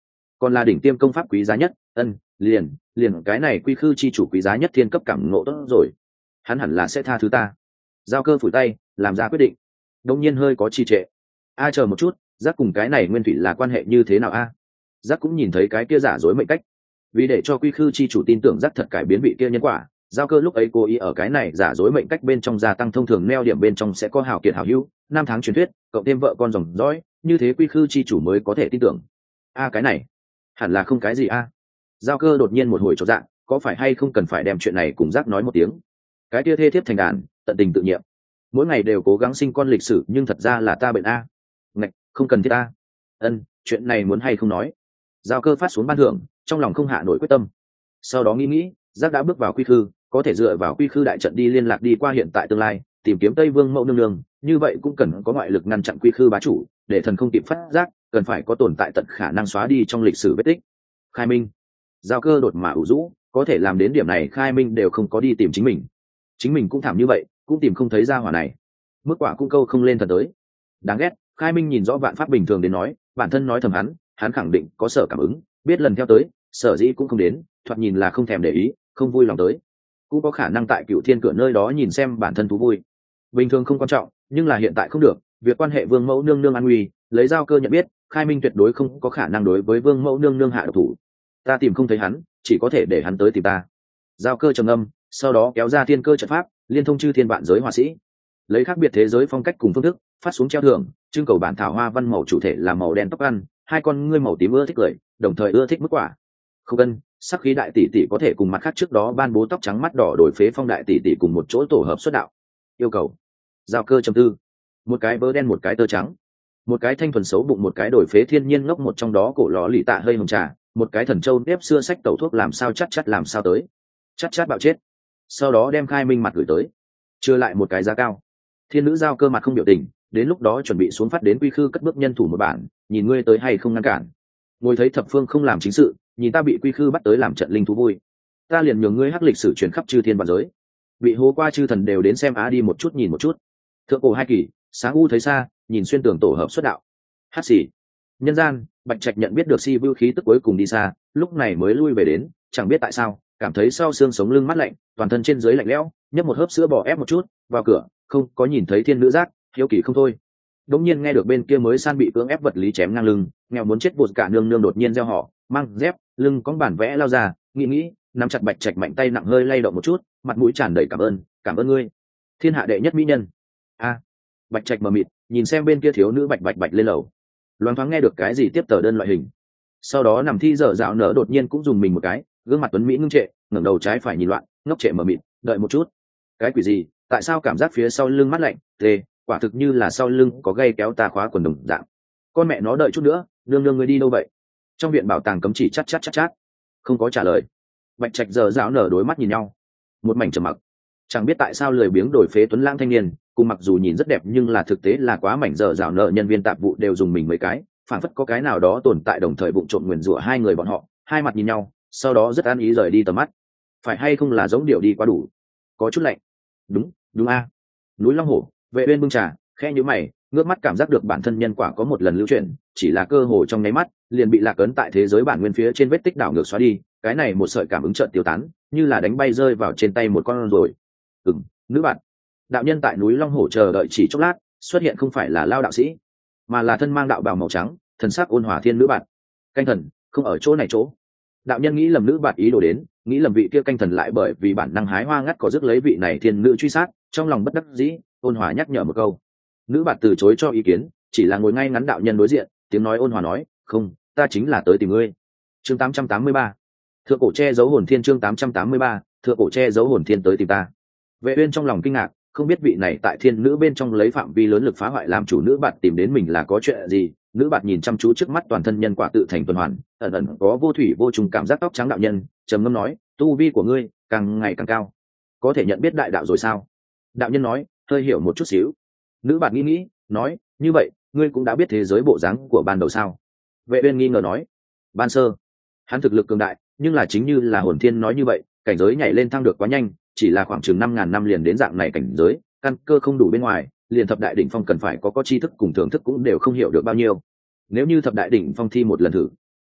Speaker 1: còn là đỉnh tiêm công pháp quý giá nhất. Ân, liền liền cái này quy khư chi chủ quý giá nhất thiên cấp cảm ngộ tốt rồi, hắn hẳn là sẽ tha thứ ta. Giao Cơ phủi tay làm ra quyết định, đột nhiên hơi có trì trệ. A chờ một chút, giác cùng cái này nguyên thủy là quan hệ như thế nào a? Giác cũng nhìn thấy cái kia giả dối mệnh cách, vì để cho quy khư chi chủ tin tưởng giác thật cải biến vị kia nhân quả, Giao Cơ lúc ấy cố ý ở cái này giả dối mệnh cách bên trong gia tăng thông thường neo điểm bên trong sẽ có hảo kiệt hảo hữu, năm tháng truyền thuyết, cộng thêm vợ con dòng dõi, như thế quy khư chi chủ mới có thể tin tưởng. A cái này hẳn là không cái gì a. Giao Cơ đột nhiên một hồi chột dạ, có phải hay không cần phải đem chuyện này cùng giác nói một tiếng? Cái kia thê thiếp thành đàn, tận tình tự nhiệm, mỗi ngày đều cố gắng sinh con lịch sử, nhưng thật ra là ta bệnh a. Ngạch, không cần thiết a. Ân, chuyện này muốn hay không nói. Giao Cơ phát xuống ban thưởng, trong lòng không hạ nổi quyết tâm. Sau đó nghĩ nghĩ, giác đã bước vào quy khư, có thể dựa vào quy khư đại trận đi liên lạc đi qua hiện tại tương lai, tìm kiếm Tây Vương mẫu nương nương, như vậy cũng cần có ngoại lực ngăn chặn quy khư bá chủ, để thần không kịp phát giác, cần phải có tồn tại tận khả năng xóa đi trong lịch sử vết tích. Khai minh. Giao Cơ đột mà ủ rũ, có thể làm đến điểm này Khai minh đều không có đi tìm chính mình, chính mình cũng thảm như vậy, cũng tìm không thấy ra hỏa này, mức quả cũng câu không lên thần tới. Đáng ghét. Khai minh nhìn rõ vạn pháp bình thường đến nói, bản thân nói thầm hắn hắn khẳng định có sở cảm ứng, biết lần theo tới, sở dĩ cũng không đến, thoạt nhìn là không thèm để ý, không vui lòng tới, cũng có khả năng tại Cựu Thiên cửa nơi đó nhìn xem bản thân thú vui. Bình thường không quan trọng, nhưng là hiện tại không được, việc quan hệ vương mẫu nương nương an nguy, lấy Giao Cơ nhận biết, Khai minh tuyệt đối không có khả năng đối với vương mẫu nương nương hạ độc thủ. Ta tìm không thấy hắn, chỉ có thể để hắn tới tìm ta. Giao Cơ trầm âm, sau đó kéo ra thiên cơ trận pháp, liên thông chư thiên vạn giới họa sĩ, lấy khác biệt thế giới phong cách cùng phương thức phát xuống treo thưởng, trưng cầu bản thảo hoa văn màu chủ thể là màu đen tóc ăn, hai con ngươi màu tím ưa thích cười, đồng thời ưa thích mức quả. Không cân sắc khí đại tỷ tỷ có thể cùng mặt khác trước đó ban bố tóc trắng mắt đỏ đổi phế phong đại tỷ tỷ cùng một chỗ tổ hợp xuất đạo. Yêu cầu. Giao Cơ trầm tư, một cái bơ đen một cái tơ trắng, một cái thanh thuần xấu bụng một cái đổi phế thiên nhiên ngốc, một trong đó cổ lò lì tạ hơi hồng trà, một cái thần châu nếp xưa sách tẩu thuốc làm sao chắc chắc làm sao tới, chắc chắc bạo chết. Sau đó đem Khai minh mặt gửi tới, chưa lại một cái giá cao. Thiên nữ Giao Cơ mặt không biểu tình, đến lúc đó chuẩn bị xuống phát đến quy khư cất bước nhân thủ một bản, nhìn ngươi tới hay không ngăn cản. Ngồi thấy thập phương không làm chính sự, nhìn ta bị quy khư bắt tới làm trận linh thú vui, ta liền nhường ngươi hắc lịch sử truyền khắp chư thiên vạn giới, bị hố qua chư thần đều đến xem á đi một chút nhìn một chút. Thượng cổ hai kỳ, sáng u thấy xa, nhìn xuyên tường tổ hợp xuất đạo. Hát xì. Nhân gian, Bạch Trạch nhận biết được si vưu khí tức cuối cùng đi xa, lúc này mới lui về đến, chẳng biết tại sao, cảm thấy sau xương sống lưng mát lạnh, toàn thân trên dưới lạnh lẽo, nhấp một hớp sữa bò ép một chút, vào cửa, không có nhìn thấy thiên nữ giác, hiếu kỳ không thôi. Đống nhiên nghe được bên kia mới san bị cưỡng ép vật lý chém ngang lưng, nghèo muốn chết vụt cả nương nương đột nhiên gieo họ, mang dép, lưng có bản vẽ lao ra, nghĩ nghĩ, nắm chặt Bạch Trạch mạnh tay nặng hơi lay động một chút, mặt mũi tràn đầy cảm ơn, cảm ơn ngươi, thiên hạ đệ nhất mỹ nhân. A. Bạch Trạch mờ mịt, nhìn xem bên kia thiếu nữ bạch bạch bạch lên lầu, loáng thoáng nghe được cái gì tiếp tờ đơn loại hình, sau đó nằm thi dở dạo nở đột nhiên cũng dùng mình một cái, gương mặt tuấn mỹ ngưng trệ, ngẩng đầu trái phải nhìn loạn, ngốc trệ mờ mịt, đợi một chút, cái quỷ gì, tại sao cảm giác phía sau lưng mát lạnh, tê, quả thực như là sau lưng có gây kéo ta khóa quần đồng dạng. Con mẹ nó đợi chút nữa, nương nương ngươi đi đâu vậy? Trong viện bảo tàng cấm chỉ chát chát chát chát, không có trả lời. Bạch Trạch dở dạo nở đối mắt nhìn nhau, một mảnh trầm mặc. Chẳng biết tại sao lười biếng đổi phế tuấn lãng thanh niên, cùng mặc dù nhìn rất đẹp nhưng là thực tế là quá mảnh dở dạo nở nhân viên tạp vụ đều dùng mình mấy cái, phản phất có cái nào đó tồn tại đồng thời bụng trộm nguyền rủa hai người bọn họ, hai mặt nhìn nhau, sau đó rất an ý rời đi tầm mắt. Phải hay không là giống điệu đi quá đủ, có chút lạnh. Đúng, đúng a. Núi Long Hổ, Vệ Uyên bưng trà, khẽ nhíu mày, ngước mắt cảm giác được bản thân nhân quả có một lần lưu chuyển, chỉ là cơ hồ trong nháy mắt, liền bị lạc ấn tại thế giới bản nguyên phía trên vết tích đảo ngược xóa đi, cái này một sợi cảm ứng chợt tiêu tán, như là đánh bay rơi vào trên tay một con rồi. Ừm, nữ bạn. Đạo nhân tại núi Long Hổ chờ đợi chỉ chốc lát, xuất hiện không phải là Lao đạo sĩ, mà là thân mang đạo bào màu trắng, thần sắc ôn hòa thiên nữ bạn. Canh thần, không ở chỗ này chỗ. Đạo nhân nghĩ lầm nữ bạn ý đồ đến, nghĩ lầm vị kia canh thần lại bởi vì bản năng hái hoa ngắt cỏ rước lấy vị này thiên nữ truy sát, trong lòng bất đắc dĩ, ôn hòa nhắc nhở một câu. Nữ bạn từ chối cho ý kiến, chỉ là ngồi ngay ngắn đạo nhân đối diện, tiếng nói ôn hòa nói, không, ta chính là tới tìm ngươi. Chương tám trăm tám mươi ba, thượng cổ che giấu hồn thiên. Chương tám trăm tám mươi ba, thượng cổ che giấu hồn thiên tới tìm ta. Vệ Uyên trong lòng kinh ngạc, không biết vị này tại thiên nữ bên trong lấy phạm vi lớn lực phá hoại làm chủ nữ bạn tìm đến mình là có chuyện gì. Nữ bạn nhìn chăm chú trước mắt toàn thân nhân quả tự thành tuần hoàn, ẩn ẩn có vô thủy vô trùng cảm giác. Tóc trắng đạo nhân trầm ngâm nói, tu vi của ngươi càng ngày càng cao, có thể nhận biết đại đạo rồi sao? Đạo nhân nói, hơi hiểu một chút xíu. Nữ bạn nghĩ nghĩ, nói, như vậy ngươi cũng đã biết thế giới bộ dáng của ban đầu sao? Vệ Uyên nghi ngờ nói, ban sơ hắn thực lực cường đại, nhưng là chính như là hồn thiên nói như vậy, cảnh giới nhảy lên thăng được quá nhanh, chỉ là khoảng chừng năm ngàn năm liền đến dạng này cảnh giới, căn cơ không đủ bên ngoài, liền thập đại đỉnh phong cần phải có có tri thức cùng thưởng thức cũng đều không hiểu được bao nhiêu. Nếu như thập đại đỉnh phong thi một lần thử,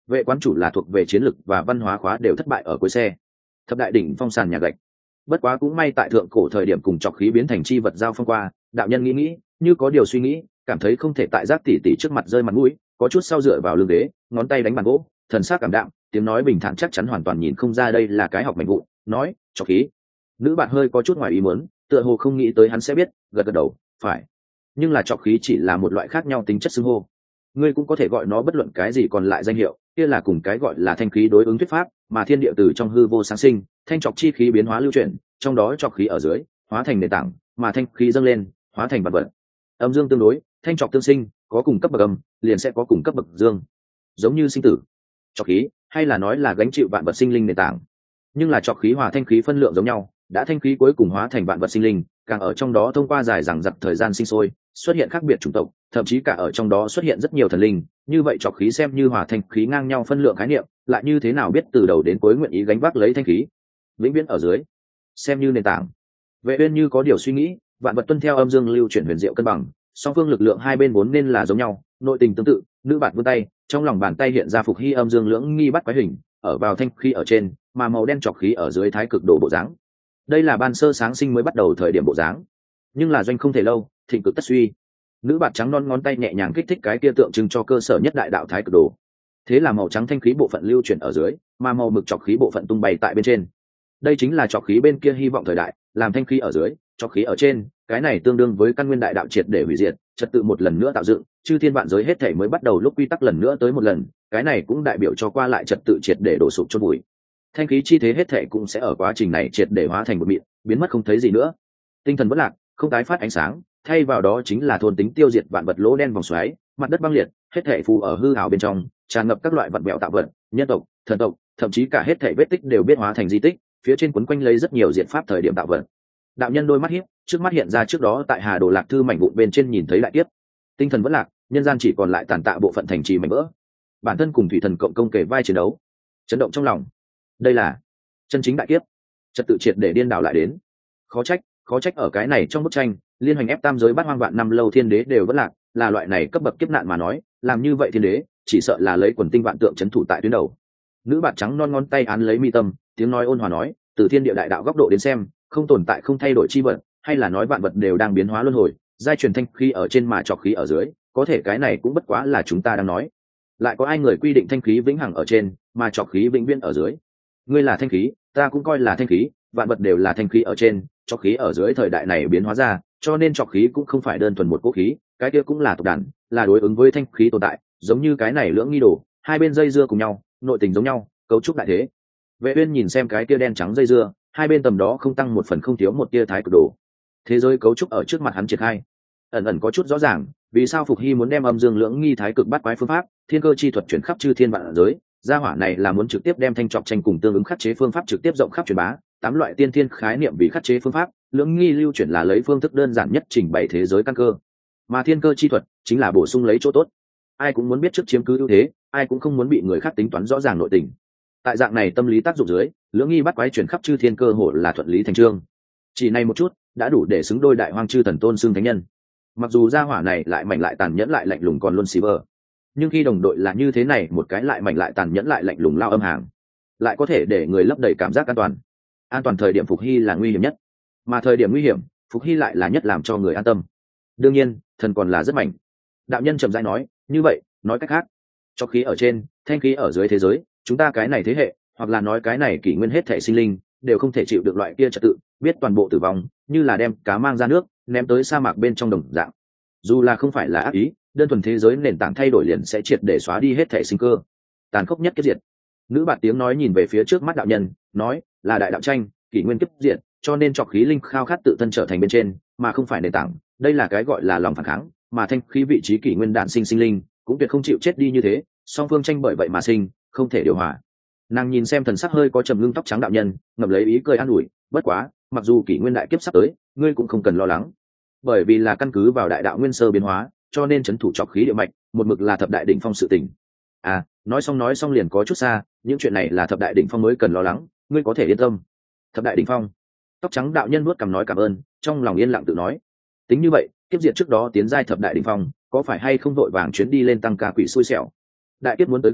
Speaker 1: Vệ quán chủ là thuộc về chiến lực và văn hóa khóa đều thất bại ở cuối xe. Thập đại đỉnh phong sàn nhà gạch. Bất quá cũng may tại thượng cổ thời điểm cùng trọc khí biến thành chi vật giao phong qua, đạo nhân nghĩ nghĩ, như có điều suy nghĩ, cảm thấy không thể tại giác tỷ tỷ trước mặt rơi mặt mũi, có chút sau dựa vào lưng ghế, ngón tay đánh bàn gỗ, thần sắc cảm đạm, tiếng nói bình thản chắc chắn hoàn toàn nhìn không ra đây là cái học mạnh vụn, nói, trọc khí. Nữ bạn hơi có chút ngoài ý muốn, tựa hồ không nghĩ tới hắn sẽ biết, gật gật đầu, phải. Nhưng là trọc khí chỉ là một loại khác nhau tính chất xưng hô. Ngươi cũng có thể gọi nó bất luận cái gì còn lại danh hiệu, kia là cùng cái gọi là thanh khí đối ứng thuyết pháp, mà thiên địa từ trong hư vô sáng sinh, thanh trọc chi khí biến hóa lưu chuyển, trong đó trọc khí ở dưới hóa thành nền tảng, mà thanh khí dâng lên hóa thành vật vật. Âm dương tương đối, thanh trọc tương sinh, có cùng cấp bậc âm liền sẽ có cùng cấp bậc dương, giống như sinh tử. Trọc khí hay là nói là gánh chịu vạn vật sinh linh nền tảng, nhưng là trọc khí hòa thanh khí phân lượng giống nhau, đã thanh khí cuối cùng hóa thành vạn vật sinh linh, càng ở trong đó thông qua dài dằng dặc thời gian sinh sôi, xuất hiện khác biệt chủng tộc, thậm chí cả ở trong đó xuất hiện rất nhiều thần linh, như vậy trọc khí xem như hòa thanh khí ngang nhau phân lượng khái niệm, lại như thế nào biết từ đầu đến cuối nguyện ý gánh vác lấy thanh khí vĩnh viễn ở dưới xem như nền tảng. Vệ uyên như có điều suy nghĩ, vạn vật tuân theo âm dương lưu chuyển huyền diệu cân bằng, song phương lực lượng hai bên vốn nên là giống nhau, nội tình tương tự. Nữ bạn vươn tay, trong lòng bàn tay hiện ra phục hy âm dương lưỡng nghi bắt quái hình, ở vào thanh khí ở trên, mà màu đen trọc khí ở dưới thái cực độ bộ dáng. Đây là ban sơ sáng sinh mới bắt đầu thời điểm bộ dáng, nhưng là doanh không thể lâu, thịnh cực tất suy. Nữ bạn trắng non ngón tay nhẹ nhàng kích thích cái kia tượng trưng cho cơ sở nhất đại đạo thái cực đồ. Thế là màu trắng thanh khí bộ phận lưu chuyển ở dưới, mà màu mực trọc khí bộ phận tung bay tại bên trên. Đây chính là trọc khí bên kia hy vọng thời đại, làm thanh khí ở dưới, trọc khí ở trên, cái này tương đương với căn nguyên đại đạo triệt để hủy diệt, trật tự một lần nữa tạo dựng, chư thiên vạn giới hết thảy mới bắt đầu lúc quy tắc lần nữa tới một lần, cái này cũng đại biểu cho qua lại trật tự triệt để đổ sụp chôn bụi. Thanh khí chi thế hết thảy cũng sẽ ở quá trình này triệt để hóa thành một mịn, biến mất không thấy gì nữa. Tinh thần bất lạc, không tái phát ánh sáng, thay vào đó chính là thôn tính tiêu diệt vạn vật lỗ đen vòng xoáy, mặt đất băng liệt, hết thảy phù ở hư ảo bên trong, tràn ngập các loại vật mẹo tạo vật, nhân tộc, thần tộc, thậm chí cả hết thảy vết tích đều biết hóa thành di tích, phía trên quấn quanh lấy rất nhiều diện pháp thời điểm tạo vật. Đạo nhân đôi mắt hiếp, trước mắt hiện ra trước đó tại Hà Đồ Lạc thư mảnh vụn bên trên nhìn thấy đại kiếp. Tinh thần vẫn lạc, nhân gian chỉ còn lại tàn tạ bộ phận thành trì mảnh vỡ. Bản thân cùng thủy thần cộng công kề vai chiến đấu, chấn động trong lòng. Đây là chân chính đại kiếp, trật tự triệt để điên đảo lại đến. Khó trách, khó trách ở cái này trong bức tranh, liên hoành ép tam giới bát hoang vạn năm lâu thiên đế đều vẫn lạc, là loại này cấp bậc kiếp nạn mà nói, làm như vậy thiên đế, chỉ sợ là lấy quần tinh vạn tượng chấn thủ tại tuyến đầu. Nữ bạn trắng non ngón tay án lấy mi tâm, tiếng nói ôn hòa nói, từ thiên địa đại đạo góc độ đến xem, không tồn tại không thay đổi chi vật, hay là nói vạn vật đều đang biến hóa luân hồi, giai truyền thanh khí ở trên mà trọc khí ở dưới, có thể cái này cũng bất quá là chúng ta đang nói. Lại có ai người quy định thanh khí vĩnh hằng ở trên, mà trọc khí vĩnh viễn ở dưới? Ngươi là thanh khí, ta cũng coi là thanh khí, vạn vật đều là thanh khí ở trên, trọc khí ở dưới thời đại này biến hóa ra, cho nên trọc khí cũng không phải đơn thuần một cố khí, cái kia cũng là tộc đàn, là đối ứng với thanh khí tồn tại, giống như cái này lưỡng nghi đồ, hai bên dây dưa cùng nhau, nội tình giống nhau, cấu trúc đại thế. Vệ uyên nhìn xem cái kia đen trắng dây dưa, hai bên tầm đó không tăng một phần không thiếu một tia thái cực đồ. Thế giới cấu trúc ở trước mặt hắn triển khai, ẩn ẩn có chút rõ ràng, vì sao Phục Hy muốn đem âm dương lưỡng nghi thái cực bắt quái phương pháp, thiên cơ chi thuật chuyển khắp chư thiên vạn giới, gia hỏa này là muốn trực tiếp đem thanh trọc tranh cùng tương ứng khắc chế phương pháp trực tiếp rộng khắp truyền bá, tám loại tiên thiên khái niệm vì khắc chế phương pháp, lưỡng nghi lưu chuyển là lấy phương thức đơn giản nhất trình bày thế giới căn cơ, mà thiên cơ chi thuật chính là bổ sung lấy chỗ tốt. Ai cũng muốn biết trước chiếm cứ ưu thế, ai cũng không muốn bị người khác tính toán rõ ràng nội tình. Tại dạng này tâm lý tác dụng dưới, lưỡng nghi bắt quái chuyển khắp chư thiên cơ hội là thuận lý thành trương. Chỉ này một chút đã đủ để xứng đôi đại hoang chư thần tôn xưng thánh nhân. Mặc dù gia hỏa này lại mạnh lại tàn nhẫn lại lạnh lùng còn luôn xì bờ, nhưng khi đồng đội là như thế này, một cái lại mạnh lại tàn nhẫn lại lạnh lùng lao âm hàng, lại có thể để người lấp đầy cảm giác an toàn. An toàn thời điểm Phục Hy là nguy hiểm nhất, mà thời điểm nguy hiểm Phục Hy lại là nhất làm cho người an tâm. Đương nhiên thần còn là rất mạnh. Đạo nhân trầm rãi nói, như vậy nói cách khác, cho khí ở trên, thanh khí ở dưới thế giới, chúng ta cái này thế hệ, hoặc là nói cái này kỷ nguyên hết thể sinh linh đều không thể chịu được loại kia trật tự, biết toàn bộ tử vong như là đem cá mang ra nước ném tới sa mạc bên trong đồng dạng. Dù là không phải là ác ý, đơn thuần thế giới nền tảng thay đổi liền sẽ triệt để xóa đi hết thể sinh cơ, tàn khốc nhất kiếp diệt. Nữ bạt tiếng nói nhìn về phía trước mắt đạo nhân, nói là đại đạo tranh, kỷ nguyên kiếp diệt, cho nên trọc khí linh khao khát tự thân trở thành bên trên, mà không phải nền tảng. Đây là cái gọi là lòng phản kháng, mà thanh khí vị trí kỷ nguyên đạn sinh sinh linh cũng tuyệt không chịu chết đi như thế, song phương tranh bởi vậy mà sinh, không thể điều hòa. Nàng nhìn xem thần sắc hơi có trầm ngưng tóc trắng đạo nhân, ngậm lấy ý cười an ủi, bất quá mặc dù kỷ nguyên đại kiếp sắp tới, ngươi cũng không cần lo lắng, bởi vì là căn cứ vào đại đạo nguyên sơ biến hóa, cho nên chấn thủ trọc khí địa mạch một mực là thập đại đỉnh phong sự tình. À, nói xong nói xong liền có chút xa, những chuyện này là thập đại đỉnh phong mới cần lo lắng, ngươi có thể yên tâm. Thập đại đỉnh phong? Tóc trắng đạo nhân nuốt cằm nói cảm ơn, trong lòng yên lặng tự nói, tính như vậy kiếp diệt trước đó tiến giai thập đại đỉnh phong, có phải hay không vội vàng chuyến đi lên tăng ca quỷ xui xẻo. Đại kiếp muốn tới gần,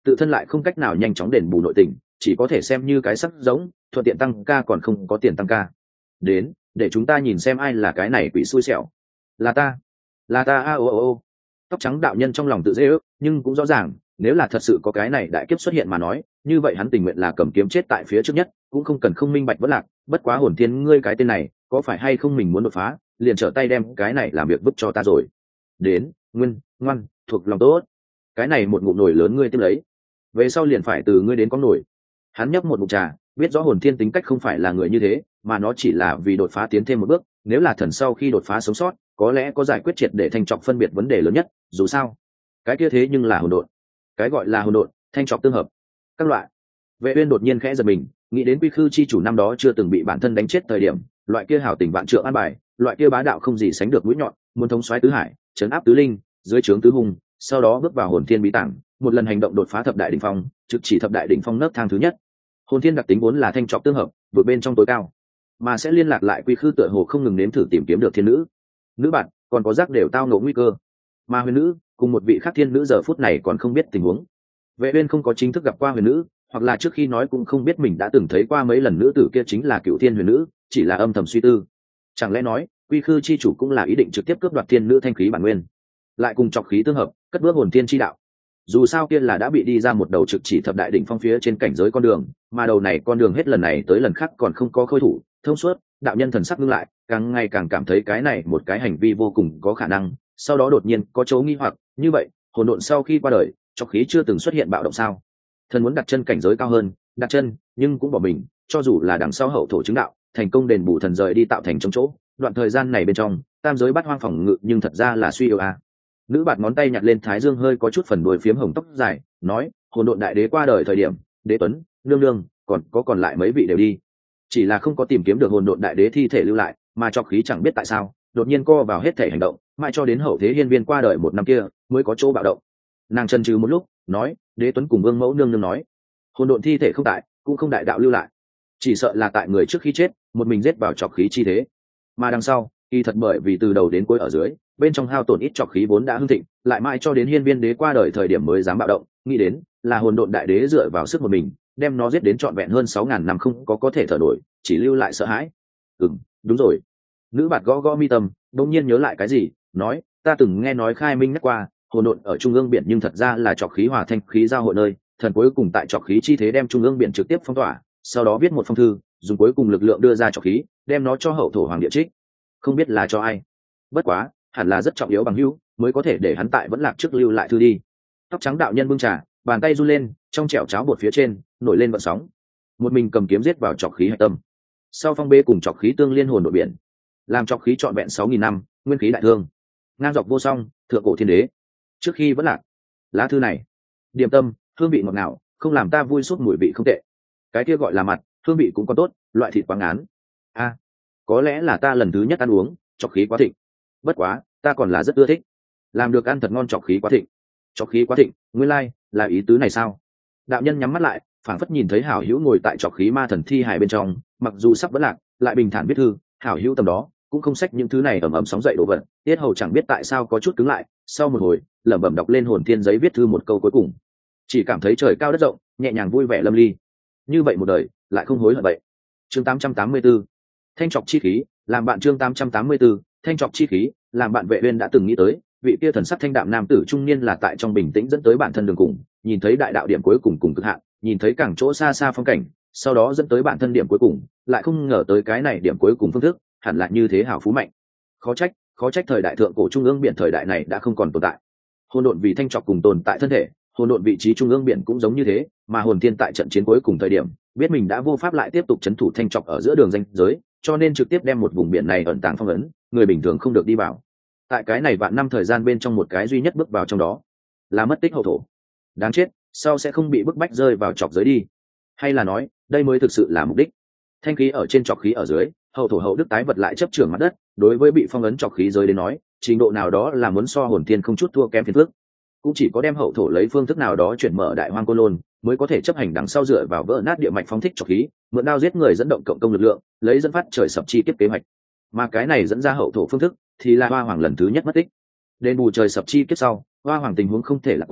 Speaker 1: tự thân lại không cách nào nhanh chóng đền bù nội tình, chỉ có thể xem như cái sắc giống, thuận tiện tăng ca còn không có tiền tăng ca. Đến, để chúng ta nhìn xem ai là cái này quỷ xui xẻo. Là ta, là ta a ô ô ô. Tóc trắng đạo nhân trong lòng tự dễ ước, nhưng cũng rõ ràng, nếu là thật sự có cái này đại kiếp xuất hiện mà nói, như vậy hắn tình nguyện là cầm kiếm chết tại phía trước nhất, cũng không cần không minh bạch vẫn lạc. Bất quá hồn thiên ngươi cái tên này, có phải hay không mình muốn đột phá, liền trở tay đem cái này làm việc vứt cho ta rồi. Đến, nguyên, ngoan, thuộc lòng tốt. Cái này một ngụm nổi lớn ngươi tiếp lấy, về sau liền phải từ ngươi đến có nổi. Hắn nhấp một ngụm trà, biết rõ hồn thiên tính cách không phải là người như thế, mà nó chỉ là vì đột phá tiến thêm một bước. Nếu là thần sau khi đột phá sống sót, có lẽ có giải quyết triệt để thanh trọng phân biệt vấn đề lớn nhất. Dù sao, cái kia thế nhưng là hồn độn. Cái gọi là hồn độn, thanh trọng tương hợp, các loại. Vệ uyên đột nhiên khẽ giật mình, nghĩ đến quy khư chi chủ năm đó chưa từng bị bản thân đánh chết thời điểm, loại kia hảo tình vạn trượng an bài, loại kia bá đạo không gì sánh được mũi nhọn, muốn thống soái tứ hải, chấn áp tứ linh, dưới trướng tứ hùng, sau đó bước vào hồn thiên bí tảng, một lần hành động đột phá thập đại đỉnh phong, trực chỉ thập đại đỉnh phong nấc thang thứ nhất. Hồn thiên đặc tính vốn là thanh trọng tương hợp, vượt bên trong tối cao, mà sẽ liên lạc lại quy khư tựa hồ không ngừng nếm thử tìm kiếm được thiên nữ. Nữ bạn còn có giác đều tao ngộ nguy cơ, mà huyền nữ cùng một vị khác thiên nữ giờ phút này còn không biết tình huống. Vệ uyên không có chính thức gặp qua huyền nữ, hoặc là trước khi nói cũng không biết mình đã từng thấy qua mấy lần nữ tử kia chính là cựu thiên huyền nữ, chỉ là âm thầm suy tư. Chẳng lẽ nói quy khư chi chủ cũng là ý định trực tiếp cướp đoạt thiên nữ thanh khí bản nguyên, lại cùng trọc khí tương hợp, cất bước hồn thiên chi đạo. Dù sao kia là đã bị đi ra một đầu trực chỉ thập đại đỉnh phong phía trên cảnh giới con đường, mà đầu này con đường hết lần này tới lần khác còn không có khôi thủ thông suốt. Đạo nhân thần sắc ngưng lại, càng ngày càng cảm thấy cái này một cái hành vi vô cùng có khả năng. Sau đó đột nhiên có chỗ nghi hoặc, như vậy hồn độn sau khi qua đời, trọc khí chưa từng xuất hiện bạo động sao? Thần muốn đặt chân cảnh giới cao hơn, đặt chân nhưng cũng bỏ mình, cho dù là đằng sau hậu thổ chứng đạo thành công đền bù thần rời đi tạo thành trong chỗ, đoạn thời gian này bên trong tam giới bắt hoang phòng ngự nhưng thật ra là suy yếu à. Nữ bạt ngón tay nhặt lên thái dương hơi có chút phần đuôi phiếm hồng tóc dài, nói hồn độn đại đế qua đời thời điểm, đế tuấn nương nương còn có còn lại mấy vị đều đi, chỉ là không có tìm kiếm được hồn độn đại đế thi thể lưu lại, mà trọc khí chẳng biết tại sao đột nhiên co vào hết thể hành động, mãi cho đến hậu thế hiên viên qua đời một năm kia mới có chỗ bạo động. Nàng chần chừ một lúc, nói đế tuấn cùng vương mẫu nương nương nói hồn độn thi thể không tại, cũng không đại đạo lưu lại, chỉ sợ là tại người trước khi chết một mình giết vào trọc khí chi thế, mà đằng sau kỳ thật bởi vì từ đầu đến cuối ở dưới bên trong hao tổn ít trọc khí vốn đã hưng thịnh, lại mãi cho đến hiên viên đế qua đời thời điểm mới dám bạo động. Nghĩ đến là hồn độn đại đế dựa vào sức một mình đem nó giết đến trọn vẹn hơn sáu ngàn năm không có có thể thở nổi, chỉ lưu lại sợ hãi. Ừm, đúng rồi. Nữ bạt gõ gõ mi tâm, đột nhiên nhớ lại cái gì, nói ta từng nghe nói khai minh nhắc qua hồn độn ở trung ương biển, nhưng thật ra là trọc khí hòa thanh khí giao hội nơi, thần cuối cùng tại trọc khí chi thế đem trung ương biển trực tiếp phong tỏa, sau đó viết một phong thư dùng cuối cùng lực lượng đưa ra trọc khí, đem nó cho hậu thổ hoàng địa trích, không biết là cho ai, bất quá hẳn là rất trọng yếu bằng hữu mới có thể để hắn tại vẫn lạc trước lưu lại thư đi. Tóc trắng đạo nhân bưng trà, bàn tay run lên, trong chẻo cháo bột phía trên nổi lên vận sóng, một mình cầm kiếm giết vào trọc khí hạch tâm, sau phong bê cùng trọc khí tương liên hồn đội biển, làm trọc khí trọn vẹn sáu nghìn năm, nguyên khí đại thương, ngang dọc vô song, thượng cổ thiên đế. Trước khi vẫn lạc, lá thư này điềm tâm, hương vị ngọt ngào, không làm ta vui suốt, mùi vị không tệ. Cái kia gọi là mặt, hương vị cũng còn tốt, loại thịt quá ngán. A, à, có lẽ là ta lần thứ nhất ăn uống, trọc khí quá thịnh. Bất quá, ta còn là rất ưa thích. Làm được ăn thật ngon, trọc khí quá thịnh. Trọc khí quá thịnh, nguyên lai like, là ý tứ này sao? Đạo nhân nhắm mắt lại, phảng phất nhìn thấy hảo hữu ngồi tại trọc khí ma thần thi hài bên trong, mặc dù sắp vẫn lạc, lại bình thản viết thư, hảo hữu tầm đó cũng không xách những thứ này ầm ầm sóng dậy đổ vật. Tiết hầu chẳng biết tại sao có chút cứng lại, sau một hồi lẩm bẩm đọc lên hồn thiên giấy viết thư một câu cuối cùng, chỉ cảm thấy trời cao đất rộng, nhẹ nhàng vui vẻ lâm ly. Như vậy một đời lại không hối hận vậy. Chương tám trăm tám mươi tư, thanh trọc chi khí làm bạn. Chương tám trăm tám mươi tư, thanh trọc chi khí làm bạn. Vệ uyên đã từng nghĩ tới vị kia thần sắc thanh đạm nam tử trung niên là tại trong bình tĩnh dẫn tới bản thân đường cùng, nhìn thấy đại đạo điểm cuối cùng cùng cực hạn, nhìn thấy càng chỗ xa xa phong cảnh, sau đó dẫn tới bản thân điểm cuối cùng, lại không ngờ tới cái này điểm cuối cùng phương thức hẳn là như thế hảo phú mạnh. Khó trách, khó trách thời đại thượng cổ trung ương biển thời đại này đã không còn tồn tại. Hồn độn vì thanh trọc cùng tồn tại thân thể, hồn độn vị trí trung ương biển cũng giống như thế, mà hồn thiên tại trận chiến cuối cùng thời điểm biết mình đã vô pháp lại tiếp tục chấn thủ thanh trọc ở giữa đường ranh giới, cho nên trực tiếp đem một vùng biển này ẩn tàng phong ấn, người bình thường không được đi vào. Tại cái này vạn năm thời gian bên trong, một cái duy nhất bước vào trong đó là mất tích hậu thổ. Đáng chết, sau sẽ không bị bức bách rơi vào trọc giới đi, hay là nói đây mới thực sự là mục đích? Thanh khí ở trên trọc khí ở dưới, hậu thổ hậu đức tái vật lại chấp trưởng mặt đất, đối với bị phong ấn trọc khí giới đến nói, trình độ nào đó là muốn so hồn thiên không chút thua kém phiền phức. Cũng chỉ có đem hậu thổ lấy phương thức nào đó chuyển mở đại hoang cô lôn, mới có thể chấp hành đằng sau dựa vào vỡ nát địa mạch phóng thích trọc khí, mượn đao giết người dẫn động cộng công lực lượng, lấy dẫn phát trời sập chi kiếp kế hoạch. Mà cái này dẫn ra hậu thổ phương thức thì là hoa hoàng lần thứ nhất mất tích. Đền bù trời sập chi kiếp sau, hoa hoàng tình huống không thể lạc quan,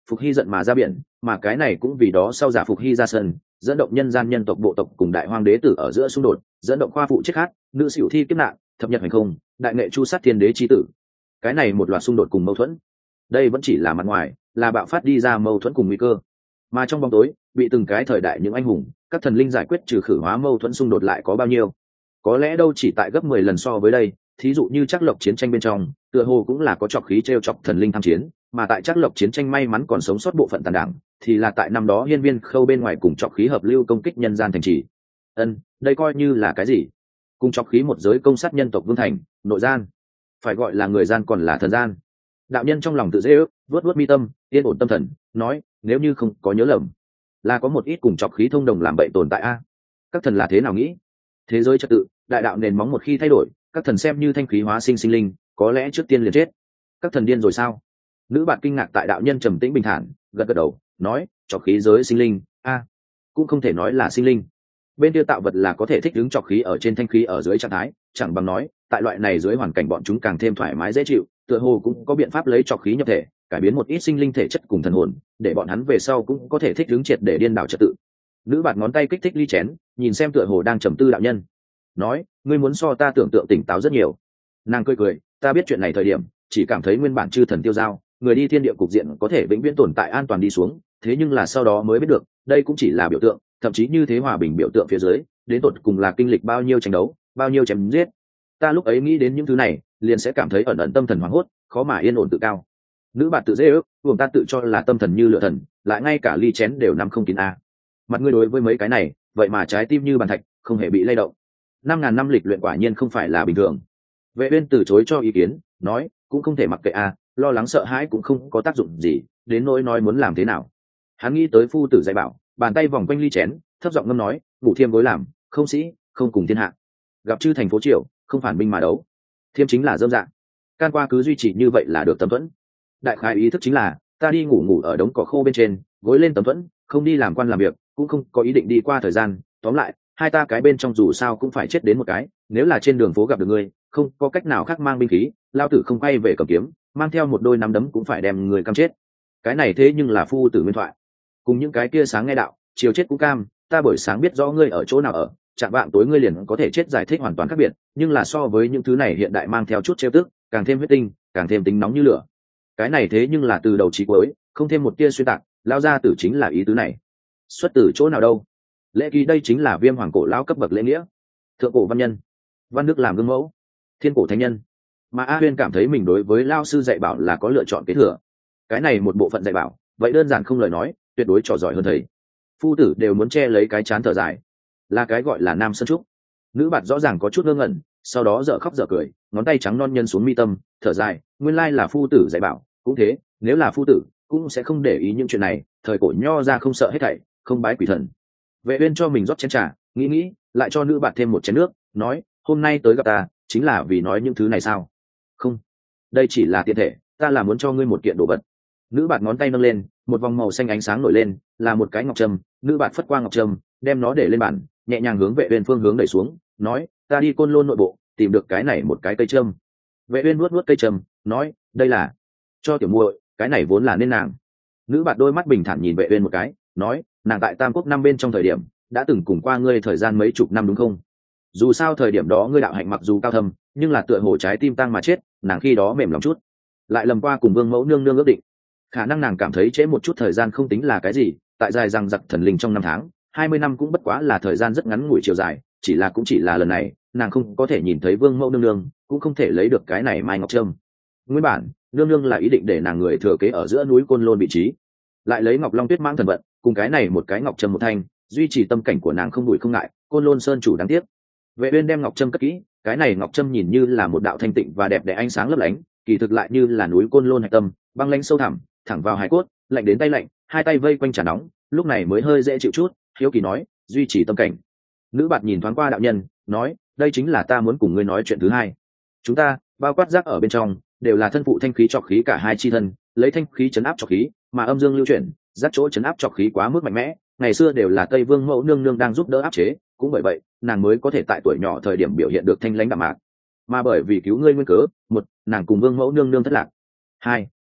Speaker 1: Phục Hy giận mà ra biển, mà cái này cũng vì đó sau giả Phục Hy ra sân, dẫn động nhân gian nhân tộc bộ tộc cùng đại hoang đế tử ở giữa xung đột, dẫn động khoa phụ chết khát, nữ xỉu thi kiếp nạn, thập nhật hành không, đại nghệ chu sát thiên đế chi tử. Cái này một loạt xung đột cùng mâu thuẫn, đây vẫn chỉ là mặt ngoài, là bạo phát đi ra mâu thuẫn cùng nguy cơ, mà trong bóng tối bị từng cái thời đại những anh hùng, các thần linh giải quyết trừ khử hóa mâu thuẫn xung đột lại có bao nhiêu, có lẽ đâu chỉ tại gấp mười lần so với đây. Thí dụ như Trác Lộc chiến tranh bên trong, tựa hồ cũng là có trọc khí trêu chọc thần linh tham chiến, mà tại Trác Lộc chiến tranh may mắn còn sống sót bộ phận tàn đảng, thì là tại năm đó hiên viên khâu bên ngoài cùng trọc khí hợp lưu công kích nhân gian thành trì. Ân, đây coi như là cái gì? Cùng trọc khí một giới công sát nhân tộc vương thành, nội gian, phải gọi là người gian còn là thần gian. Đạo nhân trong lòng tự dễ ước, vuốt vuốt mi tâm, yên ổn tâm thần, nói, nếu như không có nhớ lầm, là có một ít cùng trọc khí thông đồng làm bậy tồn tại a. Các thần là thế nào nghĩ? Thế giới trật tự, đại đạo nền móng một khi thay đổi, các thần xem như thanh khí hóa sinh sinh linh, có lẽ trước tiên liền chết. Các thần điên rồi sao? Nữ bạn kinh ngạc tại đạo nhân trầm tĩnh bình thản, gật gật đầu, nói, trọc khí giới sinh linh, a, cũng không thể nói là sinh linh. Bên kia tạo vật là có thể thích ứng trọc khí ở trên thanh khí ở dưới trạng thái, chẳng bằng nói, tại loại này dưới hoàn cảnh bọn chúng càng thêm thoải mái dễ chịu, tựa hồ cũng có biện pháp lấy trọc khí nhập thể, cải biến một ít sinh linh thể chất cùng thần hồn, để bọn hắn về sau cũng có thể thích ứng triệt để điên đảo trật tự. Nữ bạn ngón tay kích thích ly chén, nhìn xem tựa hồ đang trầm tư đạo nhân, nói, ngươi muốn so ta tưởng tượng tỉnh táo rất nhiều. Nàng cười cười, ta biết chuyện này thời điểm chỉ cảm thấy nguyên bản chư thần tiêu dao, người đi thiên địa cục diện có thể vĩnh viễn tồn tại an toàn đi xuống, thế nhưng là sau đó mới biết được đây cũng chỉ là biểu tượng, thậm chí như thế hòa bình biểu tượng phía dưới đến tột cùng là kinh lịch bao nhiêu tranh đấu, bao nhiêu chém giết. Ta lúc ấy nghĩ đến những thứ này liền sẽ cảm thấy ẩn ẩn tâm thần hoảng hốt, khó mà yên ổn tự cao. Nữ bạn tự dễ ước, buồng ta tự cho là tâm thần như lửa thần, lại ngay cả ly chén đều nắm không kín a. Mặt ngươi đối với mấy cái này vậy mà trái tim như bàn thạch, không hề bị lay động. Năm ngàn năm lịch luyện quả nhiên không phải là bình thường. Vệ Uyên từ chối cho ý kiến, nói, cũng không thể mặc kệ a, lo lắng sợ hãi cũng không có tác dụng gì, đến nỗi nói muốn làm thế nào. Hắn nghĩ tới phu tử dạy bảo, bàn tay vòng quanh ly chén, thấp giọng ngâm nói, ngủ thiêm gối làm, không sĩ, không cùng thiên hạ. Gặp chư thành phố triều, không phản binh mà đấu. Thiêm chính là dâm dạng. Can qua cứ duy trì như vậy là được tấm thuẫn. Đại khái ý thức chính là, ta đi ngủ ngủ ở đống cỏ khô bên trên, gối lên tấm thuẫn, không đi làm quan làm việc, cũng không có ý định đi qua thời gian. Tóm lại, hai ta cái bên trong dù sao cũng phải chết đến một cái, nếu là trên đường phố gặp được ngươi, không có cách nào khác mang binh khí, lao tử không quay về cầm kiếm, mang theo một đôi nắm đấm cũng phải đem người cam chết. Cái này thế nhưng là phu tử nguyên thoại. Cùng những cái kia sáng nghe đạo, chiều chết cũng cam, ta buổi sáng biết rõ ngươi ở chỗ nào ở, chạng vạng tối ngươi liền có thể chết, giải thích hoàn toàn khác biệt, nhưng là so với những thứ này hiện đại mang theo chút trêu tức, càng thêm huyết tinh, càng thêm tính nóng như lửa. Cái này thế nhưng là từ đầu chí cuối, không thêm một tia xuyên tạc, lao ra tử chính là ý tứ này. Xuất từ chỗ nào đâu? Lễ ký đây chính là viêm hoàng cổ lão cấp bậc lễ nghĩa, thượng cổ văn nhân, văn đức làm gương mẫu, thiên cổ thánh nhân. Mà A Huyên cảm thấy mình đối với lao sư dạy bảo là có lựa chọn kế thừa. Cái này một bộ phận dạy bảo, vậy đơn giản không lời nói, tuyệt đối trò giỏi hơn thầy. Phu tử đều muốn che lấy cái chán thở dài, là cái gọi là nam sơn trúc. Nữ bạn rõ ràng có chút ngơ ngẩn, sau đó dở khóc dở cười, ngón tay trắng non nhân xuống mi tâm, thở dài, nguyên lai là phu tử dạy bảo, cũng thế, nếu là phu tử, cũng sẽ không để ý những chuyện này, thời cổ nho ra không sợ hết thảy, không bái quỷ thần. Vệ Uyên cho mình rót chén trà, nghĩ nghĩ, lại cho nữ bạn thêm một chén nước, nói, hôm nay tới gặp ta, chính là vì nói những thứ này sao? Không, đây chỉ là tiện thể, ta là muốn cho ngươi một kiện đồ vật. Nữ bạn ngón tay nâng lên, một vòng màu xanh ánh sáng nổi lên, là một cái ngọc trâm. Nữ bạn phất qua ngọc trâm, đem nó để lên bàn, nhẹ nhàng hướng Vệ Uyên phương hướng đẩy xuống, nói, ta đi Côn Lôn nội bộ, tìm được cái này một cái cây trâm. Vệ Uyên nuốt nuốt cây trâm, nói, đây là cho tiểu muội, cái này vốn là nên nàng. Nữ bạn đôi mắt bình thản nhìn Vệ Uyên một cái, nói, nàng tại Tam Quốc năm bên trong thời điểm đã từng cùng qua ngươi thời gian mấy chục năm đúng không? Dù sao thời điểm đó ngươi đạo hạnh mặc dù cao thâm, nhưng là tựa hồ trái tim tăng mà chết, nàng khi đó mềm lòng chút, lại lầm qua cùng Vương mẫu nương nương ước định. Khả năng nàng cảm thấy trễ một chút thời gian không tính là cái gì, tại dài rằng giặc thần linh trong năm tháng, hai mươi năm cũng bất quá là thời gian rất ngắn ngủi chiều dài, chỉ là cũng chỉ là lần này, nàng không có thể nhìn thấy Vương mẫu nương nương, cũng không thể lấy được cái này mai ngọc trâm. Nguyên bản, nương nương là ý định để nàng người thừa kế ở giữa núi Côn Lôn vị trí, lại lấy Ngọc Long Tuyết mãng thần vận, cùng cái này một cái ngọc trâm một thanh, duy trì tâm cảnh của nàng không đủi không ngại, Côn Lôn sơn chủ đáng tiếc. Vệ Uyên đem ngọc trâm cất kỹ, cái này ngọc trâm nhìn như là một đạo thanh tịnh và đẹp đẽ ánh sáng lấp lánh, kỳ thực lại như là núi Côn Lôn hạch tâm, băng lãnh sâu thẳm, thẳng vào hải cốt, lạnh đến tay lạnh, hai tay vây quanh trà nóng, lúc này mới hơi dễ chịu chút. Hiếu kỳ nói, duy trì tâm cảnh. Nữ bạt nhìn thoáng qua đạo nhân, nói, đây chính là ta muốn cùng ngươi nói chuyện thứ hai. Chúng ta, bao quát giác ở bên trong, đều là thân phụ thanh khí trọc khí cả hai chi thân, lấy thanh khí chấn áp trọc khí, mà âm dương lưu chuyển, giác chỗ chấn áp trọc khí quá mức mạnh mẽ, ngày xưa đều là Tây Vương mẫu nương nương đang giúp đỡ áp chế, cũng bởi vậy, nàng mới có thể tại tuổi nhỏ thời điểm biểu hiện được thanh lãnh đạm mạc. Mà bởi vì cứu ngươi nguyên cớ, một, nàng cùng Vương mẫu nương nương thất lạc. Hai,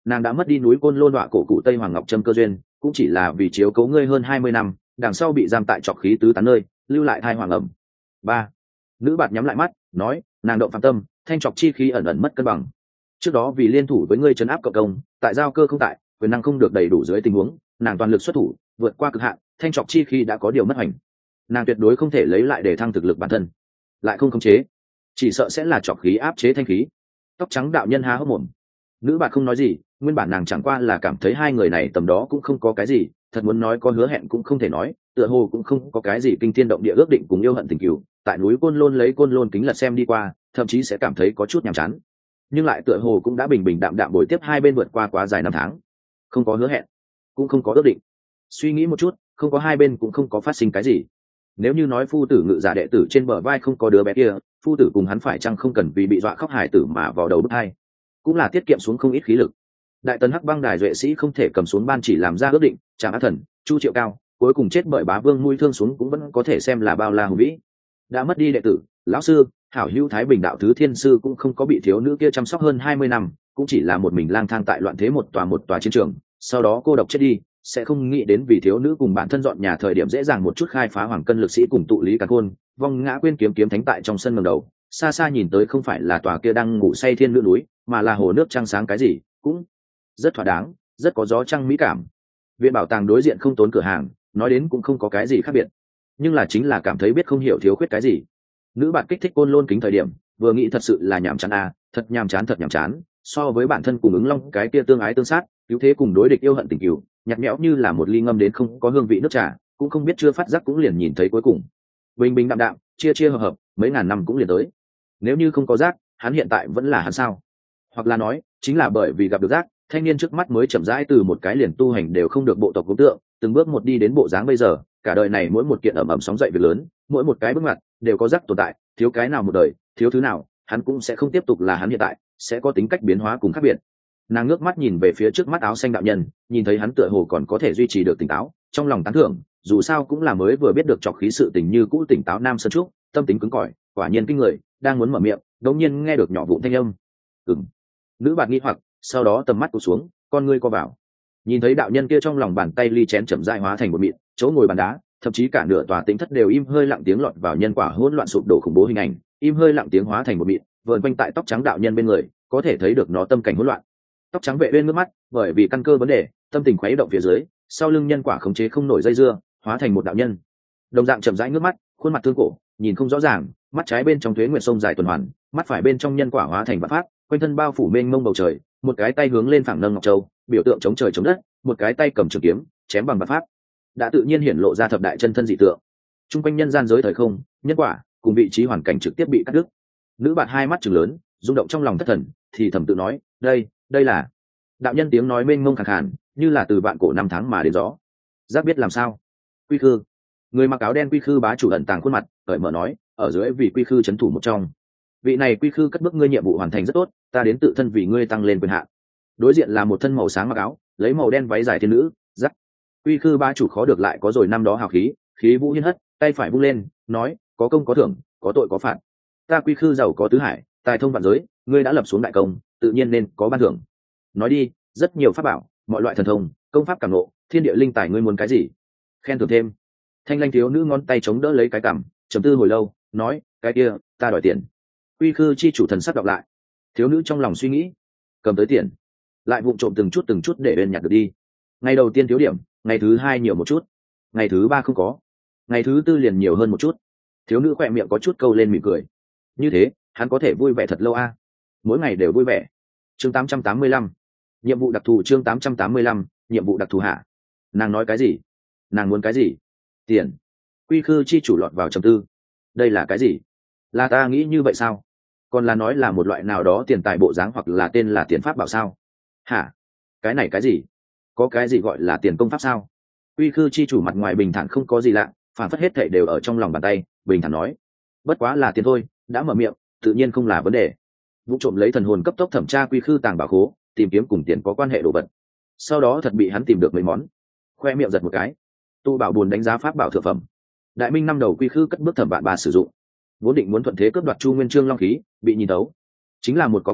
Speaker 1: nàng đã mất đi núi côn lôn đọa cổ cụ tây hoàng ngọc trâm cơ duyên, cũng chỉ là vì chiếu cố ngươi hơn hai mươi năm, đằng sau bị giam tại trọc khí tứ tán nơi, lưu lại thai hoàng ẩm. Ba. Nữ bạt nhắm lại mắt, nói, nàng động phạm tâm, thanh trọc chi khí ẩn ẩn mất cân bằng. Trước đó vì liên thủ với ngươi trấn áp cộng công, tại giao cơ không tại, quyền năng không được đầy đủ dưới tình huống, nàng toàn lực xuất thủ, vượt qua cực hạn, thanh trọc chi khí đã có điều mất hành. Nàng tuyệt đối không thể lấy lại để thăng thực lực bản thân, lại không khống chế, chỉ sợ sẽ là trọc khí áp chế thanh khí. Tóc trắng đạo nhân há hốc mồm. Nữ bạt không nói gì, nguyên bản nàng chẳng qua là cảm thấy hai người này tầm đó cũng không có cái gì, thật muốn nói có hứa hẹn cũng không thể nói, tựa hồ cũng không có cái gì kinh thiên động địa ước định cùng yêu hận tình cừu, tại núi côn lôn lấy côn lôn kính lật xem đi qua, thậm chí sẽ cảm thấy có chút nhàm chán, nhưng lại tựa hồ cũng đã bình bình đạm đạm bồi tiếp hai bên vượt qua quá dài năm tháng. Không có hứa hẹn, cũng không có ước định. Suy nghĩ một chút, không có hai bên cũng không có phát sinh cái gì. Nếu như nói phu tử ngự giả đệ tử trên bờ vai không có đứa bé kia, phu tử cùng hắn phải chăng không cần vì bị dọa khóc hài tử mà vào đầu bức hai, cũng là tiết kiệm xuống không ít khí lực. Đại tấn hắc băng đài duệ sĩ không thể cầm xuống ban chỉ làm ra ước định, Trảm Á Thần, Chu Triệu Cao cuối cùng chết bởi bá vương mũi thương xuống cũng vẫn có thể xem là bao la hùng vĩ. Đã mất đi đệ tử, lão sư, hảo hữu Thái Bình đạo thứ thiên sư cũng không có bị thiếu nữ kia chăm sóc hơn hai mươi năm, cũng chỉ là một mình lang thang tại loạn thế một tòa một tòa chiến trường, sau đó cô độc chết đi, sẽ không nghĩ đến vì thiếu nữ cùng bản thân dọn nhà thời điểm dễ dàng một chút khai phá hoàng cân lực sĩ cùng tụ lý càn khôn, vong ngã quên kiếm kiếm thánh tại trong sân ngẩng đầu, xa xa nhìn tới không phải là tòa kia đang ngủ say thiên nữ núi, mà là hồ nước trăng sáng cái gì, cũng rất thỏa đáng, rất có gió trăng mỹ cảm. Viện bảo tàng đối diện không tốn cửa hàng, nói đến cũng không có cái gì khác biệt, nhưng là chính là cảm thấy biết không hiểu thiếu khuyết cái gì. Nữ bạn kích thích côn lôn kính thời điểm, vừa nghĩ thật sự là nhàm chán à, thật nhàm chán thật nhàm chán, so với bản thân cùng ứng long cái kia tương ái tương sát, cứu thế cùng đối địch yêu hận tình cừu, nhạt nhẽo như là một ly ngâm đến không có hương vị nước trà, cũng không biết chưa phát giác cũng liền nhìn thấy cuối cùng. Bình bình đạm đạm, chia chia hợp hợp, mấy ngàn năm cũng liền tới. Nếu như không có giác, hắn hiện tại vẫn là hắn sao? Hoặc là nói, chính là bởi vì gặp được giác, thanh niên trước mắt mới chậm rãi từ một cái liền tu hành đều không được bộ tộc gốm tượng, từng bước một đi đến bộ dáng bây giờ, cả đời này mỗi một kiện ẩm ẩm sóng dậy việc lớn, mỗi một cái bước ngoặt đều có giác tồn tại, thiếu cái nào một đời, thiếu thứ nào, hắn cũng sẽ không tiếp tục là hắn hiện tại, sẽ có tính cách biến hóa cùng khác biệt. Nàng ngước mắt nhìn về phía trước mắt áo xanh đạo nhân, nhìn thấy hắn tựa hồ còn có thể duy trì được tỉnh táo, trong lòng tán thưởng, dù sao cũng là mới vừa biết được trọc khí sự tình như cũ tỉnh táo nam sơn trúc, tâm tính cứng cỏi, quả nhiên kinh người, đang muốn mở miệng, đột nhiên nghe được nhỏ vụn thanh âm. Ừm. Nữ bạt nghi hoặc, sau đó tầm mắt cụp xuống, con ngươi co vào, nhìn thấy đạo nhân kia trong lòng bàn tay ly chén chậm rãi hóa thành một mịn, chỗ ngồi bàn đá, thậm chí cả nửa tòa tĩnh thất đều im hơi lặng tiếng lọt vào nhân quả hỗn loạn sụp đổ khủng bố hình ảnh, im hơi lặng tiếng hóa thành một mịn, vờn quanh tại tóc trắng đạo nhân bên người, có thể thấy được nó tâm cảnh hỗn loạn. Tóc trắng vệ bên nước mắt, bởi vì căn cơ vấn đề, tâm tình khuấy động phía dưới, sau lưng nhân quả khống chế không nổi dây dưa, hóa thành một đạo nhân. Đồng dạng chậm rãi nước mắt, khuôn mặt thương cổ, nhìn không rõ ràng, mắt trái bên trong tuế nguyệt sông dài tuần hoàn, mắt phải bên trong nhân quả hóa thành vạn pháp, quanh thân bao phủ mênh mông bầu trời, một cái tay hướng lên phẳng nâng ngọc châu, biểu tượng chống trời chống đất, một cái tay cầm trường kiếm, chém bằng vạn pháp, đã tự nhiên hiển lộ ra thập đại chân thân dị tượng. Trung quanh nhân gian giới thời không, nhân quả cùng vị trí hoàn cảnh trực tiếp bị cắt đứt. Nữ bạn hai mắt trừng lớn, rung động trong lòng thất thần, thì thầm tự nói, đây, đây là. Đạo nhân tiếng nói mênh mông khàn khàn, như là từ vạn cổ năm tháng mà đến gió. Giác biết làm sao? Quy khư. Người mặc áo đen quy khư bá chủ ẩn tàng khuôn mặt, cởi mở nói, ở dưới vì quy khư trấn thủ một trong. Vị này quy khư cất bước ngươi nhiệm vụ hoàn thành rất tốt, ta đến tự thân vì ngươi tăng lên quyền hạn. Đối diện là một thân màu sáng mặc áo, lấy màu đen váy dài thiên nữ, dắt. Quy khư bá chủ khó được lại có rồi năm đó hào khí, khí vũ hiên hất, tay phải vung lên, nói, có công có thưởng, có tội có phạt. Ta quy khư giàu có tứ hải, tài thông vạn giới, ngươi đã lập xuống đại công, tự nhiên nên có ban thưởng. Nói đi, rất nhiều pháp bảo, mọi loại thần thông, công pháp cảm ngộ, thiên địa linh tài ngươi muốn cái gì? Khen thưởng thêm. Thanh lanh thiếu nữ ngón tay chống đỡ lấy cái cằm, trầm tư hồi lâu, nói, cái kia, ta đòi tiền. Quy khư chi chủ thần sắc đọc lại. Thiếu nữ trong lòng suy nghĩ, cầm tới tiền, lại vụng trộm từng chút từng chút để bên nhặt được đi. Ngày đầu tiên thiếu điểm, ngày thứ hai nhiều một chút, ngày thứ ba không có, ngày thứ tư liền nhiều hơn một chút. Thiếu nữ khỏe miệng có chút câu lên mỉm cười. Như thế, hắn có thể vui vẻ thật lâu a, à? Mỗi ngày đều vui vẻ. Chương tám trăm tám mươi lăm, nhiệm vụ đặc thù. Chương tám trăm tám mươi lăm, nhiệm vụ đặc thù hạ. Nàng nói cái gì? Nàng muốn cái gì? Tiền. Quy khư chi chủ lọt vào trầm tư. Đây là cái gì? Là ta nghĩ như vậy sao? Còn là nói là một loại nào đó tiền tài bộ dáng, hoặc là tên là tiền pháp bảo sao? Hả? Cái này cái gì? Có cái gì gọi là tiền công pháp sao? Quy khư chi chủ mặt ngoài bình thản không có gì lạ, phản phất hết thảy đều ở trong lòng bàn tay, bình thản nói, bất quá là tiền thôi, đã mở miệng, tự nhiên không là vấn đề. Vũ trộm lấy thần hồn cấp tốc thẩm tra quy khư tàng bảo khố, tìm kiếm cùng tiền có quan hệ đồ vật. Sau đó thật bị hắn tìm được mấy món, khoe miệng giật một cái. Tu bảo buồn đánh giá pháp bảo thượng phẩm. Đại minh năm đầu quy khư cất bước thẩm vạn bà sử dụng, vốn định muốn thuận thế cướp đoạt Chu Nguyên Chương long khí, bị nhìn tấu, chính là một cọc dị bảo,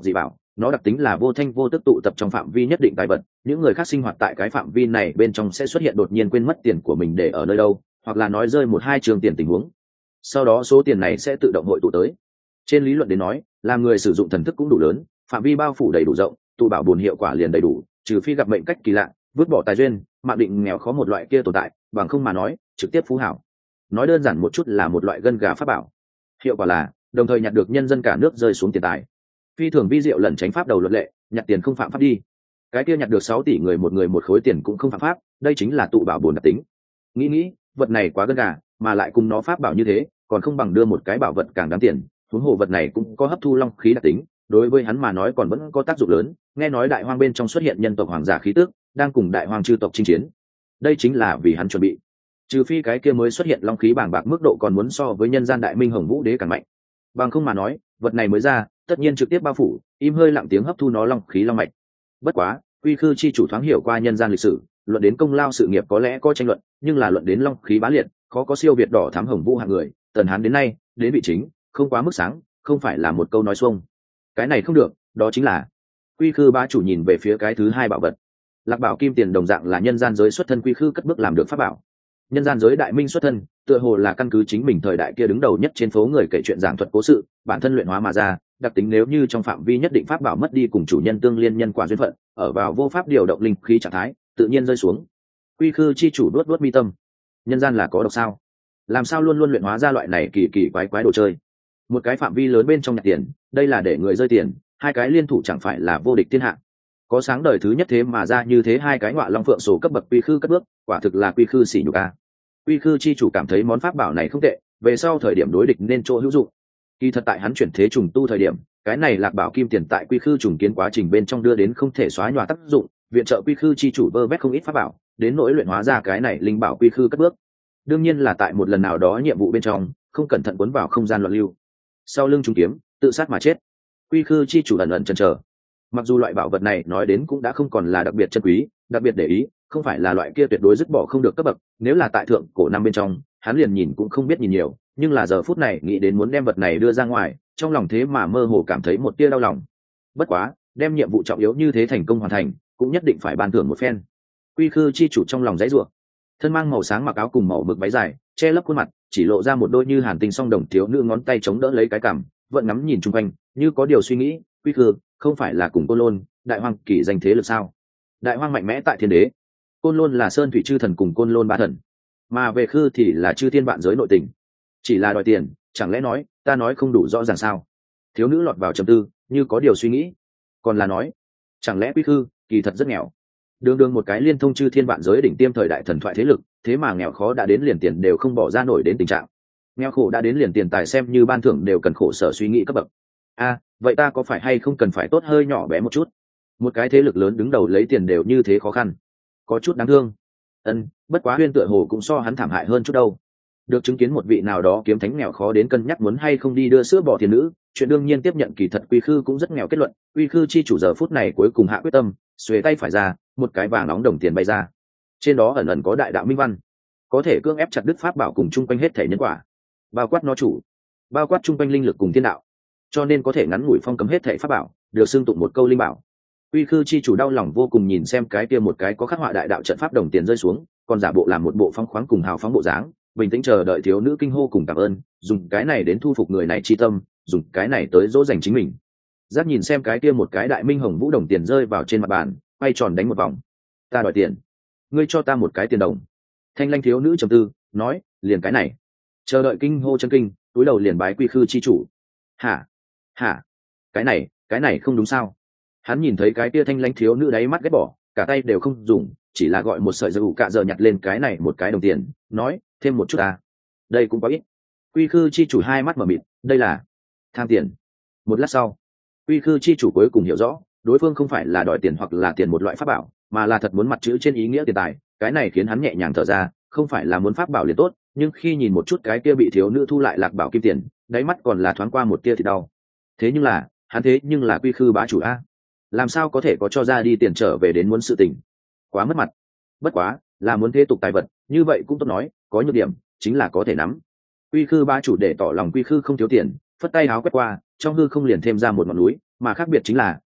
Speaker 1: nó đặc tính là vô thanh vô tức tụ tập trong phạm vi nhất định tài vật, những người khác sinh hoạt tại cái phạm vi này bên trong sẽ xuất hiện đột nhiên quên mất tiền của mình để ở nơi đâu, hoặc là nói rơi một hai trường tiền tình huống, sau đó số tiền này sẽ tự động hội tụ tới. Trên lý luận đến nói, làm người sử dụng thần thức cũng đủ lớn, phạm vi bao phủ đầy đủ rộng, tụ bảo bồn hiệu quả liền đầy đủ, trừ phi gặp mệnh cách kỳ lạ, vứt bỏ tài duyên, mạng định nghèo khó một loại kia tồn tại, bằng không mà nói trực tiếp phú hảo. Nói đơn giản một chút là một loại gân gà pháp bảo, hiệu quả là đồng thời nhặt được nhân dân cả nước rơi xuống tiền tài. Phi thường vi diệu lẩn tránh pháp đầu luật lệ, nhặt tiền không phạm pháp đi. Cái kia nhặt được sáu tỷ người một người một khối tiền cũng không phạm pháp, đây chính là tụ bảo bồn đặc tính. Nghĩ nghĩ, vật này quá gân gà, mà lại cùng nó pháp bảo như thế, còn không bằng đưa một cái bảo vật càng đáng tiền. Huống hồ vật này cũng có hấp thu long khí đặc tính, đối với hắn mà nói còn vẫn có tác dụng lớn. Nghe nói đại hoang bên trong xuất hiện nhân tộc hoàng giả khí tức, đang cùng đại hoang chư tộc chinh chiến. Đây chính là vì hắn chuẩn bị. Trừ phi cái kia mới xuất hiện long khí bàng bạc mức độ còn muốn so với nhân gian đại minh hồng vũ đế càng mạnh. Bằng không mà nói, vật này mới ra, tất nhiên trực tiếp bao phủ, im hơi lặng tiếng hấp thu nó long khí long mạch. Bất quá, Quy Khư chi chủ thoáng hiểu qua nhân gian lịch sử, luận đến công lao sự nghiệp có lẽ có tranh luận, nhưng là luận đến long khí bá liệt, khó có siêu việt đỏ thám hồng vũ hạng người. Tần Hán đến nay, đến vị chính, không quá mức sáng, không phải là một câu nói xuông. Cái này không được, đó chính là Quy Khư bá chủ nhìn về phía cái thứ hai bảo vật. Lạc Bảo Kim Tiền đồng dạng là nhân gian giới xuất thân Quy Khư cất bước làm được pháp bảo. Nhân gian giới đại minh xuất thân, tựa hồ là căn cứ chính mình thời đại kia đứng đầu nhất trên phố người kể chuyện giảng thuật cố sự, bản thân luyện hóa mà ra, đặc tính nếu như trong phạm vi nhất định pháp bảo mất đi cùng chủ nhân tương liên nhân quả duyên phận, ở vào vô pháp điều động linh khí trạng thái, tự nhiên rơi xuống. Quy Khư chi chủ đuốt đuốt mi tâm. Nhân gian là có độc sao? Làm sao luôn luôn luyện hóa ra loại này kỳ kỳ quái quái đồ chơi? Một cái phạm vi lớn bên trong nhặt tiền, đây là để người rơi tiền, hai cái liên thủ chẳng phải là vô địch thiên hạ. Có sáng đời thứ nhất thế mà ra như thế hai cái ngọa long phượng số cấp bậc Quy Khư cất bước, quả thực là Quy Khư xỉ nhục a. Quy Khư chi chủ cảm thấy món pháp bảo này không tệ, về sau thời điểm đối địch nên chỗ hữu dụng. Kỳ thật tại hắn chuyển thế trùng tu thời điểm, cái này Lạc Bảo Kim Tiền tại Quy Khư trùng kiến quá trình bên trong đưa đến không thể xóa nhòa tác dụng, viện trợ Quy Khư chi chủ vơ vét không ít pháp bảo, đến nỗi luyện hóa ra cái này linh bảo Quy Khư cất bước. Đương nhiên là tại một lần nào đó nhiệm vụ bên trong, không cẩn thận cuốn vào không gian loạn lưu. Sau lưng trùng kiếm, tự sát mà chết. Quy Khư chi chủ ẩn ẩn chần chờ. Mặc dù loại bảo vật này nói đến cũng đã không còn là đặc biệt chân quý, đặc biệt để ý, không phải là loại kia tuyệt đối dứt bỏ không được cấp bậc, nếu là tại thượng cổ năm bên trong, hắn liền nhìn cũng không biết nhìn nhiều, nhưng là giờ phút này nghĩ đến muốn đem vật này đưa ra ngoài, trong lòng thế mà mơ hồ cảm thấy một tia đau lòng. Bất quá, đem nhiệm vụ trọng yếu như thế thành công hoàn thành, cũng nhất định phải ban thưởng một phen. Quy Khư chi chủ trong lòng giãy giụa, thân mang màu sáng mặc áo cùng màu mực váy dài, che lấp khuôn mặt, chỉ lộ ra một đôi như hàn tinh song đồng thiếu nữ ngón tay chống đỡ lấy cái cằm, vẫn ngắm nhìn chung quanh, như có điều suy nghĩ. Quy Khư, không phải là cùng Côn Lôn, Đại Hoang kỳ danh thế lực sao? Đại Hoang mạnh mẽ tại thiên đế, Côn Lôn là sơn thủy chư thần cùng Côn Lôn ba thần, mà về Khư thì là chư thiên vạn giới nội tình, chỉ là đòi tiền, chẳng lẽ nói ta nói không đủ rõ ràng sao? Thiếu nữ lọt vào trầm tư, như có điều suy nghĩ, còn là nói, chẳng lẽ Quy Khư kỳ thật rất nghèo, đường đường một cái liên thông chư thiên vạn giới đỉnh tiêm thời đại thần thoại thế lực, thế mà nghèo khó đã đến liền tiền đều không bỏ ra nổi đến tình trạng, nghèo khổ đã đến liền tiền tài xem như ban thưởng đều cần khổ sở suy nghĩ cấp bậc. A, vậy ta có phải hay không cần phải tốt hơi nhỏ bé một chút? Một cái thế lực lớn đứng đầu lấy tiền đều như thế khó khăn, có chút đáng thương. Ân, bất quá Huyên tựa hồ cũng so hắn thảm hại hơn chút đâu. Được chứng kiến một vị nào đó kiếm thánh nghèo khó đến cân nhắc muốn hay không đi đưa sữa bò thiên nữ, chuyện đương nhiên tiếp nhận. Kỳ thật Quy Khư cũng rất nghèo. Kết luận, Quy Khư chi chủ giờ phút này cuối cùng hạ quyết tâm, xuề tay phải ra, một cái vàng nóng đồng tiền bay ra, trên đó ẩn ẩn có đại đạo minh văn, có thể cưỡng ép chặt đứt pháp bảo cùng chung quanh hết thể nhân quả, bao quát nó chủ, bao quát chung quanh linh lực cùng thiên đạo, cho nên có thể ngắn ngủi phong cấm hết thể pháp bảo, được xưng tụng một câu linh bảo. Quy Khư chi chủ đau lòng vô cùng nhìn xem cái kia một cái có khắc họa đại đạo trận pháp đồng tiền rơi xuống, còn giả bộ làm một bộ phong khoáng cùng hào phóng bộ dáng, bình tĩnh chờ đợi thiếu nữ kinh hô cùng cảm ơn, dùng cái này đến thu phục người này chi tâm, dùng cái này tới dỗ dành chính mình. Giáp nhìn xem cái kia một cái đại minh hồng vũ đồng tiền rơi vào trên mặt bàn, quay tròn đánh một vòng. Ta đòi tiền, ngươi cho ta một cái tiền đồng. Thanh lanh thiếu nữ trầm tư, nói, liền cái này. Chờ đợi kinh hô chân kinh, túi đầu liền bái Quy Khư chi chủ. Hả? Hả? Cái này, cái này không đúng sao? Hắn nhìn thấy cái kia thanh lãnh thiếu nữ đáy mắt ghét bỏ, cả tay đều không dùng, chỉ là gọi một sợi dây ủ cạ giờ nhặt lên cái này một cái đồng tiền, nói, thêm một chút à? Đây cũng có ít. Quy Khư chi chủ hai mắt mở mịt, đây là tham tiền. Một lát sau, Quy Khư chi chủ cuối cùng hiểu rõ, đối phương không phải là đòi tiền hoặc là tiền một loại pháp bảo, mà là thật muốn mặt chữ trên ý nghĩa tiền tài. Cái này khiến hắn nhẹ nhàng thở ra, không phải là muốn pháp bảo liền tốt, nhưng khi nhìn một chút cái kia bị thiếu nữ thu lại Lạc Bảo Kim Tiền, đáy mắt còn là thoáng qua một tia thì đau. Thế nhưng là, hắn thế nhưng là Quy Khư bá chủ a, làm sao có thể có cho ra đi tiền trở về đến muốn sự tình, quá mất mặt. Bất quá là muốn thế tục tài vật, như vậy cũng tốt nói, có nhược điểm chính là có thể nắm. Quy Khư bá chủ để tỏ lòng Quy Khư không thiếu tiền, phất tay áo quét qua, trong hư không liền thêm ra một ngọn núi, mà khác biệt chính là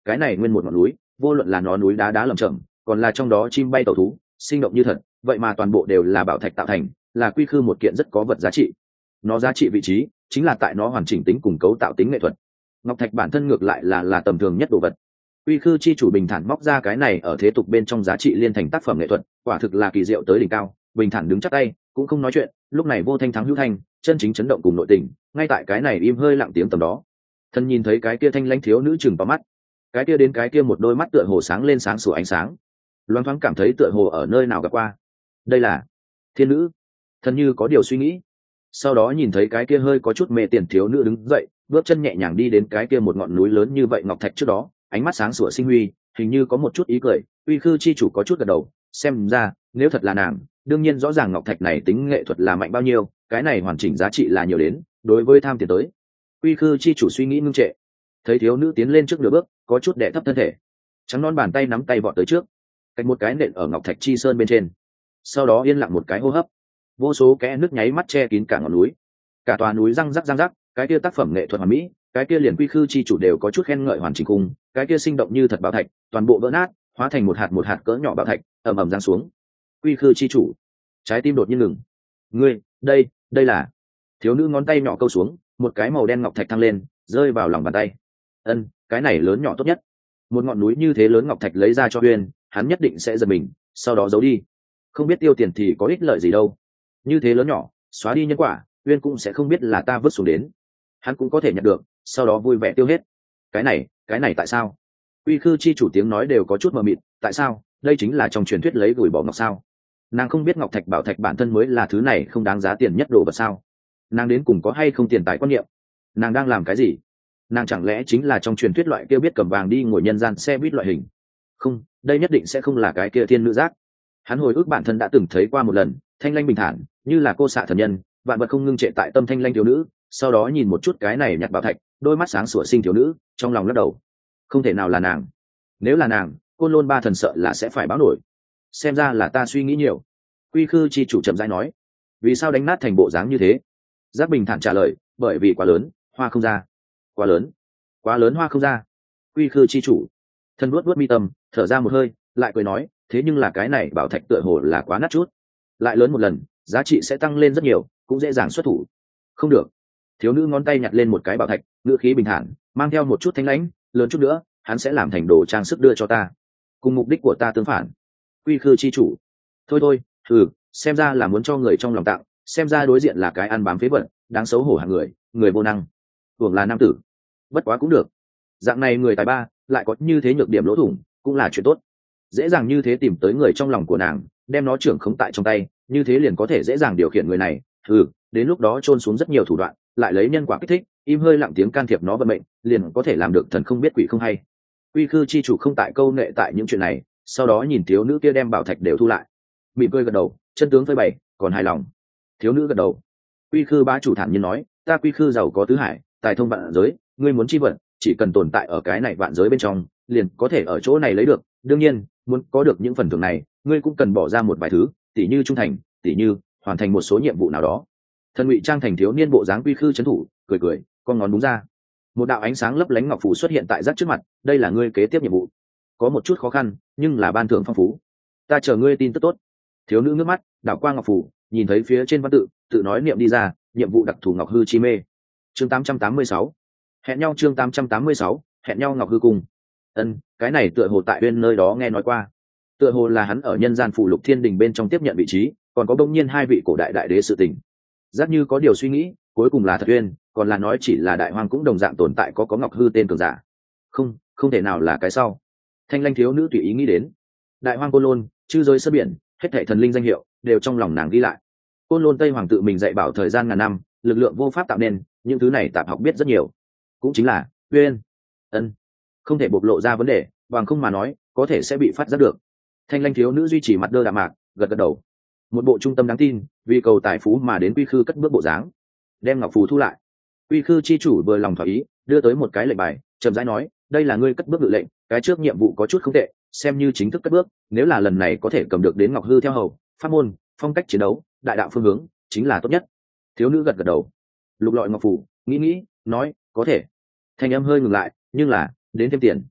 Speaker 1: cái này nguyên một ngọn núi, vô luận là nó núi đá đá lởm chởm, còn là trong đó chim bay tàu thú sinh động như thật, vậy mà toàn bộ đều là bảo thạch tạo thành, là quy khư một kiện rất có vật giá trị. Nó giá trị vị trí chính là tại nó hoàn chỉnh tính cùng cấu tạo tính nghệ thuật. Ngọc thạch bản thân ngược lại là là tầm thường nhất đồ vật. Quy khư chi chủ bình thản móc ra cái này ở thế tục bên trong giá trị liên thành tác phẩm nghệ thuật, quả thực là kỳ diệu tới đỉnh cao. Bình thản đứng chắp tay, cũng không nói chuyện, lúc này vô thanh thắng hữu thanh, chân chính chấn động cùng nội tình, ngay tại cái này im hơi lặng tiếng tầm đó. Thân nhìn thấy cái kia thanh lãnh thiếu nữ chừng vào mắt, cái kia đến cái kia một đôi mắt tựa hồ sáng lên sáng sủa ánh sáng, loáng thoáng cảm thấy tựa hồ ở nơi nào gặp qua. Đây là thiên nữ. Thân như có điều suy nghĩ, sau đó nhìn thấy cái kia hơi có chút mê tiền thiếu nữ đứng dậy, bước chân nhẹ nhàng đi đến cái kia một ngọn núi lớn như vậy ngọc thạch trước đó, ánh mắt sáng sủa sinh huy, hình như có một chút ý cười. Uy khư chi chủ có chút gật đầu, xem ra nếu thật là nàng, đương nhiên rõ ràng ngọc thạch này tính nghệ thuật là mạnh bao nhiêu, cái này hoàn chỉnh giá trị là nhiều đến, đối với tham tiền tới. Uy khư chi chủ suy nghĩ ngưng trệ, thấy thiếu nữ tiến lên trước nửa bước, có chút đè thấp thân thể, trắng non bàn tay nắm tay vọt tới trước, cách một cái nện ở ngọc thạch chi sơn bên trên, sau đó yên lặng một cái hô hấp, vô số kẽ nước nháy mắt che kín cả ngọn núi, cả tòa núi răng rắc răng rắc, cái kia tác phẩm nghệ thuật hoàn mỹ, cái kia liền quy khư chi chủ đều có chút khen ngợi hoàn chỉnh cùng, cái kia sinh động như thật bảo thạch, toàn bộ vỡ nát, hóa thành một hạt một hạt cỡ nhỏ bảo thạch, ầm ầm giáng xuống. Quy khư chi chủ, trái tim đột nhiên ngừng. Ngươi, đây, đây là. Thiếu nữ ngón tay nhỏ câu xuống, một cái màu đen ngọc thạch thăng lên, rơi vào lòng bàn tay. Ân, cái này lớn nhỏ tốt nhất. Một ngọn núi như thế lớn ngọc thạch lấy ra cho Uyên, hắn nhất định sẽ giật mình, sau đó giấu đi. Không biết tiêu tiền thì có ích lợi gì đâu. Như thế lớn nhỏ, xóa đi nhân quả, Uyên cũng sẽ không biết là ta vứt xuống đến. Hắn cũng có thể nhận được, sau đó vui vẻ tiêu hết. Cái này, cái này tại sao? Uy khư chi chủ tiếng nói đều có chút mờ mịt, tại sao? Đây chính là trong truyền thuyết lấy gửi bỏ ngọc sao? Nàng không biết ngọc thạch bảo thạch bản thân mới là thứ này không đáng giá tiền nhất đồ vật sao? Nàng đến cùng có hay không tiền tài quan niệm? Nàng đang làm cái gì? Nàng chẳng lẽ chính là trong truyền thuyết loại kia biết cầm vàng đi ngồi nhân gian xe buýt loại hình? Không, đây nhất định sẽ không là cái kia thiên nữ giác. Hắn hồi ức bản thân đã từng thấy qua một lần, thanh lanh bình thản, như là cô xạ thần nhân, vạn vật không ngưng trệ tại tâm thanh lanh thiếu nữ. Sau đó nhìn một chút cái này nhặt bảo thạch, đôi mắt sáng sủa sinh thiếu nữ, trong lòng lắc đầu, không thể nào là nàng. Nếu là nàng, côn lôn ba thần sợ là sẽ phải báo nổi. Xem ra là ta suy nghĩ nhiều. Quy khư chi chủ chậm rãi nói, vì sao đánh nát thành bộ dáng như thế? Giác bình thản trả lời, bởi vì quá lớn, hoa không ra. Quá lớn, quá lớn hoa không ra. Quy khư chi chủ thân vuốt vuốt mi tâm, thở ra một hơi, lại cười nói, thế nhưng là cái này bảo thạch tựa hồ là quá nát chút, lại lớn một lần giá trị sẽ tăng lên rất nhiều, cũng dễ dàng xuất thủ. Không được. Thiếu nữ ngón tay nhặt lên một cái bảo thạch, ngữ khí bình thản, mang theo một chút thanh lãnh, lớn chút nữa hắn sẽ làm thành đồ trang sức đưa cho ta, cùng mục đích của ta tương phản. Quy khư chi chủ, thôi thôi, ừ, xem ra là muốn cho người trong lòng tặng, xem ra đối diện là cái ăn bám phế vật, đáng xấu hổ hạng người, người vô năng, tưởng là nam tử. Bất quá cũng được, dạng này người tài ba lại có như thế nhược điểm lỗ thủng, cũng là chuyện tốt. Dễ dàng như thế tìm tới người trong lòng của nàng, đem nó trưởng khống tại trong tay, như thế liền có thể dễ dàng điều khiển người này. Ừ, đến lúc đó chôn xuống rất nhiều thủ đoạn, lại lấy nhân quả kích thích, im hơi lặng tiếng can thiệp nó vận mệnh, liền có thể làm được thần không biết quỷ không hay. Quy khư chi chủ không tại câu nệ tại những chuyện này, sau đó nhìn thiếu nữ kia đem bảo thạch đều thu lại, mỉm cười gật đầu, chân tướng phơi bày, còn hài lòng. Thiếu nữ gật đầu. Quy khư bá chủ thản nhiên nói, ta quy khư giàu có tứ hải, tài thông vạn giới, ngươi muốn chi vật, chỉ cần tồn tại ở cái này vạn giới bên trong, liền có thể ở chỗ này lấy được. Đương nhiên, muốn có được những phần thưởng này, ngươi cũng cần bỏ ra một vài thứ, tỉ như trung thành, tỉ như hoàn thành một số nhiệm vụ nào đó. Thần ngụy trang thành thiếu niên bộ dáng quy khư trấn thủ, cười cười, con ngón đúng ra, một đạo ánh sáng lấp lánh ngọc phù xuất hiện tại rác trước mặt. Đây là ngươi kế tiếp nhiệm vụ, có một chút khó khăn, nhưng là ban thưởng phong phú. Ta chờ ngươi tin tức tốt. Thiếu nữ ngước mắt, đảo qua ngọc phù, nhìn thấy phía trên văn tự, tự nói niệm đi ra, nhiệm vụ đặc thù ngọc hư chi mê. Chương tám trăm tám mươi sáu, hẹn nhau. Chương tám trăm tám mươi sáu, hẹn nhau ngọc hư cung. Ân, cái này tựa hồ tại bên nơi đó nghe nói qua, tựa hồ là hắn ở nhân gian phủ lục thiên đình bên trong tiếp nhận vị trí, còn có đông nhiên hai vị cổ đại đại đế sự tình. Giác như có điều suy nghĩ, cuối cùng là thật uyên, còn là nói chỉ là đại hoang cũng đồng dạng tồn tại có có ngọc hư tên cường giả. Không, không thể nào là cái sau. Thanh lanh thiếu nữ tùy ý nghĩ đến, đại hoang côn lôn, chư giới sơ biển, hết thảy thần linh danh hiệu đều trong lòng nàng ghi lại. Côn lôn tây hoàng tự mình dạy bảo thời gian ngàn năm, lực lượng vô pháp tạo nên, những thứ này tạp học biết rất nhiều. Cũng chính là uyên. Ân, không thể bộc lộ ra vấn đề, bằng không mà nói có thể sẽ bị phát giác được. Thanh lanh thiếu nữ duy trì mặt đơ đạm mạc, gật gật đầu, một bộ trung tâm đáng tin, vì cầu tài phú mà đến quy khư cất bước bộ dáng, đem ngọc phù thu lại. Quy khư chi chủ vừa lòng thỏa ý, đưa tới một cái lệnh bài, chậm rãi nói, đây là ngươi cất bước dự lệnh, cái trước nhiệm vụ có chút không tệ, xem như chính thức cất bước, nếu là lần này có thể cầm được đến ngọc hư theo hầu, pháp môn, phong cách chiến đấu, đại đạo phương hướng, chính là tốt nhất. Thiếu nữ gật gật đầu, lục lọi ngọc phù, nghĩ nghĩ, nói, có thể. Thanh âm hơi ngừng lại, nhưng là đến thêm tiền.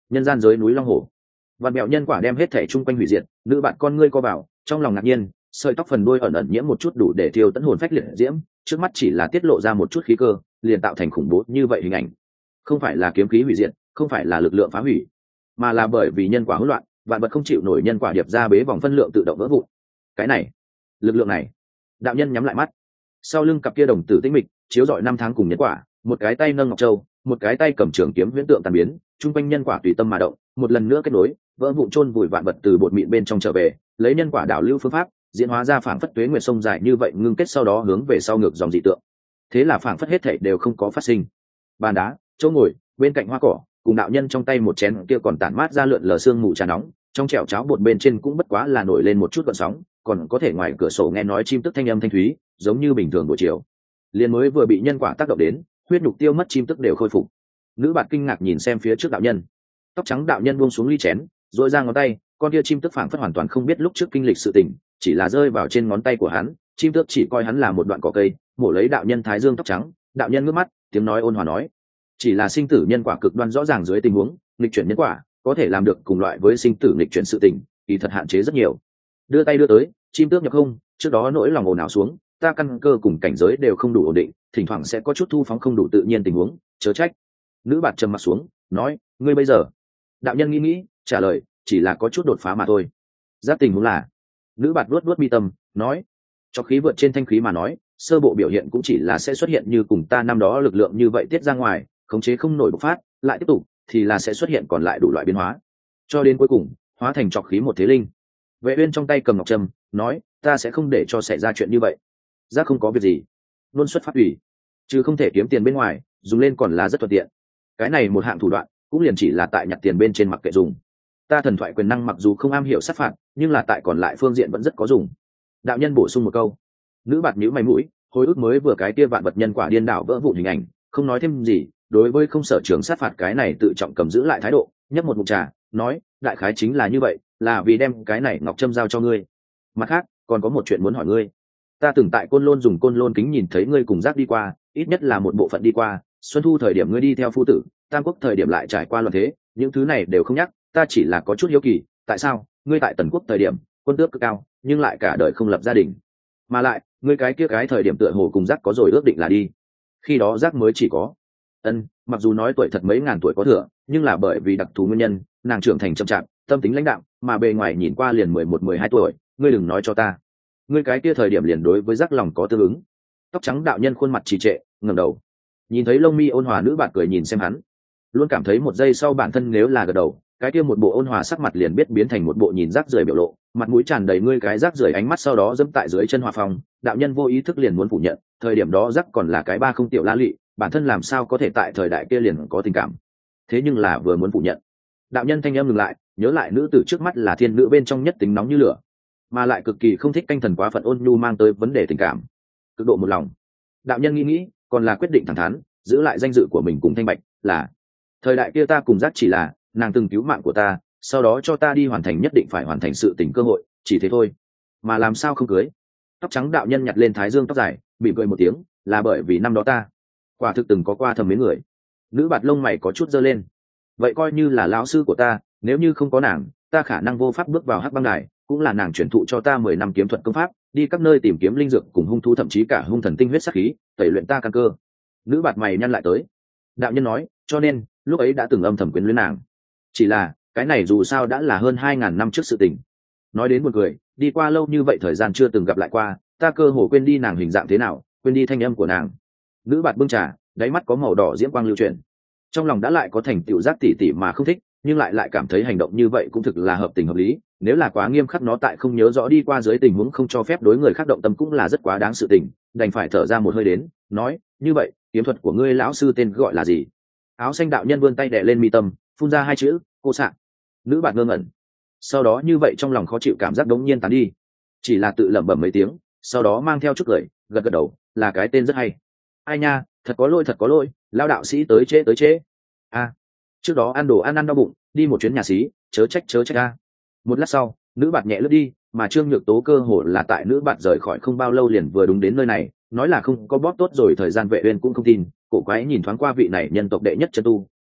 Speaker 1: nhân gian giới núi long hổ. Vạn mẹo nhân quả đem hết thể chung quanh hủy diệt, nữ bạn con ngươi co vào, trong lòng ngạc nhiên, sợi tóc phần đuôi ẩn ẩn nhiễm một chút đủ để thiêu tận hồn phách liệt diễm, trước mắt chỉ là tiết lộ ra một chút khí cơ, liền tạo thành khủng bố như vậy hình ảnh. Không phải là kiếm khí hủy diệt, không phải là lực lượng phá hủy, mà là bởi vì nhân quả hỗn loạn, vạn vật không chịu nổi nhân quả điệp ra bế vòng phân lượng tự động vỡ vụn. Cái này, lực lượng này. Đạo nhân nhắm lại mắt, sau lưng cặp kia đồng tử tĩnh mịch, chiếu rọi năm tháng cùng nhân quả, một cái tay nâng ngọc châu, một cái tay cầm trường kiếm huyễn tượng tàn biến, trung quanh nhân quả tùy tâm mà động, một lần nữa kết nối, vỡ vụn chôn vùi vạn vật từ bột mịn bên trong trở về, lấy nhân quả đảo lưu phương pháp, diễn hóa ra phảng phất tuế nguyệt sông dài như vậy ngưng kết sau đó hướng về sau ngược dòng dị tượng. Thế là phảng phất hết thảy đều không có phát sinh. Bàn đá, chỗ ngồi, bên cạnh hoa cỏ, cùng đạo nhân trong tay một chén kia còn tản mát ra lượn lờ sương mù trà nóng, trong chẻo cháo bột bên trên cũng bất quá là nổi lên một chút gợn sóng, còn có thể ngoài cửa sổ nghe nói chim tức thanh âm thanh thúy, giống như bình thường buổi chiều. Liên mới vừa bị nhân quả tác động đến, huyết nhục tiêu mất chim tức đều khôi phục. Nữ bạt kinh ngạc nhìn xem phía trước đạo nhân. Tóc trắng đạo nhân buông xuống ly chén, duỗi ra ngón tay, con kia chim tức phảng phất hoàn toàn không biết lúc trước kinh lịch sự tình, chỉ là rơi vào trên ngón tay của hắn, chim tước chỉ coi hắn là một đoạn cỏ cây, mổ lấy đạo nhân thái dương tóc trắng. Đạo nhân ngước mắt, tiếng nói ôn hòa nói: chỉ là sinh tử nhân quả cực đoan rõ ràng dưới tình huống, nghịch chuyển nhân quả có thể làm được cùng loại với sinh tử nghịch chuyển sự tình, kỳ thật hạn chế rất nhiều. Đưa tay đưa tới, chim tước nhập không, trước đó nỗi lòng ồn ào xuống, ta căn cơ cùng cảnh giới đều không đủ ổn định, thỉnh thoảng sẽ có chút thu phóng không đủ tự nhiên tình huống, chớ trách. Nữ bạt trầm mặt xuống, nói: ngươi bây giờ? Đạo nhân nghĩ nghĩ, trả lời: chỉ là có chút đột phá mà thôi. Giác tình huống là? Nữ bạt vuốt vuốt mi tâm, nói: cho khí vượt trên thanh khí mà nói, sơ bộ biểu hiện cũng chỉ là sẽ xuất hiện như cùng ta năm đó lực lượng như vậy tiết ra ngoài, khống chế không nổi bộc phát, lại tiếp tục thì là sẽ xuất hiện còn lại đủ loại biến hóa, cho đến cuối cùng hóa thành trọc khí một thế linh. Vệ uyên trong tay cầm ngọc trâm, nói: ta sẽ không để cho xảy ra chuyện như vậy. Giác không có việc gì, luôn xuất phát ủy, chứ không thể kiếm tiền bên ngoài, dùng lên còn là rất thuận tiện. Cái này một hạng thủ đoạn, cũng liền chỉ là tại nhặt tiền bên trên mặc kệ dùng. Ta thần thoại quyền năng mặc dù không am hiểu sát phạt, nhưng là tại còn lại phương diện vẫn rất có dùng. Đạo nhân bổ sung một câu. Nữ bạt nhíu mày mũi, hồi ức mới vừa cái kia vạn vật nhân quả điên đảo vỡ vụn hình ảnh, không nói thêm gì. Đối với không sở trường sát phạt cái này tự trọng cầm giữ lại thái độ, nhấp một ngụm trà, nói: đại khái chính là như vậy, là vì đem cái này ngọc trâm giao cho ngươi. Mặt khác, còn có một chuyện muốn hỏi ngươi. Ta từng tại Côn Lôn dùng Côn Lôn kính nhìn thấy ngươi cùng Giác đi qua, ít nhất là một bộ phận đi qua. Xuân thu thời điểm ngươi đi theo phu tử, Tam Quốc thời điểm lại trải qua loạn thế, những thứ này đều không nhắc, ta chỉ là có chút hiếu kỳ, tại sao ngươi tại Tần Quốc thời điểm quân tước cực cao, nhưng lại cả đời không lập gia đình, mà lại ngươi cái kia cái thời điểm tựa hồ cùng Giác có rồi ước định là đi. Khi đó Giác mới chỉ có ân mặc dù nói tuổi thật mấy ngàn tuổi có thừa, nhưng là bởi vì đặc thù nguyên nhân, nàng trưởng thành chậm chạp, tâm tính lãnh đạm, mà bề ngoài nhìn qua liền mười một mười hai tuổi. Ngươi đừng nói cho ta, ngươi cái kia thời điểm liền đối với Giác lòng có tương ứng. Tóc trắng đạo nhân khuôn mặt trì trệ, ngẩng đầu, nhìn thấy lông mi ôn hòa nữ bạn cười nhìn xem hắn, luôn cảm thấy một giây sau bản thân nếu là gật đầu, cái kia một bộ ôn hòa sắc mặt liền biết biến thành một bộ nhìn rác rưởi biểu lộ, mặt mũi tràn đầy ngươi cái rác rưởi ánh mắt sau đó dẫm tại dưới chân hòa phong. Đạo nhân vô ý thức liền muốn phủ nhận, thời điểm đó rác còn là cái ba không tiểu la lị, bản thân làm sao có thể tại thời đại kia liền có tình cảm. Thế nhưng là vừa muốn phủ nhận, đạo nhân thanh âm ngừng lại, nhớ lại nữ tử trước mắt là thiên nữ bên trong nhất tính nóng như lửa, mà lại cực kỳ không thích canh thần quá phận ôn nhu mang tới vấn đề tình cảm, cực độ một lòng. Đạo nhân nghĩ nghĩ, còn là quyết định thẳng thắn giữ lại danh dự của mình cùng thanh bạch, là thời đại kia ta cùng Giác chỉ là nàng từng cứu mạng của ta, sau đó cho ta đi hoàn thành nhất định phải hoàn thành sự tình cơ hội, chỉ thế thôi, mà làm sao không cưới. Tóc trắng đạo nhân nhặt lên thái dương tóc dài, mỉm cười một tiếng, là bởi vì năm đó ta quả thực từng có qua thầm mến người. Nữ bạt lông mày có chút giơ lên. Vậy coi như là lão sư của ta, nếu như không có nàng, ta khả năng vô pháp bước vào hắc băng đài, cũng là nàng truyền thụ cho ta mười năm kiếm thuật công pháp, đi các nơi tìm kiếm linh dược cùng hung thú, thậm chí cả hung thần tinh huyết sát khí, tẩy luyện ta căn cơ. Nữ bạt mày nhăn lại tới. Đạo nhân nói, cho nên lúc ấy đã từng âm thầm quyến luyến nàng, chỉ là cái này dù sao đã là hơn hai ngàn năm trước sự tình. Nói đến buồn cười, đi qua lâu như vậy thời gian chưa từng gặp lại qua, ta cơ hồ quên đi nàng hình dạng thế nào, quên đi thanh âm của nàng. Nữ bạt bưng trà, đáy mắt có màu đỏ diễm quang lưu chuyển, trong lòng đã lại có thành tựu Giác tỉ tỉ mà không thích, nhưng lại lại cảm thấy hành động như vậy cũng thực là hợp tình hợp lý. Nếu là quá nghiêm khắc nó tại không nhớ rõ đi qua dưới tình huống không cho phép đối người khác động tâm cũng là rất quá đáng sự tình, đành phải thở ra một hơi đến, nói, như vậy kiếm thuật của ngươi lão sư tên gọi là gì? Áo xanh đạo nhân vươn tay đè lên mi tâm, phun ra hai chữ, cô sạng. Nữ bạt ngơ ngẩn, sau đó như vậy trong lòng khó chịu cảm giác đống nhiên tán đi, chỉ là tự lẩm bẩm mấy tiếng, sau đó mang theo chút cười, gật gật đầu, là cái tên rất hay. Ai nha, thật có lỗi thật có lỗi, lao đạo sĩ tới trễ tới trễ. A, à, trước đó ăn đồ ăn ăn đau bụng, đi một chuyến nhà xí, chớ trách chớ trách a. Một lát sau, nữ bạt nhẹ lướt đi, mà Trương Nhược Tố cơ hồ là tại nữ bạt rời khỏi không bao lâu liền vừa đúng đến nơi này, nói là không có bóp tốt rồi thời gian Vệ Uyên cũng không tin. Cổ quái nhìn thoáng qua vị này nhân tộc đệ nhất chân tu,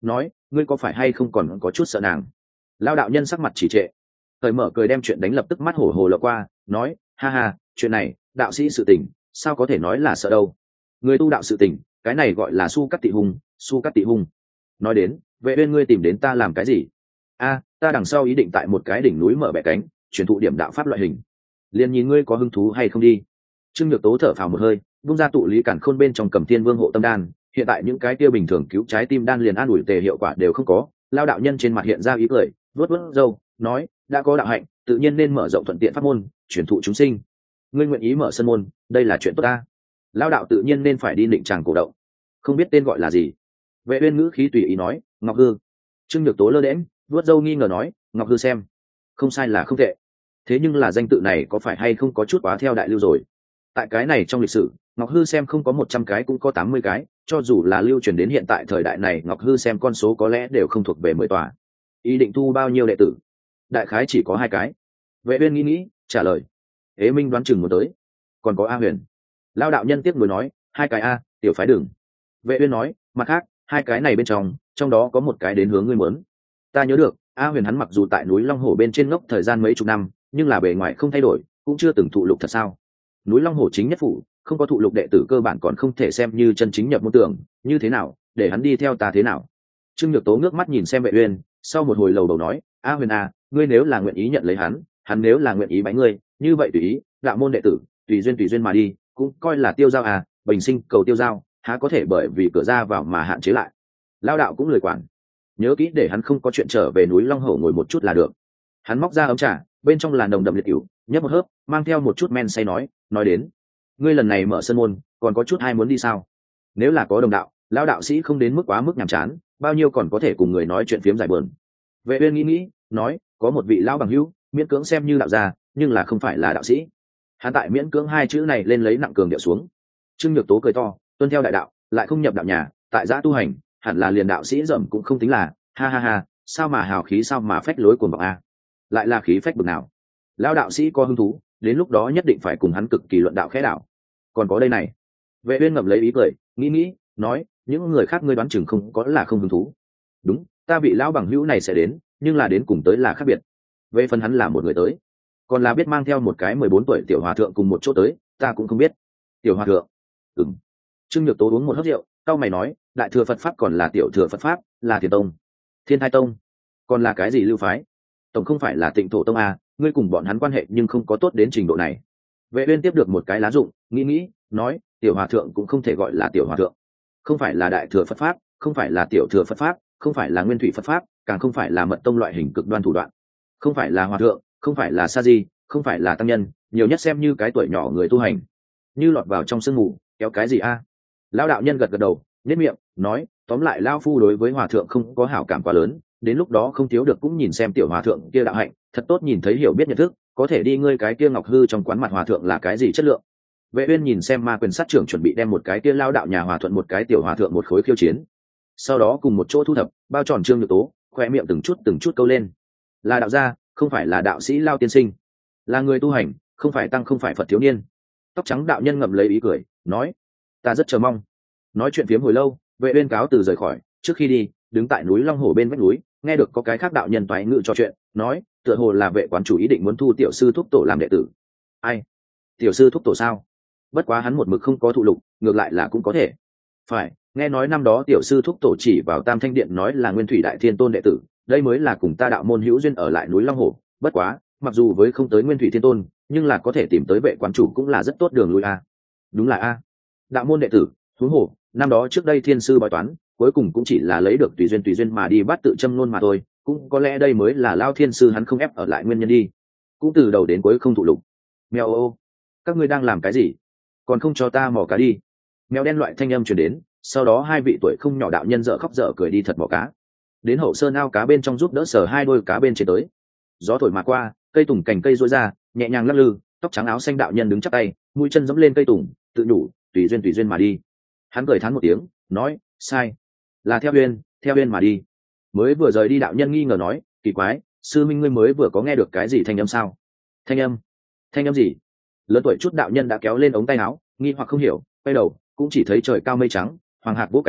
Speaker 1: nói ngươi có phải hay không còn có chút sợ nàng. Lao đạo nhân sắc mặt chỉ trệ, thời mở cười đem chuyện đánh lập tức mắt hổ hồ lọ qua, nói ha ha, chuyện này đạo sĩ sự tình sao có thể nói là sợ đâu. Người tu đạo sự tình cái này gọi là su cắt tị hung, su cắt tị hung. Nói đến Vệ Uyên ngươi tìm đến ta làm cái gì? A, ta đằng sau ý định tại một cái đỉnh núi mở bẻ cánh, truyền thụ điểm đạo pháp loại hình, liền nhìn ngươi có hứng thú hay không đi. Trương Nhược Tố thở phào một hơi, vung ra tụ lý cản khôn bên trong Cầm Thiên Vương hộ tâm đan, hiện tại những cái kia bình thường cứu trái tim đan liền an ủi tề hiệu quả đều không có. Lao đạo nhân trên mặt hiện ra ý cười, vuốt vuốt râu, nói đã có đạo hạnh tự nhiên nên mở rộng thuận tiện pháp môn, truyền thụ chúng sinh. Ngươi nguyện ý mở sân môn, đây là chuyện tốt ta. Lao đạo tự nhiên nên phải đi định tràng cổ động, không biết tên gọi là gì. Vệ Uyên ngữ khí tùy ý nói Ngọc Hư. Trương Nhược Tố lơ đễnh vuốt râu nghi ngờ nói Ngọc Hư xem không sai là không tệ, thế nhưng là danh tự này có phải hay không có chút quá theo đại lưu rồi. Tại cái này trong lịch sử Ngọc Hư xem không có một trăm cái cũng có tám mươi cái, cho dù là lưu truyền đến hiện tại thời đại này Ngọc Hư xem con số có lẽ đều không thuộc về mười tòa. Ý định thu bao nhiêu đệ tử? Đại khái chỉ có hai cái. Vệ Uyên nghĩ nghĩ trả lời. Ế Minh đoán chừng muốn tới, còn có A Huyền. Lao đạo nhân tiếp nối nói hai cái a, tiểu phái đừng. Vệ Uyên nói mặt khác hai cái này bên trong trong đó có một cái đến hướng ngươi muốn. Ta nhớ được A Huyền hắn mặc dù tại núi Long Hổ bên trên ngốc thời gian mấy chục năm, nhưng là bề ngoài không thay đổi, cũng chưa từng thụ lục thật sao? Núi Long Hổ chính nhất phủ không có thụ lục đệ tử cơ bản còn không thể xem như chân chính nhập môn tưởng, như thế nào để hắn đi theo ta thế nào? Trương Nhược Tố ngước mắt nhìn xem Vệ Uyên, sau một hồi lầu đầu nói A Huyền à, ngươi nếu là nguyện ý nhận lấy hắn, hắn nếu là nguyện ý bái ngươi, như vậy tùy ý, đạo môn đệ tử tùy duyên tùy duyên mà đi, cũng coi là tiêu giao à, bình sinh cầu tiêu giao, há có thể bởi vì cửa ra vào mà hạn chế lại. Lao đạo cũng lười quản, nhớ kỹ để hắn không có chuyện trở về núi Long Hổ ngồi một chút là được. Hắn móc ra ấm trà, bên trong là nồng đậm liệt cửu, nhấp một hớp, mang theo một chút men say nói nói đến ngươi lần này mở sân môn còn có chút ai muốn đi sao? Nếu là có đồng đạo, lão đạo sĩ không đến mức quá mức nhàm chán, bao nhiêu còn có thể cùng người nói chuyện phiếm giải buồn. Vệ Uyên nghĩ nghĩ nói có một vị lão bằng hữu miễn cưỡng xem như đạo gia, nhưng là không phải là đạo sĩ. Hắn tại miễn cưỡng hai chữ này lên lấy nặng cường điệu xuống. Trương Nhược Tố cười to, tuân theo đại đạo lại không nhập đạo nhà, tại giã tu hành hẳn là liền đạo sĩ dởm cũng không tính là, ha ha ha, sao mà hào khí, sao mà phách lối cuồng vọng a, lại là khí phách bực nào. Lão đạo sĩ có hứng thú, đến lúc đó nhất định phải cùng hắn cực kỳ luận đạo khẽ đạo. Còn có đây này. Vệ Uyên ngậm lấy ý cười, nghĩ nghĩ nói những người khác ngươi đoán chừng không có là không hứng thú. Đúng, ta vị lão bằng hữu này sẽ đến, nhưng là đến cùng tới là khác biệt. Về phần hắn là một người tới, còn là biết mang theo một cái mười bốn tuổi tiểu hòa thượng cùng một chỗ tới, ta cũng không biết. Tiểu hòa thượng? Ừm. Trương Nhược Tố uống một hớp rượu, cau mày nói đại thừa Phật pháp còn là tiểu thừa Phật pháp, là Thiền tông, Thiên Thai tông, còn là cái gì lưu phái? Tổng không phải là Tịnh Thổ tông à? Ngươi cùng bọn hắn quan hệ nhưng không có tốt đến trình độ này. Vệ Uyên tiếp được một cái lá dụng, nghĩ nghĩ nói tiểu hòa thượng cũng không thể gọi là tiểu hòa thượng, không phải là đại thừa Phật pháp, không phải là tiểu thừa Phật pháp, không phải là nguyên thủy Phật pháp, càng không phải là mật tông loại hình cực đoan thủ đoạn, không phải là hòa thượng, không phải là sa di, không phải là tăng nhân, nhiều nhất xem như cái tuổi nhỏ người tu hành, như lọt vào trong sương mù kéo cái gì a? À? Lão đạo nhân gật gật đầu, nhếch miệng nói tóm lại lão phu đối với hòa thượng không có hảo cảm quá lớn, đến lúc đó không thiếu được cũng nhìn xem tiểu hòa thượng kia đạo hạnh thật tốt, nhìn thấy hiểu biết nhận thức, có thể đi ngươi cái kia Ngọc Hư trong quán mặt hòa thượng là cái gì chất lượng. Vệ Uyên nhìn xem ma quyền sát trưởng chuẩn bị đem một cái kia lao đạo nhà hòa thuận một cái tiểu hòa thượng một khối khiêu chiến, sau đó cùng một chỗ thu thập bao tròn Trương Nhược Tố, khoe miệng từng chút từng chút câu lên. Là đạo gia, không phải là đạo sĩ Lao tiên sinh, là người tu hành, không phải tăng, không phải Phật thiếu niên. Tóc trắng đạo nhân ngậm lấy ý cười nói ta rất chờ mong. Nói chuyện phiếm hồi lâu, Vệ Uyên cáo từ rời khỏi, trước khi đi đứng tại núi Long Hổ bên vách núi, nghe được có cái khác đạo nhân toái ngự trò chuyện, nói tựa hồ là Vệ quán chủ ý định muốn thu tiểu sư thúc tổ làm đệ tử. Ai? Tiểu sư thúc tổ sao? Bất quá hắn một mực không có thụ lục, ngược lại là cũng có thể. Phải, nghe nói năm đó tiểu sư thúc tổ chỉ vào Tam Thanh Điện nói là Nguyên Thủy Đại Thiên Tôn đệ tử, đây mới là cùng ta đạo môn hữu duyên ở lại núi Long Hổ. Bất quá, mặc dù với không tới Nguyên Thủy Thiên Tôn, nhưng là có thể tìm tới Vệ quán chủ cũng là rất tốt đường lui a. Đúng là a. Đạo môn đệ tử, huống hồ, năm đó trước đây thiên sư bói toán, cuối cùng cũng chỉ là lấy được tùy duyên tùy duyên mà đi bắt tự châm ngôn mà thôi, cũng có lẽ đây mới là Lao thiên sư hắn không ép ở lại nguyên nhân đi. Cũng từ đầu đến cuối không thụ lục. Mèo ô, các ngươi đang làm cái gì? Còn không cho ta mò cá đi. Mèo đen loại thanh âm truyền đến, sau đó hai vị tuổi không nhỏ đạo nhân dở khóc dở cười đi thật mò cá. Đến hậu sơn ao cá bên trong giúp đỡ sờ hai đôi cá bên trên tới. Gió thổi mà qua, cây tùng cành cây rối ra, nhẹ nhàng lắc lư, tóc trắng áo xanh đạo nhân đứng chắp tay, mũi chân giẫm lên cây tùng, tự nhủ, tùy duyên tùy duyên mà đi. Hắn cười thán một tiếng, nói, sai, là theo duyên, theo duyên mà đi. Mới vừa rời đi đạo nhân nghi ngờ nói, kỳ quái, sư minh ngươi mới vừa có nghe được cái gì thanh âm sao? Thanh âm? Thanh âm gì? Lớn tuổi chút đạo nhân đã kéo lên ống tay áo, nghi hoặc không hiểu, quay đầu cũng chỉ thấy trời cao mây trắng, hoàng hạc vỗ cánh,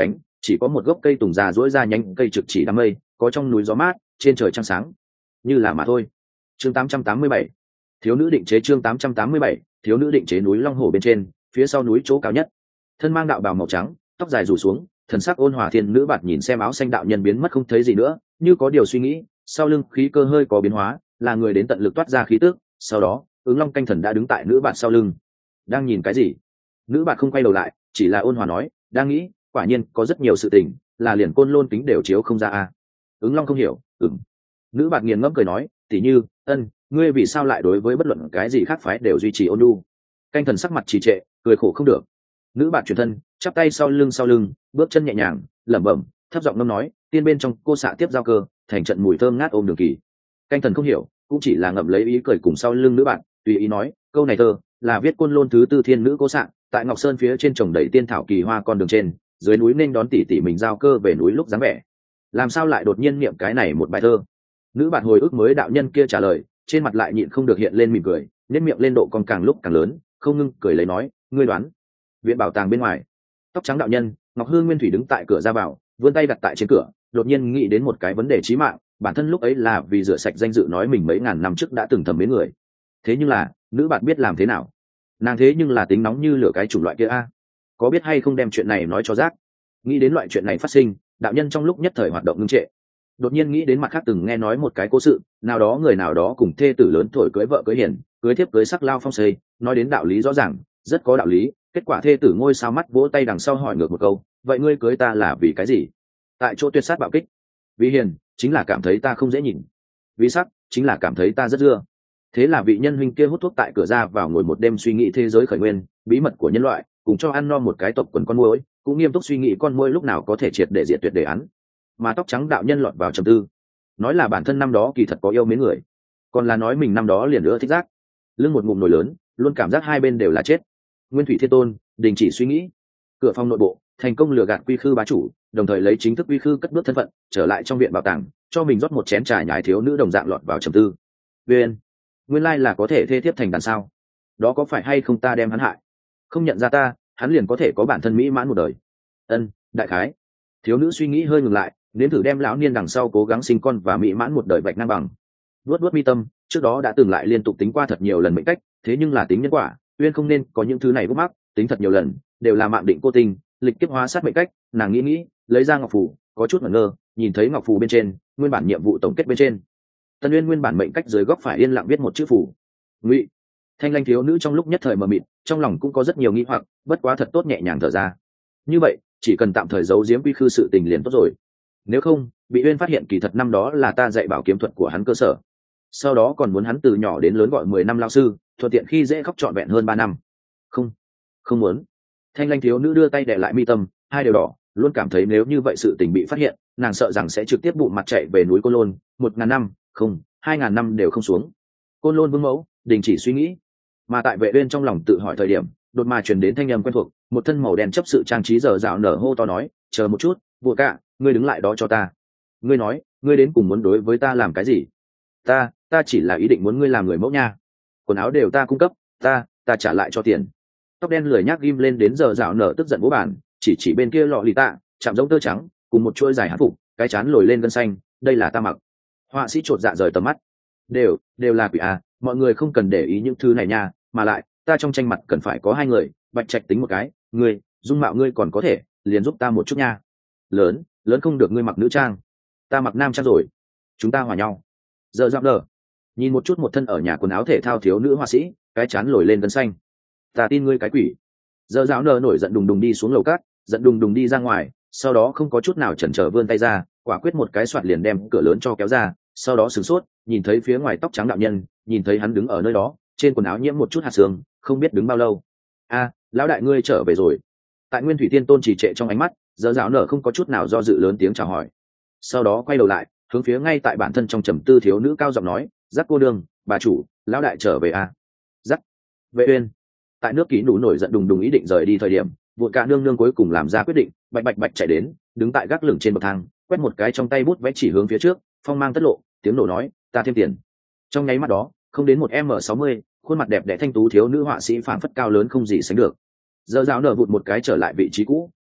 Speaker 1: chỉ có một gốc cây tùng già dỗi ra nhánh cây trực chỉ đám mây, có trong núi gió mát, trên trời trăng sáng, như là mà thôi. Chương tám trăm tám mươi bảy, thiếu nữ định chế. Chương tám trăm tám mươi bảy, thiếu nữ định chế. Núi Long Hồ bên trên, phía sau núi chỗ cao nhất, thân mang đạo bào màu trắng, tóc dài rủ xuống, thần sắc ôn hòa thiên nữ bạt nhìn xem áo xanh đạo nhân biến mất không thấy gì nữa, như có điều suy nghĩ, sau lưng khí cơ hơi có biến hóa, là người đến tận lực toát ra khí tức. Sau đó ứng long canh thần đã đứng tại nữ bạt sau lưng, đang nhìn cái gì? Nữ bạt không quay đầu lại, chỉ là ôn hòa nói, đang nghĩ, quả nhiên có rất nhiều sự tình là liền côn lôn kính đều chiếu không ra a. Ứng long không hiểu, ừm. Nữ bạt nghiền ngẫm cười nói, tỉ như, ân, ngươi vì sao lại đối với bất luận cái gì khác phái đều duy trì ôn nhu? Canh thần sắc mặt trì trệ, cười khổ không được. Nữ bạt chuyển thân, chắp tay sau lưng sau lưng, bước chân nhẹ nhàng, lẩm bẩm, thấp giọng ngâm nói, tiên bên trong cô xạ tiếp giao cơ, thành trận mùi thơm ngát ôm đường kỳ. Canh thần không hiểu, cũng chỉ là ngậm lấy ý cười cùng sau lưng nữ bạn, tùy ý nói, câu này thơ là viết côn lôn thứ tư thiên nữ cô xạ, tại Ngọc Sơn phía trên trồng đầy tiên thảo kỳ hoa con đường trên, dưới núi nên đón tỷ tỷ mình giao cơ về núi lúc dáng vẻ. Làm sao lại đột nhiên niệm cái này một bài thơ? Nữ bạn hồi ức mới đạo nhân kia trả lời, trên mặt lại nhịn không được hiện lên mỉm cười, nét miệng lên độ còn càng lúc càng lớn, không ngưng cười lấy nói, ngươi đoán. Viện bảo tàng bên ngoài, tóc trắng đạo nhân Ngọc Hương Nguyên Thủy đứng tại cửa ra vào, vươn tay đặt tại trên cửa, đột nhiên nghĩ đến một cái vấn đề chí mạng, bản thân lúc ấy là vì rửa sạch danh dự nói mình mấy ngàn năm trước đã từng thầm mến người. Thế nhưng là, nữ bạn biết làm thế nào? Nàng thế nhưng là tính nóng như lửa cái chủng loại kia a, có biết hay không đem chuyện này nói cho giác? Nghĩ đến loại chuyện này phát sinh, đạo nhân trong lúc nhất thời hoạt động ngưng trệ. Đột nhiên nghĩ đến mặt khác từng nghe nói một cái cố sự, nào đó người nào đó cùng thê tử lớn tuổi cưới vợ cưới hiền, cưới thiếp cưới sắc lao phong xây, nói đến đạo lý rõ ràng, rất có đạo lý. Kết quả thê tử ngôi sao mắt vỗ tay đằng sau hỏi ngược một câu, vậy ngươi cưới ta là vì cái gì? Tại chỗ tuyệt sát bạo kích. Vì hiền chính là cảm thấy ta không dễ nhìn, vì sắc chính là cảm thấy ta rất dưa. Thế là vị nhân huynh kia hút thuốc tại cửa ra vào ngồi một đêm suy nghĩ thế giới khởi nguyên, bí mật của nhân loại, cùng cho ăn no một cái tộc quần con muỗi, cũng nghiêm túc suy nghĩ con muỗi lúc nào có thể triệt để diệt tuyệt đề án. Mà tóc trắng đạo nhân lọt vào trầm tư, nói là bản thân năm đó kỳ thật có yêu mến người, còn là nói mình năm đó liền nữa thích giác. Lưng một ngụm nổi lớn, luôn cảm giác hai bên đều là chết. Nguyên Thủy Thiên Tôn đình chỉ suy nghĩ, cửa phòng nội bộ thành công lừa gạt quy khư bá chủ, đồng thời lấy chính thức quy khư cất bước thân phận trở lại trong viện bảo tàng, cho mình rót một chén trà nhài thiếu nữ đồng dạng lọt vào trầm tư. Viên, nguyên lai là có thể thê thiếp thành đàn sao? Đó có phải hay không ta đem hắn hại? Không nhận ra ta, hắn liền có thể có bản thân mỹ mãn một đời. Ân, đại khái. Thiếu nữ suy nghĩ hơi ngừng lại, nếm thử đem lão niên đằng sau cố gắng sinh con và mỹ mãn một đời vạch ngang bằng. Vuốt vuốt mi tâm, trước đó đã từng lại liên tục tính qua thật nhiều lần mệnh cách, thế nhưng là tính nhân quả, Uyên không nên có những thứ này gốc mắc, tính thật nhiều lần, đều là mạng định cô tình, lịch kiếp hóa sát mệnh cách. Nàng nghĩ nghĩ, lấy ra ngọc phù, có chút ngẩn ngơ, nhìn thấy ngọc phù bên trên, nguyên bản nhiệm vụ tổng kết bên trên, Tân Uyên nguyên bản mệnh cách dưới góc phải yên lặng viết một chữ phù. Ngụy. Thanh Lanh thiếu nữ trong lúc nhất thời mờ mịt, trong lòng cũng có rất nhiều nghi hoặc, bất quá thật tốt nhẹ nhàng thở ra. Như vậy, chỉ cần tạm thời giấu giếm quy khư sự tình liền tốt rồi. Nếu không, bị Uyên phát hiện kỳ thật năm đó là ta dạy bảo kiếm thuật của hắn cơ sở. Sau đó còn muốn hắn từ nhỏ đến lớn gọi mười năm lao sư, thuận tiện khi dễ khóc trọn vẹn hơn ba năm. Không, không muốn. Thanh Lanh thiếu nữ đưa tay đè lại mi tâm, hai đều đỏ, luôn cảm thấy nếu như vậy sự tình bị phát hiện, nàng sợ rằng sẽ trực tiếp bụng mặt chạy về núi Côn Lôn, một ngàn năm, không, hai ngàn năm đều không xuống. Côn Lôn vương mẫu đình chỉ suy nghĩ, mà tại Vệ Uyên trong lòng tự hỏi thời điểm, đột mà truyền đến thanh âm quen thuộc, một thân màu đen chấp sự trang trí dở dạo nở hô to nói, chờ một chút, vua cả, ngươi đứng lại đó cho ta. Ngươi nói, ngươi đến cùng muốn đối với ta làm cái gì? Ta, ta chỉ là ý định muốn ngươi làm người mẫu nha. Quần áo đều ta cung cấp, ta, ta trả lại cho tiền. Tóc đen lười nhác ghim lên đến giờ dạo nở tức giận bố bản, chỉ chỉ bên kia lọ lì tạ, chạm giống tơ trắng, cùng một chuỗi dài hán phục, cái chán lồi lên gân xanh, đây là ta mặc. Họa sĩ chột dạ rời tầm mắt, đều, đều là quỷ à, mọi người không cần để ý những thứ này nha, mà lại, ta trong tranh mặt cần phải có hai người, Bạch Trạch tính một cái, ngươi, dung mạo ngươi còn có thể, liền giúp ta một chút nha. Lớn, lớn không được ngươi mặc nữ trang, ta mặc nam trang rồi, chúng ta hòa nhau. Giờ dạo nở, nhìn một chút một thân ở nhà quần áo thể thao thiếu nữ họa sĩ, cái chán lồi lên gân xanh. Ta tin ngươi cái quỷ. Giờ dạo nở nổi giận đùng đùng đi xuống lầu cát, giận đùng đùng đi ra ngoài, sau đó không có chút nào chần chờ vươn tay ra, quả quyết một cái soạt liền đem cửa lớn cho kéo ra, sau đó sửng sốt, nhìn thấy phía ngoài tóc trắng đạo nhân, nhìn thấy hắn đứng ở nơi đó, trên quần áo nhiễm một chút hạt sương, không biết đứng bao lâu. A, lão đại ngươi trở về rồi. Tại Nguyên Thủy Thiên Tôn trì trệ trong ánh mắt, giờ dạo nở không có chút nào do dự lớn tiếng chào hỏi, sau đó quay đầu lại, hướng phía ngay tại bản thân trong trầm tư thiếu nữ cao giọng nói, dắt cô đương, bà chủ, lão đại trở về a. Dắt. Vệ Uyên. Tại nước ký đủ nổi giận đùng đùng ý định rời đi thời điểm, vụt cả nương nương cuối cùng làm ra quyết định, bạch bạch bạch chạy đến, đứng tại gác lửng trên bậc thang, quét một cái trong tay bút vẽ chỉ hướng phía trước, phong mang tất lộ, tiếng nổ nói, ta thêm tiền. Trong nháy mắt đó, không đến một m sáu mươi, khuôn mặt đẹp đẽ thanh tú thiếu nữ họa sĩ phảng phất cao lớn không gì sánh được. Giờ giáo nở vụt một cái trở lại vị trí cũ,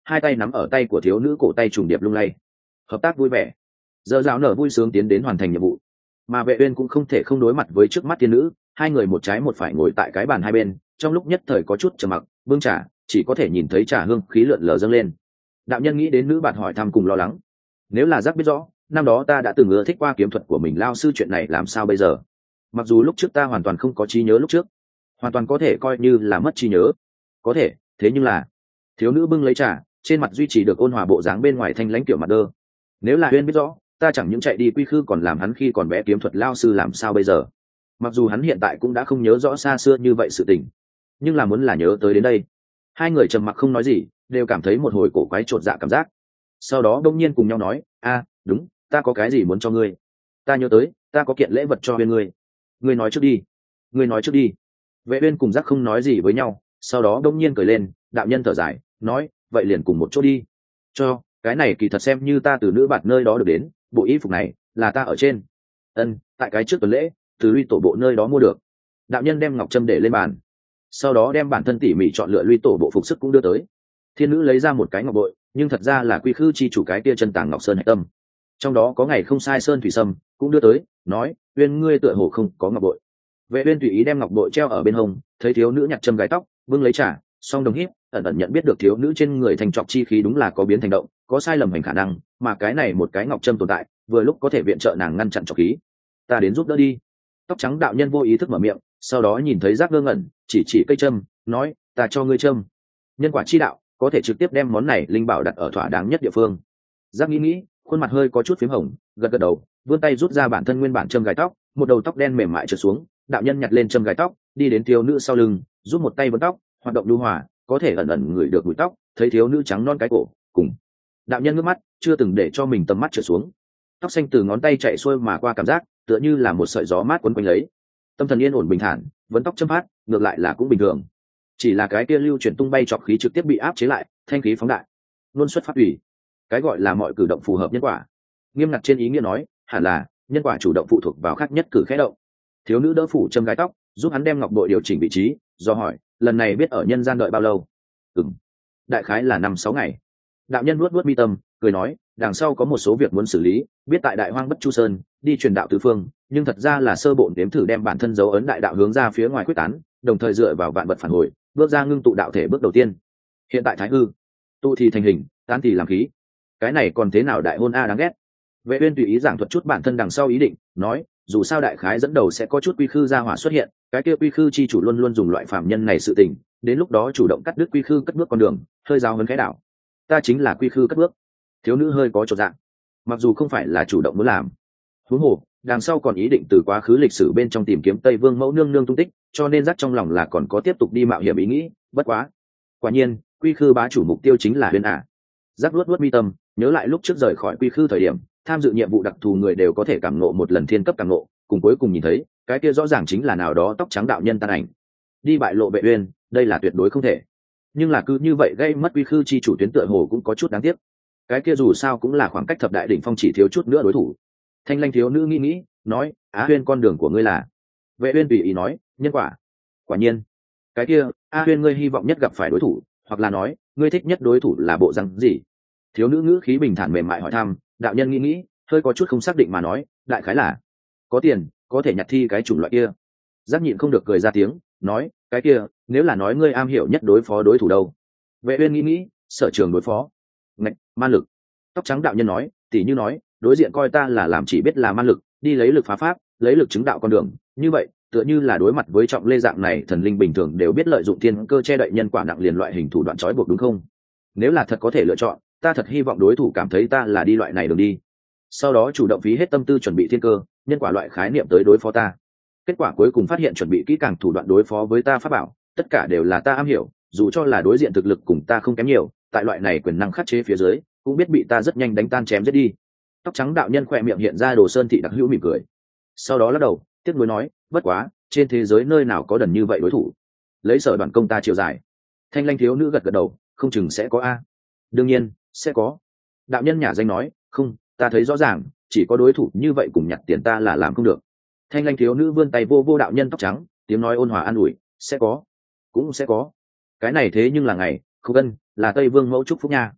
Speaker 1: hai tay nắm ở tay của thiếu nữ cổ tay trùng điệp lung lay. Hợp tác vui vẻ. Giờ dạo nở vui sướng tiến đến hoàn thành nhiệm vụ, mà Vệ Uyên cũng không thể không đối mặt với trước mắt thiên nữ. Hai người một trái một phải ngồi tại cái bàn hai bên, trong lúc nhất thời có chút trầm mặc. Bưng trà, chỉ có thể nhìn thấy trà hương khí lượn lờ dâng lên. Đạo nhân nghĩ đến nữ bạn hỏi thăm cùng lo lắng. Nếu là giác biết rõ, năm đó ta đã từng ưa thích qua kiếm thuật của mình lao sư, chuyện này làm sao bây giờ? Mặc dù lúc trước ta hoàn toàn không có trí nhớ lúc trước, hoàn toàn có thể coi như là mất trí nhớ. Có thể, thế nhưng là thiếu nữ bưng lấy trà, trên mặt duy trì được ôn hòa bộ dáng bên ngoài thanh lãnh kiểu mặt đơ. Nếu là Uyên biết rõ, ta chẳng những chạy đi quy khư còn làm hắn khi còn bé kiếm thuật lao sư làm sao bây giờ? Mặc dù hắn hiện tại cũng đã không nhớ rõ xa xưa như vậy sự tình, nhưng là muốn là nhớ tới đến đây. Hai người trầm mặc không nói gì, đều cảm thấy một hồi cổ quái chột dạ cảm giác. Sau đó đông nhiên cùng nhau nói, a đúng, ta có cái gì muốn cho ngươi. Ta nhớ tới, ta có kiện lễ vật cho bên ngươi. Ngươi nói trước đi. Ngươi nói trước đi. Vệ Uyên cùng giác không nói gì với nhau, sau đó đông nhiên cười lên. Đạo nhân thở dài, nói, vậy liền cùng một chỗ đi. Cho, cái này kỳ thật xem như ta từ nữ bạt nơi đó được đến, bộ y phục này là ta ở trên. Ân, tại cái trước tuần lễ, từ Luy tổ bộ nơi đó mua được. Đạo nhân đem ngọc trâm để lên bàn, sau đó đem bản thân tỉ mỉ chọn lựa Luy tổ bộ phục sức cũng đưa tới. Thiên nữ lấy ra một cái ngọc bội, nhưng thật ra là quy khư chi chủ cái tia chân tàng ngọc sơn hạch tâm, trong đó có ngày không sai sơn thủy sâm, cũng đưa tới, nói, Uyên ngươi tựa hồ không có ngọc bội. Vệ Uyên tùy ý đem ngọc bội treo ở bên hông, thấy thiếu nữ nhặt châm gái tóc, bưng lấy trà, song đồng híp, ẩn ẩn nhận biết được thiếu nữ trên người thành trọc chi khí đúng là có biến thành động, có sai lầm hành khả năng, mà cái này một cái ngọc trâm tồn tại, vừa lúc có thể viện trợ nàng ngăn chặn trọc khí. Ta đến giúp đỡ đi. Tóc trắng đạo nhân vô ý thức mở miệng, sau đó nhìn thấy giác ngơ ngẩn, chỉ chỉ cây trâm, nói, ta cho ngươi trâm. Nhân quả chi đạo, có thể trực tiếp đem món này linh bảo đặt ở thỏa đáng nhất địa phương. Giác nghĩ nghĩ, khuôn mặt hơi có chút phím hồng, gật gật đầu, vươn tay rút ra bản thân nguyên bản châm gài tóc, một đầu tóc đen mềm mại trượt xuống. Đạo nhân nhặt lên châm gài tóc, đi đến thiếu nữ sau lưng, giúp một tay vấn tóc, hoạt động lưu hòa, có thể ẩn ẩn ngửi được mùi tóc, thấy thiếu nữ trắng non cái cổ, cùng đạo nhân ngước mắt, chưa từng để cho mình tầm mắt trượt xuống. Tóc xanh từ ngón tay chạy xuôi mà qua, cảm giác tựa như là một sợi gió mát quấn quanh lấy. Tâm thần yên ổn bình thản, vấn tóc châm phát, ngược lại là cũng bình thường. Chỉ là cái kia lưu chuyển tung bay trọc khí trực tiếp bị áp chế lại, thanh khí phóng đại, luôn xuất phát ủy. Cái gọi là mọi cử động phù hợp nhân quả, nghiêm ngặt trên ý nghĩa nói, hẳn là nhân quả chủ động phụ thuộc vào khác nhất cử khẽ động. Thiếu nữ đỡ phủ châm gái tóc, giúp hắn đem ngọc bội điều chỉnh vị trí, do hỏi, lần này biết ở nhân gian đợi bao lâu? Ừm, đại khái là năm sáu ngày. Đạo nhân nuốt nuốt mi tâm, cười nói, đằng sau có một số việc muốn xử lý, biết tại đại hoang bất chu sơn đi truyền đạo tứ phương, nhưng thật ra là sơ bộ nếm thử đem bản thân dấu ấn đại đạo hướng ra phía ngoài quyết tán, đồng thời dựa vào vạn vật phản hồi, bước ra ngưng tụ đạo thể bước đầu tiên. Hiện tại thái hư tụ thì thành hình, tan thì làm khí, cái này còn thế nào đại hôn a đáng ghét. Vệ Uyên tùy ý giảng thuật chút bản thân đằng sau ý định, nói, dù sao đại khái dẫn đầu sẽ có chút quy khư gia hỏa xuất hiện, cái kia quy khư chi chủ luôn luôn dùng loại phạm nhân này sự tình, đến lúc đó chủ động cắt đứt quy khư cất bước con đường, hơi giáo huấn khẽ đảo. Ta chính là quy khư cất bước. Thiếu nữ hơi có chột dạ, mặc dù không phải là chủ động muốn làm, huống hồ đằng sau còn ý định từ quá khứ lịch sử bên trong tìm kiếm Tây Vương mẫu nương nương tung tích, cho nên rắc trong lòng là còn có tiếp tục đi mạo hiểm ý nghĩ. Bất quá, quả nhiên quy khư bá chủ mục tiêu chính là Uyên ả. Rắc luốt luốt mi tâm, nhớ lại lúc trước rời khỏi quy khư thời điểm, tham dự nhiệm vụ đặc thù người đều có thể cảm ngộ một lần thiên cấp cảm ngộ, cùng cuối cùng nhìn thấy cái kia rõ ràng chính là nào đó tóc trắng đạo nhân tan ảnh. Đi bại lộ Vệ Uyên, đây là tuyệt đối không thể, nhưng là cứ như vậy gây mất quy khư chi chủ tuyến tựa hồ cũng có chút đáng tiếc. Cái kia dù sao cũng là khoảng cách thập đại đỉnh phong, chỉ thiếu chút nữa đối thủ. Thanh Lanh thiếu nữ nghĩ nghĩ, nói, Á Huyên con đường của ngươi là? Vệ Uyên tùy ý nói, nhân quả. Quả nhiên. Cái kia, A Huyên ngươi hy vọng nhất gặp phải đối thủ, hoặc là nói, ngươi thích nhất đối thủ là bộ răng gì? Thiếu nữ ngữ khí bình thản mềm mại hỏi thăm. Đạo nhân nghĩ nghĩ, hơi có chút không xác định mà nói, đại khái là có tiền, có thể nhặt thi cái chủng loại kia. Giác nhịn không được cười ra tiếng, nói, cái kia, nếu là nói ngươi am hiểu nhất đối phó đối thủ đâu? Vệ Uyên nghĩ nghĩ, sở trường đối phó. Ngạch, man lực. Tóc trắng đạo nhân nói, tỷ như nói, đối diện coi ta là làm chỉ biết là man lực, đi lấy lực phá pháp, lấy lực chứng đạo con đường, như vậy tựa như là đối mặt với trọng lê dạng này thần linh bình thường đều biết lợi dụng thiên cơ che đậy nhân quả nặng liền loại hình thủ đoạn trói buộc, đúng không? Nếu là thật có thể lựa chọn, ta thật hy vọng đối thủ cảm thấy ta là đi loại này đường đi, sau đó chủ động phí hết tâm tư chuẩn bị thiên cơ nhân quả loại khái niệm tới đối phó ta. Kết quả cuối cùng phát hiện chuẩn bị kỹ càng thủ đoạn đối phó với ta pháp bảo, tất cả đều là ta am hiểu, dù cho là đối diện thực lực cùng ta không kém nhiều, tại loại này quyền năng khắc chế phía dưới cũng biết bị ta rất nhanh đánh tan chém giết đi. Tóc trắng đạo nhân khỏe miệng hiện ra đồ sơn thị đặc hữu mỉm cười, sau đó lắc đầu tiếc nuối nói, bất quá trên thế giới nơi nào có đần như vậy đối thủ, lấy sở đoàn công ta chiều dài. Thanh Lanh thiếu nữ gật gật đầu, không chừng sẽ có a. Đương nhiên sẽ có. Đạo nhân nhả danh nói, không, ta thấy rõ ràng, chỉ có đối thủ như vậy cùng nhặt tiền ta là làm không được. Thanh Lanh thiếu nữ vươn tay vô vô đạo nhân tóc trắng, tiếng nói ôn hòa an ủi, sẽ có, cũng sẽ có. Cái này thế nhưng là ngày không cân là Tây Vương mẫu chúc phúc nha.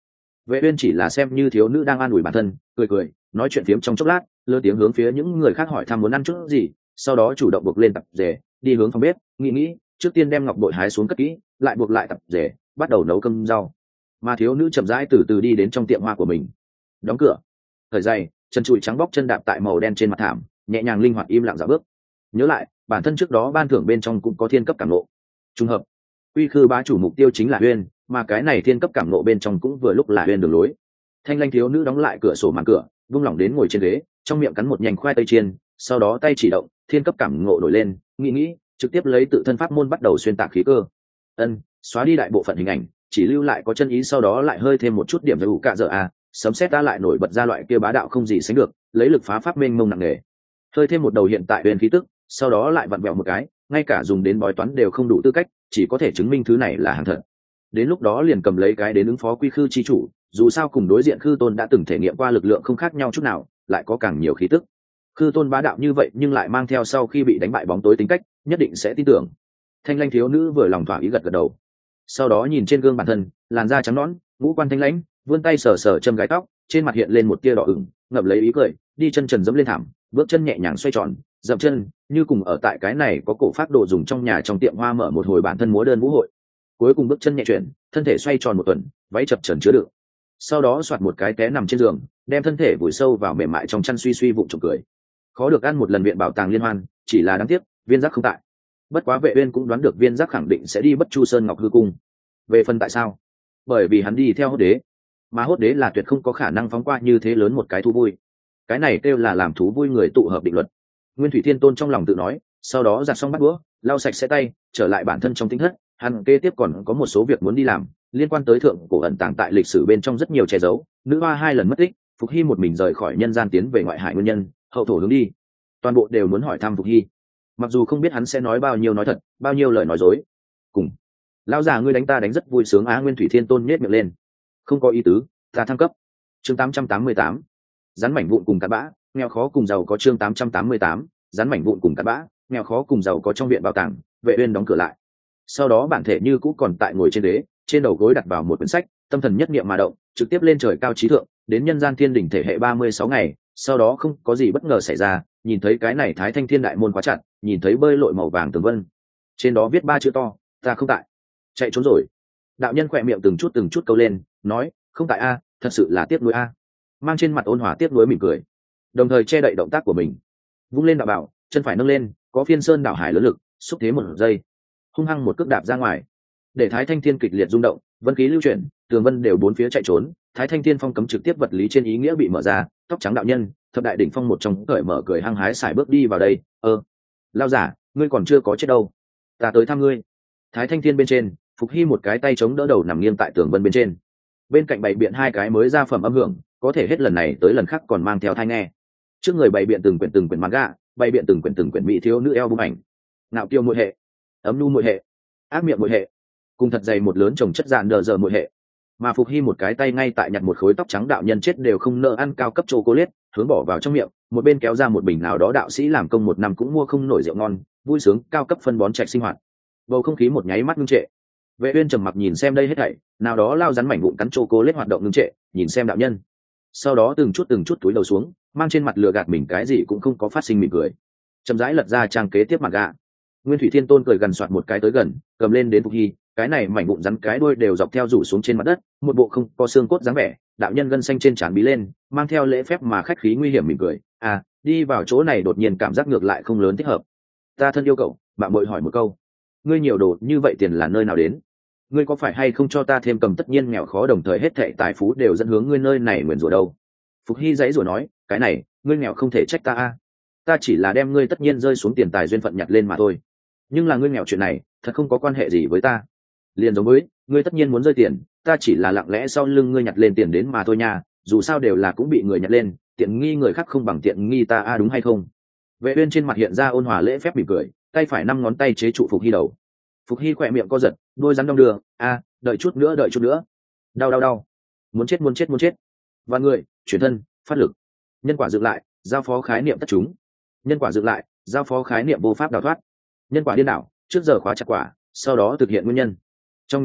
Speaker 1: Vệ uyên chỉ là xem như thiếu nữ đang an ủi bản thân, cười cười nói chuyện phiếm trong chốc lát, lơ tiếng hướng phía những người khác hỏi thăm muốn ăn chút gì, sau đó chủ động buộc lên tập rể, đi hướng phòng bếp, nghĩ nghĩ trước tiên đem ngọc bội hái xuống cất kỹ, lại buộc lại tập rể, bắt đầu nấu cơm rau. Mà thiếu nữ chậm rãi từ từ đi đến trong tiệm hoa của mình, đóng cửa, thời giày, chân chùi trắng bóc chân đạp tại màu đen trên mặt thảm, nhẹ nhàng linh hoạt im lặng dạo bước. Nhớ lại bản thân trước đó ban thưởng bên trong cũng có thiên cấp cảm nộ, trùng hợp quy khư bá chủ mục tiêu chính là uyên, mà cái này thiên cấp cảm nộ bên trong cũng vừa lúc là uyên đường lối. Thanh lanh thiếu nữ đóng lại cửa sổ màn cửa, vung lỏng đến ngồi trên ghế, trong miệng cắn một nhành khoai tây chiên, sau đó tay chỉ động, thiên cấp cảm ngộ nổi lên, nghĩ nghĩ trực tiếp lấy tự thân pháp môn bắt đầu xuyên tạc khí cơ. Ân, xóa đi đại bộ phận hình ảnh, chỉ lưu lại có chân ý, sau đó lại hơi thêm một chút điểm dầu cạ dở a, sấm sét ta lại nổi bật ra loại kia bá đạo không gì sánh được, lấy lực phá pháp mênh mông nặng nề. Hơi thêm một đầu hiện tại huyền khí tức, sau đó lại vặn vẹo một cái, ngay cả dùng đến bói toán đều không đủ tư cách, chỉ có thể chứng minh thứ này là hàng thật. Đến lúc đó liền cầm lấy cái đến ứng phó quy khư chi chủ, dù sao cùng đối diện khư tôn đã từng thể nghiệm qua lực lượng không khác nhau chút nào, lại có càng nhiều khí tức. Khư tôn bá đạo như vậy nhưng lại mang theo sau khi bị đánh bại bóng tối tính cách, nhất định sẽ tin tưởng. Thanh lanh thiếu nữ vừa lòng thỏa ý gật gật đầu, sau đó nhìn trên gương bản thân, làn da trắng nõn, ngũ quan thanh lãnh, vươn tay sờ sờ châm gái tóc, trên mặt hiện lên một tia đỏ ửng, ngậm lấy ý cười, đi chân trần dẫm lên thảm, bước chân nhẹ nhàng xoay tròn, dậm chân, như cùng ở tại cái này có cổ phát đồ dùng trong nhà trong tiệm hoa mở một hồi bản thân múa đơn vũ hội. Cuối cùng bước chân nhẹ chuyển, thân thể xoay tròn một tuần, váy chập chờn chứa đựng. Sau đó xoạt một cái té nằm trên giường, đem thân thể vùi sâu vào mềm mại trong chăn, suy suy vụng trộm cười. Khó được ăn một lần viện bảo tàng liên hoan, chỉ là đáng tiếc viên giác không tại. Bất quá Vệ Uyên cũng đoán được viên giác khẳng định sẽ đi Bất Chu Sơn Ngọc Hư Cung. Về phần tại sao? Bởi vì hắn đi theo Hốt Đế, mà Hốt Đế là tuyệt không có khả năng phóng qua như thế lớn một cái thú vui. Cái này kêu là làm thú vui người tụ hợp định luật. Nguyên Thủy Thiên Tôn trong lòng tự nói, sau đó giặt xong bát đũa, lau sạch sẽ tay, trở lại bản thân trong tinh thất. Hắn kế tiếp còn có một số việc muốn đi làm, liên quan tới thượng cổ ẩn tàng tại lịch sử bên trong rất nhiều che giấu, nữ hoa hai lần mất tích, Phục Hy một mình rời khỏi nhân gian tiến về ngoại hải nguyên nhân, hậu thổ hướng đi, toàn bộ đều muốn hỏi thăm Phục Hy. Mặc dù không biết hắn sẽ nói bao nhiêu nói thật, bao nhiêu lời nói dối. Cùng lão già ngươi đánh ta đánh rất vui sướng á. Nguyên Thủy Thiên Tôn nhếch miệng lên, không có ý tứ, ta thăng cấp. Chương tám trăm tám mươi tám, rắn mảnh vụn cùng cặn bã, nghèo khó cùng giàu có. Chương tám trăm tám mươi tám, rắn mảnh vụn cùng cặn bã, nghèo khó cùng giàu có. Trong viện bảo tàng, Vệ Uyên đóng cửa lại, sau đó bản thể như cũ còn tại ngồi trên đế, trên đầu gối đặt vào một quyển sách, tâm thần nhất niệm mà động, trực tiếp lên trời cao trí thượng, đến nhân gian thiên đỉnh thể hệ ba mươi sáu ngày. Sau đó không có gì bất ngờ xảy ra, nhìn thấy cái này Thái Thanh Thiên đại môn khóa chặt, nhìn thấy bơi lội màu vàng tường vân, trên đó viết ba chữ to, ta không tại. Chạy trốn rồi. Đạo nhân khỏe miệng từng chút từng chút câu lên, nói, không tại a, thật sự là tiếc nuối a. Mang trên mặt ôn hòa tiếc nuối mỉm cười, đồng thời che đậy động tác của mình, vung lên đạo bảo, chân phải nâng lên, có phiên sơn đảo hải lớn lực, xúc thế một giây, hung hăng một cước đạp ra ngoài, để Thái Thanh Thiên kịch liệt rung động, vân khí lưu chuyển, tường vân đều bốn phía chạy trốn. Thái Thanh Thiên phong cấm trực tiếp vật lý trên ý nghĩa bị mở ra, tóc trắng đạo nhân, thập đại đỉnh phong một trong cởi mở cười hăng hái xài bước đi vào đây. Ơ, lao giả, ngươi còn chưa có chết đâu, ta tới thăm ngươi. Thái Thanh Thiên bên trên, Phục Hy một cái tay chống đỡ đầu nằm nghiêng tại tường vân bên trên, bên cạnh bày biện hai cái mới ra phẩm âm hưởng, có thể hết lần này tới lần khác còn mang theo thai nghe. Trước người bày biện từng quyển từng quyển manga, bày biện từng quyển từng quyển mỹ thiếu nữ eo bung ảnh, ngạo kiêu muội hệ, ấm nu muội hệ, ác miệng muội hệ, cùng thật dày một lớn chồng chất dạn đờ giờ muội hệ. Mà Phục Hy một cái tay ngay tại nhặt một khối tóc trắng đạo nhân chết đều không nợ ăn cao cấp chocolate, hướng bỏ vào trong miệng, một bên kéo ra một bình nào đó đạo sĩ làm công một năm cũng mua không nổi rượu ngon, vui sướng cao cấp phân bón trạch sinh hoạt. Bầu không khí một nháy mắt ngưng trệ. Vệ Uyên trầm mặc nhìn xem đây hết thảy, nào đó lao rắn mảnh vụn cắn chocolate hoạt động ngưng trệ, nhìn xem đạo nhân, sau đó từng chút từng chút túi đầu xuống, mang trên mặt lừa gạt mình cái gì cũng không có, phát sinh mỉm cười, chậm rãi lật ra trang kế tiếp mặt gạ. Nguyên Thủy Thiên Tôn cười gần soạt một cái tới gần, cầm lên đến Phục Hy, cái này mảnh vụn rắn cái đuôi đều dọc theo rủ xuống trên mặt đất, một bộ không có xương cốt dáng vẻ. Đạo nhân gân xanh trên trán bí lên, mang theo lễ phép mà khách khí nguy hiểm mỉm cười, à, đi vào chỗ này đột nhiên cảm giác ngược lại không lớn thích hợp. Ta thân yêu cậu, bạn bội hỏi một câu, ngươi nhiều đồ như vậy tiền là nơi nào đến? Ngươi có phải hay không cho ta thêm cầm tất nhiên nghèo khó đồng thời hết thảy tài phú đều dẫn hướng ngươi nơi này nguyền rủa đâu? Phục Hy dãy rủa nói, cái này, ngươi nghèo không thể trách ta a, ta chỉ là đem ngươi tất nhiên rơi xuống tiền tài duyên phận nhặt lên mà thôi. Nhưng là ngươi nghèo chuyện này, thật không có quan hệ gì với ta. Liền giống với, ngươi tất nhiên muốn rơi tiền, ta chỉ là lặng lẽ sau lưng ngươi nhặt lên tiền đến mà thôi nha, dù sao đều là cũng bị người nhặt lên, tiện nghi người khác không bằng tiện nghi ta a, đúng hay không? Vệ Uyên trên mặt hiện ra ôn hòa lễ phép mỉm cười, tay phải năm ngón tay chế trụ Phục Hy đầu. Phục Hy khỏe miệng co giật, đôi rắn đong đưa, a, đợi chút nữa đợi chút nữa, đau đau đau, muốn chết muốn chết muốn chết. Và người, chuyển thân, phát lực, nhân quả dựng lại, giao phó khái niệm tất chúng, nhân quả dựng lại, giao phó khái niệm vô pháp đào thoát, nhân quả điên đảo, trước giờ khóa chặt quả, sau đó thực hiện nguyên nhân. Trong nháy mắt,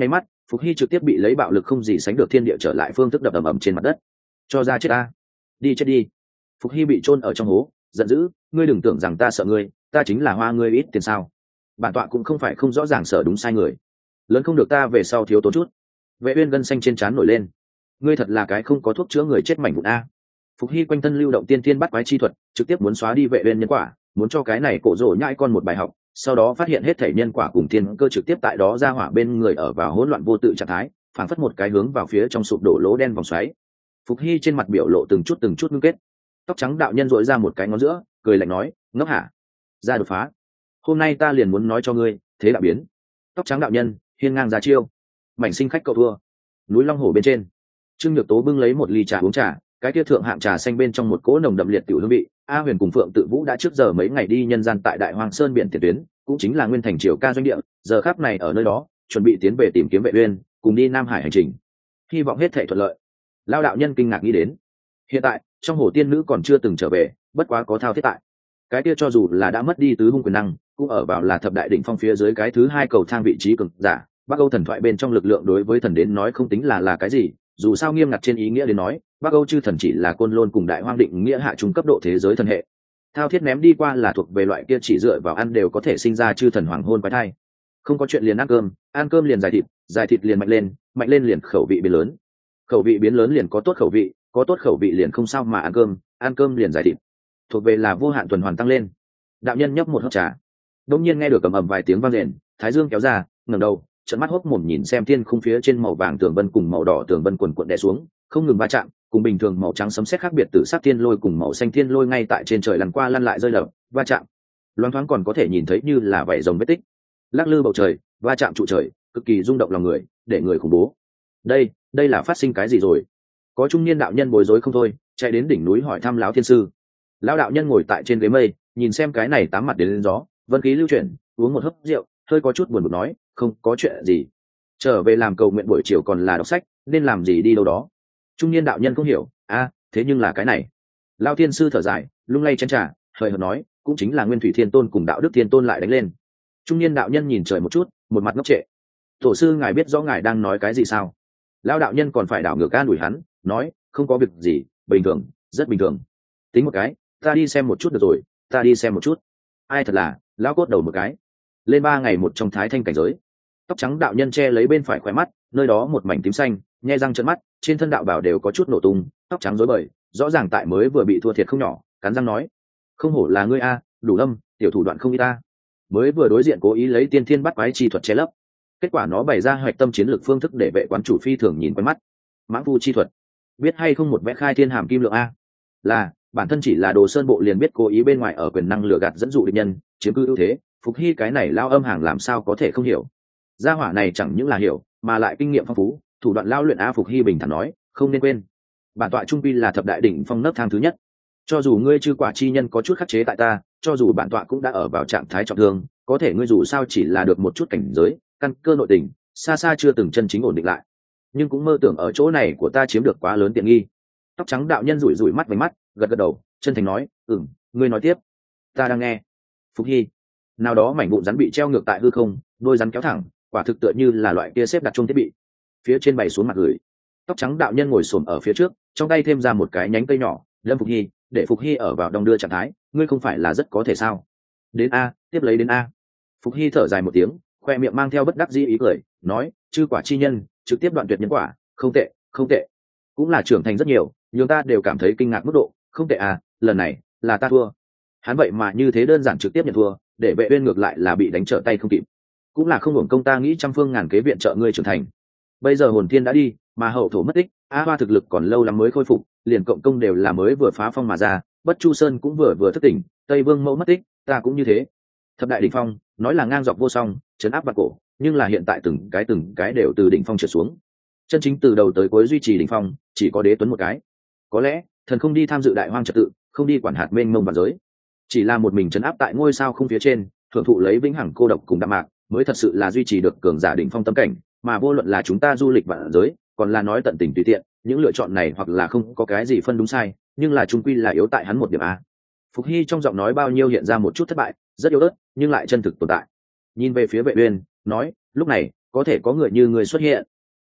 Speaker 1: Phục Hy trực tiếp bị lấy bạo lực không gì sánh được thiên địa trở lại phương thức đập ầm ầm trên mặt đất. Cho ra chết ta, đi chết đi. Phục Hy bị chôn ở trong hố, giận dữ, ngươi đừng tưởng rằng ta sợ ngươi, ta chính là hoa ngươi ít tiền sao? Bản tọa cũng không phải không rõ ràng sợ đúng sai người, lớn không được ta về sau thiếu tốn chút. Vệ Uyên gân xanh trên trán nổi lên, ngươi thật là cái không có thuốc chữa người chết mảnh vụn a. Phục Hy quanh thân lưu động tiên thiên bắt quái chi thuật, trực tiếp muốn xóa đi Vệ Uyên nhân quả, muốn cho cái này cổ rồ nhãi con một bài học. Sau đó phát hiện hết thể nhân quả cùng thiên cơ trực tiếp tại đó ra hỏa bên người ở vào hỗn loạn vô tự trạng thái, phảng phất một cái hướng vào phía trong sụp đổ lỗ đen vòng xoáy. Phục Hy trên mặt biểu lộ từng chút từng chút ngưng kết. Tóc trắng đạo nhân dội ra một cái ngón giữa, cười lạnh nói, ngốc hả? Ra đột phá. Hôm nay ta liền muốn nói cho ngươi, thế đạo biến. Tóc trắng đạo nhân, hiên ngang ra chiêu. Mảnh sinh khách cậu thua. Núi Long Hổ bên trên, Trương Nhược Tố bưng lấy một ly trà uống trà, cái kia thượng hạng trà xanh bên trong một cỗ nồng đậm liệt tiểu hương vị. A Huyền cùng Phượng Tự Vũ đã trước giờ mấy ngày đi nhân gian tại Đại Hoang Sơn biển tiền tuyến, cũng chính là Nguyên Thành Triều ca doanh địa, giờ khắc này ở nơi đó, chuẩn bị tiến về tìm kiếm Vệ Uyên, cùng đi Nam Hải hành trình. Hy vọng hết thảy thuận lợi. Lao đạo nhân kinh ngạc nghĩ đến, hiện tại trong hồ tiên nữ còn chưa từng trở về, bất quá có thao thiết tại, cái kia cho dù là đã mất đi tứ hung quyền năng, cũng ở vào là thập đại đỉnh phong phía dưới cái thứ hai cầu thang vị trí cực giả. Bắc Âu thần thoại bên trong lực lượng đối với thần đến nói không tính là là cái gì, dù sao nghiêm ngặt trên ý nghĩa đến nói, Bắc Âu chư thần chỉ là côn lôn cùng Đại Hoang định nghĩa hạ trung cấp độ thế giới thần hệ. Thao thiết ném đi qua là thuộc về loại kia chỉ dựa vào ăn đều có thể sinh ra chư thần hoàng hôn quái thai. Không có chuyện liền ăn cơm, ăn cơm liền giải thịt, giải thịt liền mạnh lên, mạnh lên liền khẩu vị biến lớn, khẩu vị biến lớn liền có tốt khẩu vị, có tốt khẩu vị liền không sao mà ăn cơm, ăn cơm liền giải thịt, thuộc về là vô hạn tuần hoàn tăng lên. Đạo nhân nhấp một hớp trà, đột nhiên nghe được ầm ầm vài tiếng vang rền, thái dương kéo ra, ngẩng đầu, trợn mắt hốc mồm nhìn xem thiên khung phía trên màu vàng tường vân cùng màu đỏ tường vân quần quần đè xuống, không ngừng va chạm, cùng bình thường màu trắng sấm sét khác biệt, tử sắc thiên lôi cùng màu xanh thiên lôi ngay tại trên trời lăn qua lăn lại rơi lở, va chạm. Loáng thoáng còn có thể nhìn thấy như là vảy rồng vết tích, lắc lư bầu trời, va chạm trụ trời, cực kỳ rung động lòng người, để người khủng bố. Đây, đây là phát sinh cái gì rồi? Có trung niên đạo nhân bối rối không thôi, chạy đến đỉnh núi hỏi thăm lão thiên sư. Lão đạo nhân ngồi tại trên ghế mây, nhìn xem cái này tám mặt đến lên gió, vân khí lưu chuyển, uống một hớp rượu, hơi có chút buồn bực nói, không có chuyện gì, trở về làm cầu nguyện buổi chiều còn là đọc sách, nên làm gì đi đâu đó. Trung niên đạo nhân không hiểu, a, à, thế nhưng là cái này. Lão thiên sư thở dài, lung lay chén trà, hời hợt nói, cũng chính là Nguyên Thủy Thiên Tôn cùng Đạo Đức Thiên Tôn lại đánh lên. Trung niên đạo nhân nhìn trời một chút, một mặt ngốc trệ. Tổ sư ngài biết rõ ngài đang nói cái gì sao? Lão đạo nhân còn phải đảo ngược can đuổi hắn, nói, không có việc gì, bình thường, rất bình thường. Tính một cái, ta đi xem một chút được rồi, ta đi xem một chút. Ai thật là, lão cốt đầu một cái. Lên ba ngày một trong thái thanh cảnh giới. Tóc trắng đạo nhân che lấy bên phải khóe mắt, nơi đó một mảnh tím xanh, nhe răng trợn mắt, trên thân đạo bảo đều có chút nổ tung, tóc trắng rối bời, rõ ràng tại mới vừa bị thua thiệt không nhỏ, cắn răng nói, không hổ là ngươi a, đủ lâm, tiểu thủ đoạn không y ta. Mới vừa đối diện cố ý lấy tiên thiên bắt quái chi thuật che lấp, kết quả nó bày ra hoạch tâm chiến lược phương thức để vệ quán chủ phi thường nhìn quen mắt. Mãng vu chi thuật, biết hay không một vẽ khai thiên hàm kim lượng a? Là, bản thân chỉ là đồ sơn bộ liền biết cố ý bên ngoài ở quyền năng lừa gạt dẫn dụ địch nhân, chiếm cứ ưu thế. Phục Hy cái này lao âm hàng làm sao có thể không hiểu? Gia hỏa này chẳng những là hiểu, mà lại kinh nghiệm phong phú, thủ đoạn lao luyện a. Phục Hy bình thản nói, không nên quên, bản tọa trung quy là thập đại đỉnh phong nấc thang thứ nhất. Cho dù ngươi chư quả chi nhân có chút khắc chế tại ta, cho dù bản tọa cũng đã ở vào trạng thái trọng thương, có thể ngươi dù sao chỉ là được một chút cảnh giới, căn cơ nội tình, xa xa chưa từng chân chính ổn định lại. Nhưng cũng mơ tưởng ở chỗ này của ta chiếm được quá lớn tiện nghi. Tóc trắng đạo nhân rủi rủi mắt với mắt, gật gật đầu, chân thành nói, ừm, ngươi nói tiếp, ta đang nghe. Phục Hy, nào đó mảnh vụn rắn bị treo ngược tại hư không, đôi rắn kéo thẳng, quả thực tựa như là loại kia xếp đặt chung thiết bị. Phía trên bày xuống mặt gửi. Tóc trắng đạo nhân ngồi xổm ở phía trước, trong tay thêm ra một cái nhánh cây nhỏ, lâm Phục Hy, để Phục Hy ở vào đong đưa trạng thái, ngươi không phải là rất có thể sao? Đến a, tiếp lấy đến a. Phục Hy thở dài một tiếng, khoe miệng mang theo bất đắc dĩ ý cười, nói, chư quả chi nhân, trực tiếp đoạn tuyệt nhân quả, không tệ, không tệ, cũng là trưởng thành rất nhiều, nhưng ta đều cảm thấy kinh ngạc mức độ, không tệ à, lần này là ta thua. Hắn vậy mà như thế đơn giản trực tiếp nhận thua, để Vệ Uyên ngược lại là bị đánh trở tay không kịp, cũng là không hưởng công ta nghĩ trăm phương ngàn kế viện trợ ngươi trưởng thành. Bây giờ hồn thiên đã đi, mà hậu thổ mất tích, a hoa thực lực còn lâu lắm mới khôi phục, liền cộng công đều là mới vừa phá phong mà ra, bất chu sơn cũng vừa vừa thức tỉnh, tây vương mẫu mất tích, ta cũng như thế. Thập đại đỉnh phong, nói là ngang dọc vô song, chấn áp bạc cổ, nhưng là hiện tại từng cái từng cái đều từ đỉnh phong trượt xuống. Chân chính từ đầu tới cuối duy trì đỉnh phong, chỉ có Đế Tuấn một cái. Có lẽ, thần không đi tham dự đại hoang trật tự, không đi quản hạt mênh mông vạn giới, chỉ là một mình chấn áp tại ngôi sao không phía trên, thưởng thụ lấy vĩnh hằng cô độc cùng đạm mạc, mới thật sự là duy trì được cường giả đỉnh phong tâm cảnh. Mà vô luận là chúng ta du lịch vạn giới, còn là nói tận tình tùy tiện, những lựa chọn này hoặc là không có cái gì phân đúng sai, nhưng là chung quy là yếu tại hắn một điểm a. Phục Hy trong giọng nói bao nhiêu hiện ra một chút thất bại, rất yếu ớt, nhưng lại chân thực tồn tại. Nhìn về phía Vệ Uyên, nói, lúc này có thể có người như người xuất hiện,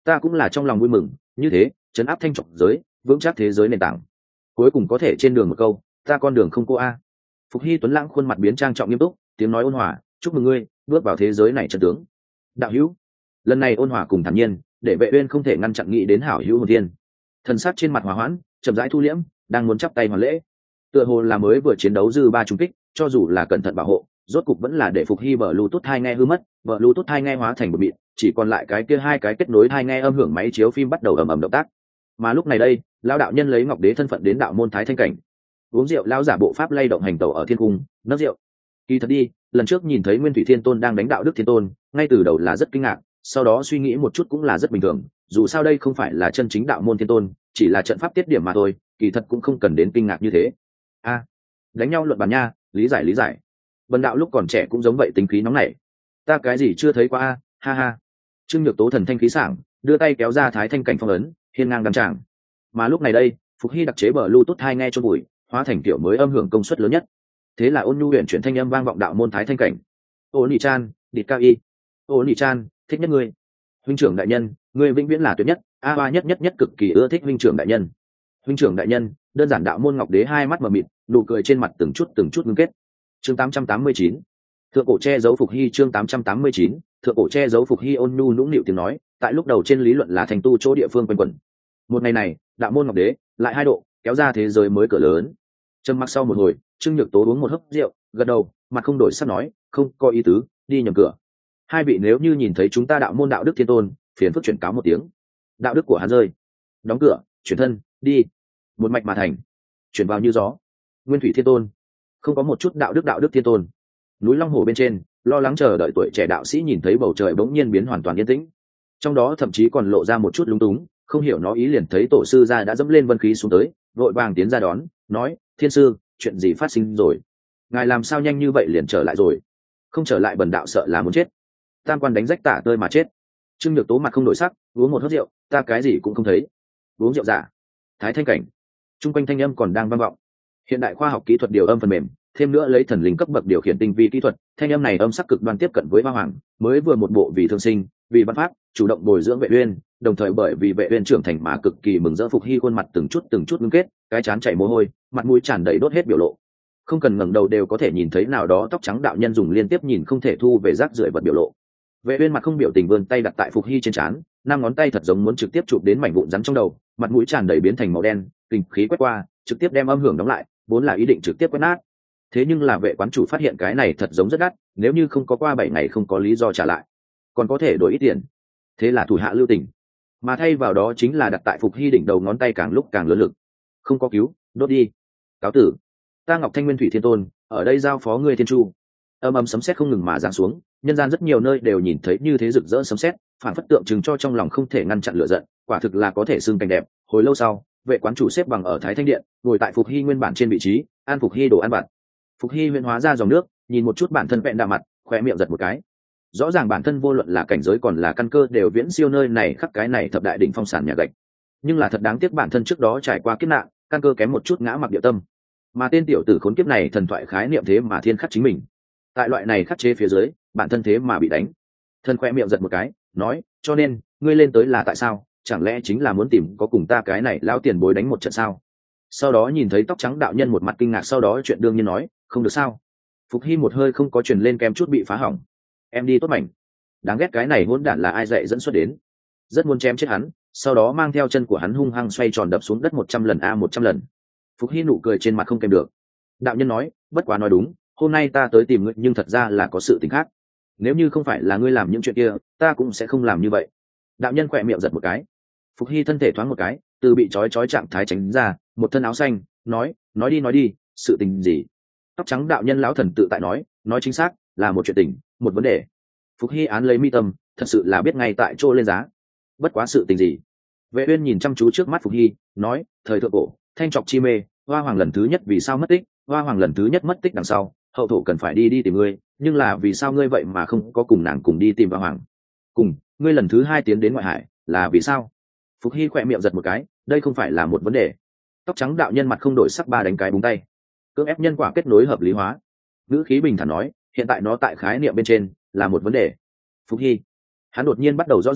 Speaker 1: ta cũng là trong lòng vui mừng, như thế chấn áp thanh trọc giới, vững chắc thế giới nền tảng. Cuối cùng có thể trên đường một câu, ta con đường không cô a. Phục Hy Tuấn Lãng khuôn mặt biến trang trọng nghiêm túc, tiếng nói ôn hòa, chúc mừng ngươi bước vào thế giới này chân tướng. Đạo hữu. Lần này ôn hòa cùng thản nhiên, để Vệ Uyên không thể ngăn chặn nghĩ đến hảo hữu hồn thiên. Thần sắc trên mặt hòa hoãn, chậm rãi thu liễm, đang muốn chắp tay hoàn lễ. Tựa hồ là mới vừa chiến đấu dư ba trùng kích, cho dù là cẩn thận bảo hộ, rốt cục vẫn là để Phục Hy bờ Bluetooth hai nghe hư mất, bờ Bluetooth hai nghe hóa thành một mịn, chỉ còn lại cái kia hai cái kết nối hai nghe âm hưởng máy chiếu phim bắt đầu ầm ầm động tác. Mà lúc này đây, lão đạo nhân lấy ngọc đế thân phận đến đạo môn thái thanh cảnh. Uống rượu lão giả bộ pháp lay động hành tẩu ở thiên cung, nấc rượu. Kỳ thật đi, lần trước nhìn thấy Nguyên Thủy Thiên Tôn đang đánh đạo Đức Thiên Tôn, ngay từ đầu là rất kinh ngạc, sau đó suy nghĩ một chút cũng là rất bình thường, dù sao đây không phải là chân chính đạo môn Thiên Tôn, chỉ là trận pháp tiết điểm mà thôi, kỳ thật cũng không cần đến kinh ngạc như thế. A, đánh nhau luận bàn nha, lý giải lý giải. Bần đạo lúc còn trẻ cũng giống vậy, tính khí nóng nảy. Ta cái gì chưa thấy qua a, ha ha. Trương Nhược Tố thần thanh khí sảng, đưa tay kéo ra thái thanh cảnh phong ấn, hiên ngang đăng tràng. Mà lúc này đây, Phục Hy đặc chế bờ Bluetooth hai nghe cho bụi, hóa thành kiểu mới âm hưởng công suất lớn nhất. Thế là ôn nhu huyền chuyển thanh âm vang vọng đạo môn thái thanh cảnh. Ôn Nhị Chan, địt cao y. Ôn Nhị Chan, thích nhất ngươi. Huynh trưởng đại nhân, ngươi vĩnh viễn là tuyệt nhất, a ba nhất nhất nhất cực kỳ ưa thích huynh trưởng đại nhân. Huynh trưởng đại nhân, đơn giản đạo môn ngọc đế hai mắt mờ mịt, nụ cười trên mặt từng chút từng chút ngưng kết. Chương tám trăm tám mươi chín. Thượng cổ che giấu Phục Hy, chương tám trăm tám mươi chín. Thượng cổ che giấu Phục Hy ôn nhu nũng nịu tiếng nói, tại lúc đầu trên lý luận là thành tu chỗ địa phương quanh quẩn. Một ngày này, đạo môn ngọc đế lại hai độ, kéo ra thế giới mới cửa lớn. Trầm mặc sau một hồi, Trương Nhược Tố uống một hớp rượu, gật đầu, mặt không đổi sắc nói, không có ý tứ, đi nhầm cửa. Hai vị nếu như nhìn thấy chúng ta đạo môn đạo đức Thiên Tôn, phiền phức chuyển cáo một tiếng. Đạo đức của hắn rơi, đóng cửa, chuyển thân, đi. Một mạch mà thành, chuyển vào như gió. Nguyên Thủy Thiên Tôn, không có một chút đạo đức đạo đức Thiên Tôn. Núi Long Hồ bên trên, lo lắng chờ đợi tuổi trẻ đạo sĩ nhìn thấy bầu trời bỗng nhiên biến hoàn toàn yên tĩnh. Trong đó thậm chí còn lộ ra một chút lúng túng, không hiểu nó ý liền thấy tổ sư gia đã dẫm lên vân khí xuống tới, vội vàng tiến ra đón, nói, thiên sư, chuyện gì phát sinh rồi? Ngài làm sao nhanh như vậy liền trở lại rồi? Không trở lại bần đạo sợ là muốn chết. Tam quan đánh rách tả tơi mà chết. Trương Nhược Tố mặt không đổi sắc, uống một hớp rượu, ta cái gì cũng không thấy. Uống rượu giả. Thái thanh cảnh. Trung quanh thanh âm còn đang vang vọng. Hiện đại khoa học kỹ thuật điều âm phần mềm, thêm nữa lấy thần linh cấp bậc điều khiển tinh vi kỹ thuật, thanh âm này âm sắc cực đoan tiếp cận với Hoa Hoàng, mới vừa một bộ vì thương sinh, vì văn pháp, chủ động bồi dưỡng Vệ Uyên, đồng thời bởi vì Vệ Uyên trưởng thành mà cực kỳ mừng rỡ. Phục Hy khuôn mặt từng chút từng chút ngưng kết, cái trán chảy mồ hôi, mặt mũi tràn đầy đốt hết biểu lộ. Không cần ngẩng đầu đều có thể nhìn thấy nào đó tóc trắng đạo nhân dùng liên tiếp nhìn không thể thu về rác rưởi vật biểu lộ. Vệ Uyên mặt không biểu tình vươn tay đặt tại Phục Hy trên trán, năm ngón tay thật giống muốn trực tiếp chụp đến mảnh vụn rắn trong đầu, mặt mũi tràn đầy biến thành màu đen, kinh khí quét qua, trực tiếp đem âm hưởng đóng lại, vốn là ý định trực tiếp quét nát. Thế nhưng là vệ quán chủ phát hiện cái này thật giống rất đắt, nếu như không có qua bảy ngày không có lý do trả lại, còn có thể đổi ít tiền. Thế là thủ hạ lưu tình, mà thay vào đó chính là đặt tại Phục Hy đỉnh đầu ngón tay càng lúc càng lớn lực. Không có cứu, đốt đi. Cáo tử. Ta Ngọc Thanh Nguyên Thủy Thiên Tôn, ở đây giao phó ngươi thiên chu. Âm ầm sấm sét không ngừng mà giáng xuống, nhân gian rất nhiều nơi đều nhìn thấy như thế rực rỡ sấm sét, phản phất tượng trưng cho trong lòng không thể ngăn chặn lửa giận, quả thực là có thể xưng cảnh đẹp. Hồi lâu sau, vệ quán chủ xếp bằng ở Thái Thanh Điện, ngồi tại Phục Hy nguyên bản trên vị trí, an Phục Hy đồ ăn vặt. Phục Hy huyễn hóa ra dòng nước, nhìn một chút bản thân vẹn đạm mặt, khóe miệng giật một cái. Rõ ràng bản thân vô luận là cảnh giới còn là căn cơ đều viễn siêu nơi này khắc cái này thập đại đỉnh phong sản nhà gạch. Nhưng là thật đáng tiếc bản thân trước đó trải qua kiếp nạn, căn cơ kém một chút ngã mặc địa tâm. Mà tên tiểu tử khốn kiếp này thần thoại khái niệm thế mà thiên khắc chính mình. Tại loại này khắc chế phía dưới, bản thân thế mà bị đánh. Thân khóe miệng giật một cái, nói, cho nên, ngươi lên tới là tại sao? Chẳng lẽ chính là muốn tìm có cùng ta cái này lão tiền bối đánh một trận sao? Sau đó nhìn thấy tóc trắng đạo nhân một mặt kinh ngạc, sau đó chuyện đương nhiên nói, không được sao? Phục Hy một hơi không có truyền lên kem chút bị phá hỏng. Em đi tốt mảnh. Đáng ghét cái này hỗn đản là ai dạy dẫn xuất đến? Rất muốn chém chết hắn, sau đó mang theo chân của hắn hung hăng xoay tròn đập xuống đất một trăm lần a một trăm lần. Phục Hy nụ cười trên mặt không kèm được. Đạo nhân nói, bất quá nói đúng, hôm nay ta tới tìm ngươi nhưng thật ra là có sự tình khác. Nếu như không phải là ngươi làm những chuyện kia, ta cũng sẽ không làm như vậy. Đạo nhân khỏe miệng giật một cái. Phục Hy thân thể thoáng một cái, từ bị trói trói trạng thái tránh ra, một thân áo xanh, nói, nói đi nói đi, sự tình gì? Tóc trắng đạo nhân lão thần tự tại nói, nói chính xác, là một chuyện tình, một vấn đề. Phục Hy án lấy mi tâm, thật sự là biết ngay tại chỗ lên giá. Bất quá sự tình gì? Vệ Uyên nhìn chăm chú trước mắt Phục Hy, nói, thời thượng cổ, thanh trọc chi mê, Hoa Hoàng lần thứ nhất vì sao mất tích? Hoa Hoàng lần thứ nhất mất tích đằng sau, hậu thổ cần phải đi đi tìm ngươi, nhưng là vì sao ngươi vậy mà không có cùng nàng cùng đi tìm Hoa Hoàng? Cùng, ngươi lần thứ hai tiến đến ngoại hải, là vì sao? Phục Hy khỏe miệng giật một cái, đây không phải là một vấn đề. Tóc trắng đạo nhân mặt không đổi sắc ba đánh cái búng tay, cưỡng ép nhân quả kết nối hợp lý hóa. Ngữ khí bình thản nói, hiện tại nó tại khái niệm bên trên là một vấn đề. Phục Hy, hắn đột nhiên bắt đầu rõ ràng,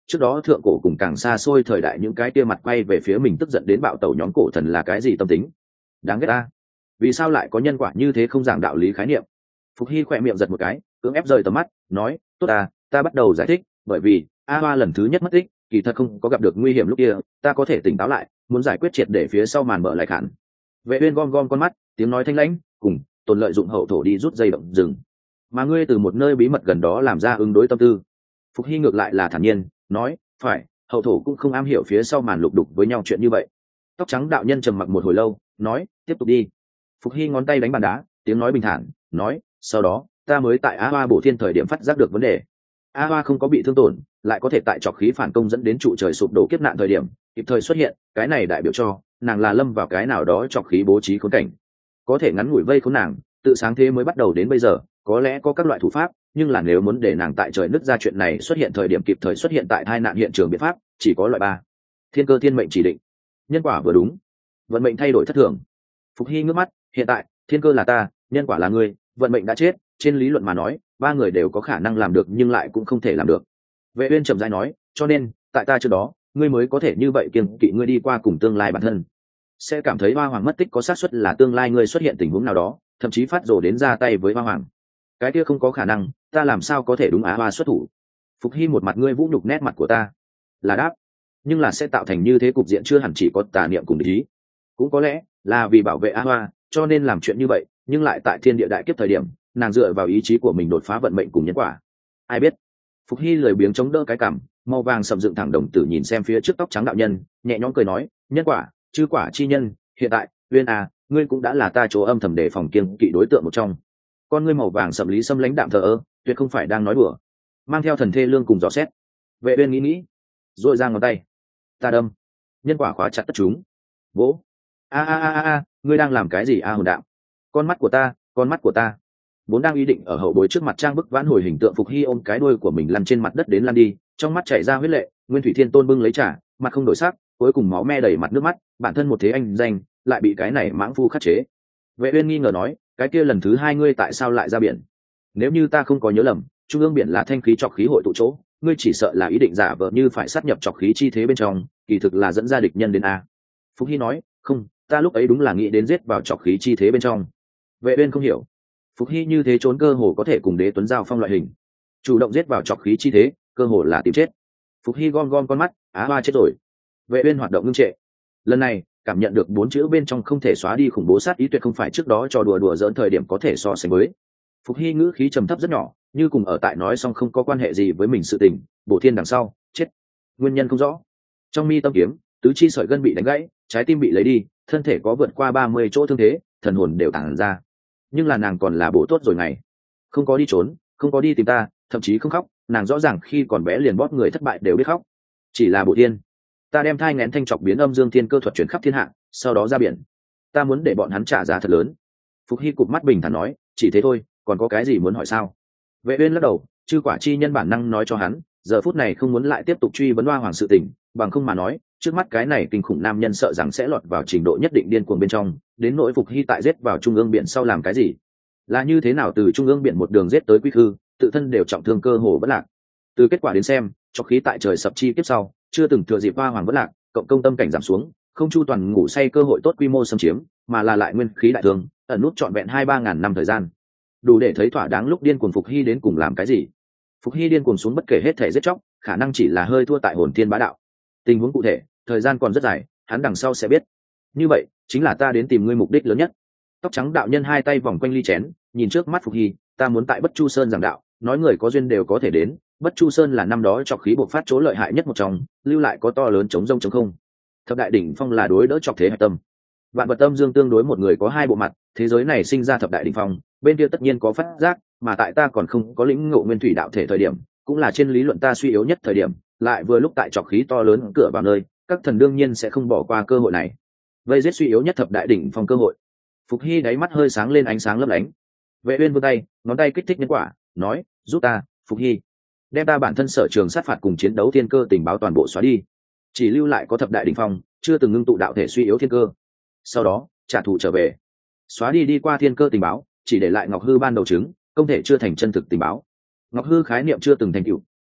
Speaker 1: trước đó thượng cổ cùng càng xa xôi thời đại những cái kia mặt quay về phía mình tức giận đến bạo tẩu nhóm cổ thần là cái gì tâm tính. Đáng ghét ta, vì sao lại có nhân quả như thế không giảng đạo lý khái niệm. Phục Hy khỏe miệng giật một cái, cưỡng ép rời tầm mắt, nói tốt à, ta bắt đầu giải thích. Bởi vì a hoa lần thứ nhất mất tích, kỳ thật không có gặp được nguy hiểm lúc kia, ta có thể tỉnh táo lại, muốn giải quyết triệt để phía sau màn mở lại khản. Vệ Uyên gom gom con mắt, tiếng nói thanh lãnh, cùng tồn lợi dụng hậu thổ đi rút dây động rừng, mà ngươi từ một nơi bí mật gần đó làm ra ứng đối tâm tư. Phục Hy ngược lại là thản nhiên nói, phải, hậu thổ cũng không am hiểu phía sau màn lục đục với nhau chuyện như vậy. Tóc trắng đạo nhân trầm mặc một hồi lâu, nói tiếp tục đi. Phục Hy ngón tay đánh bàn đá, tiếng nói bình thản, nói sau đó ta mới tại a hoa bổ thiên thời điểm phát giác được vấn đề. a hoa không có bị thương tổn, lại có thể tại trọc khí phản công dẫn đến trụ trời sụp đổ kiếp nạn thời điểm kịp thời xuất hiện, cái này đại biểu cho nàng là lâm vào cái nào đó trọc khí bố trí khốn cảnh, có thể ngắn ngủi vây khốn nàng. Tự sáng thế mới bắt đầu đến bây giờ, có lẽ có các loại thủ pháp, nhưng là nếu muốn để nàng tại trời nứt ra chuyện này xuất hiện thời điểm kịp thời xuất hiện tại tai nạn hiện trường biện pháp chỉ có loại ba: thiên cơ thiên mệnh chỉ định, nhân quả vừa đúng, vận mệnh thay đổi thất thường. Phục Hy ngước mắt, hiện tại thiên cơ là ta, nhân quả là ngươi, vận mệnh đã chết, trên lý luận mà nói ba người đều có khả năng làm được nhưng lại cũng không thể làm được. Vệ Uyên trầm rãi nói, cho nên tại ta trước đó ngươi mới có thể như vậy kiêng kỵ ngươi đi qua cùng tương lai bản thân, sẽ cảm thấy hoa hoàng mất tích có xác suất là tương lai ngươi xuất hiện tình huống nào đó, thậm chí phát rồ đến ra tay với hoa hoàng. Cái kia không có khả năng, ta làm sao có thể đúng á hoa xuất thủ. Phục Hy một mặt ngươi vũ nhục nét mặt của ta là đáp, nhưng là sẽ tạo thành như thế cục diện chưa hẳn chỉ có tà niệm cùng ý, cũng có lẽ là vì bảo vệ a hoa cho nên làm chuyện như vậy, nhưng lại tại thiên địa đại kiếp thời điểm nàng dựa vào ý chí của mình đột phá vận mệnh cùng nhân quả, ai biết. Phục Hy lười biếng chống đỡ cái cằm, màu vàng sầm dựng thẳng đồng tử nhìn xem phía trước tóc trắng đạo nhân, nhẹ nhõm cười nói, nhân quả chư quả chi nhân, hiện tại Uyên à, ngươi cũng đã là ta chỗ âm thầm để phòng kiêng kỵ đối tượng một trong. Con ngươi màu vàng sậm lý xâm lãnh đạm thờ ơ, tuyệt không phải đang nói đùa, mang theo thần thê lương cùng dò xét. Vệ Uyên nghĩ nghĩ, rồi ra ngón tay, ta đâm, nhân quả khóa chặt tất chúng. Vỗ. A a a a, ngươi đang làm cái gì a hồn đạo? Con mắt của ta, con mắt của ta. Vốn đang ý định ở hậu bối trước mặt trang bức vãn hồi hình tượng, Phục Hy ôm cái đuôi của mình lăn trên mặt đất đến lăn đi, trong mắt chảy ra huyết lệ. Nguyên Thủy Thiên Tôn bưng lấy trà, mặt không đổi sắc, cuối cùng máu me đầy mặt nước mắt, bản thân một thế anh danh lại bị cái này mãng phu khắc chế. Vệ Uyên nghi ngờ nói, cái kia lần thứ hai ngươi tại sao lại ra biển? Nếu như ta không có nhớ lầm, trung ương biển là thanh khí trọc khí hội tụ chỗ, ngươi chỉ sợ là ý định giả vờ như phải sát nhập trọc khí chi thế bên trong, kỳ thực là dẫn ra địch nhân đến a. Phục Hy nói, không, ta lúc ấy đúng là nghĩ đến giết vào trọc khí chi thế bên trong. Vệ Uyên không hiểu, Phục Hy như thế trốn cơ hồ có thể cùng Đế Tuấn giao phong loại hình, chủ động giết vào trọc khí chi thế, cơ hồ là tìm chết. Phục Hy gom gom con mắt, á hoa chết rồi. Vệ Uyên hoạt động ngưng trệ, lần này cảm nhận được bốn chữ bên trong không thể xóa đi khủng bố sát ý, tuyệt không phải trước đó trò đùa đùa dỡn thời điểm có thể so sánh với. Phục Hy ngữ khí trầm thấp rất nhỏ, như cùng ở tại nói xong không có quan hệ gì với mình sự tình, bổ thiên đằng sau chết, nguyên nhân không rõ. Trong mi tâm kiếm, tứ chi sợi gân bị đánh gãy, trái tim bị lấy đi, thân thể có vượt qua ba mươi chỗ thương thế, thần hồn đều tản ra. Nhưng là nàng còn là bổ tốt rồi ngày, không có đi trốn, không có đi tìm ta, thậm chí không khóc. Nàng rõ ràng khi còn bé liền bóp người thất bại đều biết khóc, chỉ là bổ thiên. Ta đem thai nghén thanh trọc biến âm dương thiên cơ thuật chuyển khắp thiên hạ, sau đó ra biển. Ta muốn để bọn hắn trả giá thật lớn. Phục Hy cụp mắt bình thản nói, chỉ thế thôi, còn có cái gì muốn hỏi sao? Vệ Uyên lắc đầu, chư quả chi nhân bản năng nói cho hắn, giờ phút này không muốn lại tiếp tục truy vấn Hoa Hoàng sự tình, bằng không mà nói, trước mắt cái này kinh khủng nam nhân sợ rằng sẽ lọt vào trình độ nhất định điên cuồng bên trong, đến nỗi Phục Hy tại giết vào trung ương biển sau làm cái gì, là như thế nào từ trung ương biển một đường giết tới Quy Khư, tự thân đều trọng thương cơ hồ bất lạc. Từ kết quả đến xem, trọc khí tại trời sập chi tiếp sau, chưa từng thừa dịp Hoa Hoàng bất lạc, cộng công tâm cảnh giảm xuống, không chu toàn ngủ say cơ hội tốt quy mô xâm chiếm, mà là lại nguyên khí đại thương, ẩn nút trọn vẹn hai ba ngàn năm thời gian, đủ để thấy thỏa đáng lúc điên cuồng Phục Hy đến cùng làm cái gì. Phục Hy điên cuồng xuống bất kể hết thể giết chóc, khả năng chỉ là hơi thua tại hồn thiên bá đạo. Tình huống cụ thể, thời gian còn rất dài, hắn đằng sau sẽ biết. Như vậy, chính là ta đến tìm ngươi mục đích lớn nhất. Tóc trắng đạo nhân hai tay vòng quanh ly chén, nhìn trước mắt Phục Hy, ta muốn tại Bất Chu Sơn giảng đạo, nói người có duyên đều có thể đến. Bất Chu Sơn là năm đó trọc khí bộc phát chỗ lợi hại nhất một trong, lưu lại có to lớn chống rông chống không. Thập đại đỉnh phong là đối đỡ trọc thế hạch tâm. Vạn vật tâm dương tương đối, một người có hai bộ mặt, thế giới này sinh ra thập đại đỉnh phong, bên kia tất nhiên có phát giác, mà tại ta còn không có lĩnh ngộ nguyên thủy đạo thể thời điểm, cũng là trên lý luận ta suy yếu nhất thời điểm, lại vừa lúc tại trọc khí to lớn cửa vào nơi, các thần đương nhiên sẽ không bỏ qua cơ hội này. Vây giết suy yếu nhất thập đại đỉnh phong cơ hội. Phục Hy đáy mắt hơi sáng lên ánh sáng lấp lánh. Vệ Uyên vươn tay, ngón tay kích thích nhân quả, nói, giúp ta, Phục Hy, đem ta bản thân sở trường sát phạt cùng chiến đấu thiên cơ tình báo toàn bộ xóa đi, chỉ lưu lại có thập đại đỉnh phong, chưa từng ngưng tụ đạo thể suy yếu thiên cơ. Sau đó trả thù trở về, xóa đi đi qua thiên cơ tình báo, chỉ để lại Ngọc Hư ban đầu chứng, không thể chưa thành chân thực tình báo. Ngọc Hư khái niệm chưa từng thành tựu,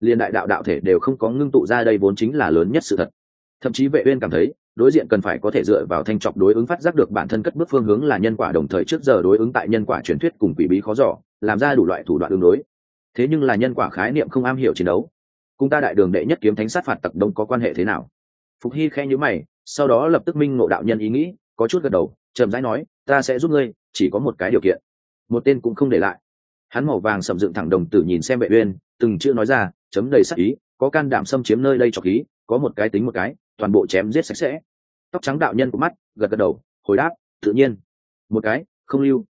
Speaker 1: liền đại đạo đạo thể đều không có ngưng tụ ra, đây vốn chính là lớn nhất sự thật. Thậm chí Vệ Uyên cảm thấy đối diện cần phải có thể dựa vào thanh trọc đối ứng phát giác được bản thân cất bước phương hướng là nhân quả, đồng thời trước giờ đối ứng tại nhân quả truyền thuyết cùng quỷ bí khó dò, làm ra đủ loại thủ đoạn ứng đối. Thế nhưng là nhân quả khái niệm không am hiểu chiến đấu, cùng ta đại đường đệ nhất kiếm thánh sát phạt tặc đông có quan hệ thế nào? Phục Hy khẽ nhíu mày, sau đó lập tức minh ngộ đạo nhân ý nghĩ, có chút gật đầu, chậm rãi nói, ta sẽ giúp ngươi, chỉ có một cái điều kiện. Một tên cũng không để lại. Hắn màu vàng sầm dựng thẳng đồng tử nhìn xem Vệ Uyên, từng chữ nói ra, chấm đầy sắc ý, có can đảm xâm chiếm nơi đây trọc khí, có một cái tính một cái, toàn bộ chém giết sạch sẽ. Tóc trắng đạo nhân của mắt gật gật đầu, hồi đáp, tự nhiên, một cái không lưu.